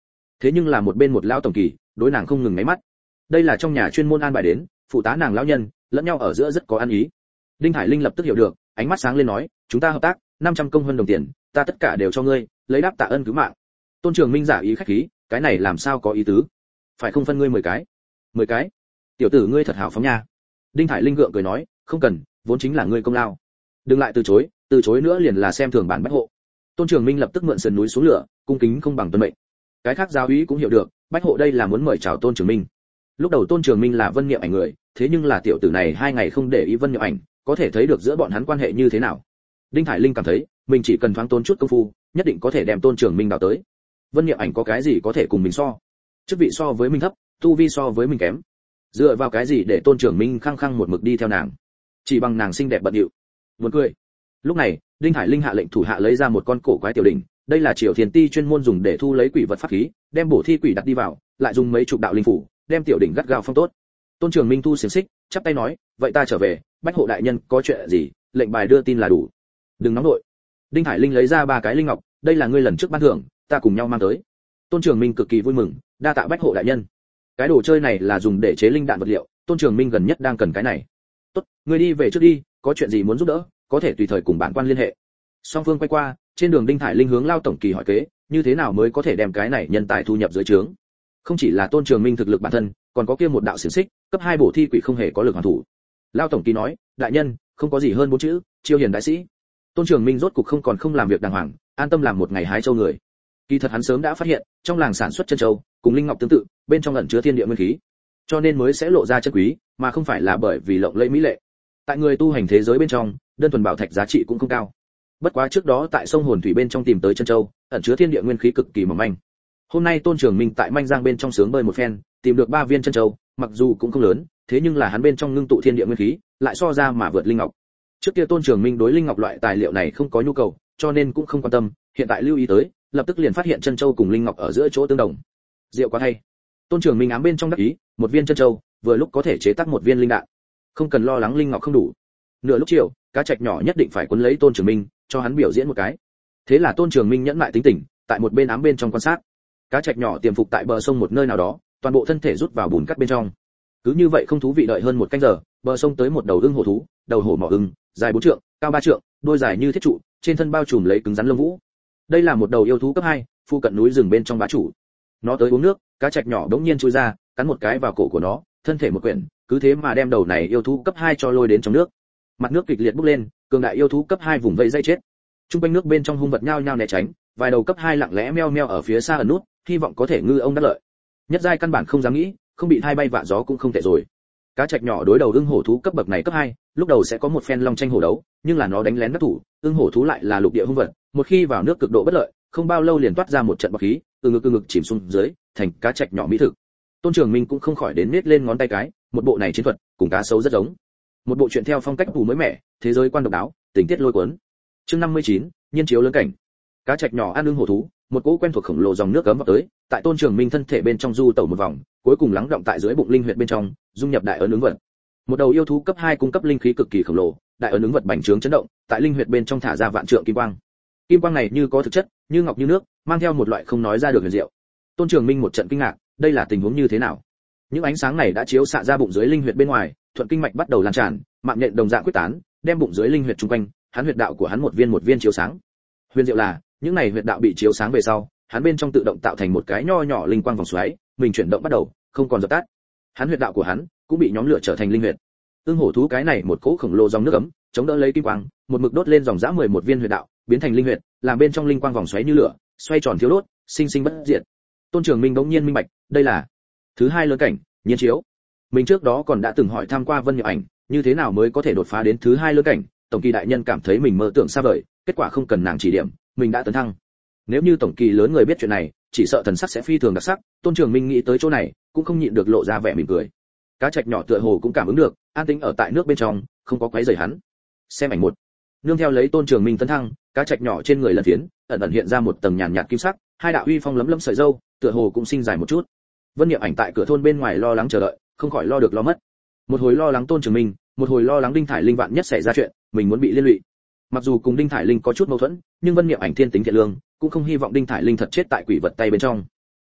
thế nhưng là một bên một lão tổng kỳ đối nàng không ngừng ngáy mắt. Đây là trong nhà chuyên môn an bài đến phụ tá nàng lão nhân, lẫn nhau ở giữa rất có ăn ý. Đinh Hải Linh lập tức hiểu được, ánh mắt sáng lên nói, chúng ta hợp tác, năm trăm công hơn đồng tiền, ta tất cả đều cho ngươi, lấy đáp tạ ơn cứu mạng. Tôn Trường Minh giả ý khách khí, cái này làm sao có ý tứ? Phải không phân ngươi mười cái? mười cái? Tiểu tử ngươi thật hào phóng nha. Đinh Hải Linh gượng cười nói, không cần, vốn chính là ngươi công lao. Đừng lại từ chối, từ chối nữa liền là xem thường bản bách hộ. Tôn Trường Minh lập tức mượn sườn núi xuống lửa, cung kính không bằng tuân mệnh. Cái khác giáo úy cũng hiểu được, bách hộ đây là muốn mời chào Tôn Trường Minh. Lúc đầu Tôn Trường Minh là Vân Niệm Ảnh người, thế nhưng là tiểu tử này hai ngày không để ý Vân Niệm Ảnh, có thể thấy được giữa bọn hắn quan hệ như thế nào. Đinh Hải Linh cảm thấy, mình chỉ cần thoáng tốn chút công phu, nhất định có thể đem Tôn Trường Minh đào tới. Vân Niệm Ảnh có cái gì có thể cùng mình so? Chức vị so với mình thấp, tu vi so với mình kém. Dựa vào cái gì để Tôn Trường Minh khăng khăng một mực đi theo nàng? Chỉ bằng nàng xinh đẹp bận điệu. Buồn cười. Lúc này, Đinh Hải Linh hạ lệnh thủ hạ lấy ra một con cổ quái tiểu đỉnh, đây là Triều Thiền Ti chuyên môn dùng để thu lấy quỷ vật pháp khí, đem bổ thi quỷ đặt đi vào, lại dùng mấy chục đạo linh phủ, đem tiểu đỉnh gắt gao phong tốt. Tôn Trường Minh thu xiềng xích, chắp tay nói, vậy ta trở về, bách hộ đại nhân có chuyện gì, lệnh bài đưa tin là đủ. Đừng nóng nội. Đinh Hải Linh lấy ra ba cái linh ngọc, đây là ngươi lần trước ban thưởng, ta cùng nhau mang tới. Tôn Trường Minh cực kỳ vui mừng, đa tạ bách hộ đại nhân. Cái đồ chơi này là dùng để chế linh đạn vật liệu, Tôn Trường Minh gần nhất đang cần cái này. Tốt, ngươi đi về trước đi, có chuyện gì muốn giúp đỡ, có thể tùy thời cùng bản quan liên hệ. Song Phương quay qua, trên đường Đinh Hải Linh hướng Lao tổng kỳ hỏi kế, như thế nào mới có thể đem cái này nhân tài thu nhập dưới trướng. Không chỉ là Tôn Trường Minh thực lực bản thân, còn có kia một đạo xiển xích, cấp hai bổ thi quỷ không hề có lực hoàn thủ. Lao tổng kỳ nói, đại nhân, không có gì hơn bốn chữ, chiêu hiền đại sĩ. Tôn Trường Minh rốt cục không còn không làm việc đàng hoàng, an tâm làm một ngày hái châu người. Kỳ thật hắn sớm đã phát hiện, trong làng sản xuất chân châu, cùng linh ngọc tương tự, bên trong ẩn chứa thiên địa nguyên khí, cho nên mới sẽ lộ ra chân quý, mà không phải là bởi vì lộng lẫy mỹ lệ. Tại người tu hành thế giới bên trong, đơn thuần bảo thạch giá trị cũng không cao. Bất quá trước đó tại sông hồn thủy bên trong tìm tới chân châu, ẩn chứa thiên địa nguyên khí cực kỳ mỏng manh. Hôm nay Tôn Trường Minh tại manh giang bên trong sướng bơi một phen, tìm được ba viên chân châu, mặc dù cũng không lớn, thế nhưng là hắn bên trong ngưng tụ thiên địa nguyên khí, lại so ra mà vượt linh ngọc. Trước kia Tôn Trường Minh đối linh ngọc loại tài liệu này không có nhu cầu, cho nên cũng không quan tâm, hiện tại lưu ý tới, lập tức liền phát hiện chân châu cùng linh ngọc ở giữa chỗ tương đồng. Diệu quá hay. Tôn Trường Minh ám bên trong đắc ý, một viên chân châu, vừa lúc có thể chế tác một viên linh đạn. Không cần lo lắng linh ngọc không đủ. Nửa lúc chiều, cá trạch nhỏ nhất định phải quấn lấy Tôn Trường Minh, cho hắn biểu diễn một cái. Thế là Tôn Trường Minh nhẫn lại tính tình, tại một bên ám bên trong quan sát. Cá trạch nhỏ tiềm phục tại bờ sông một nơi nào đó, toàn bộ thân thể rút vào bùn cắt bên trong. Cứ như vậy không thú vị đợi hơn một canh giờ, bờ sông tới một đầu ưng hổ thú, đầu hổ mỏ ưng, dài bốn trượng, cao ba trượng, đuôi dài như thiết trụ, trên thân bao trùm lấy cứng rắn lông vũ. Đây là một đầu yêu thú cấp hai, phu cận núi rừng bên trong bá chủ. Nó tới uống nước, cá trạch nhỏ đống nhiên chui ra, cắn một cái vào cổ của nó, thân thể một quyển, cứ thế mà đem đầu này yêu thú cấp hai cho lôi đến trong nước. Mặt nước kịch liệt bốc lên, cường đại yêu thú cấp hai vùng vây dây chết. Trung quanh nước bên trong hung vật nhao nhao né tránh, vài đầu cấp hai lặng lẽ meo meo ở phía xa ẩn nút, hy vọng có thể ngư ông đắc lợi. Nhất giai căn bản không dám nghĩ, không bị hai bay vạ gió cũng không tệ rồi. Cá trạch nhỏ đối đầu ưng hổ thú cấp bậc này cấp hai, lúc đầu sẽ có một phen long tranh hổ đấu, nhưng là nó đánh lén đắc thủ, ưng hổ thú lại là lục địa hung vật, một khi vào nước cực độ bất lợi, không bao lâu liền toát ra một trận bọt khí, từ ngực từ ngực chìm xuống dưới, thành cá trạch nhỏ mỹ thực. Tôn Trường Minh cũng không khỏi đến nết lên ngón tay cái, một bộ này chiến thuật, cùng cá sấu rất giống. Một bộ truyện theo phong cách phù mới mẻ, thế giới quan độc đáo, tình tiết lôi cuốn. Chương năm mươi chín, nhiên chiếu lớn cảnh. Cá trạch nhỏ ăn ưng hổ thú, một cỗ quen thuộc khổng lồ dòng nước cấm vào tới, tại Tôn Trường Minh thân thể bên trong du tẩu một vòng, cuối cùng lắng động tại dưới bụng linh huyệt bên trong, dung nhập đại ấn ứng vật. Một đầu yêu thú cấp hai cung cấp linh khí cực kỳ khổng lồ, đại ấn ứng vật bành trướng chấn động, tại linh huyệt bên trong thả ra vạn trượng kim quang. Kim quang này như có thực chất, như ngọc như nước, mang theo một loại không nói ra được huyền diệu. Tôn Trường Minh một trận kinh ngạc, đây là tình huống như thế nào? Những ánh sáng này đã chiếu xạ ra bụng dưới linh huyệt bên ngoài, thuận kinh mạch bắt đầu lan tràn, mạng nhện đồng dạng quyết tán, đem bụng dưới linh huyệt trung quanh, hắn huyệt đạo của hắn một viên một viên chiếu sáng. Huyền diệu là, những này huyệt đạo bị chiếu sáng về sau, hắn bên trong tự động tạo thành một cái nho nhỏ linh quang vòng xoáy, mình chuyển động bắt đầu, không còn dập tắt. Hắn huyệt đạo của hắn cũng bị nhóm lửa trở thành linh huyệt. Ưng hổ thú cái này một cỗ khổng lồ dòng nước ấm, chống đỡ lấy kim quang, một mực đốt lên dòng dã mười một viên huyệt đạo, biến thành linh huyệt, làm bên trong linh quang vòng xoáy như lửa, xoay tròn thiếu đốt, sinh sinh bất diệt. Tôn Trường Minh bỗng nhiên minh bạch, đây là thứ hai lớn cảnh, nhiên chiếu. Mình trước đó còn đã từng hỏi tham qua Vân Niệm Ảnh, như thế nào mới có thể đột phá đến thứ hai lớn cảnh, tổng kỳ đại nhân cảm thấy mình mơ tưởng xa vời, kết quả không cần nàng chỉ điểm, mình đã tấn thăng. Nếu như tổng kỳ lớn người biết chuyện này, chỉ sợ thần sắc sẽ phi thường đặc sắc. Tôn Trường Minh nghĩ tới chỗ này, cũng không nhịn được lộ ra vẻ mỉm cười. Cá trạch nhỏ tựa hồ cũng cảm ứng được, an tĩnh ở tại nước bên trong, không có quấy rầy hắn. Xem ảnh một. Nương theo lấy Tôn Trường Minh tấn thăng, cá trạch nhỏ trên người lần phiến, ẩn ẩn hiện ra một tầng nhàn nhạt kim sắc, hai đạo uy phong lấm lấm sợi râu, tựa hồ cũng sinh dài một chút. Vân Niệm Ảnh tại cửa thôn bên ngoài lo lắng chờ đợi, không khỏi lo được lo mất. Một hồi lo lắng Tôn Trường Minh, một hồi lo lắng Đinh Thải Linh vạn nhất xảy ra chuyện, mình muốn bị liên lụy. Mặc dù cùng Đinh Thải Linh có chút mâu thuẫn, nhưng Vân Niệm Ảnh thiên tính thiện lương, cũng không hy vọng Đinh Thải Linh thật chết tại quỷ vật tay bên trong.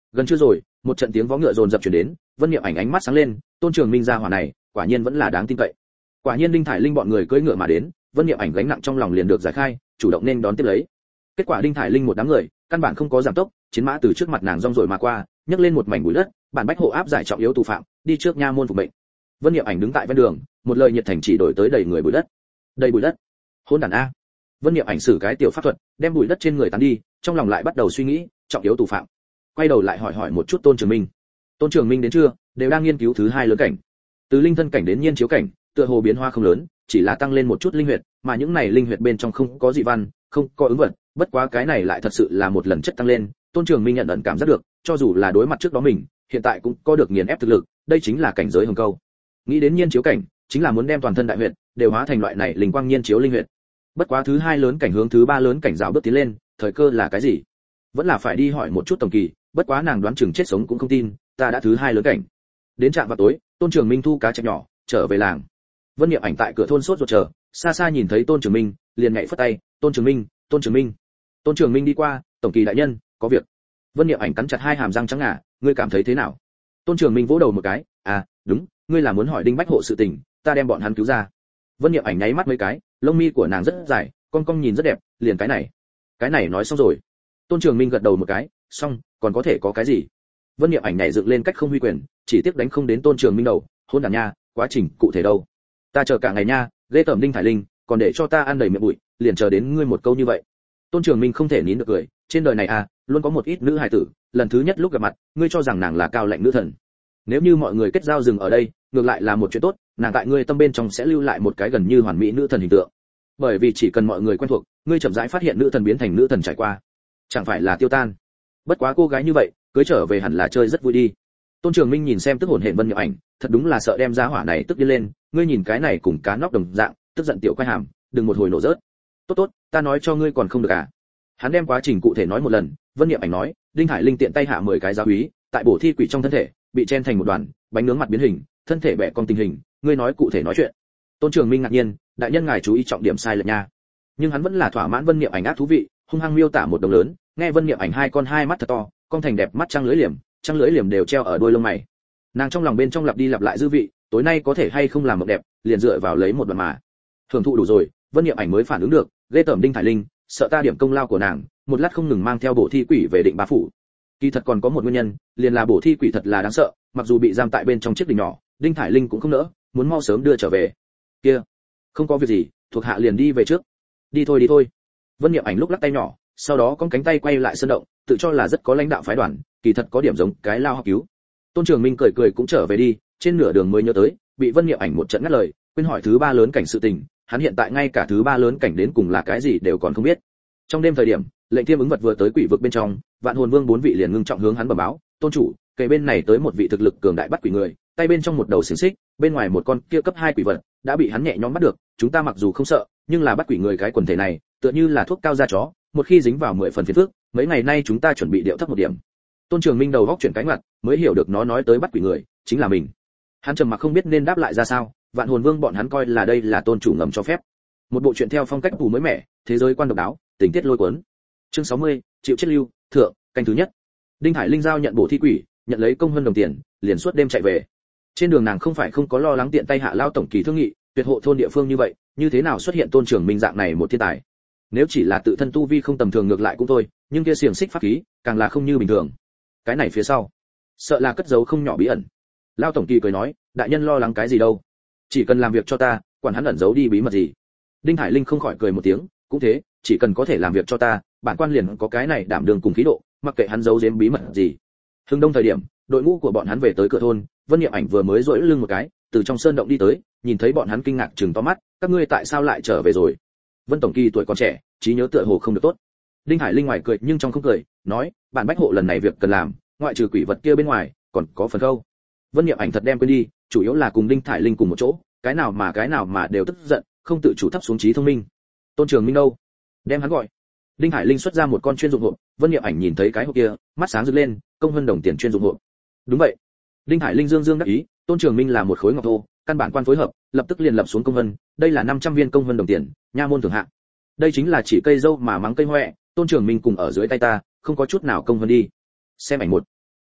Gần trưa rồi, một trận tiếng vó ngựa dồn dập truyền đến, Vân Niệm Ảnh ánh mắt sáng lên, Tôn Trường Minh gia hỏa này, quả nhiên vẫn là đáng tin cậy. Quả nhiên Đinh Thải Linh bọn người cưỡi ngựa mà đến, Vân Niệm Ảnh gánh nặng trong lòng liền được giải khai, chủ động nên đón tiếp lấy. Kết quả Đinh Thải Linh một đám người, căn bản không có giảm tốc, chiến mã từ trước mặt nàng rong rồi mà qua, nhấc lên một mảnh bụi đất, bản bách hộ áp giải trọng yếu tù phạm, đi trước nha môn phục mệnh. Vân Niệm Ảnh đứng tại ven đường, một lời nhiệt thành chỉ đổi tới đầy người bụi đất. Đầy bụi đất. Hỗn đản a. Vân Niệm Ảnh sử cái tiểu pháp thuật, đem bụi đất trên người tán đi, trong lòng lại bắt đầu suy nghĩ, trọng yếu tù phạm. Quay đầu lại hỏi hỏi một chút Tôn Trường Minh. Tôn Trường Minh đến chưa, đều đang nghiên cứu thứ hai lớn cảnh. Từ linh thân cảnh đến nhiên chiếu cảnh, tựa hồ biến hóa không lớn, chỉ là tăng lên một chút linh huyệt, mà những này linh huyệt bên trong không có dị văn, không có ứng vật, bất quá cái này lại thật sự là một lần chất tăng lên, Tôn Trường Minh nhận ẩn cảm giác được, cho dù là đối mặt trước đó mình, hiện tại cũng có được nghiền ép thực lực, đây chính là cảnh giới hồng câu. Nghĩ đến nhiên chiếu cảnh, chính là muốn đem toàn thân đại huyệt đều hóa thành loại này linh quang nhiên chiếu linh huyệt. Bất quá thứ hai lớn cảnh hướng thứ ba lớn cảnh rào bước tiến lên, thời cơ là cái gì? Vẫn là phải đi hỏi một chút Tổng Kỳ, bất quá nàng đoán chừng chết sống cũng không tin, ta đã thứ hai lớn cảnh. Đến trạm vào tối, Tôn Trường Minh thu cá chép nhỏ, trở về làng. Vân Niệm Ảnh tại cửa thôn sốt ruột chờ, xa xa nhìn thấy Tôn Trường Minh, liền nhảy phất tay, "Tôn Trường Minh, Tôn Trường Minh." Tôn Trường Minh đi qua, "Tổng Kỳ đại nhân, có việc." Vân Niệm Ảnh cắn chặt hai hàm răng trắng ngà, "Ngươi cảm thấy thế nào?" Tôn Trường Minh vỗ đầu một cái, "À, đúng, ngươi là muốn hỏi Đinh Bách Hộ sự tình, ta đem bọn hắn cứu ra." Vân Niệm Ảnh nháy mắt mấy cái, lông mi của nàng rất dài, cong cong nhìn rất đẹp, liền cái này. Cái này nói xong rồi. Tôn Trường Minh gật đầu một cái, "Xong, còn có thể có cái gì?" Vân Niệm Ảnh nhảy dựng lên cách không huy quyền, chỉ tiếc đánh không đến Tôn Trường Minh đầu, "Hôn đàn nha, quá trình cụ thể đâu? Ta chờ cả ngày nha, ghê tởm Đinh Thải Linh, còn để cho ta ăn đầy miệng bụi, liền chờ đến ngươi một câu như vậy." Tôn Trường Minh không thể nín được cười, trên đời này à, luôn có một ít nữ hài tử, lần thứ nhất lúc gặp mặt, ngươi cho rằng nàng là cao lạnh nữ thần. Nếu như mọi người kết giao dừng ở đây, ngược lại là một chuyện tốt, nàng tại ngươi tâm bên trong sẽ lưu lại một cái gần như hoàn mỹ nữ thần hình tượng. Bởi vì chỉ cần mọi người quen thuộc, ngươi chậm rãi phát hiện nữ thần biến thành nữ thần trải qua, chẳng phải là tiêu tan. Bất quá cô gái như vậy, cưới trở về hẳn là chơi rất vui đi. Tôn Trường Minh nhìn xem tức hồn hển Vân Niệm Ảnh, thật đúng là sợ đem giá hỏa này tức đi lên, ngươi nhìn cái này cùng cá nóc đồng dạng, tức giận tiểu quay hàm, đừng một hồi nổ rớt. Tốt tốt, ta nói cho ngươi còn không được à? Hắn đem quá trình cụ thể nói một lần, Vân Niệm Ảnh nói, Đinh Hải Linh tiện tay hạ mười cái giáo úy, tại bổ thi quỷ trong thân thể, bị chen thành một đoàn, bánh nướng mặt biến hình, thân thể bẻ cong tình hình, ngươi nói cụ thể nói chuyện. Tôn Trường Minh ngạc nhiên, đại nhân ngài chú ý trọng điểm sai lệch nha. Nhưng hắn vẫn là thỏa mãn Vân Niệm Ảnh ác thú vị, hung hăng miêu tả một đồng lớn, nghe Vân Niệm Ảnh hai con hai mắt thật to, con thành đẹp mắt trăng lưỡi liềm, trăng lưỡi liềm đều treo ở đuôi lông mày. Nàng trong lòng bên trong lặp đi lặp lại dư vị, tối nay có thể hay không làm mộng đẹp, liền dựa vào lấy một đoạn mà. Thưởng thụ đủ rồi, Vân Niệm Ảnh mới phản ứng được, ghê tởm Đinh Thải Linh, sợ ta điểm công lao của nàng, một lát không ngừng mang theo bổ thi quỷ về Định Bá phủ. Kỳ thật còn có một nguyên nhân, liền là bổ thi quỷ thật là đáng sợ, mặc dù bị giam tại bên trong chiếc đình nhỏ, Đinh Thải Linh cũng không nỡ, muốn mau sớm đưa trở về. Kia, không có việc gì, thuộc hạ liền đi về trước. Đi thôi đi thôi. Vân Niệm Ảnh lúc lắc tay nhỏ, sau đó con cánh tay quay lại sơn động, tự cho là rất có lãnh đạo phái đoàn, kỳ thật có điểm giống cái lao học cứu. Tôn Trường Minh cười cười cũng trở về đi, trên nửa đường mới nhớ tới, bị Vân Niệm Ảnh một trận ngắt lời, quên hỏi thứ ba lớn cảnh sự tình, hắn hiện tại ngay cả thứ ba lớn cảnh đến cùng là cái gì đều còn không biết. Trong đêm thời điểm, lệnh tiêm ứng vật vừa tới quỷ vực bên trong, Vạn Hồn Vương bốn vị liền ngưng trọng hướng hắn bẩm báo, tôn chủ, kể bên này tới một vị thực lực cường đại bắt quỷ người, tay bên trong một đầu xiềng xích, bên ngoài một con kia cấp hai quỷ vật, đã bị hắn nhẹ nhõm bắt được, chúng ta mặc dù không sợ, nhưng là bắt quỷ người cái quần thể này, tựa như là thuốc cao da chó, một khi dính vào mười phần phiền phức, mấy ngày nay chúng ta chuẩn bị điệu thấp một điểm. Tôn Trường Minh đầu góc chuyển cánh mặt, mới hiểu được nó nói tới bắt quỷ người, chính là mình. Hắn trầm mặc không biết nên đáp lại ra sao, Vạn Hồn Vương bọn hắn coi là đây là tôn chủ ngầm cho phép. Một bộ truyện theo phong cách tù mới mẻ, thế giới quan độc đáo, tình tiết lôi cuốn. Chương sáu mươi, chịu chết lưu, thượng, canh thứ nhất. Đinh Hải Linh giao nhận bổ thi quỷ, nhận lấy công hơn đồng tiền, liền suốt đêm chạy về. Trên đường nàng không phải không có lo lắng tiện tay hạ lao tổng kỳ thương nghị, tuyệt hộ thôn địa phương như vậy, như thế nào xuất hiện Tôn Trường Minh dạng này một thiên tài. Nếu chỉ là tự thân tu vi không tầm thường ngược lại cũng thôi, nhưng kia xiềng xích pháp khí, càng là không như bình thường. Cái này phía sau, sợ là cất giấu không nhỏ bí ẩn. Lao tổng kỳ cười nói, đại nhân lo lắng cái gì đâu, chỉ cần làm việc cho ta, quản hắn ẩn giấu đi bí mật gì. Đinh Hải Linh không khỏi cười một tiếng, cũng thế, chỉ cần có thể làm việc cho ta, bản quan liền có cái này đảm đường cùng khí độ, mặc kệ hắn giấu giếm bí mật gì. Hưng đông thời điểm, đội ngũ của bọn hắn về tới cửa thôn, Vân Niệm Ảnh vừa mới duỗi lưng một cái, từ trong sơn động đi tới, nhìn thấy bọn hắn kinh ngạc trừng to mắt, các ngươi tại sao lại trở về rồi? Vân tổng kỳ tuổi còn trẻ, trí nhớ tựa hồ không được tốt. Đinh Hải Linh ngoài cười nhưng trong không cười, nói, bản bách hộ lần này việc cần làm, ngoại trừ quỷ vật kia bên ngoài, còn có phần khâu. Vân Niệm Ảnh thật đem quên đi, chủ yếu là cùng Đinh Hải Linh cùng một chỗ, cái nào mà cái nào mà đều tức giận, không tự chủ thấp xuống trí thông minh. Tôn Trường Minh đâu? Đem hắn gọi. Đinh Hải Linh xuất ra một con chuyên dụng hộp, Vân Niệm Ảnh nhìn thấy cái hộp kia, mắt sáng rực lên, công hơn đồng tiền chuyên dụng hộp. Đúng vậy. Đinh Hải Linh dương dương đắc ý, Tôn Trường Minh là một khối ngọc thô, căn bản quan phối hợp, lập tức liền lập xuống công vân, đây là năm trăm viên công vân đồng tiền, nha môn thưởng hạng. Đây chính là chỉ cây dâu mà mắng cây hoẹ, Tôn Trường Minh cùng ở dưới tay ta, không có chút nào công vân đi. Xem ảnh một.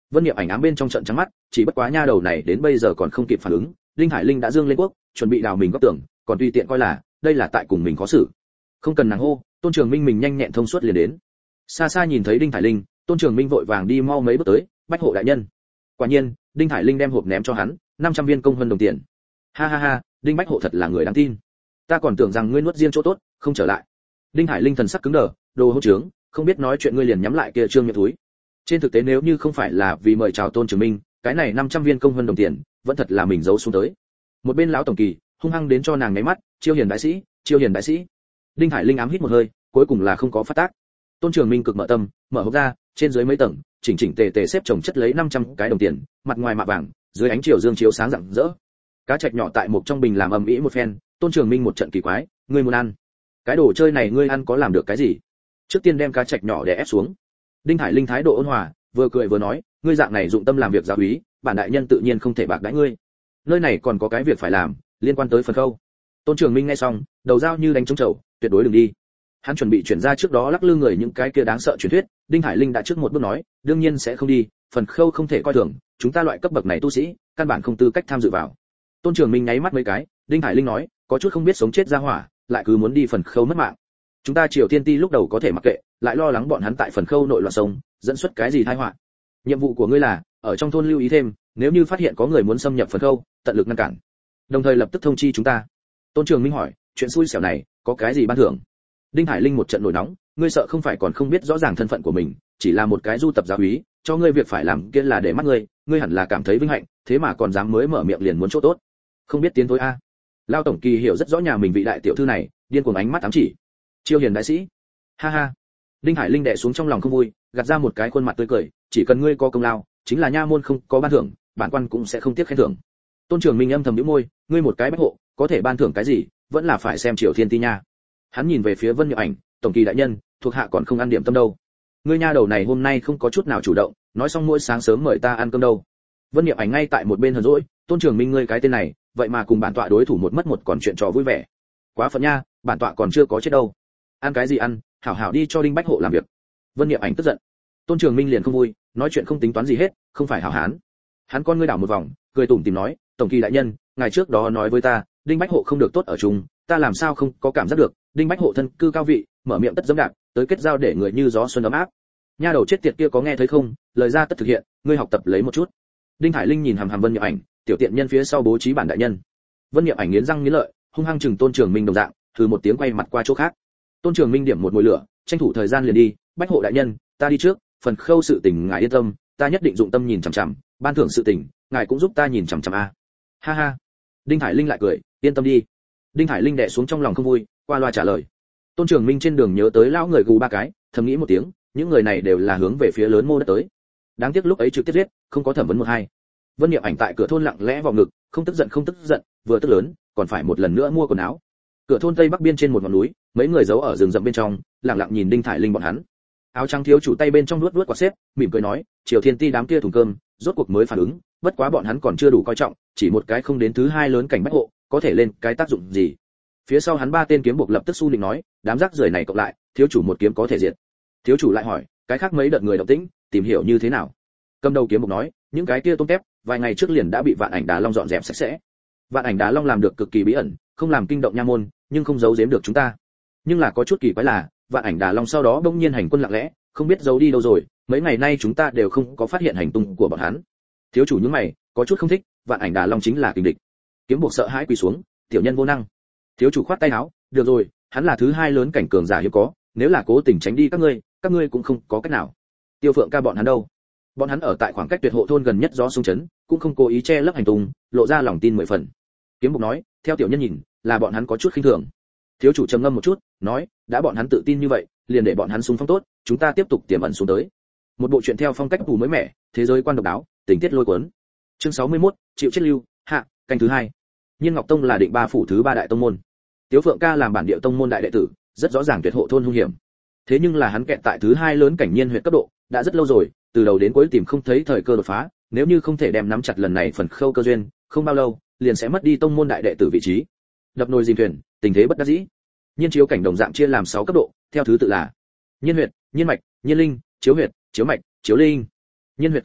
Vân Niệm Ảnh ám bên trong trận trắng mắt, chỉ bất quá nha đầu này đến bây giờ còn không kịp phản ứng, Đinh Hải Linh đã dương lên quốc, chuẩn bị đào mình góc tường, còn tùy tiện coi là đây là tại cùng mình khó xử. Không cần nàng hô, Tôn Trường Minh mình nhanh nhẹn thông suốt liền đến. Xa xa nhìn thấy Đinh Hải Linh, Tôn Trường Minh vội vàng đi mau mấy bước tới, bách hộ đại nhân. Quả nhiên, Đinh Hải Linh đem hộp ném cho hắn, năm trăm viên công hơn đồng tiền. Ha ha ha, Đinh bách hộ thật là người đáng tin. Ta còn tưởng rằng ngươi nuốt riêng chỗ tốt, không trở lại. Đinh Hải Linh thần sắc cứng đờ, đồ hỗn trướng, không biết nói chuyện ngươi liền nhắm lại kia trương miệng túi. Trên thực tế nếu như không phải là vì mời chào Tôn Trường Minh, cái này năm trăm viên công hơn đồng tiền, vẫn thật là mình giấu xuống tới. Một bên lão tổng kỳ, hung hăng đến cho nàng nháy mắt, chiêu hiền đại sĩ, chiêu hiền đại sĩ. Đinh Hải Linh ám hít một hơi, cuối cùng là không có phát tác. Tôn Trường Minh cực mở tâm, mở hộp ra, trên dưới mấy tầng, chỉnh chỉnh tề tề xếp chồng chất lấy năm trăm cái đồng tiền, mặt ngoài mạ vàng, dưới ánh chiều dương chiếu sáng rạng rỡ. Cá trạch nhỏ tại một trong bình làm ầm ĩ một phen, Tôn Trường Minh một trận kỳ quái, ngươi muốn ăn? Cái đồ chơi này ngươi ăn có làm được cái gì? Trước tiên đem cá trạch nhỏ để ép xuống. Đinh Hải Linh thái độ ôn hòa, vừa cười vừa nói, ngươi dạng này dụng tâm làm việc giáo úy, bản đại nhân tự nhiên không thể bạc đãi ngươi. Nơi này còn có cái việc phải làm, liên quan tới phần khâu. Tôn Trường Minh nghe xong, đầu dao như đánh trống chậu, tuyệt đối đừng đi. Hắn chuẩn bị chuyển ra trước đó lắc lư người những cái kia đáng sợ truyền thuyết, Đinh Hải Linh đã trước một bước nói, đương nhiên sẽ không đi, phần khâu không thể coi thường, chúng ta loại cấp bậc này tu sĩ, căn bản không tư cách tham dự vào. Tôn Trường Minh nháy mắt mấy cái, Đinh Hải Linh nói, có chút không biết sống chết ra hỏa, lại cứ muốn đi phần khâu mất mạng. Chúng ta Triều Thiên Ti lúc đầu có thể mặc kệ, lại lo lắng bọn hắn tại phần khâu nội loạn sông, dẫn xuất cái gì tai họa. Nhiệm vụ của ngươi là, ở trong thôn lưu ý thêm, nếu như phát hiện có người muốn xâm nhập phần khâu, tận lực ngăn cản. Đồng thời lập tức thông chi chúng ta. Tôn Trường Minh hỏi, chuyện xui xẻo này, có cái gì ban thưởng? Đinh Hải Linh một trận nổi nóng, ngươi sợ không phải còn không biết rõ ràng thân phận của mình, chỉ là một cái du tập giáo úy, cho ngươi việc phải làm kia là để mắt ngươi, ngươi hẳn là cảm thấy vinh hạnh, thế mà còn dám mới mở miệng liền muốn chỗ tốt. Không biết tiến thối a. Lao tổng kỳ hiểu rất rõ nhà mình vị đại tiểu thư này, điên cuồng ánh mắt ám chỉ. Chiêu hiền đại sĩ. Ha ha. Đinh Hải Linh đè xuống trong lòng không vui, gạt ra một cái khuôn mặt tươi cười, chỉ cần ngươi có công lao, chính là nha môn không có ban thưởng, bản quan cũng sẽ không tiếc khen thưởng. Tôn Trường Minh âm thầm nhíu môi, ngươi một cái bách hộ, có thể ban thưởng cái gì, vẫn là phải xem Triều Thiên Ti nha. Hắn nhìn về phía Vân Niệm Ảnh, tổng kỳ đại nhân, thuộc hạ còn không ăn điểm tâm đâu. Ngươi nha đầu này hôm nay không có chút nào chủ động, nói xong mỗi sáng sớm mời ta ăn cơm đâu. Vân Niệm Ảnh ngay tại một bên hờn dỗi, Tôn Trường Minh ngươi cái tên này, vậy mà cùng bản tọa đối thủ một mất một còn chuyện trò vui vẻ. Quá phận nha, bản tọa còn chưa có chết đâu. Ăn cái gì ăn, hảo hảo đi cho Đinh Bách hộ làm việc. Vân Niệm Ảnh tức giận. Tôn Trường Minh liền không vui, nói chuyện không tính toán gì hết, không phải hảo hán. Hắn con ngươi đảo một vòng, cười tủm tỉm nói, tổng kỳ đại nhân, ngài trước đó nói với ta, Đinh Bách hộ không được tốt ở chung, ta làm sao không có cảm giác được, Đinh Bách hộ thân cư cao vị, mở miệng tất dẫm đạp, tới kết giao để người như gió xuân ấm áp. Nha đầu chết tiệt kia có nghe thấy không, lời ra tất thực hiện, ngươi học tập lấy một chút. Đinh Hải Linh nhìn hàm hàm Vân Niệm Ảnh, tiểu tiện nhân phía sau bố trí bản đại nhân. Vân Niệm Ảnh nghiến răng nghiến lợi, hung hăng chừng Tôn Trường Minh đồng dạng, thử một tiếng quay mặt qua chỗ khác. Tôn Trường Minh điểm một mùi lửa, tranh thủ thời gian liền đi, Bách hộ đại nhân, ta đi trước, phần khâu sự tình ngài yên tâm, ta nhất định dụng tâm nhìn chằm chằm, ban thưởng sự tình, ngài cũng giúp ta nhìn chằm chằm a. Ha ha. Đinh Hải Linh lại cười, yên tâm đi. Đinh Hải Linh đè xuống trong lòng không vui, qua loa trả lời. Tôn Trường Minh trên đường nhớ tới lão người gù ba cái, thầm nghĩ một tiếng, những người này đều là hướng về phía lớn mô đất tới. Đáng tiếc lúc ấy trực tiếp giết, không có thẩm vấn một hai. Vân Niệm Ảnh tại cửa thôn lặng lẽ vào ngực, không tức giận không tức giận, vừa tức lớn, còn phải một lần nữa mua quần áo. Cửa thôn tây bắc biên trên một ngọn núi, mấy người giấu ở rừng rậm bên trong, lặng lặng nhìn Đinh Hải Linh bọn hắn. Áo trắng thiếu chủ tay bên trong nuốt nuốt quạt xếp, mỉm cười nói, Triều Thiên Ti đám kia thùng cơm, rốt cuộc mới phản ứng, bất quá bọn hắn còn chưa đủ coi trọng, chỉ một cái không đến thứ hai lớn cảnh bách hộ, có thể lên cái tác dụng gì? Phía sau hắn ba tên kiếm buộc lập tức su định nói, đám rác rưởi này cộng lại, thiếu chủ một kiếm có thể diệt. Thiếu chủ lại hỏi, cái khác mấy đợt người động tĩnh, tìm hiểu như thế nào? Cầm đầu kiếm buộc nói, những cái kia tôm tép, vài ngày trước liền đã bị Vạn Ảnh Đà Long dọn dẹp sạch sẽ. Vạn Ảnh Đà Long làm được cực kỳ bí ẩn, không làm kinh động nha môn, nhưng không giấu giếm được chúng ta. Nhưng là có chút kỳ quái là, Vạn Ảnh Đà Long sau đó bỗng nhiên hành quân lặng lẽ, không biết giấu đi đâu rồi, mấy ngày nay chúng ta đều không có phát hiện hành tung của bọn hắn. Thiếu chủ nhướng mày, có chút không thích, Vạn Ảnh Đà Long chính là kình địch. Kiếm buộc sợ hãi quỳ xuống, tiểu nhân vô năng. Thiếu chủ khoát tay áo, được rồi, hắn là thứ hai lớn cảnh cường giả hiếm có, nếu là cố tình tránh đi các ngươi, các ngươi cũng không có cách nào. Tiêu Phượng ca bọn hắn đâu? Bọn hắn ở tại khoảng cách Tuyệt Hộ thôn gần nhất gió sông chấn, cũng không cố ý che lấp hành tung, lộ ra lòng tin mười phần. Kiếm buộc nói, theo tiểu nhân nhìn, là bọn hắn có chút khinh thường. Thiếu chủ trầm ngâm một chút, nói, đã bọn hắn tự tin như vậy, liền để bọn hắn xung phong tốt, chúng ta tiếp tục tiềm ẩn xuống tới. Một bộ truyện theo phong cách phù mới mẻ, thế giới quan độc đáo, tình tiết lôi cuốn. Chương sáu mươi mốt, chịu chết lưu, hạ, canh thứ hai. Nhiên Ngọc Tông là định ba phủ thứ ba đại tông môn. Tiếu Phượng ca làm bản địa tông môn đại đệ tử, rất rõ ràng Tuyệt Hộ thôn hung hiểm. Thế nhưng là hắn kẹt tại thứ hai lớn cảnh nhiên huyện cấp độ, đã rất lâu rồi, từ đầu đến cuối tìm không thấy thời cơ đột phá, nếu như không thể đem nắm chặt lần này phần khâu cơ duyên, không bao lâu, liền sẽ mất đi tông môn đại đệ tử vị trí. Đập nồi dìm thuyền, tình thế bất đắc dĩ. Nhiên chiếu cảnh đồng dạng chia làm sáu cấp độ, theo thứ tự là: Nhiên huyệt, Nhiên mạch, Nhiên linh, Chiếu huyệt, Chiếu mạch, Chiếu linh. Nhiên huyệt cấp độ,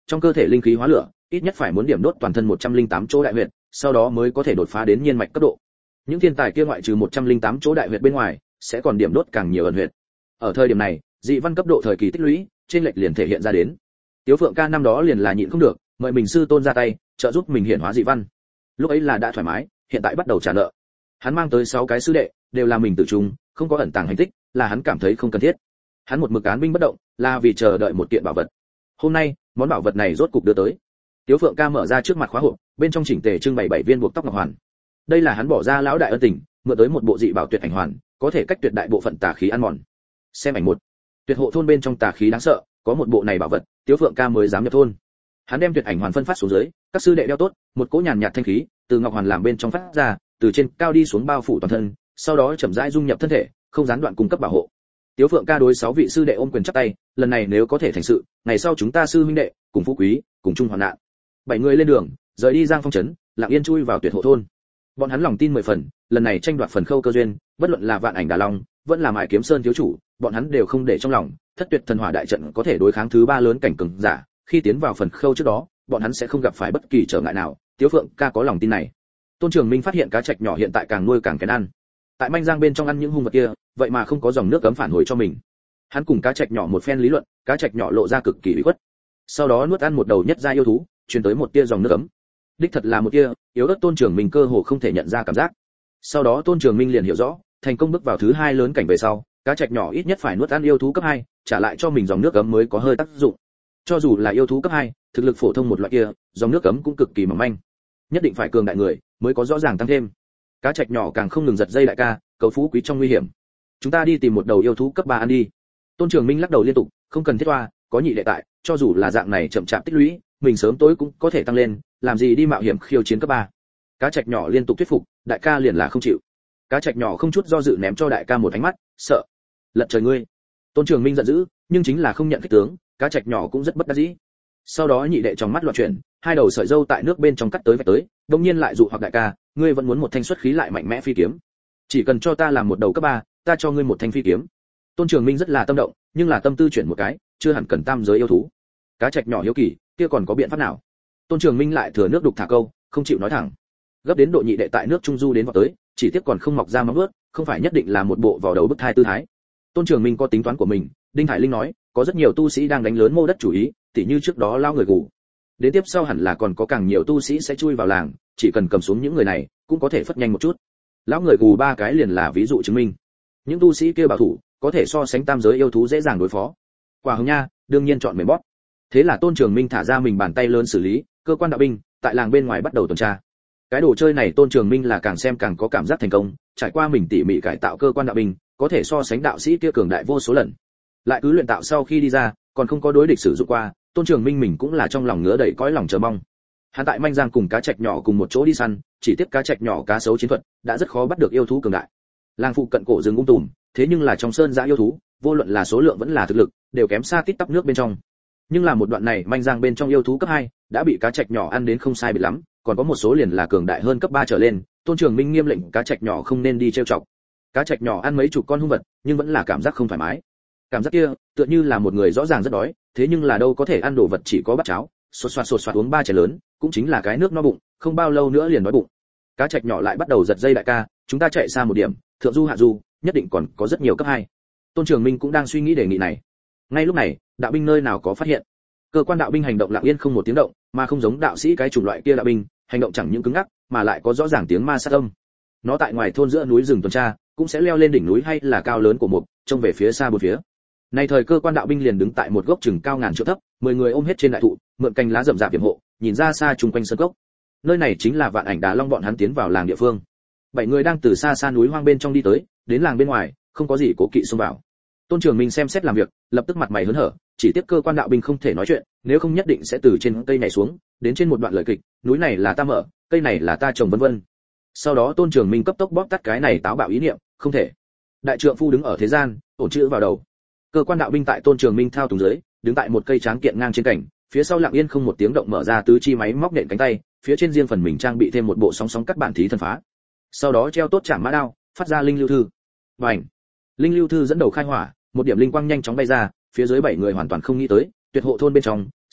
trong cơ thể linh khí hóa lửa, ít nhất phải muốn điểm đốt toàn thân một trăm linh tám chỗ đại huyệt, sau đó mới có thể đột phá đến nhiên mạch cấp độ. Những thiên tài kia ngoại trừ một trăm linh tám chỗ đại huyệt bên ngoài, sẽ còn điểm đốt càng nhiều ẩn huyệt. Ở thời điểm này, dị văn cấp độ thời kỳ tích lũy, trên lệch liền thể hiện ra đến. Tiếu Phượng Ca năm đó liền là nhịn không được, mời mình sư tôn ra tay, trợ giúp mình hiển hóa dị văn. Lúc ấy là đã thoải mái, hiện tại bắt đầu trả nợ. Hắn mang tới sáu cái sư đệ, đều là mình tự trung, không có ẩn tàng hành tích, là hắn cảm thấy không cần thiết. Hắn một mực án binh bất động, là vì chờ đợi một kiện bảo vật. Hôm nay, món bảo vật này rốt cục đưa tới. Tiếu Phượng Ca mở ra trước mặt khóa hộp, bên trong chỉnh tề trưng bày bảy viên buộc tóc ngọc hoàn. Đây là hắn bỏ ra lão đại ân tình, mượn tới một bộ dị bảo tuyệt ảnh hoàn, có thể cách tuyệt đại bộ phận tà khí ăn mòn. Xem ảnh một. Tuyệt hộ thôn bên trong tà khí đáng sợ, có một bộ này bảo vật, Tiếu Phượng Ca mới dám nhập thôn. Hắn đem tuyệt ảnh hoàn phân phát xuống dưới, các sư đệ đeo tốt, một cỗ nhàn nhạt thanh khí từ ngọc hoàn làm bên trong phát ra, từ trên cao đi xuống bao phủ toàn thân, sau đó chậm rãi dung nhập thân thể, không gián đoạn cung cấp bảo hộ. Tiếu Phượng Ca đối sáu vị sư đệ ôm quyền chắp tay, lần này nếu có thể thành sự, ngày sau chúng ta sư huynh đệ, cùng phú quý, cùng chung hoạn nạn. Bảy người lên đường, rời đi Giang Phong trấn, lặng yên chui vào tuyệt hộ thôn. Bọn hắn lòng tin mười phần, lần này tranh đoạt phần khâu cơ duyên, bất luận là Vạn Ảnh Đà Long, vẫn là Mại Kiếm Sơn thiếu chủ, bọn hắn đều không để trong lòng, Thất Tuyệt Thần Hỏa đại trận có thể đối kháng thứ ba lớn cảnh cường giả, khi tiến vào phần khâu trước đó, bọn hắn sẽ không gặp phải bất kỳ trở ngại nào, Tiếu Phượng Ca có lòng tin này. Tôn Trường Minh phát hiện cá trạch nhỏ hiện tại càng nuôi càng kén ăn. Tại manh giang bên trong ăn những hung vật kia, vậy mà không có dòng nước cấm phản hồi cho mình. Hắn cùng cá trạch nhỏ một phen lý luận, cá trạch nhỏ lộ ra cực kỳ ủy khuất. Sau đó nuốt ăn một đầu nhất gia yêu thú, truyền tới một tia dòng nước cấm. Đích thật là một tia, yếu ớt Tôn Trường Minh cơ hồ không thể nhận ra cảm giác. Sau đó Tôn Trường Minh liền hiểu rõ, thành công bước vào thứ hai lớn cảnh về sau, cá trạch nhỏ ít nhất phải nuốt ăn yêu thú cấp hai, trả lại cho mình dòng nước cấm mới có hơi tác dụng. Cho dù là yêu thú cấp hai, thực lực phổ thông một loại kia, dòng nước cấm cũng cực kỳ mỏng manh. Nhất định phải cường đại người mới có rõ ràng tăng thêm. Cá trạch nhỏ càng không ngừng giật dây đại ca, cầu phú quý trong nguy hiểm. Chúng ta đi tìm một đầu yêu thú cấp ba ăn đi. Tôn Trường Minh lắc đầu liên tục, không cần thiết toa, có nhị đệ tại, cho dù là dạng này chậm chạp tích lũy, mình sớm tối cũng có thể tăng lên, làm gì đi mạo hiểm khiêu chiến cấp ba. Cá trạch nhỏ liên tục thuyết phục, đại ca liền là không chịu. Cá trạch nhỏ không chút do dự ném cho đại ca một ánh mắt, sợ. Lật trời ngươi. Tôn Trường Minh giận dữ, nhưng chính là không nhận kích tướng, cá trạch nhỏ cũng rất bất đắc dĩ. Sau đó nhị đệ trong mắt loạn chuyển, hai đầu sợi dâu tại nước bên trong cắt tới vạch tới, đột nhiên lại dụ hoặc đại ca, ngươi vẫn muốn một thanh xuất khí lại mạnh mẽ phi kiếm. Chỉ cần cho ta làm một đầu cấp ba, ta cho ngươi một thanh phi kiếm. Tôn Trường Minh rất là tâm động, nhưng là tâm tư chuyển một cái, chưa hẳn cần tam giới yêu thú. Cá trạch nhỏ hiếu kỳ, kia còn có biện pháp nào? Tôn Trường Minh lại thừa nước đục thả câu, không chịu nói thẳng. Gấp đến độ nhị đệ tại nước trung du đến vào tới, chỉ tiếc còn không mọc ra móng vuốt, không phải nhất định là một bộ vào đầu bức thai tư thái. Tôn Trường Minh có tính toán của mình, Đinh Hải Linh nói, có rất nhiều tu sĩ đang đánh lớn mô đất chủ ý, tỉ như trước đó lao người gù. Đến tiếp sau hẳn là còn có càng nhiều tu sĩ sẽ chui vào làng, chỉ cần cầm xuống những người này, cũng có thể phất nhanh một chút. Lão người gù ba cái liền là ví dụ chứng minh. Những tu sĩ kia bảo thủ, có thể so sánh tam giới yêu thú dễ dàng đối phó. Quả hồng nha, đương nhiên chọn mềm bóp. Thế là Tôn Trường Minh thả ra mình bàn tay lớn xử lý, cơ quan đạo binh, tại làng bên ngoài bắt đầu tuần tra. Cái đồ chơi này Tôn Trường Minh là càng xem càng có cảm giác thành công, trải qua mình tỉ mỉ cải tạo cơ quan đạo binh, có thể so sánh đạo sĩ kia cường đại vô số lần. Lại cứ luyện tạo sau khi đi ra, còn không có đối địch sử dụng qua, Tôn Trường Minh mình cũng là trong lòng ngứa đầy cõi lòng chờ mong. Hắn tại manh giang cùng cá trạch nhỏ cùng một chỗ đi săn, chỉ tiếc cá trạch nhỏ cá sấu chiến thuật, đã rất khó bắt được yêu thú cường đại. Làng phụ cận cổ rừng ung tùm, thế nhưng là trong sơn dã yêu thú, vô luận là số lượng vẫn là thực lực, đều kém xa tít tắp nước bên trong. Nhưng là một đoạn này manh giang bên trong yêu thú cấp hai, đã bị cá trạch nhỏ ăn đến không sai biệt lắm, còn có một số liền là cường đại hơn cấp ba trở lên, Tôn Trường Minh nghiêm lệnh cá trạch nhỏ không nên đi trêu chọc. Cá trạch nhỏ ăn mấy chục con hung vật, nhưng vẫn là cảm giác không thoải mái. Cảm giác kia, tựa như là một người rõ ràng rất đói, thế nhưng là đâu có thể ăn đồ vật chỉ có bát cháo, sột soạt sột soạt uống ba chén lớn, cũng chính là cái nước no bụng, không bao lâu nữa liền đói bụng. Cá trạch nhỏ lại bắt đầu giật dây đại ca, chúng ta chạy xa một điểm, thượng du hạ du, nhất định còn có rất nhiều cấp hai. Tôn Trường Minh cũng đang suy nghĩ đề nghị này. Ngay lúc này, đạo binh nơi nào có phát hiện. Cơ quan đạo binh hành động lặng yên không một tiếng động, mà không giống đạo sĩ cái chủng loại kia đạo binh, hành động chẳng những cứng ngắc, mà lại có rõ ràng tiếng ma sát âm. Nó tại ngoài thôn giữa núi rừng tuần tra, cũng sẽ leo lên đỉnh núi hay là cao lớn của một, trông về phía xa bốn phía. Nay thời cơ quan đạo binh liền đứng tại một gốc chừng cao ngàn trượng thấp, mười người ôm hết trên đại thụ, mượn cành lá rậm rạp yểm hộ, nhìn ra xa chung quanh sân cốc. Nơi này chính là Vạn Ảnh Đà Long bọn hắn tiến vào làng địa phương. Bảy người đang từ xa xa núi hoang bên trong đi tới, đến làng bên ngoài, không có gì cố kỵ xông vào. Tôn Trường Minh xem xét làm việc, lập tức mặt mày hớn hở, chỉ tiếc cơ quan đạo binh không thể nói chuyện, nếu không nhất định sẽ từ trên cây nhảy xuống, đến trên một đoạn lời kịch, núi này là ta mở, cây này là ta trồng vân vân. Sau đó Tôn Trường Minh cấp tốc bóp tắt cái này táo bạo ý niệm, không thể. Đại trượng phu đứng ở thế gian, ổn chữ vào đầu. Cơ quan đạo binh tại Tôn Trường Minh thao túng dưới, đứng tại một cây tráng kiện ngang trên cảnh, phía sau lặng yên không một tiếng động mở ra tứ chi máy móc nện cánh tay, phía trên riêng phần mình trang bị thêm một bộ sóng sóng cắt bản thí thần phá. Sau đó treo tốt chạm mã đao, phát ra linh lưu thư. Bành! Linh lưu thư dẫn đầu khai hỏa, một điểm linh quang nhanh chóng bay ra, phía dưới bảy người hoàn toàn không nghĩ tới, tuyệt hộ thôn bên trong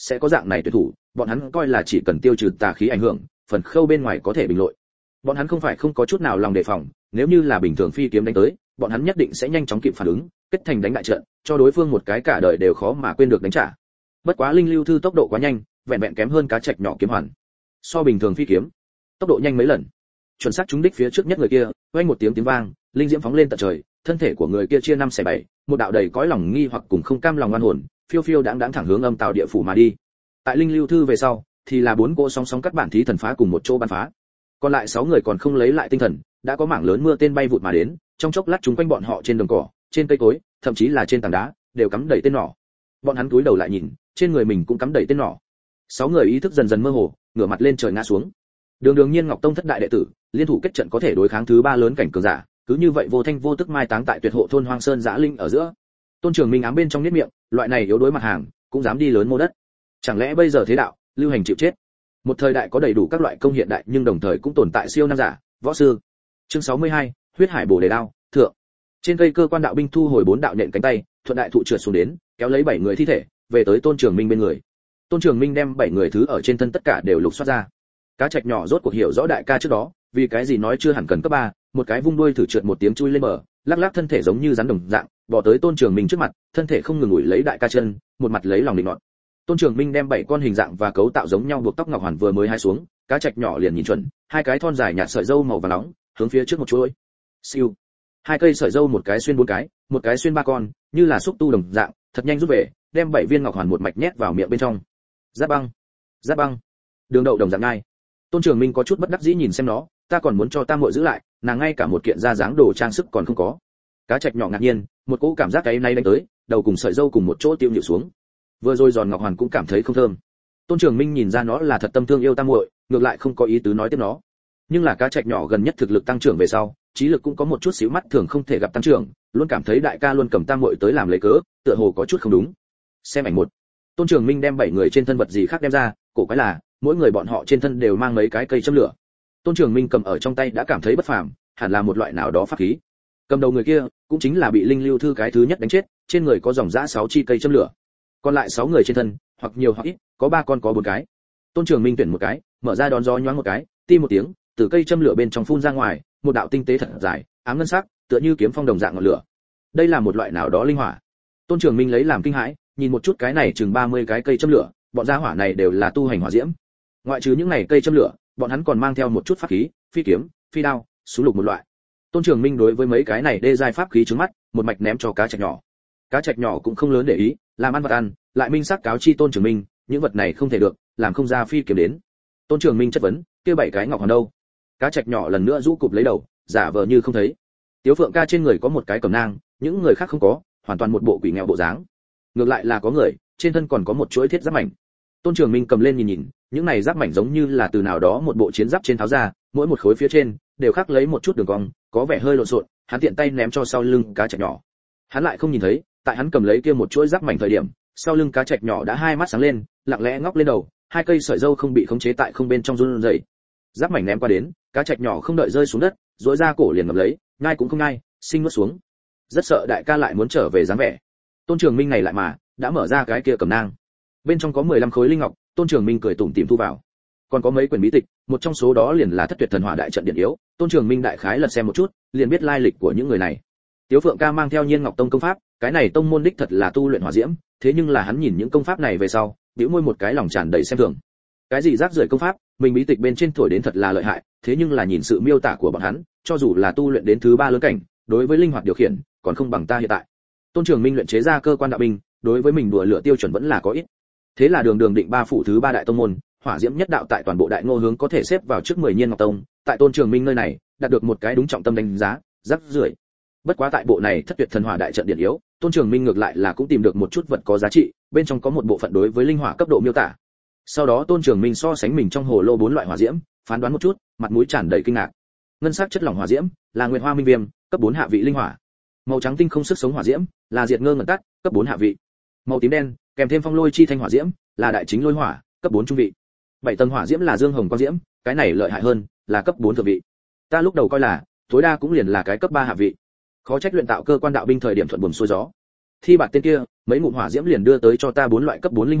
sẽ có dạng này tuyệt thủ, bọn hắn coi là chỉ cần tiêu trừ tà khí ảnh hưởng, phần khâu bên ngoài có thể bình lội. Bọn hắn không phải không có chút nào lòng đề phòng, nếu như là bình thường phi kiếm đánh tới, bọn hắn nhất định sẽ nhanh chóng kịp phản ứng, kết thành đánh đại trận, cho đối phương một cái cả đời đều khó mà quên được đánh trả. Bất quá linh lưu thư tốc độ quá nhanh, vẹn vẹn kém hơn cá trạch nhỏ kiếm hoàn. So bình thường phi kiếm, tốc độ nhanh mấy lần. Chuẩn xác trúng đích phía trước nhất người kia, vang một tiếng tiếng vang, linh diễm phóng lên tận trời, thân thể của người kia chia năm xẻ bảy, một đạo đầy cõi lòng nghi hoặc cùng không cam lòng oan hồn, phiêu phiêu đãng đãng thẳng hướng âm tào địa phủ mà đi. Tại linh lưu thư về sau, thì là bốn cỗ song song cắt bản thí thần phá cùng một chỗ bắn phá. Còn lại sáu người còn không lấy lại tinh thần, đã có mảng lớn mưa tên bay vụt mà đến, trong chốc lát chúng quanh bọn họ trên đồng cỏ, trên cây cối, thậm chí là trên tảng đá, đều cắm đầy tên nỏ. Bọn hắn cúi đầu lại nhìn, trên người mình cũng cắm đầy tên nỏ. Sáu người ý thức dần dần mơ hồ, ngửa mặt lên trời ngã xuống. Đường Đường Nhiên Ngọc Tông thất đại đệ tử, liên thủ kết trận có thể đối kháng thứ ba lớn cảnh cường giả, cứ như vậy vô thanh vô tức mai táng tại tuyệt hộ thôn Hoang Sơn Giã Linh ở giữa. Tôn Trường Minh ám bên trong niết miệng, loại này yếu đối mặt hàng, cũng dám đi lớn mô đất. Chẳng lẽ bây giờ thế đạo, lưu hành chịu chết? Một thời đại có đầy đủ các loại công hiện đại, nhưng đồng thời cũng tồn tại siêu nam giả, võ sư. Chương sáu mươi hai, huyết hải bổ đề đao, thượng. Trên cây cơ quan đạo binh thu hồi bốn đạo nhện cánh tay, thuận đại thụ trượt xuống đến, kéo lấy bảy người thi thể, về tới Tôn Trường Minh bên người. Tôn Trường Minh đem bảy người thứ ở trên thân tất cả đều lục soát ra. Cá trạch nhỏ rốt cuộc hiểu rõ đại ca trước đó, vì cái gì nói chưa hẳn cần cấp ba, một cái vung đuôi thử trượt một tiếng chui lên bờ, lắc lắc thân thể giống như rắn đồng dạng, bò tới Tôn Trường Minh trước mặt, thân thể không ngừng ủi lấy đại ca chân, một mặt lấy lòng định nọt. Tôn Trường Minh đem bảy con hình dạng và cấu tạo giống nhau buộc tóc ngọc hoàn vừa mới hai xuống, cá trạch nhỏ liền nhìn chuẩn, hai cái thon dài nhạt sợi râu màu vàng nóng, hướng phía trước một chuỗi. Siêu. Hai cây sợi râu một cái xuyên bốn cái, một cái xuyên ba con, như là xúc tu đồng dạng, thật nhanh rút về, đem bảy viên ngọc hoàn một mạch nhét vào miệng bên trong. Giáp băng, giáp băng. Đường đậu đồng dạng ngay. Tôn Trường Minh có chút bất đắc dĩ nhìn xem nó, ta còn muốn cho Tam muội giữ lại, nàng ngay cả một kiện da dáng đồ trang sức còn không có. Cá trạch nhỏ ngạc nhiên, một cỗ cảm giác cái nay đánh tới, đầu cùng sợi râu cùng một chỗ tiêu nhịu xuống. Vừa rồi giòn ngọc hoàn cũng cảm thấy không thơm. Tôn Trường Minh nhìn ra nó là thật tâm thương yêu Tam muội, ngược lại không có ý tứ nói tiếp nó. Nhưng là cá trạch nhỏ gần nhất thực lực tăng trưởng về sau, trí lực cũng có một chút xíu mắt thường không thể gặp tăng trưởng, luôn cảm thấy đại ca luôn cầm Tam muội tới làm lấy cớ, tựa hồ có chút không đúng. Xem ảnh một. Tôn Trường Minh đem bảy người trên thân vật gì khác đem ra, cổ quái là, mỗi người bọn họ trên thân đều mang mấy cái cây châm lửa. Tôn Trường Minh cầm ở trong tay đã cảm thấy bất phàm, hẳn là một loại nào đó pháp khí. Cầm đầu người kia, cũng chính là bị linh lưu thư cái thứ nhất đánh chết, trên người có dòng dã sáu chi cây châm lửa. Còn lại sáu người trên thân, hoặc nhiều hoặc ít, có ba con có bốn cái. Tôn Trường Minh tuyển một cái, mở ra đón gió nhoáng một cái, ti một tiếng, từ cây châm lửa bên trong phun ra ngoài, một đạo tinh tế thật dài, ám ngân sắc, tựa như kiếm phong đồng dạng ngọn lửa. Đây là một loại nào đó linh hỏa. Tôn Trường Minh lấy làm kinh hãi, nhìn một chút cái này chừng ba mươi cái cây châm lửa, bọn gia hỏa này đều là tu hành hỏa diễm. Ngoại trừ những này cây châm lửa, bọn hắn còn mang theo một chút pháp khí, phi kiếm, phi đao, súng lục một loại. Tôn Trường Minh đối với mấy cái này đê giai pháp khí trứng mắt, một mạch ném cho cá trạch nhỏ. Cá trạch nhỏ cũng không lớn để ý, làm ăn vật ăn, lại minh xác cáo chi Tôn Trường Minh, những vật này không thể được, làm không ra phi kiếm đến. Tôn Trường Minh chất vấn, kia bảy cái ngọc hoàn đâu? Cá trạch nhỏ lần nữa rũ cụp lấy đầu, giả vờ như không thấy. Tiếu Phượng ca trên người có một cái cẩm nang, những người khác không có, hoàn toàn một bộ quỷ nghèo bộ dáng. Ngược lại là có người, trên thân còn có một chuỗi thiết giáp mảnh. Tôn Trường Minh cầm lên nhìn nhìn, những này giáp mảnh giống như là từ nào đó một bộ chiến giáp trên tháo ra, mỗi một khối phía trên đều khắc lấy một chút đường cong, có vẻ hơi lộn xộn, hắn tiện tay ném cho sau lưng cá trạch nhỏ. Hắn lại không nhìn thấy, tại hắn cầm lấy kia một chuỗi giáp mảnh thời điểm, sau lưng cá trạch nhỏ đã hai mắt sáng lên, lặng lẽ ngóc lên đầu, hai cây sợi râu không bị khống chế tại không bên trong run rẩy. Giáp mảnh ném qua đến, cá trạch nhỏ không đợi rơi xuống đất, rũa ra cổ liền ngậm lấy, nhai cũng không nhai, sinh nuốt xuống. Rất sợ đại ca lại muốn trở về dáng vẻ. Tôn Trường Minh này lại mà, đã mở ra cái kia cầm nang. Bên trong có mười lăm khối linh ngọc, Tôn Trường Minh cười tủm tỉm thu vào. Còn có mấy quyển bí tịch, một trong số đó liền là Thất Tuyệt Thần Hỏa đại trận điện yếu, Tôn Trường Minh đại khái lật xem một chút, liền biết lai lịch của những người này. Tiếu Phượng ca mang theo Nhiên Ngọc Tông công pháp, cái này tông môn đích thật là tu luyện hỏa diễm, thế nhưng là hắn nhìn những công pháp này về sau, bĩu môi một cái lòng tràn đầy xem thường. Cái gì rác rưởi công pháp, mình bí tịch bên trên thổi đến thật là lợi hại, thế nhưng là nhìn sự miêu tả của bọn hắn, cho dù là tu luyện đến thứ ba lớn cảnh, đối với linh hoạt điều khiển, còn không bằng ta hiện tại. Tôn Trường Minh luyện chế ra cơ quan đạo binh, đối với mình đùa lửa tiêu chuẩn vẫn là có ít. Thế là Đường Đường định ba phụ thứ ba đại tông môn, hỏa diễm nhất đạo tại toàn bộ đại ngô hướng có thể xếp vào trước mười Nhiên Ngọc Tông, tại Tôn Trường Minh nơi này, đạt được một cái đúng trọng tâm đánh giá, rác rưởi. Bất quá tại bộ này Thất Tuyệt Thần Hỏa đại trận điện yếu, Tôn Trường Minh ngược lại là cũng tìm được một chút vật có giá trị, bên trong có một bộ phận đối với linh hỏa cấp độ miêu tả. Sau đó Tôn Trường Minh so sánh mình trong hồ lô bốn loại hỏa diễm, phán đoán một chút, mặt mũi tràn đầy kinh ngạc. Ngân sắc chất lỏng hỏa diễm là Nguyệt Hoa Minh Viêm, cấp bốn hạ vị linh hỏa. Màu trắng tinh không sức sống hỏa diễm là Diệt Ngơ Ngẩn Tắt, cấp bốn hạ vị. Màu tím đen, kèm thêm Phong Lôi Chi Thanh hỏa diễm, là Đại Chính Lôi Hỏa, cấp bốn trung vị. Bảy tầng hỏa diễm là Dương Hồng Quang diễm, cái này lợi hại hơn, là cấp bốn thượng vị. Ta lúc đầu coi là, tối đa cũng liền là cái cấp ba hạ vị. Khó trách luyện tạo cơ quan đạo binh thời điểm thuận buồm xuôi gió. Thi bạt tên kia, mấy ngụm hỏa diễm liền đưa tới cho ta bốn loại cấp bốn linh hỏa,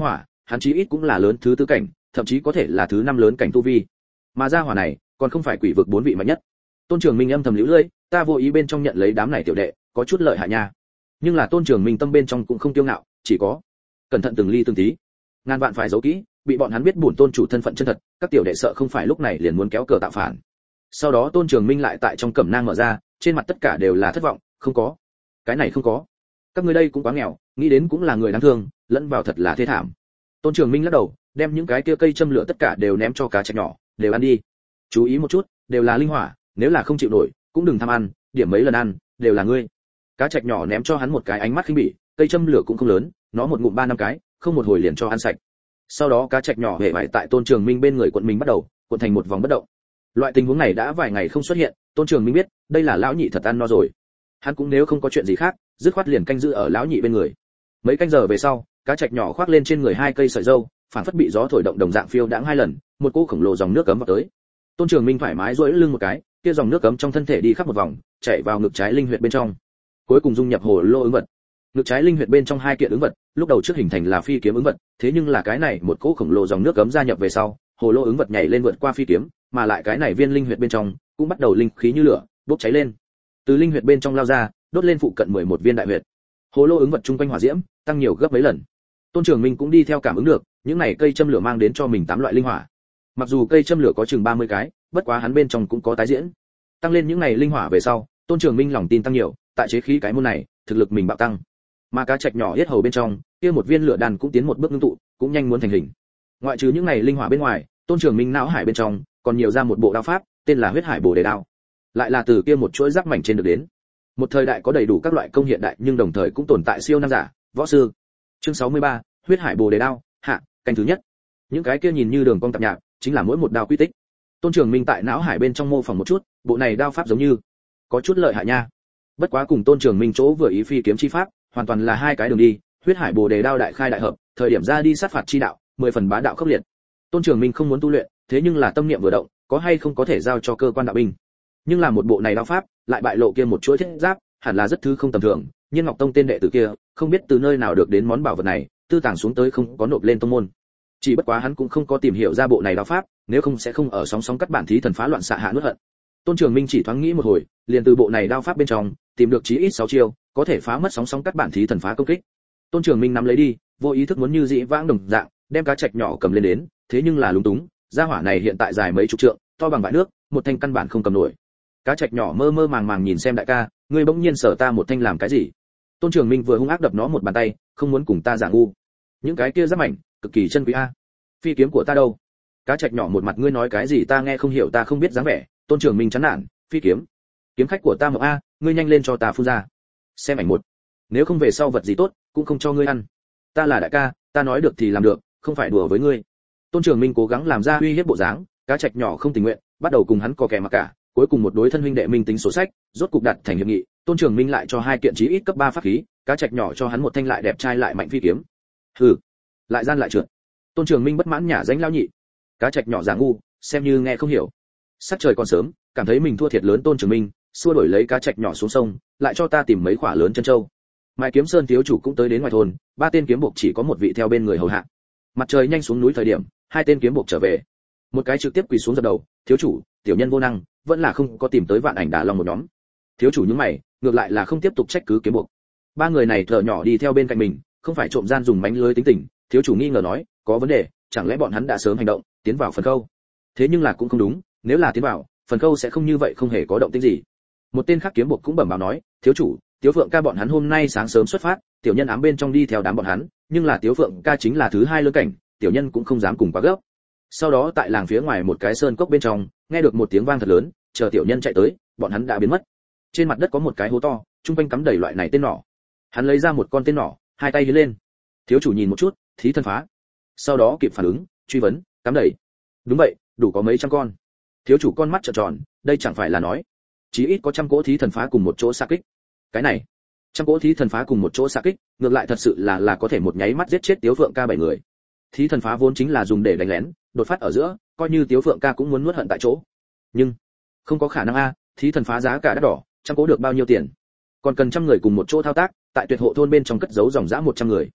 hắn chí ít cũng là lớn thứ tư cảnh, thậm chí có thể là thứ năm lớn cảnh tu vi. Mà gia hỏa này, còn không phải quỷ vực bốn vị mạnh nhất. Tôn Trường Minh âm thầm liễu lưỡi, ta vô ý bên trong nhận lấy đám này tiểu đệ, có chút lợi hại nha. Nhưng là Tôn Trường Minh tâm bên trong cũng không kiêu ngạo, chỉ có cẩn thận từng ly từng tí. Ngàn vạn phải giấu kỹ, bị bọn hắn biết bổn tôn chủ thân phận chân thật, các tiểu đệ sợ không phải lúc này liền muốn kéo cờ tạo phản. Sau đó Tôn Trường Minh lại tại trong cẩm nang mở ra, trên mặt tất cả đều là thất vọng, không có. Cái này không có. Các ngươi đây cũng quá nghèo, nghĩ đến cũng là người đáng thương, lẫn vào thật là thê thảm. Tôn Trường Minh lắc đầu, đem những cái kia cây châm lửa tất cả đều ném cho cá trạch nhỏ, đều ăn đi. Chú ý một chút, đều là linh hỏa, nếu là không chịu nổi, cũng đừng tham ăn, điểm mấy lần ăn, đều là ngươi. Cá trạch nhỏ ném cho hắn một cái ánh mắt khinh bỉ, cây châm lửa cũng không lớn, nó một ngụm ba năm cái, không một hồi liền cho ăn sạch. Sau đó cá trạch nhỏ hề bại tại Tôn Trường Minh bên người quận mình bắt đầu, cuộn thành một vòng bất động. Loại tình huống này đã vài ngày không xuất hiện, Tôn Trường Minh biết, đây là lão nhị thật ăn no rồi. Hắn cũng nếu không có chuyện gì khác, dứt khoát liền canh giữ ở lão nhị bên người. Mấy canh giờ về sau, cá trạch nhỏ khoác lên trên người hai cây sợi dâu, phản phất bị gió thổi động đồng dạng phiêu đãng hai lần, một cỗ khổng lồ dòng nước cấm vào tới. Tôn Trường Minh thoải mái duỗi lưng một cái, kia dòng nước cấm trong thân thể đi khắp một vòng, chạy vào ngực trái linh huyệt bên trong. Cuối cùng dung nhập hồ lô ứng vật. Ngực trái linh huyệt bên trong hai kiện ứng vật, lúc đầu trước hình thành là phi kiếm ứng vật, thế nhưng là cái này một cỗ khổng lồ dòng nước cấm gia nhập về sau, hồ lô ứng vật nhảy lên vượt qua phi kiếm, mà lại cái này viên linh huyệt bên trong cũng bắt đầu linh khí như lửa, bốc cháy lên. Từ linh huyệt bên trong lao ra, đốt lên phụ cận mười một viên đại huyệt. Hồ lô ứng vật trung quanh hỏa diễm tăng nhiều gấp mấy lần. Tôn Trường Minh cũng đi theo cảm ứng được, những này cây châm lửa mang đến cho mình tám loại linh hỏa. Mặc dù cây châm lửa có chừng ba mươi cái, bất quá hắn bên trong cũng có tái diễn. Tăng lên những này linh hỏa về sau, Tôn Trường Minh lòng tin tăng nhiều, tại chế khí cái môn này, thực lực mình bạo tăng. Mà cá trạch nhỏ yết hầu bên trong, kia một viên lửa đàn cũng tiến một bước ngưng tụ, cũng nhanh muốn thành hình. Ngoại trừ những này linh hỏa bên ngoài, Tôn Trường Minh não hải bên trong còn nhiều ra một bộ đao pháp, tên là Huyết Hải Bồ Đề Đao. Lại là từ kia một chuỗi giáp mảnh trên được đến. Một thời đại có đầy đủ các loại công hiện đại, nhưng đồng thời cũng tồn tại siêu năng giả, võ sư. Chương sáu mươi ba, Huyết Hải Bồ Đề Đao, hạ, canh thứ nhất. Những cái kia nhìn như đường cong tạp nhạp, chính là mỗi một đao quy tích. Tôn Trường Minh tại não hải bên trong mô phỏng một chút, bộ này đao pháp giống như có chút lợi hại nha. Bất quá cùng Tôn Trường Minh chỗ vừa ý phi kiếm chi pháp, hoàn toàn là hai cái đường đi. Huyết Hải Bồ Đề Đao đại khai đại hợp, thời điểm ra đi sát phạt chi đạo, mười phần bá đạo khốc liệt. Tôn Trường Minh không muốn tu luyện, thế nhưng là tâm niệm vừa động, có hay không có thể giao cho cơ quan đạo binh. Nhưng là một bộ này đao pháp, lại bại lộ kia một chuỗi thiết giáp, hẳn là rất thứ không tầm thường. Nhiên Ngọc Tông tên đệ tử kia, không biết từ nơi nào được đến món bảo vật này, tư tàng xuống tới không có nộp lên tông môn. Chỉ bất quá hắn cũng không có tìm hiểu ra bộ này đao pháp, nếu không sẽ không ở sóng sóng cắt bản thí thần phá loạn xạ hạ nuốt hận. Tôn Trường Minh chỉ thoáng nghĩ một hồi, liền từ bộ này đao pháp bên trong tìm được chí ít sáu chiêu, có thể phá mất sóng sóng cắt bản thí thần phá công kích. Tôn Trường Minh nắm lấy đi, vô ý thức muốn như dĩ vãng đồng dạng, đem cá trạch nhỏ cầm lên đến, thế nhưng là lúng túng, gia hỏa này hiện tại dài mấy chục trượng, to bằng bãi nước, một thanh căn bản không cầm nổi. Cá trạch nhỏ mơ mơ màng màng nhìn xem đại ca, ngươi bỗng nhiên sở ta một thanh làm cái gì? Tôn Trường Minh vừa hung ác đập nó một bàn tay, không muốn cùng ta giả ngu. Những cái kia giáp mảnh, cực kỳ chân quý a. Phi kiếm của ta đâu? Cá trạch nhỏ một mặt ngươi nói cái gì ta nghe không hiểu, ta không biết dáng vẻ. Tôn Trường Minh chán nản, phi kiếm, kiếm khách của ta mộng a, ngươi nhanh lên cho ta phun ra. Xem ảnh một. Nếu không về sau vật gì tốt, cũng không cho ngươi ăn. Ta là đại ca, ta nói được thì làm được, không phải đùa với ngươi. Tôn Trường Minh cố gắng làm ra uy hiếp bộ dáng, cá trạch nhỏ không tình nguyện, bắt đầu cùng hắn cò kè mà cả. Cuối cùng một đối thân huynh đệ minh tính sổ sách, rốt cục đặt thành hiệp nghị. Tôn Trường Minh lại cho hai kiện chí ít cấp ba pháp khí, cá trạch nhỏ cho hắn một thanh lại đẹp trai lại mạnh phi kiếm. Hừ, lại gian lại trượt. Tôn Trường Minh bất mãn nhả danh lão nhị. Cá trạch nhỏ giả ngu, xem như nghe không hiểu. Sắc trời còn sớm, cảm thấy mình thua thiệt lớn. Tôn Trường Minh xua đổi lấy cá trạch nhỏ xuống sông, lại cho ta tìm mấy quả lớn chân châu. Mai Kiếm Sơn thiếu chủ cũng tới đến ngoài thôn, ba tên kiếm buộc chỉ có một vị theo bên người hầu hạ. Mặt trời nhanh xuống núi thời điểm, hai tên kiếm buộc trở về. Một cái trực tiếp quỳ xuống dập đầu, thiếu chủ, tiểu nhân vô năng, vẫn là không có tìm tới Vạn Ảnh Đà Long một nhóm. Thiếu chủ nhướng mày, ngược lại là không tiếp tục trách cứ kiếm buộc. Ba người này thở nhỏ đi theo bên cạnh mình, không phải trộm gian dùng mánh lưới tính tình. Thiếu chủ nghi ngờ nói, có vấn đề, chẳng lẽ bọn hắn đã sớm hành động, tiến vào phần khâu? Thế nhưng là cũng không đúng, nếu là tiến vào, phần khâu sẽ không như vậy không hề có động tĩnh gì. Một tên khác kiếm buộc cũng bẩm báo nói, thiếu chủ, Tiếu Phượng ca bọn hắn hôm nay sáng sớm xuất phát, tiểu nhân ám bên trong đi theo đám bọn hắn, nhưng là Tiếu Phượng ca chính là thứ hai lớn cảnh, tiểu nhân cũng không dám cùng quá gấp. Sau đó tại làng phía ngoài một cái sơn cốc bên trong, nghe được một tiếng vang thật lớn, chờ tiểu nhân chạy tới, bọn hắn đã biến mất. Trên mặt đất có một cái hố to, trung quanh cắm đầy loại này tên nỏ. Hắn lấy ra một con tên nỏ, hai tay giơ lên. Thiếu chủ nhìn một chút, thí thân phá. Sau đó kịp phản ứng, truy vấn, cắm đầy. Đúng vậy, đủ có mấy trăm con. Thiếu chủ con mắt trợn tròn, đây chẳng phải là nói, chí ít có trăm cỗ thí thần phá cùng một chỗ xạ kích. Cái này, trăm cỗ thí thần phá cùng một chỗ xạ kích, ngược lại thật sự là là có thể một nháy mắt giết chết Tiếu Phượng ca bảy người. Thí thần phá vốn chính là dùng để đánh lén, đột phát ở giữa, coi như Tiếu Phượng ca cũng muốn nuốt hận tại chỗ. Nhưng không có khả năng a, thí thần phá giá cả đắt đỏ, trăm cỗ được bao nhiêu tiền? Còn cần trăm người cùng một chỗ thao tác, tại Tuyệt Hộ thôn bên trong cất giấu dòng dã một trăm người.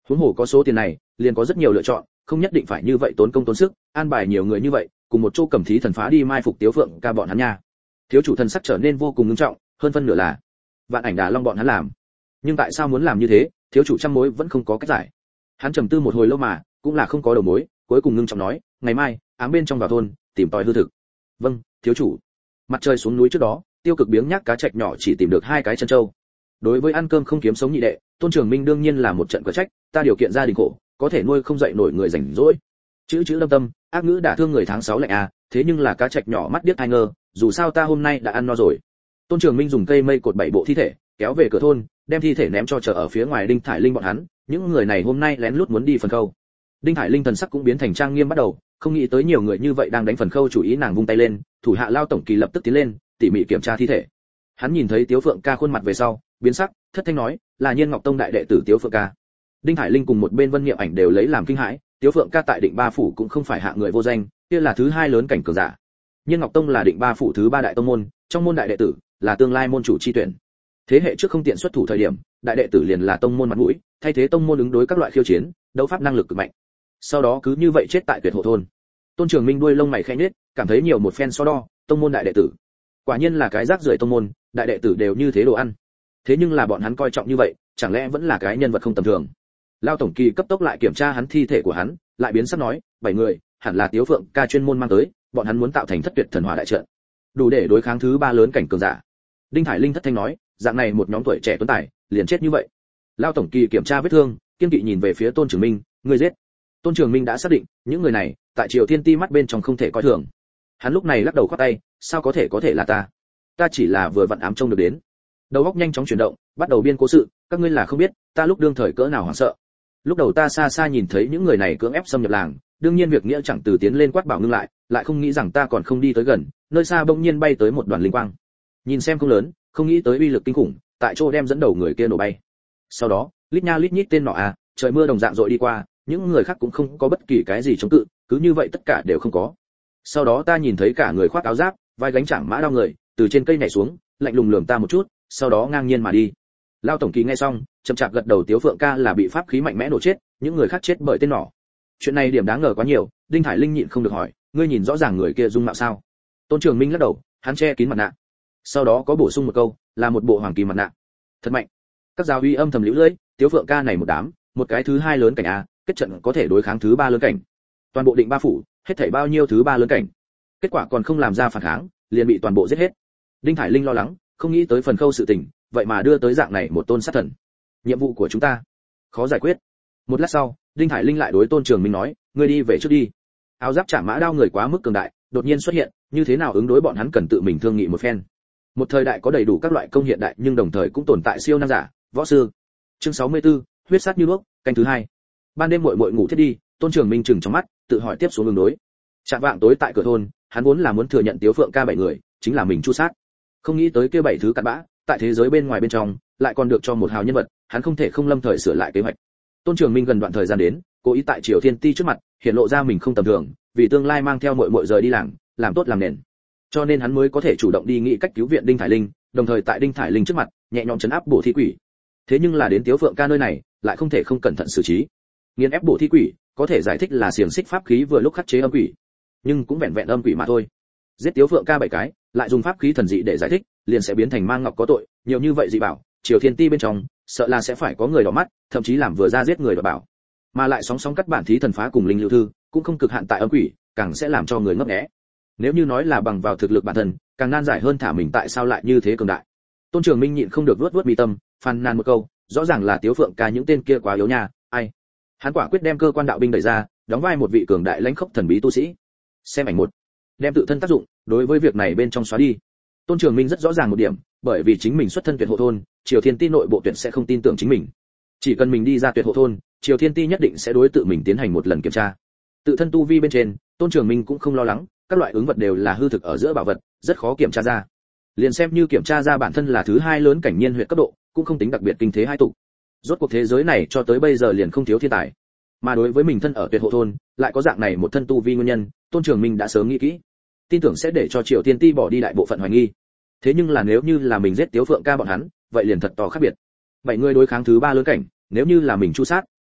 Huống hồ có số tiền này, liền có rất nhiều lựa chọn, không nhất định phải như vậy tốn công tốn sức, an bài nhiều người như vậy, cùng một chỗ cầm thí thần phá đi mai phục Tiếu Phượng ca bọn hắn nha. Thiếu chủ thần sắc trở nên vô cùng nghiêm trọng, hơn phân nửa là Vạn Ảnh Đà Long bọn hắn làm. Nhưng tại sao muốn làm như thế, thiếu chủ trăm mối vẫn không có cách giải. Hắn trầm tư một hồi lâu mà, cũng là không có đầu mối, cuối cùng ngưng trọng nói, ngày mai, ám bên trong vào thôn, tìm tòi hư thực. Vâng, thiếu chủ. Mặt trời xuống núi trước đó, Tiêu Cực biếng nhác cá trạch nhỏ chỉ tìm được hai cái chân trâu. Đối với ăn cơm không kiếm sống nhị đệ, Tôn Trường Minh đương nhiên là một trận quả trách, ta điều kiện gia đình khổ, có thể nuôi không dậy nổi người rảnh rỗi. Chữ chữ lâm tâm, ác ngữ đả thương người tháng sáu lạnh à, thế nhưng là cá trạch nhỏ mắt điếc ai ngơ, dù sao ta hôm nay đã ăn no rồi. Tôn Trường Minh dùng cây mây cột bảy bộ thi thể, kéo về cửa thôn, đem thi thể ném cho chờ ở phía ngoài Đinh Thải Linh bọn hắn, những người này hôm nay lén lút muốn đi phần khâu. Đinh Thải Linh thần sắc cũng biến thành trang nghiêm bắt đầu, không nghĩ tới nhiều người như vậy đang đánh phần khâu chủ ý, nàng vung tay lên, thủ hạ Lao tổng kỳ lập tức tiến lên, tỉ mỉ kiểm tra thi thể. Hắn nhìn thấy Tiếu Phượng ca khuôn mặt về sau, biến sắc, thất thanh nói, là Nhiên Ngọc Tông đại đệ tử Tiếu Phượng ca. Đinh Thải Linh cùng một bên Vân Niệm Ảnh đều lấy làm kinh hãi, Tiếu Phượng ca tại Định Ba phủ cũng không phải hạ người vô danh, kia là thứ hai lớn cảnh cường giả. Nhiên Ngọc Tông là Định Ba phủ thứ ba đại tông môn, trong môn đại đệ tử là tương lai môn chủ chi tuyển. Thế hệ trước không tiện xuất thủ thời điểm, đại đệ tử liền là tông môn mặt mũi, thay thế tông môn ứng đối các loại khiêu chiến, đấu pháp năng lực cực mạnh. Sau đó cứ như vậy chết tại Tuyệt Hộ thôn. Tôn Trường Minh đuôi lông mày khẽ nhếch, cảm thấy nhiều một phen so đo, tông môn đại đệ tử, quả nhiên là cái rác rưởi tông môn, đại đệ tử đều như thế đồ ăn. Thế nhưng là bọn hắn coi trọng như vậy, chẳng lẽ vẫn là cái nhân vật không tầm thường. Lao tổng kỳ cấp tốc lại kiểm tra hắn thi thể của hắn, lại biến sắc nói, bảy người, hẳn là Tiếu Phượng ca chuyên môn mang tới, bọn hắn muốn tạo thành thất tuyệt thần hỏa đại trận, đủ để đối kháng thứ ba lớn cảnh cường giả. Đinh Thải Linh thất thanh nói, dạng này một nhóm tuổi trẻ tuấn tài, liền chết như vậy. Lao tổng kỳ kiểm tra vết thương, kiên kỵ nhìn về phía Tôn Trường Minh, người giết. Tôn Trường Minh đã xác định, những người này, tại Triều Thiên Ti mắt bên trong không thể coi thường. Hắn lúc này lắc đầu khoát tay, sao có thể có thể là ta? Ta chỉ là vừa vặn ám trông được đến. Đầu óc nhanh chóng chuyển động, bắt đầu biên cố sự, các ngươi là không biết, ta lúc đương thời cỡ nào hoảng sợ. Lúc đầu ta xa xa nhìn thấy những người này cưỡng ép xâm nhập làng, đương nhiên việc nghĩa chẳng từ tiến lên quát bảo ngưng lại, lại không nghĩ rằng ta còn không đi tới gần, nơi xa bỗng nhiên bay tới một đoàn linh quang. Nhìn xem không lớn, không nghĩ tới uy lực kinh khủng, tại chỗ đem dẫn đầu người kia nổ bay. Sau đó, lít nha lít nhít tên nọ à, trời mưa đồng dạng dội đi qua, những người khác cũng không có bất kỳ cái gì chống cự, cứ như vậy tất cả đều không có. Sau đó ta nhìn thấy cả người khoác áo giáp, vai gánh chảng mã đao người, từ trên cây nhảy xuống, lạnh lùng lườm ta một chút, sau đó ngang nhiên mà đi. Lao tổng kỳ nghe xong, chậm chạp gật đầu, Tiếu Phượng ca là bị pháp khí mạnh mẽ nổ chết, những người khác chết bởi tên nỏ. Chuyện này điểm đáng ngờ quá nhiều, Đinh Thải Linh nhịn không được hỏi, ngươi nhìn rõ ràng người kia dung mạo sao? Tôn Trường Minh lắc đầu, hắn che kín mặt nạ. Sau đó có bổ sung một câu, là một bộ hoàng kỳ mặt nạ. Thật mạnh. Các giáo uy âm thầm liễu lưỡi, Tiếu Phượng ca này một đám, một cái thứ hai lớn cảnh a, kết trận có thể đối kháng thứ ba lớn cảnh. Toàn bộ Định Ba phủ, hết thảy bao nhiêu thứ ba lớn cảnh. Kết quả còn không làm ra phản kháng, liền bị toàn bộ giết hết. Đinh Thải Linh lo lắng, không nghĩ tới phần khâu sự tình, vậy mà đưa tới dạng này một tôn sát thần. Nhiệm vụ của chúng ta khó giải quyết. Một lát sau, Đinh Thải Linh lại đối Tôn Trường Minh nói, ngươi đi về trước đi. Áo giáp chả mã đao người quá mức cường đại, đột nhiên xuất hiện, như thế nào ứng đối bọn hắn cần tự mình thương nghị một phen. Một thời đại có đầy đủ các loại công hiện đại, nhưng đồng thời cũng tồn tại siêu năng giả, võ sư. Chương sáu mươi tư, huyết sát như đuốc, canh thứ hai. Ban đêm muội muội ngủ thiết đi, Tôn Trường Minh chừng trong mắt, tự hỏi tiếp xuống ứng đối. Trạng vạng tối tại cửa thôn, hắn vốn là muốn thừa nhận Tiếu Phượng ca bảy người, chính là mình chu sát. Không nghĩ tới kia bảy thứ cặn bã, tại thế giới bên ngoài bên trong, lại còn được cho một hào nhân vật, hắn không thể không lâm thời sửa lại kế hoạch. Tôn Trường Minh gần đoạn thời gian đến, cố ý tại Triều Thiên Ti trước mặt, hiện lộ ra mình không tầm thường, vì tương lai mang theo muội muội rời đi làng, làm tốt làm nền. Cho nên hắn mới có thể chủ động đi nghĩ cách cứu viện Đinh Thải Linh, đồng thời tại Đinh Thải Linh trước mặt, nhẹ nhõm trấn áp bổ thi quỷ. Thế nhưng là đến Tiếu Phượng ca nơi này, lại không thể không cẩn thận xử trí. Nghiền ép bổ thi quỷ, có thể giải thích là xiềng xích pháp khí vừa lúc khắc chế âm quỷ, nhưng cũng vẹn vẹn âm quỷ mà thôi. Giết Tiếu Phượng ca bảy cái, lại dùng pháp khí thần dị để giải thích, liền sẽ biến thành mang ngọc có tội, nhiều như vậy dị bảo, Triều Thiên Ti bên trong, sợ là sẽ phải có người đỏ mắt, thậm chí làm vừa ra giết người đỏ bảo. Mà lại sóng sóng cắt bản thí thần phá cùng linh lưu thư, cũng không cực hạn tại âm quỷ, càng sẽ làm cho người ngấp nghé. Nếu như nói là bằng vào thực lực bản thân, càng nan giải hơn thả mình tại sao lại như thế cường đại. Tôn Trường Minh nhịn không được vuốt vuốt mi tâm, phàn nàn một câu, rõ ràng là Tiếu Phượng ca những tên kia quá yếu nha, ai. Hắn quả quyết đem cơ quan đạo binh đẩy ra, đóng vai một vị cường đại lãnh khốc thần bí tu sĩ. Xem ảnh một, đem tự thân tác dụng, đối với việc này bên trong xóa đi. Tôn Trường Minh rất rõ ràng một điểm, bởi vì chính mình xuất thân Tuyệt Hộ thôn, Triều Thiên Ti nội bộ tuyệt sẽ không tin tưởng chính mình. Chỉ cần mình đi ra Tuyệt Hộ thôn, Triều Thiên Ti nhất định sẽ đối tự mình tiến hành một lần kiểm tra. Tự thân tu vi bên trên, Tôn Trường Minh cũng không lo lắng, các loại ứng vật đều là hư thực ở giữa bảo vật, rất khó kiểm tra ra. Liền xem như kiểm tra ra bản thân là thứ hai lớn cảnh nhiên huyệt cấp độ, cũng không tính đặc biệt kinh thế hai tụ. Rốt cuộc thế giới này cho tới bây giờ liền không thiếu thiên tài. Mà đối với mình thân ở Tuyệt Hộ thôn, lại có dạng này một thân tu vi nguyên nhân, Tôn Trường Minh đã sớm nghĩ kỹ, tin tưởng sẽ để cho Triều Thiên Ti bỏ đi đại bộ phận hoài nghi. Thế nhưng là nếu như là mình giết Tiếu Phượng ca bọn hắn, vậy liền thật to khác biệt. Bảy người đối kháng thứ ba lớn cảnh, nếu như là mình chu sát,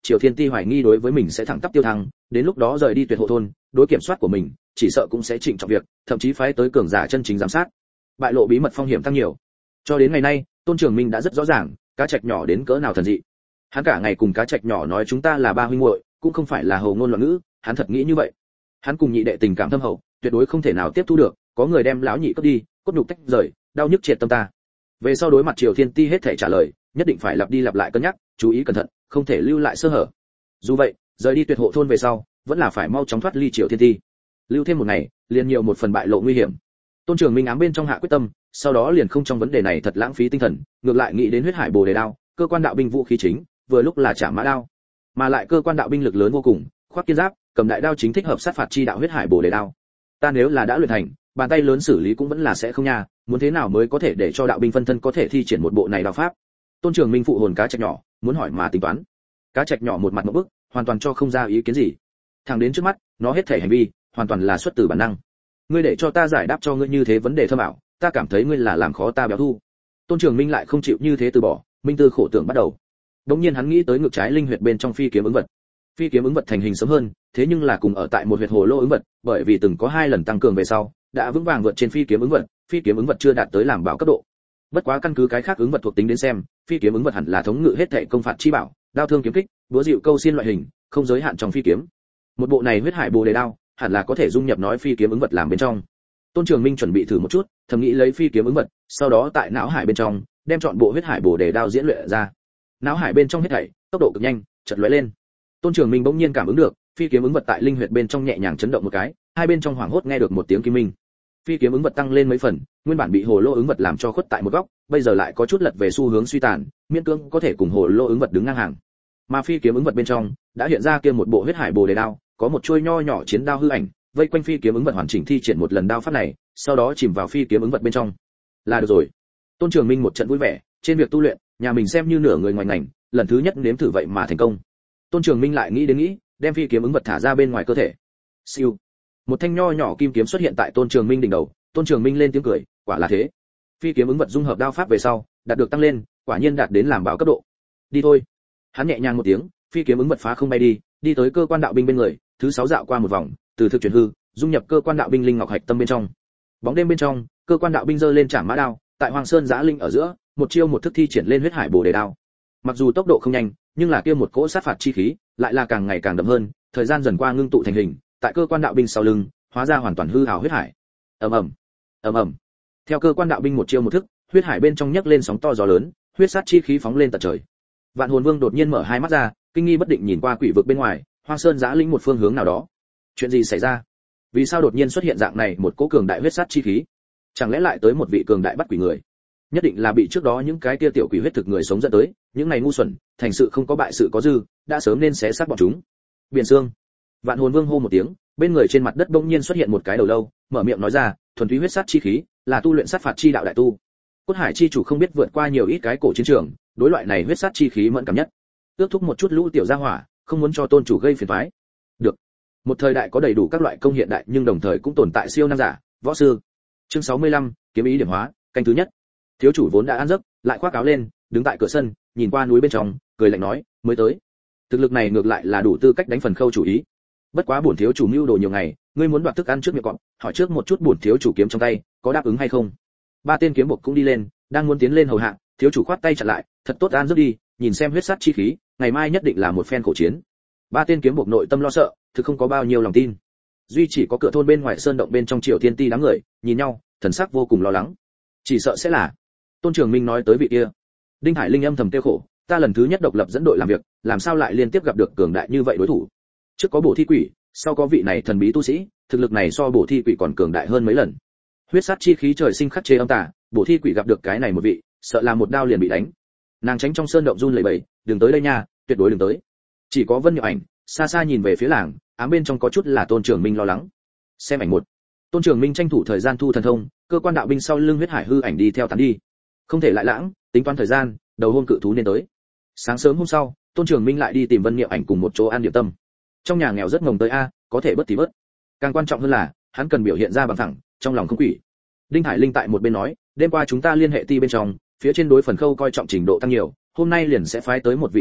Triều Thiên Ti hoài nghi đối với mình sẽ thẳng tắp tiêu thăng, đến lúc đó rời đi Tuyệt Hộ thôn, đối kiểm soát của mình, chỉ sợ cũng sẽ trịnh trọng việc, thậm chí phái tới cường giả chân chính giám sát. Bại lộ bí mật phong hiểm tăng nhiều. Cho đến ngày nay, Tôn Trường Minh đã rất rõ ràng, cá trạch nhỏ đến cỡ nào thần dị. Hắn cả ngày cùng cá trạch nhỏ nói chúng ta là ba huynh muội, cũng không phải là hầu ngôn loạn ngữ, hắn thật nghĩ như vậy. Hắn cùng nhị đệ tình cảm thâm hậu, tuyệt đối không thể nào tiếp thu được, có người đem lão nhị cướp đi, cốt nhục tách rời, đau nhức triệt tâm ta. Về sau đối mặt Triều Thiên Ti hết thảy trả lời, nhất định phải lặp đi lặp lại cân nhắc, chú ý cẩn thận, không thể lưu lại sơ hở. Dù vậy, rời đi Tuyệt Hộ thôn về sau, vẫn là phải mau chóng thoát ly Triều Thiên Ti. Lưu thêm một ngày, liền nhiều một phần bại lộ nguy hiểm. Tôn Trường Minh ám bên trong hạ quyết tâm, sau đó liền không trong vấn đề này thật lãng phí tinh thần, ngược lại nghĩ đến huyết hải bồ đề đao, cơ quan đạo binh vũ khí chính, vừa lúc là trả mã đao, mà lại cơ quan đạo binh lực lớn vô cùng, khoác kiên giáp, cầm đại đao chính thích hợp sát phạt chi đạo huyết hải bồ đề đao. Ta nếu là đã luyện thành, bàn tay lớn xử lý cũng vẫn là sẽ không nha, muốn thế nào mới có thể để cho đạo binh phân thân có thể thi triển một bộ này đao pháp. Tôn Trường Minh phụ hồn cá trạch nhỏ, muốn hỏi mà tính toán. Cá trạch nhỏ một mặt ngộp bức, hoàn toàn cho không ra ý kiến gì. Thẳng đến trước mắt, nó hết thể hành vi, hoàn toàn là xuất từ bản năng. Ngươi để cho ta giải đáp cho ngươi như thế vấn đề thâm ảo, ta cảm thấy ngươi là làm khó ta béo thu. Tôn Trường Minh lại không chịu như thế từ bỏ, minh tư khổ tưởng bắt đầu. Đống nhiên hắn nghĩ tới ngược trái linh huyệt bên trong phi kiếm ứng vật. Phi kiếm ứng vật thành hình sớm hơn, thế nhưng là cùng ở tại một huyệt hồ lô ứng vật, bởi vì từng có hai lần tăng cường về sau, đã vững vàng vượt trên phi kiếm ứng vật, phi kiếm ứng vật chưa đạt tới làm bảo cấp độ. Bất quá căn cứ cái khác ứng vật thuộc tính đến xem, phi kiếm ứng vật hẳn là thống ngự hết thảy công phạt chi bảo, đao thương kiếm kích, búa dịu câu xiên loại hình, không giới hạn trong phi kiếm. Một bộ này huyết hải bồ đề đao, hẳn là có thể dung nhập nói phi kiếm ứng vật làm bên trong. Tôn Trường Minh chuẩn bị thử một chút, thầm nghĩ lấy phi kiếm ứng vật, sau đó tại não hải bên trong, đem chọn bộ huyết hải bồ đề đao diễn luyện ra. Não hải bên trong hết thảy, tốc độ cực nhanh, chợt lóe lên. Tôn Trường Minh bỗng nhiên cảm ứng được, phi kiếm ứng vật tại linh huyệt bên trong nhẹ nhàng chấn động một cái, hai bên trong hoảng hốt nghe được một tiếng kim minh. Phi kiếm ứng vật tăng lên mấy phần, nguyên bản bị hồ lô ứng vật làm cho khuất tại một góc, bây giờ lại có chút lật về xu hướng suy tàn, miễn cưỡng có thể cùng hồ lô ứng vật đứng ngang hàng. Mà phi kiếm ứng vật bên trong đã hiện ra kia một bộ huyết hải bồ đề đao, có một chuôi nho nhỏ chiến đao hư ảnh, vây quanh phi kiếm ứng vật hoàn chỉnh thi triển một lần đao pháp này, sau đó chìm vào phi kiếm ứng vật bên trong. Là được rồi. Tôn Trường Minh một trận vui vẻ, trên việc tu luyện, nhà mình xem như nửa người ngoài ngành, lần thứ nhất nếm thử vậy mà thành công. Tôn Trường Minh lại nghĩ đến nghĩ, đem phi kiếm ứng vật thả ra bên ngoài cơ thể. Siêu. Một thanh nho nhỏ kim kiếm xuất hiện tại Tôn Trường Minh đỉnh đầu, Tôn Trường Minh lên tiếng cười, quả là thế. Phi kiếm ứng vật dung hợp đao pháp về sau, đạt được tăng lên, quả nhiên đạt đến làm bảo cấp độ. Đi thôi. Hắn nhẹ nhàng một tiếng, phi kiếm ứng vật phá không bay đi, đi tới cơ quan đạo binh bên người, thứ sáu dạo qua một vòng, từ thực chuyển hư, dung nhập cơ quan đạo binh linh ngọc hạch tâm bên trong. Bóng đêm bên trong, cơ quan đạo binh giơ lên chạm mã đao, tại Hoàng Sơn Giã Linh ở giữa, một chiêu một thức thi triển lên huyết hải bồ đề đao. Mặc dù tốc độ không nhanh, nhưng là kia một cỗ sát phạt chi khí, lại là càng ngày càng đậm hơn, thời gian dần qua ngưng tụ thành hình, tại cơ quan đạo binh sau lưng, hóa ra hoàn toàn hư ảo huyết hải. Ầm ầm, ầm ầm. Theo cơ quan đạo binh một chiêu một thức, huyết hải bên trong nhấc lên sóng to gió lớn, huyết sát chi khí phóng lên tận trời. Vạn Hồn Vương đột nhiên mở hai mắt ra, kinh nghi bất định nhìn qua quỷ vực bên ngoài, Hoang Sơn Giã Linh một phương hướng nào đó. Chuyện gì xảy ra? Vì sao đột nhiên xuất hiện dạng này một cỗ cường đại huyết sát chi khí? Chẳng lẽ lại tới một vị cường đại bắt quỷ người? Nhất định là bị trước đó những cái tia tiểu quỷ huyết thực người sống dẫn tới, những này ngu xuẩn, thành sự không có bại sự có dư, đã sớm nên xé xác bọn chúng. Biển Sương. Vạn Hồn Vương hô một tiếng, bên người trên mặt đất bỗng nhiên xuất hiện một cái đầu lâu, mở miệng nói ra, thuần túy huyết sát chi khí, là tu luyện sát phạt chi đạo đại tu. Cốt Hải chi chủ không biết vượt qua nhiều ít cái cổ chiến trường, đối loại này huyết sát chi khí mẫn cảm nhất. Ước thúc một chút lũ tiểu gia hỏa, không muốn cho tôn chủ gây phiền toái. Được. Một thời đại có đầy đủ các loại công hiện đại nhưng đồng thời cũng tồn tại siêu năng giả, võ sư. Chương sáu mươi lăm, kiếm ý điểm hóa, canh thứ nhất. Thiếu chủ vốn đã ăn giấc, lại khoác áo lên, đứng tại cửa sân, nhìn qua núi bên trong, cười lạnh nói, mới tới. Thực lực này ngược lại là đủ tư cách đánh phần khâu chủ ý. Bất quá bổn thiếu chủ mưu đồ nhiều ngày, ngươi muốn đoạt thức ăn trước miệng cọp, hỏi trước một chút bổn thiếu chủ kiếm trong tay, có đáp ứng hay không? Ba tên kiếm buộc cũng đi lên, đang muốn tiến lên hầu hạ, thiếu chủ khoát tay chặn lại, thật tốt ăn giấc đi, nhìn xem huyết sát chi khí, ngày mai nhất định là một phen khổ chiến. Ba tên kiếm buộc nội tâm lo sợ, thực không có bao nhiêu lòng tin. Duy chỉ có cửa thôn bên ngoài sơn động bên trong Triều Thiên Ti đám người, nhìn nhau, thần sắc vô cùng lo lắng. Chỉ sợ sẽ là Tôn Trường Minh nói tới vị kia. Đinh Hải Linh âm thầm tiêu khổ, ta lần thứ nhất độc lập dẫn đội làm việc, làm sao lại liên tiếp gặp được cường đại như vậy đối thủ? Trước có Bổ Thi Quỷ, sau có vị này thần bí tu sĩ, thực lực này so Bổ Thi Quỷ còn cường đại hơn mấy lần. Huyết sát chi khí trời sinh khắc chế âm tà, Bổ Thi Quỷ gặp được cái này một vị, sợ là một đao liền bị đánh. Nàng tránh trong sơn động run lẩy bẩy, đừng tới đây nha, tuyệt đối đừng tới. Chỉ có Vân Nhược Ảnh, xa xa nhìn về phía làng, ám bên trong có chút là Tôn Trường Minh lo lắng. Xem ảnh một. Tôn Trường Minh tranh thủ thời gian thu thần thông, cơ quan đạo binh sau lưng huyết hải hư ảnh đi theo tán đi. Không thể lại lãng, tính toán thời gian, đầu hôm cự thú nên tới. Sáng sớm hôm sau, Tôn Trường Minh lại đi tìm Vân Niệm Ảnh cùng một chỗ ăn điểm tâm. Trong nhà nghèo rất ngồng tới a, có thể bớt thì bớt. Càng quan trọng hơn là, hắn cần biểu hiện ra bằng thẳng, trong lòng không quỷ. Đinh Hải Linh tại một bên nói, đêm qua chúng ta liên hệ ti bên trong, phía trên đối phần khâu coi trọng trình độ tăng nhiều, hôm nay liền sẽ phái tới một vị thiên hộ,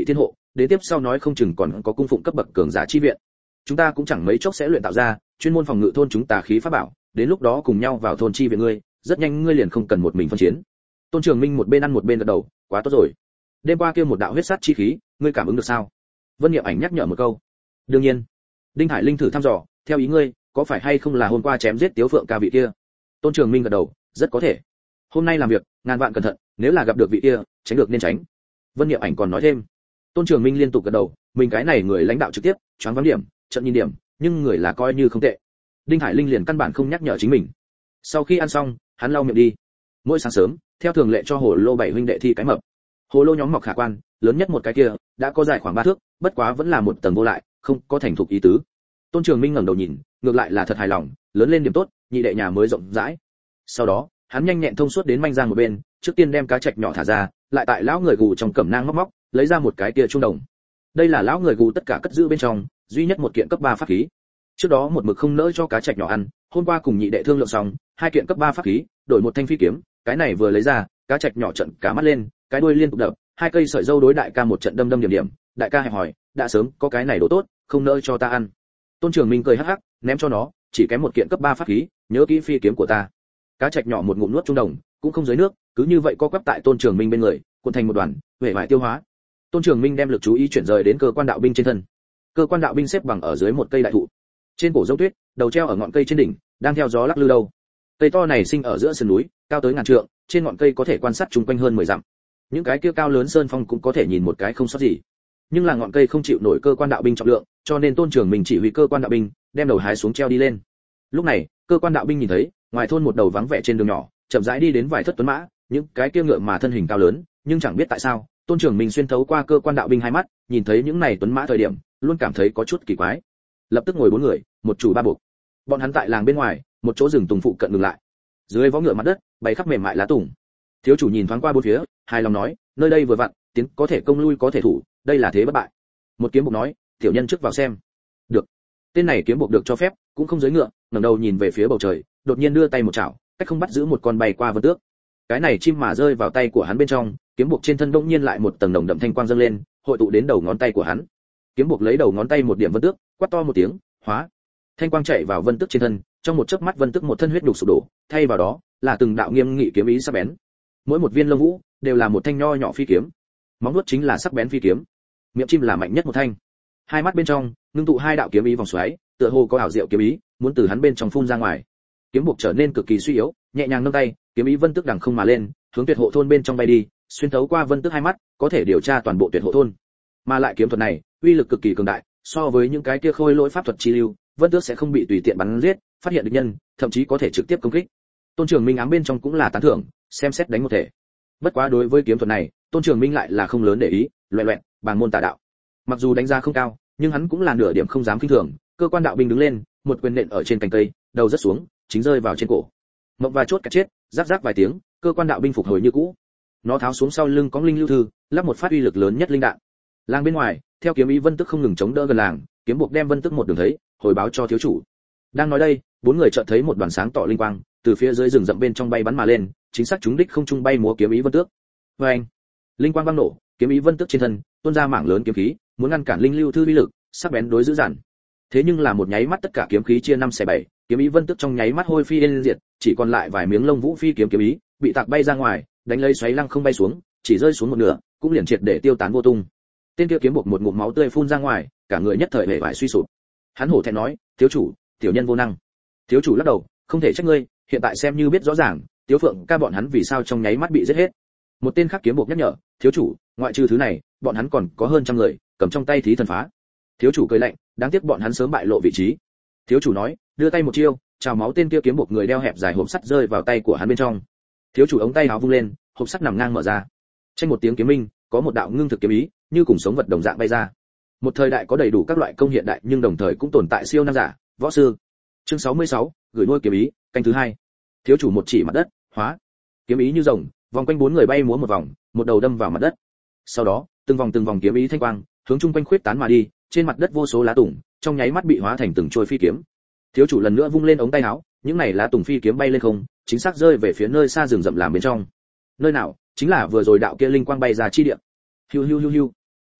đến tiếp sau nói không chừng còn có cung phụng cấp bậc cường giả chi viện. Chúng ta cũng chẳng mấy chốc sẽ luyện tạo ra chuyên môn phòng ngự thôn chúng tà khí pháp bảo, đến lúc đó cùng nhau vào thôn chi viện ngươi, rất nhanh ngươi liền không cần một mình phân chiến. Tôn Trường Minh một bên ăn một bên gật đầu, quá tốt rồi. Đêm qua kia một đạo huyết sát chi khí, ngươi cảm ứng được sao? Vân Niệm Ảnh nhắc nhở một câu. Đương nhiên. Đinh Hải Linh thử thăm dò, theo ý ngươi, có phải hay không là hôm qua chém giết Tiếu Phượng ca vị kia? Tôn Trường Minh gật đầu, rất có thể. Hôm nay làm việc, ngàn vạn cẩn thận, nếu là gặp được vị kia, tránh được nên tránh. Vân Niệm Ảnh còn nói thêm. Tôn Trường Minh liên tục gật đầu, mình cái này người lãnh đạo trực tiếp, choáng váng điểm, trận nhìn điểm, nhưng người là coi như không tệ. Đinh Hải Linh liền căn bản không nhắc nhở chính mình. Sau khi ăn xong, hắn lau miệng đi. Mỗi sáng sớm, theo thường lệ cho Hồ Lô bảy huynh đệ thi cái mập. Hồ Lô nhóm mọc khả quan, lớn nhất một cái kia, đã có dài khoảng ba thước, bất quá vẫn là một tầng vô lại, không có thành thục ý tứ. Tôn Trường Minh ngẩng đầu nhìn, ngược lại là thật hài lòng, lớn lên điểm tốt, nhị đệ nhà mới rộng rãi. Sau đó, hắn nhanh nhẹn thông suốt đến manh giang một bên, trước tiên đem cá trạch nhỏ thả ra, lại tại lão người gù trong cẩm nang móc móc, lấy ra một cái kia trung đồng. Đây là lão người gù tất cả cất giữ bên trong, duy nhất một kiện cấp ba pháp khí. Trước đó một mực không nỡ cho cá trạch nhỏ ăn, hôm qua cùng nhị đệ thương lượng xong, hai kiện cấp ba pháp khí, đổi một thanh phi kiếm, cái này vừa lấy ra, cá trạch nhỏ trận cả mắt lên, cái đuôi liên tục đập, hai cây sợi dâu đối đại ca một trận đâm đâm điểm điểm, đại ca hẹp hỏi, đã sớm có cái này đồ tốt, không nỡ cho ta ăn. Tôn Trường Minh cười hắc hắc, ném cho nó, chỉ kém một kiện cấp ba pháp khí, nhớ kỹ phi kiếm của ta. Cá trạch nhỏ một ngụm nuốt trung đồng, cũng không dưới nước, cứ như vậy co quắp tại Tôn Trường Minh bên người, cuộn thành một đoàn, huệ vải tiêu hóa. Tôn Trường Minh đem lực chú ý chuyển rời đến cơ quan đạo binh trên thân. Cơ quan đạo binh xếp bằng ở dưới một cây đại thụ, trên cổ dâu tuyết, đầu treo ở ngọn cây trên đỉnh, đang theo gió lắc lư đâu. Cây to này sinh ở giữa sườn núi, cao tới ngàn trượng, trên ngọn cây có thể quan sát chung quanh hơn mười dặm. Những cái kia cao lớn sơn phong cũng có thể nhìn một cái không sót gì. Nhưng là ngọn cây không chịu nổi cơ quan đạo binh trọng lượng, cho nên Tôn Trường Minh chỉ huy cơ quan đạo binh đem đầu hái xuống treo đi lên. Lúc này, cơ quan đạo binh nhìn thấy, ngoài thôn một đầu vắng vẻ trên đường nhỏ, chậm rãi đi đến vài thất tuấn mã, những cái kia ngựa mà thân hình cao lớn, nhưng chẳng biết tại sao, Tôn Trường Minh xuyên thấu qua cơ quan đạo binh hai mắt, nhìn thấy những này tuấn mã thời điểm, luôn cảm thấy có chút kỳ quái. Lập tức ngồi bốn người, một chủ ba buộc. Bọn hắn tại làng bên ngoài, một chỗ rừng tùng phụ cận ngừng lại. Dưới vó ngựa mặt đất, bày khắp mềm mại lá tùng. Thiếu chủ nhìn thoáng qua bốn phía, hài lòng nói, nơi đây vừa vặn, tiến có thể công lui có thể thủ, đây là thế bất bại. Một kiếm buộc nói, tiểu nhân trước vào xem. Được. Tên này kiếm buộc được cho phép, cũng không dưới ngựa, ngẩng đầu nhìn về phía bầu trời, đột nhiên đưa tay một chảo, cách không bắt giữ một con bay qua vân tước. Cái này chim mà rơi vào tay của hắn bên trong, kiếm buộc trên thân bỗng nhiên lại một tầng đồng đậm thanh quang dâng lên, hội tụ đến đầu ngón tay của hắn. Kiếm buộc lấy đầu ngón tay một điểm vân tước, quát to một tiếng, hóa. Thanh quang chạy vào vân tước trên thân, trong một chớp mắt vân tước một thân huyết đục sụp đổ, thay vào đó là từng đạo nghiêm nghị kiếm ý sắc bén. Mỗi một viên lông vũ đều là một thanh nho nhỏ phi kiếm. Móng vuốt chính là sắc bén phi kiếm. Miệng chim là mạnh nhất một thanh. Hai mắt bên trong ngưng tụ hai đạo kiếm ý vòng xoáy, tựa hồ có ảo diệu kiếm ý, muốn từ hắn bên trong phun ra ngoài. Kiếm buộc trở nên cực kỳ suy yếu, nhẹ nhàng nâng tay, kiếm ý vân tước đằng không mà lên, hướng tuyệt hộ thôn bên trong bay đi, xuyên thấu qua vân tước hai mắt, có thể điều tra toàn bộ tuyệt hộ thôn. Mà lại kiếm thuật này, uy lực cực kỳ cường đại, so với những cái kia khôi lỗi pháp thuật chi lưu, vân tước sẽ không bị tùy tiện bắn giết, phát hiện địch nhân, thậm chí có thể trực tiếp công kích. Tôn Trường Minh ám bên trong cũng là tán thưởng, xem xét đánh một thể. Bất quá đối với kiếm thuật này, Tôn Trường Minh lại là không lớn để ý, loẹt loẹt, bàng môn tà đạo. Mặc dù đánh giá không cao, nhưng hắn cũng là nửa điểm không dám khinh thường. Cơ quan đạo binh đứng lên, một quyền nện ở trên cành cây, đầu rất xuống, chính rơi vào trên cổ. Mộng và chốt cả chết, rắc rắc vài tiếng, cơ quan đạo binh phục hồi như cũ. Nó tháo xuống sau lưng có linh lưu thư, lắp một phát uy lực lớn nhất linh đạn. Làng bên ngoài, theo kiếm ý vân tức không ngừng chống đỡ gần làng, kiếm buộc đem vân tức một đường thấy, hồi báo cho thiếu chủ. Đang nói đây, bốn người chợt thấy một đoàn sáng tỏ linh quang từ phía dưới rừng rậm bên trong bay bắn mà lên, chính xác trúng đích không trung bay múa kiếm ý vân tước. Oeng! Linh quang vang nổ, kiếm ý vân tước trên thân tuôn ra mảng lớn kiếm khí, muốn ngăn cản linh lưu thư uy lực, sắc bén đối dữ dằn. Thế nhưng là một nháy mắt tất cả kiếm khí chia năm xẻ bảy, kiếm ý vân tước trong nháy mắt hôi phi yên diệt, chỉ còn lại vài miếng lông vũ phi kiếm kiếm ý, bị tạc bay ra ngoài, đánh lấy xoáy lăng không bay xuống, chỉ rơi xuống một nửa, cũng liền triệt để tiêu tán vô tung. Tên kia kiếm buộc một ngụm máu tươi phun ra ngoài, cả người nhất thời hề bại suy sụp. Hắn hổ thẹn nói, thiếu chủ, tiểu nhân vô năng. Thiếu chủ lắc đầu, không thể trách ngươi, hiện tại xem như biết rõ ràng, Tiếu Phượng ca bọn hắn vì sao trong nháy mắt bị giết hết. Một tên khác kiếm buộc nhắc nhở, thiếu chủ, ngoại trừ thứ này, bọn hắn còn có hơn trăm người, cầm trong tay thí thần phá. Thiếu chủ cười lạnh, đáng tiếc bọn hắn sớm bại lộ vị trí. Thiếu chủ nói, đưa tay một chiêu, trào máu tên kia kiếm buộc người đeo hẹp dài hộp sắt rơi vào tay của hắn bên trong. Thiếu chủ ống tay áo vung lên, hộp sắt nằm ngang mở ra. Tranh một tiếng kiếm minh, có một đạo ngưng thực kiếm ý, như cùng sống vật đồng dạng bay ra. Một thời đại có đầy đủ các loại công hiện đại, nhưng đồng thời cũng tồn tại siêu năng giả, võ sư. Chương sáu mươi sáu, gửi nuôi kiếm ý, canh thứ hai. Thiếu chủ một chỉ mặt đất, hóa. Kiếm ý như rồng, vòng quanh bốn người bay múa một vòng, một đầu đâm vào mặt đất. Sau đó, từng vòng từng vòng kiếm ý thanh quang, hướng chung quanh khuyết tán mà đi, trên mặt đất vô số lá tùng, trong nháy mắt bị hóa thành từng trôi phi kiếm. Thiếu chủ lần nữa vung lên ống tay áo, những này lá tùng phi kiếm bay lên không, chính xác rơi về phía nơi xa rừng rậm làm bên trong. Nơi nào? Chính là vừa rồi đạo kia linh quang bay ra chi địa. Hiu hiu hiu hiu.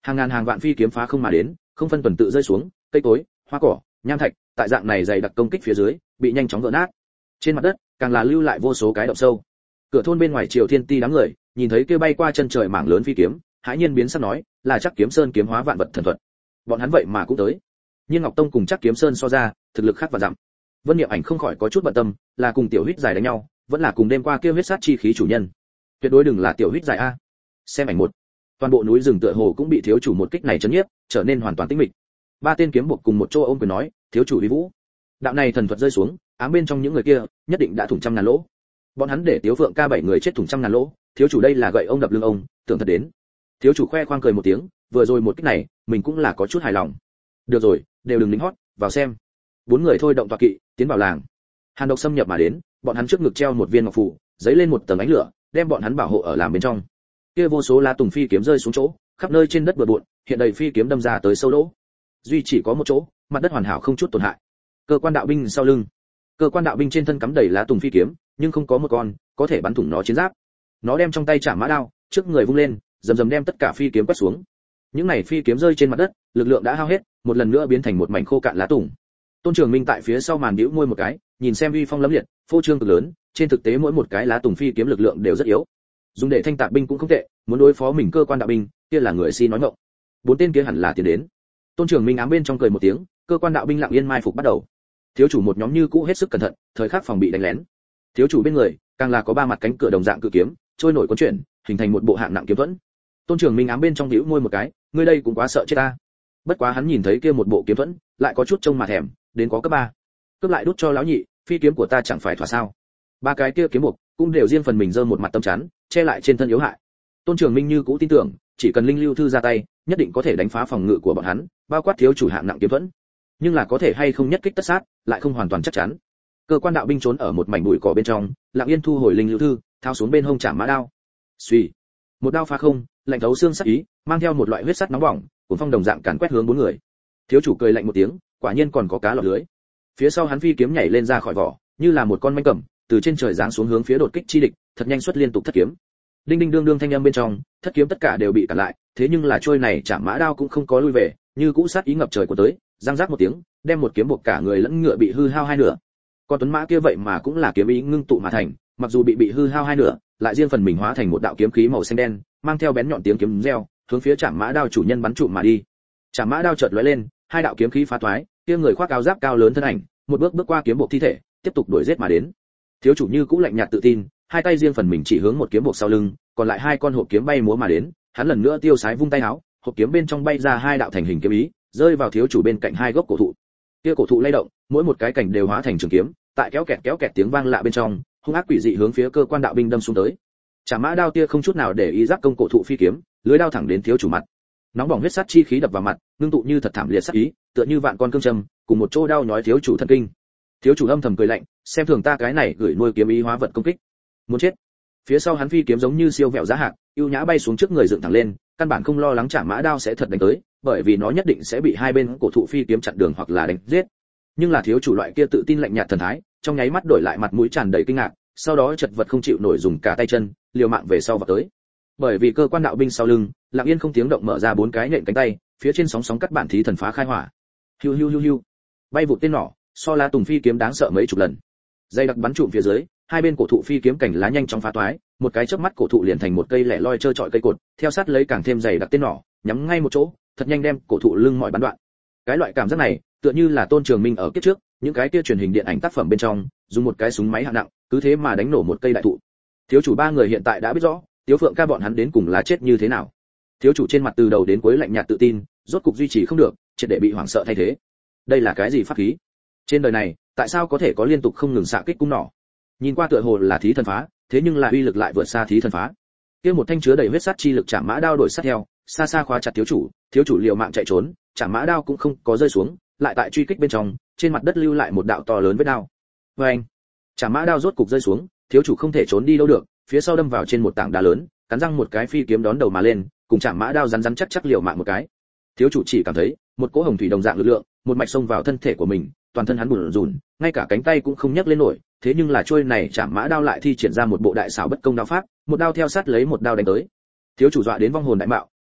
Hàng ngàn hàng vạn phi kiếm phá không mà đến, không phân tuần tự rơi xuống, cây cối, hoa cỏ, nham thạch, tại dạng này dày đặc công kích phía dưới, bị nhanh chóng vỡ nát. Trên mặt đất, càng là lưu lại vô số cái động sâu. Cửa thôn bên ngoài Triều Thiên Ti đám người, nhìn thấy kia bay qua chân trời mảng lớn phi kiếm, hãi nhiên biến sắc nói, là Chắc Kiếm Sơn kiếm hóa vạn vật thần thuật. Bọn hắn vậy mà cũng tới. Nhưng Ngọc Tông cùng Chắc Kiếm Sơn so ra, thực lực khác và dặm. Vân Niệm Ảnh không khỏi có chút bận tâm, là cùng tiểu huyết dài đánh nhau, vẫn là cùng đêm qua kia huyết sát chi khí chủ nhân. Tuyệt đối đừng là tiểu huyết dài a. Xem ảnh một. Toàn bộ núi rừng tựa hồ cũng bị thiếu chủ một kích này chấn nhiếp, trở nên hoàn toàn tĩnh mịch. Ba tên kiếm buộc cùng một chỗ ôm quyền nói, thiếu chủ uy vũ. Đạo này thần thuật rơi xuống, ám bên trong những người kia, nhất định đã thủng trăm ngàn lỗ. Bọn hắn để Tiếu Phượng ca bảy người chết thủng trăm ngàn lỗ, thiếu chủ đây là gậy ông đập lưng ông, tưởng thật đến. Thiếu chủ khoe khoang cười một tiếng, vừa rồi một kích này, mình cũng là có chút hài lòng. Được rồi, đều đừng lính hót, vào xem. Bốn người thôi động tọa kỵ, tiến vào làng. Hàn độc xâm nhập mà đến, bọn hắn trước ngực treo một viên ngọc phù, giấy lên một tầng ánh lửa, đem bọn hắn bảo hộ ở làm bên trong. Kia vô số lá tùng phi kiếm rơi xuống chỗ, khắp nơi trên đất bừa bộn, hiện đầy phi kiếm đâm ra tới sâu lỗ. Duy chỉ có một chỗ, mặt đất hoàn hảo không chút tổn hại. Cơ quan đạo binh sau lưng. Cơ quan đạo binh trên thân cắm đầy lá tùng phi kiếm, nhưng không có một con có thể bắn thủng nó chiến giáp. Nó đem trong tay chạm mã đao, trước người vung lên, rầm rầm đem tất cả phi kiếm quét xuống. Những này phi kiếm rơi trên mặt đất, lực lượng đã hao hết, một lần nữa biến thành một mảnh khô cạn lá tùng. Tôn Trường Minh tại phía sau màn bĩu môi một cái, nhìn xem uy phong lẫm liệt, phô trương cực lớn, trên thực tế mỗi một cái lá tùng phi kiếm lực lượng đều rất yếu. Dùng để thanh tạc binh cũng không tệ, muốn đối phó mình cơ quan đạo binh, kia là người si nói ngọng. Bốn tên kia hẳn là tiến đến. Tôn Trường Minh ám bên trong cười một tiếng, cơ quan đạo binh lặng yên mai phục bắt đầu. Thiếu chủ một nhóm như cũ hết sức cẩn thận, thời khắc phòng bị đánh lén. Thiếu chủ bên người, càng là có ba mặt cánh cửa đồng dạng cự kiếm, trôi nổi cuốn chuyển, hình thành một bộ hạng nặng kiếm thuẫn. Tôn Trường Minh ám bên trong bĩu môi một cái, ngươi đây cũng quá sợ chết ta. Bất quá hắn nhìn thấy kia một bộ kiếm thuẫn, lại có chút trông mà thèm, đến có cấp ba. Cướp lại đút cho lão nhị, phi kiếm của ta chẳng phải thỏa sao? Ba cái kia kiếm buộc, cũng đều riêng phần mình giơ một mặt tâm chắn, che lại trên thân yếu hại. Tôn Trường Minh như cũ tin tưởng, chỉ cần Linh Lưu thư ra tay, nhất định có thể đánh phá phòng ngự của bọn hắn, bao quát thiếu chủ hạng nặng kiếm thuẫn. Nhưng là có thể hay không nhất kích tất sát, lại không hoàn toàn chắc chắn. Cơ quan đạo binh trốn ở một mảnh bụi cỏ bên trong, lặng yên thu hồi Linh Lưu thư, tháo xuống bên hông chạm mã đao. Suy, một đao phá không, lạnh thấu xương sắc ý, mang theo một loại huyết sắt nóng bỏng, cuốn phong đồng dạng càn quét hướng bốn người. Thiếu chủ cười lạnh một tiếng, quả nhiên còn có cá lọt lưới. Phía sau hắn phi kiếm nhảy lên ra khỏi vỏ, như là một con manh cầm, từ trên trời giáng xuống hướng phía đột kích chi địch, thật nhanh xuất liên tục thất kiếm. Đinh đinh đương đương thanh âm bên trong, thất kiếm tất cả đều bị cản lại, thế nhưng là trôi này chạm mã đao cũng không có lui về, như cũ sát ý ngập trời của tới, răng rác một tiếng, đem một kiếm buộc cả người lẫn ngựa bị hư hao hai nửa. Con tuấn mã kia vậy mà cũng là kiếm ý ngưng tụ mà thành, mặc dù bị bị hư hao hai nửa, lại riêng phần mình hóa thành một đạo kiếm khí màu xanh đen, mang theo bén nhọn tiếng kiếm reo, hướng phía chạm mã đao chủ nhân bắn trụm mà đi. Chạm mã đao chợt lóe lên, hai đạo kiếm khí phá toái, kia người khoác áo giáp cao lớn thân ảnh, một bước bước qua kiếm buộc thi thể, tiếp tục đuổi giết mà đến. Thiếu chủ như cũ lạnh nhạt tự tin, hai tay riêng phần mình chỉ hướng một kiếm buộc sau lưng, còn lại hai con hộp kiếm bay múa mà đến, hắn lần nữa tiêu sái vung tay áo, hộp kiếm bên trong bay ra hai đạo thành hình kiếm ý, rơi vào thiếu chủ bên cạnh hai gốc cổ thụ. Kia cổ thụ lay động, mỗi một cái cành đều hóa thành trường kiếm, tại kéo kẹt kéo kẹt tiếng vang lạ bên trong, hung ác quỷ dị hướng phía cơ quan đạo binh đâm xuống tới. Chạm mã đao tia không chút nào để ý giáp công cổ thụ phi kiếm, lưới đao thẳng đến thiếu chủ mặt. Nóng bỏng huyết sát chi khí đập vào mặt, ngưng tụ như thật thảm liệt sát ý, tựa như vạn con cương châm, cùng một chỗ đau nhói thiếu chủ thần kinh. Thiếu chủ âm thầm cười lạnh, xem thường ta cái này gửi nuôi kiếm ý hóa vật công kích. Muốn chết. Phía sau hắn phi kiếm giống như siêu vẹo giá hạc, ưu nhã bay xuống trước người dựng thẳng lên, căn bản không lo lắng chạm mã đao sẽ thật đánh tới, bởi vì nó nhất định sẽ bị hai bên cổ thụ phi kiếm chặn đường hoặc là đánh giết. Nhưng là thiếu chủ loại kia tự tin lạnh nhạt thần thái, trong nháy mắt đổi lại mặt mũi tràn đầy kinh ngạc, sau đó chật vật không chịu nổi dùng cả tay chân, liều mạng về sau vào tới. Bởi vì cơ quan đạo binh sau lưng, lặng yên không tiếng động mở ra bốn cái nhện cánh tay, phía trên sóng sóng cắt bản thí thần phá khai hỏa. Hiu hiu hiu hiu. Bay vụt tên nỏ, so lá tùng phi kiếm đáng sợ mấy chục lần. Dây đặc bắn trụm phía dưới, hai bên cổ thụ phi kiếm cảnh lá nhanh chóng phá toái, một cái chớp mắt cổ thụ liền thành một cây lẻ loi trơ trọi cây cột, theo sát lấy càng thêm dày đặc tên nỏ, nhắm ngay một chỗ, thật nhanh đem cổ thụ lưng mọi bắn đoạn. Cái loại cảm giác này, tựa như là Tôn Trường Minh ở kiếp trước, những cái kia truyền hình điện ảnh tác phẩm bên trong, dùng một cái súng máy hạng nặng, cứ thế mà đánh nổ một cây đại thụ. Thiếu chủ ba người hiện tại đã biết rõ, Tiếu Phượng ca bọn hắn đến cùng là chết như thế nào. Thiếu chủ trên mặt từ đầu đến cuối lạnh nhạt tự tin, rốt cục duy trì không được, triệt để bị hoảng sợ thay thế. Đây là cái gì pháp khí? Trên đời này, tại sao có thể có liên tục không ngừng xạ kích cung nỏ? Nhìn qua tựa hồ là thí thần phá, thế nhưng là uy lực lại vượt xa thí thần phá. Kia một thanh chứa đầy huyết sát chi lực chạm mã đao đổi sát theo, xa xa khóa chặt thiếu chủ, thiếu chủ liều mạng chạy trốn, chạm mã đao cũng không có rơi xuống, lại tại truy kích bên trong, trên mặt đất lưu lại một đạo to lớn vết đao. Oeng! Chạm mã đao rốt cục rơi xuống, thiếu chủ không thể trốn đi đâu được, phía sau đâm vào trên một tảng đá lớn, cắn răng một cái phi kiếm đón đầu mà lên, cùng chạm mã đao rắn rắn chắc chắc liều mạng một cái. Thiếu chủ chỉ cảm thấy một cỗ hồng thủy đồng dạng lực lượng, một mạch xông vào thân thể của mình, toàn thân hắn bủn rủn, ngay cả cánh tay cũng không nhấc lên nổi, thế nhưng là trôi này chạm mã đao lại thi triển ra một bộ đại xảo bất công đao pháp, một đao theo sát lấy một đao đánh tới. Thiếu chủ dọa đến vong hồn đại mạo,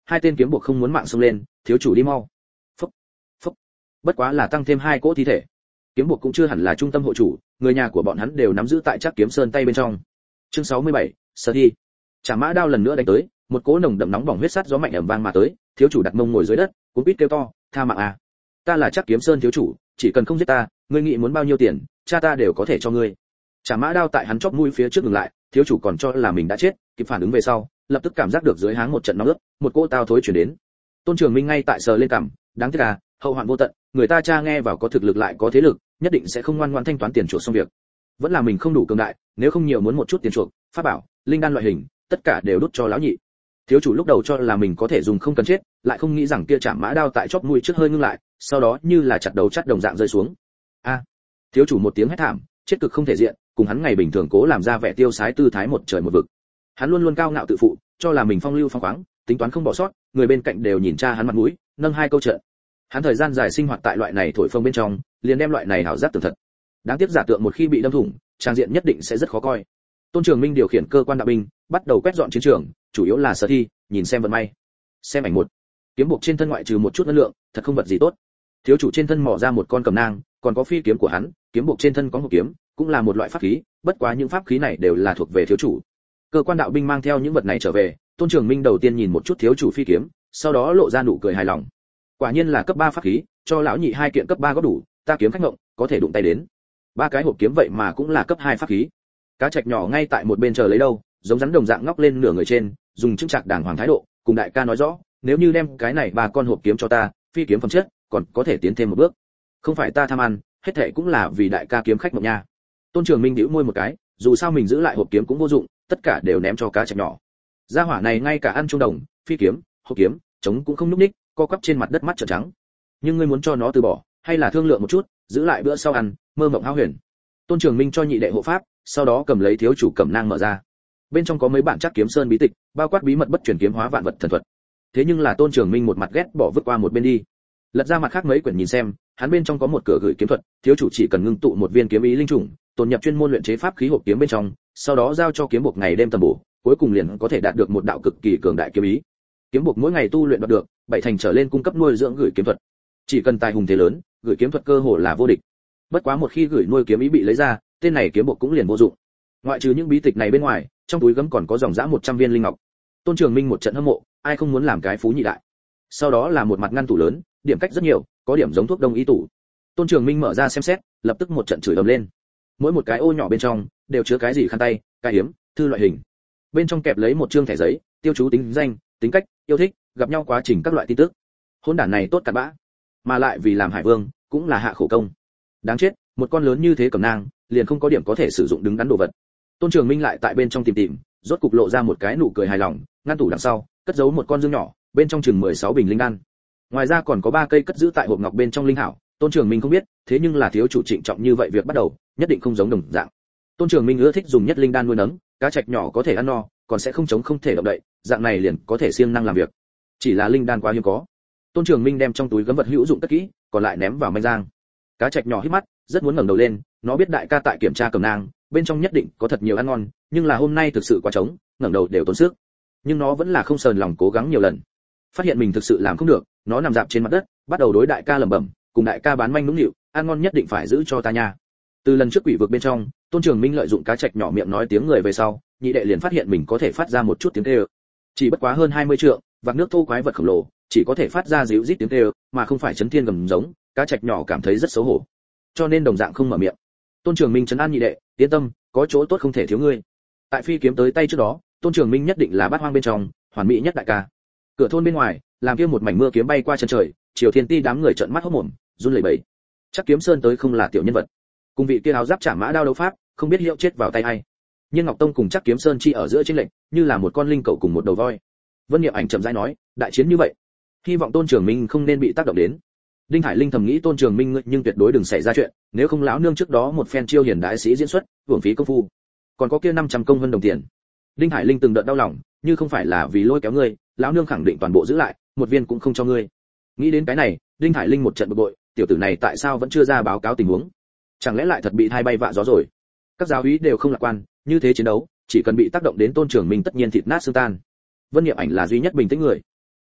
hai tên kiếm buộc không muốn mạng xông lên, thiếu chủ đi mau. Phốc, phốc. Bất quá là tăng thêm hai cỗ thi thể. Kiếm buộc cũng chưa hẳn là trung tâm hộ chủ, người nhà của bọn hắn đều nắm giữ tại Trác Kiếm Sơn tay bên trong. Chương sáu mươi bảy, Sở Thi. Trả mã đao lần nữa đánh tới, một cỗ nồng đậm nóng bỏng huyết sắt gió mạnh ầm vang mà tới, thiếu chủ đặt mông ngồi dưới đất, cuống quýt kêu to, tha mạng à. Ta là Trác Kiếm Sơn thiếu chủ, chỉ cần không giết ta, ngươi nghĩ muốn bao nhiêu tiền, cha ta đều có thể cho ngươi. Trả mã đao tại hắn chóp mũi phía trước ngừng lại, thiếu chủ còn cho là mình đã chết, kịp phản ứng về sau, lập tức cảm giác được dưới háng một trận nóng ướt, một cỗ tao thối truyền đến. Tôn Trường Minh ngay tại sờ lên cằm, đáng tiếc à, hậu hoạn vô tận, người ta cha nghe vào có thực lực lại có thế lực, nhất định sẽ không ngoan ngoãn thanh toán tiền chuộc xong việc. Vẫn là mình không đủ cường đại, nếu không nhiều muốn một chút tiền chuộc, pháp bảo, linh đan loại hình, tất cả đều đút cho lão nhị. Thiếu chủ lúc đầu cho là mình có thể dùng không cần chết, lại không nghĩ rằng kia chạm mã đao tại chóp mũi trước hơi ngưng lại, sau đó như là chặt đầu chắt đồng dạng rơi xuống. A! Thiếu chủ một tiếng hét thảm, chết cực không thể diện, cùng hắn ngày bình thường cố làm ra vẻ tiêu sái tư thái một trời một vực. Hắn luôn luôn cao ngạo tự phụ, cho là mình phong lưu phong khoáng, tính toán không bỏ sót, người bên cạnh đều nhìn cha hắn mặt mũi, nâng hai câu trận. Hắn thời gian dài sinh hoạt tại loại này thổi phồng bên trong, liền đem loại này hảo giác tưởng thật. Đáng tiếc giả tượng một khi bị đâm thủng, trang diện nhất định sẽ rất khó coi. Tôn Trường Minh điều khiển cơ quan đạo binh, bắt đầu quét dọn chiến trường, chủ yếu là Sở Thi, nhìn xem vận may. Xem ảnh một. Kiếm buộc trên thân ngoại trừ một chút năng lượng, thật không vật gì tốt. Thiếu chủ trên thân mò ra một con cầm nang, còn có phi kiếm của hắn, kiếm buộc trên thân có một kiếm, cũng là một loại pháp khí, bất quá những pháp khí này đều là thuộc về thiếu chủ. Cơ quan đạo binh mang theo những vật này trở về, Tôn Trường Minh đầu tiên nhìn một chút thiếu chủ phi kiếm, sau đó lộ ra nụ cười hài lòng. Quả nhiên là cấp ba pháp khí, cho lão nhị hai kiện cấp ba có đủ, ta kiếm khách ngộng, có thể đụng tay đến. Ba cái hộp kiếm vậy mà cũng là cấp hai pháp khí. Cá trạch nhỏ ngay tại một bên chờ lấy đâu, giống rắn đồng dạng ngóc lên nửa người trên, dùng chững chạc đàng hoàng thái độ, cùng đại ca nói rõ, nếu như đem cái này ba con hộp kiếm cho ta, phi kiếm phẩm chất, còn có thể tiến thêm một bước. Không phải ta tham ăn, hết thảy cũng là vì đại ca kiếm khách ngộng nha. Tôn Trường Minh nhíu môi một cái, dù sao mình giữ lại hộp kiếm cũng vô dụng, tất cả đều ném cho cá trạch nhỏ. Gia hỏa này ngay cả ăn trung đồng, phi kiếm, hộp kiếm, chống cũng không núp ních, co quắp trên mặt đất mắt trợn trắng. Nhưng ngươi muốn cho nó từ bỏ, hay là thương lượng một chút, giữ lại bữa sau ăn, mơ mộng hão huyền. Tôn Trường Minh cho nhị đệ hộ pháp, sau đó cầm lấy thiếu chủ cẩm nang mở ra. Bên trong có mấy bản Trác Kiếm Sơn bí tịch, bao quát bí mật bất truyền kiếm hóa vạn vật thần thuật. Thế nhưng là Tôn Trường Minh một mặt ghét bỏ vứt qua một bên đi. Lật ra mặt khác mấy quyển nhìn xem, hắn bên trong có một cửa gửi kiếm thuật, thiếu chủ chỉ cần ngưng tụ một viên kiếm ý linh trùng, tồn nhập chuyên môn luyện chế pháp khí hộp kiếm bên trong, sau đó giao cho kiếm buộc ngày đêm tầm bổ, cuối cùng liền có thể đạt được một đạo cực kỳ cường đại kiếm ý. Kiếm buộc mỗi ngày tu luyện đạt được, bảy thành trở lên cung cấp nuôi dưỡng gửi kiếm thuật. Chỉ cần tài hùng thế lớn, gửi kiếm thuật cơ hồ là vô địch. Bất quá một khi gửi nuôi kiếm ý bị lấy ra, tên này kiếm buộc cũng liền vô dụng. Ngoại trừ những bí tịch này bên ngoài, trong túi gấm còn có dòng dã một trăm viên linh ngọc. Tôn Trường Minh một trận hâm mộ, ai không muốn làm cái phú nhị đại. Sau đó là một mặt ngăn tủ lớn, điểm cách rất nhiều, có điểm giống thuốc đông y tủ. Tôn Trường Minh mở ra xem xét, lập tức một trận chửi ầm lên. Mỗi một cái ô nhỏ bên trong đều chứa cái gì khăn tay, cái hiếm, thư loại hình. Bên trong kẹp lấy một trương thẻ giấy, tiêu chú tính danh, tính cách, yêu thích, gặp nhau quá trình các loại tin tức. Hỗn đản này tốt cặn bã, mà lại vì làm hải vương, cũng là hạ khổ công. Đáng chết, một con lớn như thế cầm nang, liền không có điểm có thể sử dụng đứng đắn đồ vật. Tôn Trường Minh lại tại bên trong tìm tìm, rốt cục lộ ra một cái nụ cười hài lòng, ngăn tủ đằng sau, cất giấu một con dương nhỏ, bên trong chừng mười sáu bình linh đan. Ngoài ra còn có ba cây cất giữ tại hộp ngọc bên trong linh hảo, Tôn Trường Minh không biết, thế nhưng là thiếu chủ trịnh trọng như vậy việc bắt đầu, nhất định không giống đồng dạng. Tôn Trường Minh ưa thích dùng nhất linh đan nuôi nấng, cá trạch nhỏ có thể ăn no, còn sẽ không chống không thể động đậy, dạng này liền có thể siêng năng làm việc. Chỉ là linh đan quá hiếm có. Tôn Trường Minh đem trong túi gấm vật hữu dụng cất kỹ, còn lại ném vào manh giang. Cá trạch nhỏ hít mắt, rất muốn ngẩng đầu lên, nó biết đại ca tại kiểm tra cầm nang, bên trong nhất định có thật nhiều ăn ngon, nhưng là hôm nay thực sự quá trống, ngẩng đầu đều tốn sức. Nhưng nó vẫn là không sờn lòng cố gắng nhiều lần. Phát hiện mình thực sự làm không được, nó nằm dạp trên mặt đất, bắt đầu đối đại ca lẩm bẩm, cùng đại ca bán manh nũng nịu, ăn ngon nhất định phải giữ cho ta nha. Từ lần trước quỷ vực bên trong, Tôn Trường Minh lợi dụng cá trạch nhỏ miệng nói tiếng người về sau, nhị đệ liền phát hiện mình có thể phát ra một chút tiếng kêu. Chỉ bất quá hơn hai mươi trượng, vạc nước thô quái vật khổng lồ, chỉ có thể phát ra ríu rít tiếng kêu, mà không phải chấn thiên gầm giống, cá trạch nhỏ cảm thấy rất xấu hổ. Cho nên đồng dạng không mở miệng. Tôn Trường Minh trấn an nhị đệ, yên tâm, có chỗ tốt không thể thiếu ngươi. Tại phi kiếm tới tay trước đó, Tôn Trường Minh nhất định là bát hoang bên trong, hoàn mỹ nhất đại ca. Cửa thôn bên ngoài, làm kia một mảnh mưa kiếm bay qua chân trời, Triều Thiên Ti đám người trợn mắt hốt mồm, run lẩy bẩy. Chắc Kiếm Sơn tới không là tiểu nhân vật. Cùng vị kia áo giáp trả mã đao đấu pháp, không biết hiệu chết vào tay ai. Nhưng Ngọc Tông cùng Chắc Kiếm Sơn chi ở giữa chiến lệnh, như là một con linh cẩu cùng một đầu voi. Vân Niệm Ảnh chậm rãi nói, đại chiến như vậy, hy vọng Tôn Trường Minh không nên bị tác động đến. Đinh Hải Linh thầm nghĩ Tôn Trường Minh nhưng tuyệt đối đừng xảy ra chuyện, nếu không lão nương trước đó một phen chiêu hiền đại sĩ diễn xuất, hưởng phí công phu. Còn có kia năm trăm công hơn đồng tiền. Đinh Hải Linh từng đợt đau lòng, như không phải là vì lôi kéo ngươi, lão nương khẳng định toàn bộ giữ lại, một viên cũng không cho ngươi. Nghĩ đến cái này, Đinh Hải Linh một trận bực bội, tiểu tử này tại sao vẫn chưa ra báo cáo tình huống? Chẳng lẽ lại thật bị thai bay vạ gió rồi? Các giáo úy đều không lạc quan, như thế chiến đấu, chỉ cần bị tác động đến Tôn Trường Minh tất nhiên thịt nát xương tan. Vân Niệm Ảnh là duy nhất bình tĩnh người.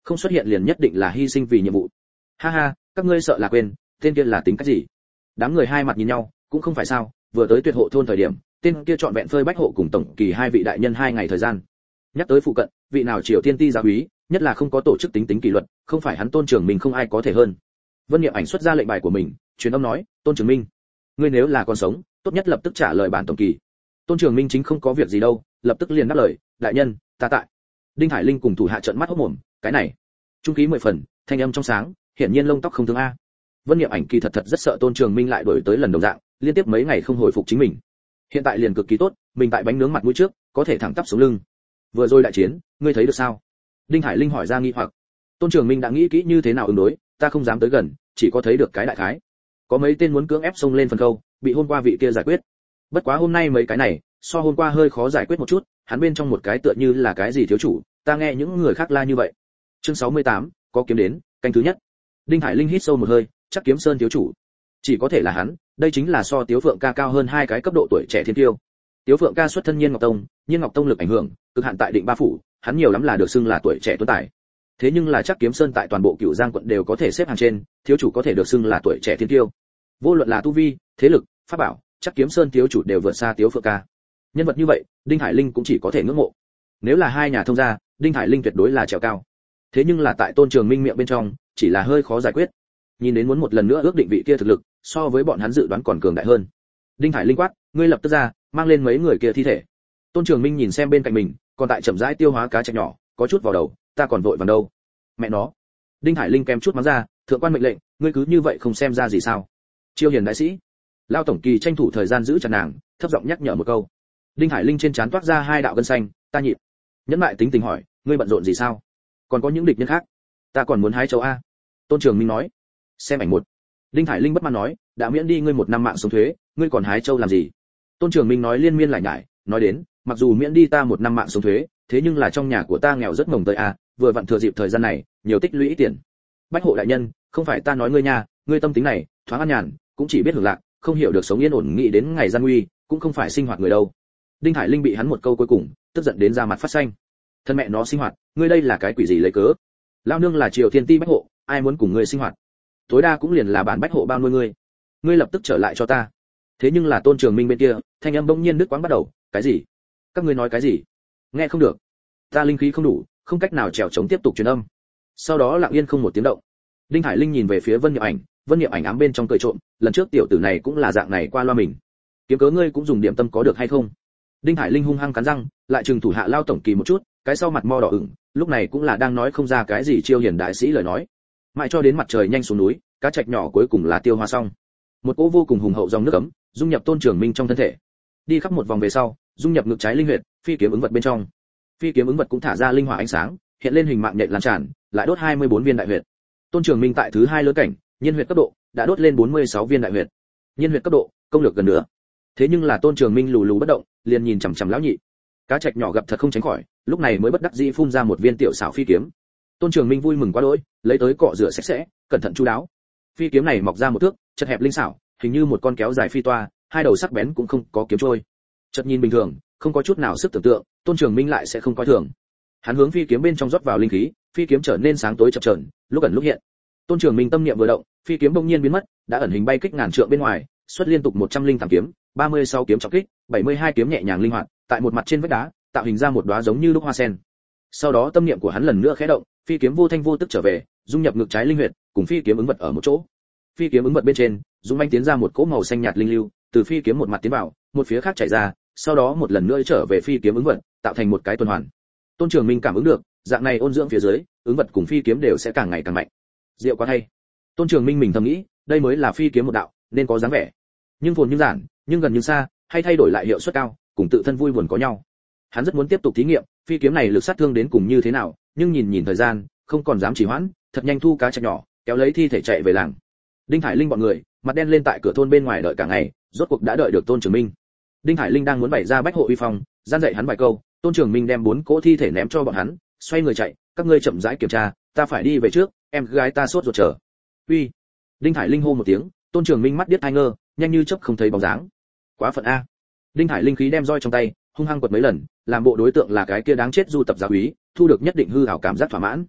không xuất hiện liền nhất định là hy sinh vì nhiệm vụ. Ha ha, các ngươi sợ là quên, tên kia là tính cách gì? Đám người hai mặt nhìn nhau, cũng không phải sao, vừa tới Tuyệt Hộ thôn thời điểm, tên kia chọn vẹn phơi Bách Hộ cùng tổng kỳ hai vị đại nhân hai ngày thời gian. Nhắc tới phụ cận, vị nào Triều Tiên ti giáo úy, nhất là không có tổ chức tính tính kỷ luật, không phải hắn Tôn Trường Minh không ai có thể hơn. Vân Niệm Ảnh xuất ra lệnh bài của mình, truyền âm nói, Tôn Trường Minh, ngươi nếu là còn sống, tốt nhất lập tức trả lời bản tổng kỳ. Tôn Trường Minh chính không có việc gì đâu, lập tức liền đáp lời, đại nhân, ta tại. Đinh Hải Linh cùng thủ hạ trợn mắt hốt mồm, cái này, trung khí mười phần, thanh âm trong sáng, hiển nhiên lông tóc không thương a. Vân Niệm Ảnh kỳ thật thật rất sợ Tôn Trường Minh lại đổi tới lần đồng dạng, liên tiếp mấy ngày không hồi phục chính mình. Hiện tại liền cực kỳ tốt, mình tại bánh nướng mặt mũi trước, có thể thẳng tắp sống lưng. Vừa rồi đại chiến, ngươi thấy được sao? Đinh Hải Linh hỏi ra nghi hoặc. Tôn Trường Minh đã nghĩ kỹ như thế nào ứng đối, ta không dám tới gần, chỉ có thấy được cái đại khái. Có mấy tên muốn cưỡng ép xông lên phần câu, bị hôm qua vị kia giải quyết. Bất quá hôm nay mấy cái này, so hôm qua hơi khó giải quyết một chút, hắn bên trong một cái tựa như là cái gì thiếu chủ, ta nghe những người khác la như vậy. Chương sáu mươi tám, có kiếm đến, canh thứ nhất. Đinh Hải Linh hít sâu một hơi, chắc Kiếm Sơn thiếu chủ. Chỉ có thể là hắn, đây chính là so Tiếu Phượng ca cao hơn hai cái cấp độ tuổi trẻ thiên tiêu. Tiếu Phượng ca xuất thân Nhiên Ngọc Tông, Nhiên Ngọc Tông lực ảnh hưởng, cực hạn tại Định Ba phủ, hắn nhiều lắm là được xưng là tuổi trẻ tuấn tài. Thế nhưng là chắc Kiếm Sơn tại toàn bộ Cửu Giang quận đều có thể xếp hàng trên, thiếu chủ có thể được xưng là tuổi trẻ thiên tiêu. Vô luận là tu vi, thế lực, pháp bảo, chắc Kiếm Sơn thiếu chủ đều vượt xa Tiếu Phượng ca. Nhân vật như vậy, Đinh Hải Linh cũng chỉ có thể ngưỡng mộ. Nếu là hai nhà thông gia, Đinh Hải Linh tuyệt đối là trèo cao. Thế nhưng là tại Tôn Trường Minh miệng bên trong, chỉ là hơi khó giải quyết. Nhìn đến muốn một lần nữa ước định vị kia thực lực, so với bọn hắn dự đoán còn cường đại hơn. Đinh Hải Linh quát, ngươi lập tức ra, mang lên mấy người kia thi thể. Tôn Trường Minh nhìn xem bên cạnh mình, còn tại chậm rãi tiêu hóa cá trạch nhỏ, có chút vào đầu, ta còn vội vàng đâu. Mẹ nó. Đinh Hải Linh kèm chút mắng ra, thượng quan mệnh lệnh, ngươi cứ như vậy không xem ra gì sao? Chiêu hiền đại sĩ. Lao tổng kỳ tranh thủ thời gian giữ chặt nàng, thấp giọng nhắc nhở một câu. Đinh Hải Linh trên trán toát ra hai đạo gân xanh, ta nhịn. Nhẫn lại tính tình hỏi, ngươi bận rộn gì sao? Còn có những địch nhân khác, ta còn muốn hái châu a. Tôn Trường Minh nói. Xem ảnh một. Đinh Hải Linh bất mãn nói, đã miễn đi ngươi một năm mạng sống thuế, ngươi còn hái châu làm gì? Tôn Trường Minh nói liên miên lại nhải, nói đến, mặc dù miễn đi ta một năm mạng sống thuế, thế nhưng là trong nhà của ta nghèo rất mồng tơi a, vừa vặn thừa dịp thời gian này, nhiều tích lũy tiền. Bách hộ đại nhân, không phải ta nói ngươi nha, ngươi tâm tính này, thoáng an nhàn, cũng chỉ biết hưởng lạc, không hiểu được sống yên ổn nghĩ đến ngày gian nguy, cũng không phải sinh hoạt người đâu. Đinh Hải Linh bị hắn một câu cuối cùng, tức giận đến ra mặt phát xanh. Thân mẹ nó sinh hoạt, ngươi đây là cái quỷ gì lấy cớ? Lão nương là Triều Thiên ti bách hộ, ai muốn cùng ngươi sinh hoạt? Tối đa cũng liền là bản bách hộ bao nuôi ngươi. Ngươi lập tức trở lại cho ta. Thế nhưng là Tôn Trường Minh bên kia, thanh âm bỗng nhiên đứt quãng bắt đầu, cái gì? Các ngươi nói cái gì? Nghe không được. Ta linh khí không đủ, không cách nào trèo chống tiếp tục truyền âm. Sau đó lặng yên không một tiếng động. Đinh Hải Linh nhìn về phía Vân Niệm Ảnh, Vân Niệm Ảnh ám bên trong cười trộm, lần trước tiểu tử này cũng là dạng này qua loa mình. Kiếm cớ ngươi cũng dùng điểm tâm có được hay không? Đinh Hải Linh hung hăng cắn răng, lại trừng thủ hạ Lao tổng kỳ một chút, cái sau mặt mo đỏ ửng, lúc này cũng là đang nói không ra cái gì chiêu hiền đại sĩ lời nói. Mãi cho đến mặt trời nhanh xuống núi, cá trạch nhỏ cuối cùng là tiêu hóa xong. Một cỗ vô cùng hùng hậu dòng nước ấm, dung nhập Tôn Trường Minh trong thân thể. Đi khắp một vòng về sau, dung nhập ngực trái linh huyệt, phi kiếm ứng vật bên trong. Phi kiếm ứng vật cũng thả ra linh hỏa ánh sáng, hiện lên hình mạng nhện lan tràn, lại đốt hai mươi bốn viên đại huyệt. Tôn Trường Minh tại thứ hai lớn cảnh, nhiên huyệt cấp độ, đã đốt lên bốn mươi sáu viên đại huyệt. Nhiên huyệt cấp độ, công lược gần nữa. Thế nhưng là Tôn Trường Minh lù lù bất động, liền nhìn chằm chằm lão nhị. Cá trạch nhỏ gặp thật không tránh khỏi, lúc này mới bất đắc dĩ phun ra một viên tiểu xảo phi kiếm. Tôn Trường Minh vui mừng quá đỗi, lấy tới cọ rửa sạch sẽ, cẩn thận chu đáo. Phi kiếm này mọc ra một thước, chật hẹp linh xảo, hình như một con kéo dài phi toa, hai đầu sắc bén cũng không có kiếm trôi. Chợt nhìn bình thường, không có chút nào sức tưởng tượng, Tôn Trường Minh lại sẽ không coi thường. Hắn hướng phi kiếm bên trong rót vào linh khí, phi kiếm trở nên sáng tối chập chờn, lúc ẩn lúc hiện. Tôn Trường Minh tâm niệm vừa động, phi kiếm bỗng nhiên biến mất, đã ẩn hình bay kích ngàn trượng bên ngoài, xuất liên tục một trăm linh tám kiếm, ba mươi sáu kiếm trọng kích, bảy mươi hai kiếm nhẹ nhàng linh hoạt, tại một mặt trên vách đá, tạo hình ra một đóa giống như lúc hoa sen. Sau đó tâm niệm của hắn lần nữa khẽ động, phi kiếm vô thanh vô tức trở về, dung nhập ngực trái linh huyệt, cùng phi kiếm ứng vật ở một chỗ. Phi kiếm ứng vật bên trên, dũng mãnh tiến ra một cỗ màu xanh nhạt linh lưu, từ phi kiếm một mặt tiến vào, một phía khác chảy ra, sau đó một lần nữa trở về phi kiếm ứng vật, tạo thành một cái tuần hoàn. Tôn Trường Minh cảm ứng được, dạng này ôn dưỡng phía dưới, ứng vật cùng phi kiếm đều sẽ càng ngày càng mạnh. Diệu quá hay. Tôn Trường Minh mình thầm nghĩ, đây mới là phi kiếm một đạo, nên có dáng vẻ. Nhưng phồn nhưng giản, nhưng gần nhưng xa, hay thay đổi lại hiệu suất cao, cùng tự thân vui buồn có nhau. Hắn rất muốn tiếp tục thí nghiệm, phi kiếm này lực sát thương đến cùng như thế nào, nhưng nhìn nhìn thời gian, không còn dám trì hoãn, thật nhanh thu cá trạch nhỏ, kéo lấy thi thể chạy về làng. Đinh Hải Linh bọn người, mặt đen lên tại cửa thôn bên ngoài đợi cả ngày, rốt cuộc đã đợi được Tôn Trường Minh. Đinh Hải Linh đang muốn bày ra bách hộ uy phong, gian dạy hắn vài câu, Tôn Trường Minh đem bốn cỗ thi thể ném cho bọn hắn, xoay người chạy, các ngươi chậm rãi kiểm tra, ta phải đi về trước, em gái ta sốt ruột chờ. Uy. Đinh Hải Linh hô một tiếng, Tôn Trường Minh mắt điếc hai ngơ, nhanh như chớp không thấy bóng dáng. Quá phận a. Đinh Hải Linh khí đem roi trong tay, hung hăng quật mấy lần, làm bộ đối tượng là cái kia đáng chết du tập giáo úy, thu được nhất định hư ảo cảm giác thỏa mãn.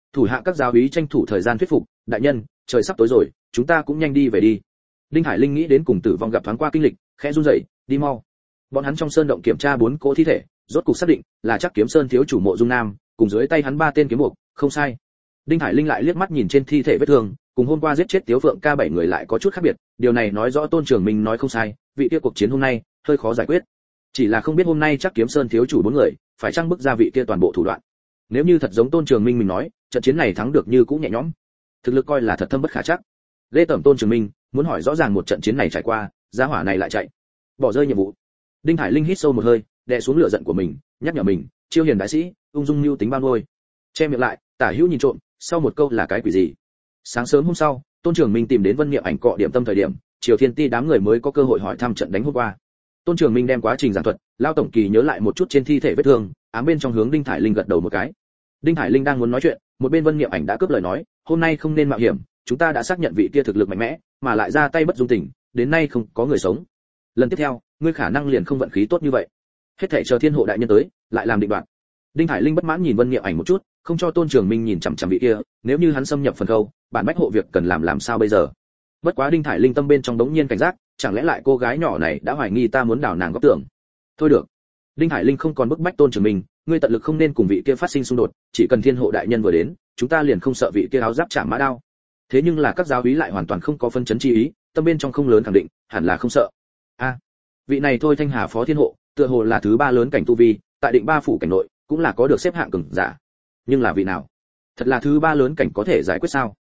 Thủ hạ các giáo úy tranh thủ thời gian thuyết phục, đại nhân, trời sắp tối rồi, chúng ta cũng nhanh đi về đi. Đinh Hải Linh nghĩ đến cùng tử vong gặp thoáng qua kinh lịch, khẽ run rẩy, đi mau. Bọn hắn trong sơn động kiểm tra bốn cỗ thi thể, rốt cục xác định là chắc kiếm sơn thiếu chủ Mộ Dung Nam, cùng dưới tay hắn ba tên kiếm buộc, không sai. Đinh Hải Linh lại liếc mắt nhìn trên thi thể vết thương, cùng hôm qua giết chết Tiếu Phượng ca bảy người lại có chút khác biệt, điều này nói rõ Tôn Trường Minh nói không sai, vị kia cuộc chiến hôm nay hơi khó giải quyết. Chỉ là không biết hôm nay chắc kiếm sơn thiếu chủ bốn người, phải chăng bức ra vị kia toàn bộ thủ đoạn. Nếu như thật giống Tôn Trường Minh mình nói, trận chiến này thắng được như cũ nhẹ nhõm. Thực lực coi là thật thâm bất khả trắc. Lê Tẩm Tôn Trường Minh muốn hỏi rõ ràng một trận chiến này trải qua, giá hỏa này lại chạy, bỏ rơi nhiệm vụ. Đinh Hải Linh hít sâu một hơi, đè xuống lửa giận của mình, nhắc nhở mình, chiêu hiền đại sĩ, ung dung lưu tính bao nuôi. Che miệng lại, tả hữu nhìn trộm, sau một câu là cái quỷ gì? Sáng sớm hôm sau, Tôn Trường Minh tìm đến Vân Niệm Ảnh cọ điểm tâm thời điểm, Triều Thiên Ti đám người mới có cơ hội hỏi thăm trận đánh hôm qua. Tôn Trường Minh đem quá trình giảng thuật, Lao tổng kỳ nhớ lại một chút trên thi thể vết thương, ám bên trong hướng Đinh Hải Linh gật đầu một cái. Đinh Hải Linh đang muốn nói chuyện, một bên Vân Niệm Ảnh đã cướp lời nói, hôm nay không nên mạo hiểm, chúng ta đã xác nhận vị kia thực lực mạnh mẽ, mà lại ra tay bất dung tình, đến nay không có người sống. Lần tiếp theo, ngươi khả năng liền không vận khí tốt như vậy. Hết thảy chờ Thiên Hộ đại nhân tới, lại làm định đoạt. Đinh Hải Linh bất mãn nhìn Vân Niệm Ảnh một chút, không cho Tôn Trường Minh nhìn chằm chằm vị kia, nếu như hắn xâm nhập phần khâu, bản bách hộ việc cần làm làm sao bây giờ? Bất quá Đinh Hải Linh tâm bên trong đống nhiên cảnh giác, chẳng lẽ lại cô gái nhỏ này đã hoài nghi ta muốn đảo nàng góc tưởng? Thôi được. Đinh Hải Linh không còn bức bách Tôn Trường Minh, ngươi tận lực không nên cùng vị kia phát sinh xung đột, chỉ cần Thiên Hộ đại nhân vừa đến, chúng ta liền không sợ vị kia áo giáp chạm mã đao. Thế nhưng là các giáo úy lại hoàn toàn không có phân chấn chi ý, tâm bên trong không lớn khẳng định, hẳn là không sợ. A, vị này thôi Thanh Hà phó Thiên Hộ, tựa hồ là thứ ba lớn cảnh tu vi, tại Định Ba phủ cảnh nội, cũng là có được xếp hạng cường giả. Nhưng là vị nào? Thật là thứ ba lớn cảnh có thể giải quyết sao?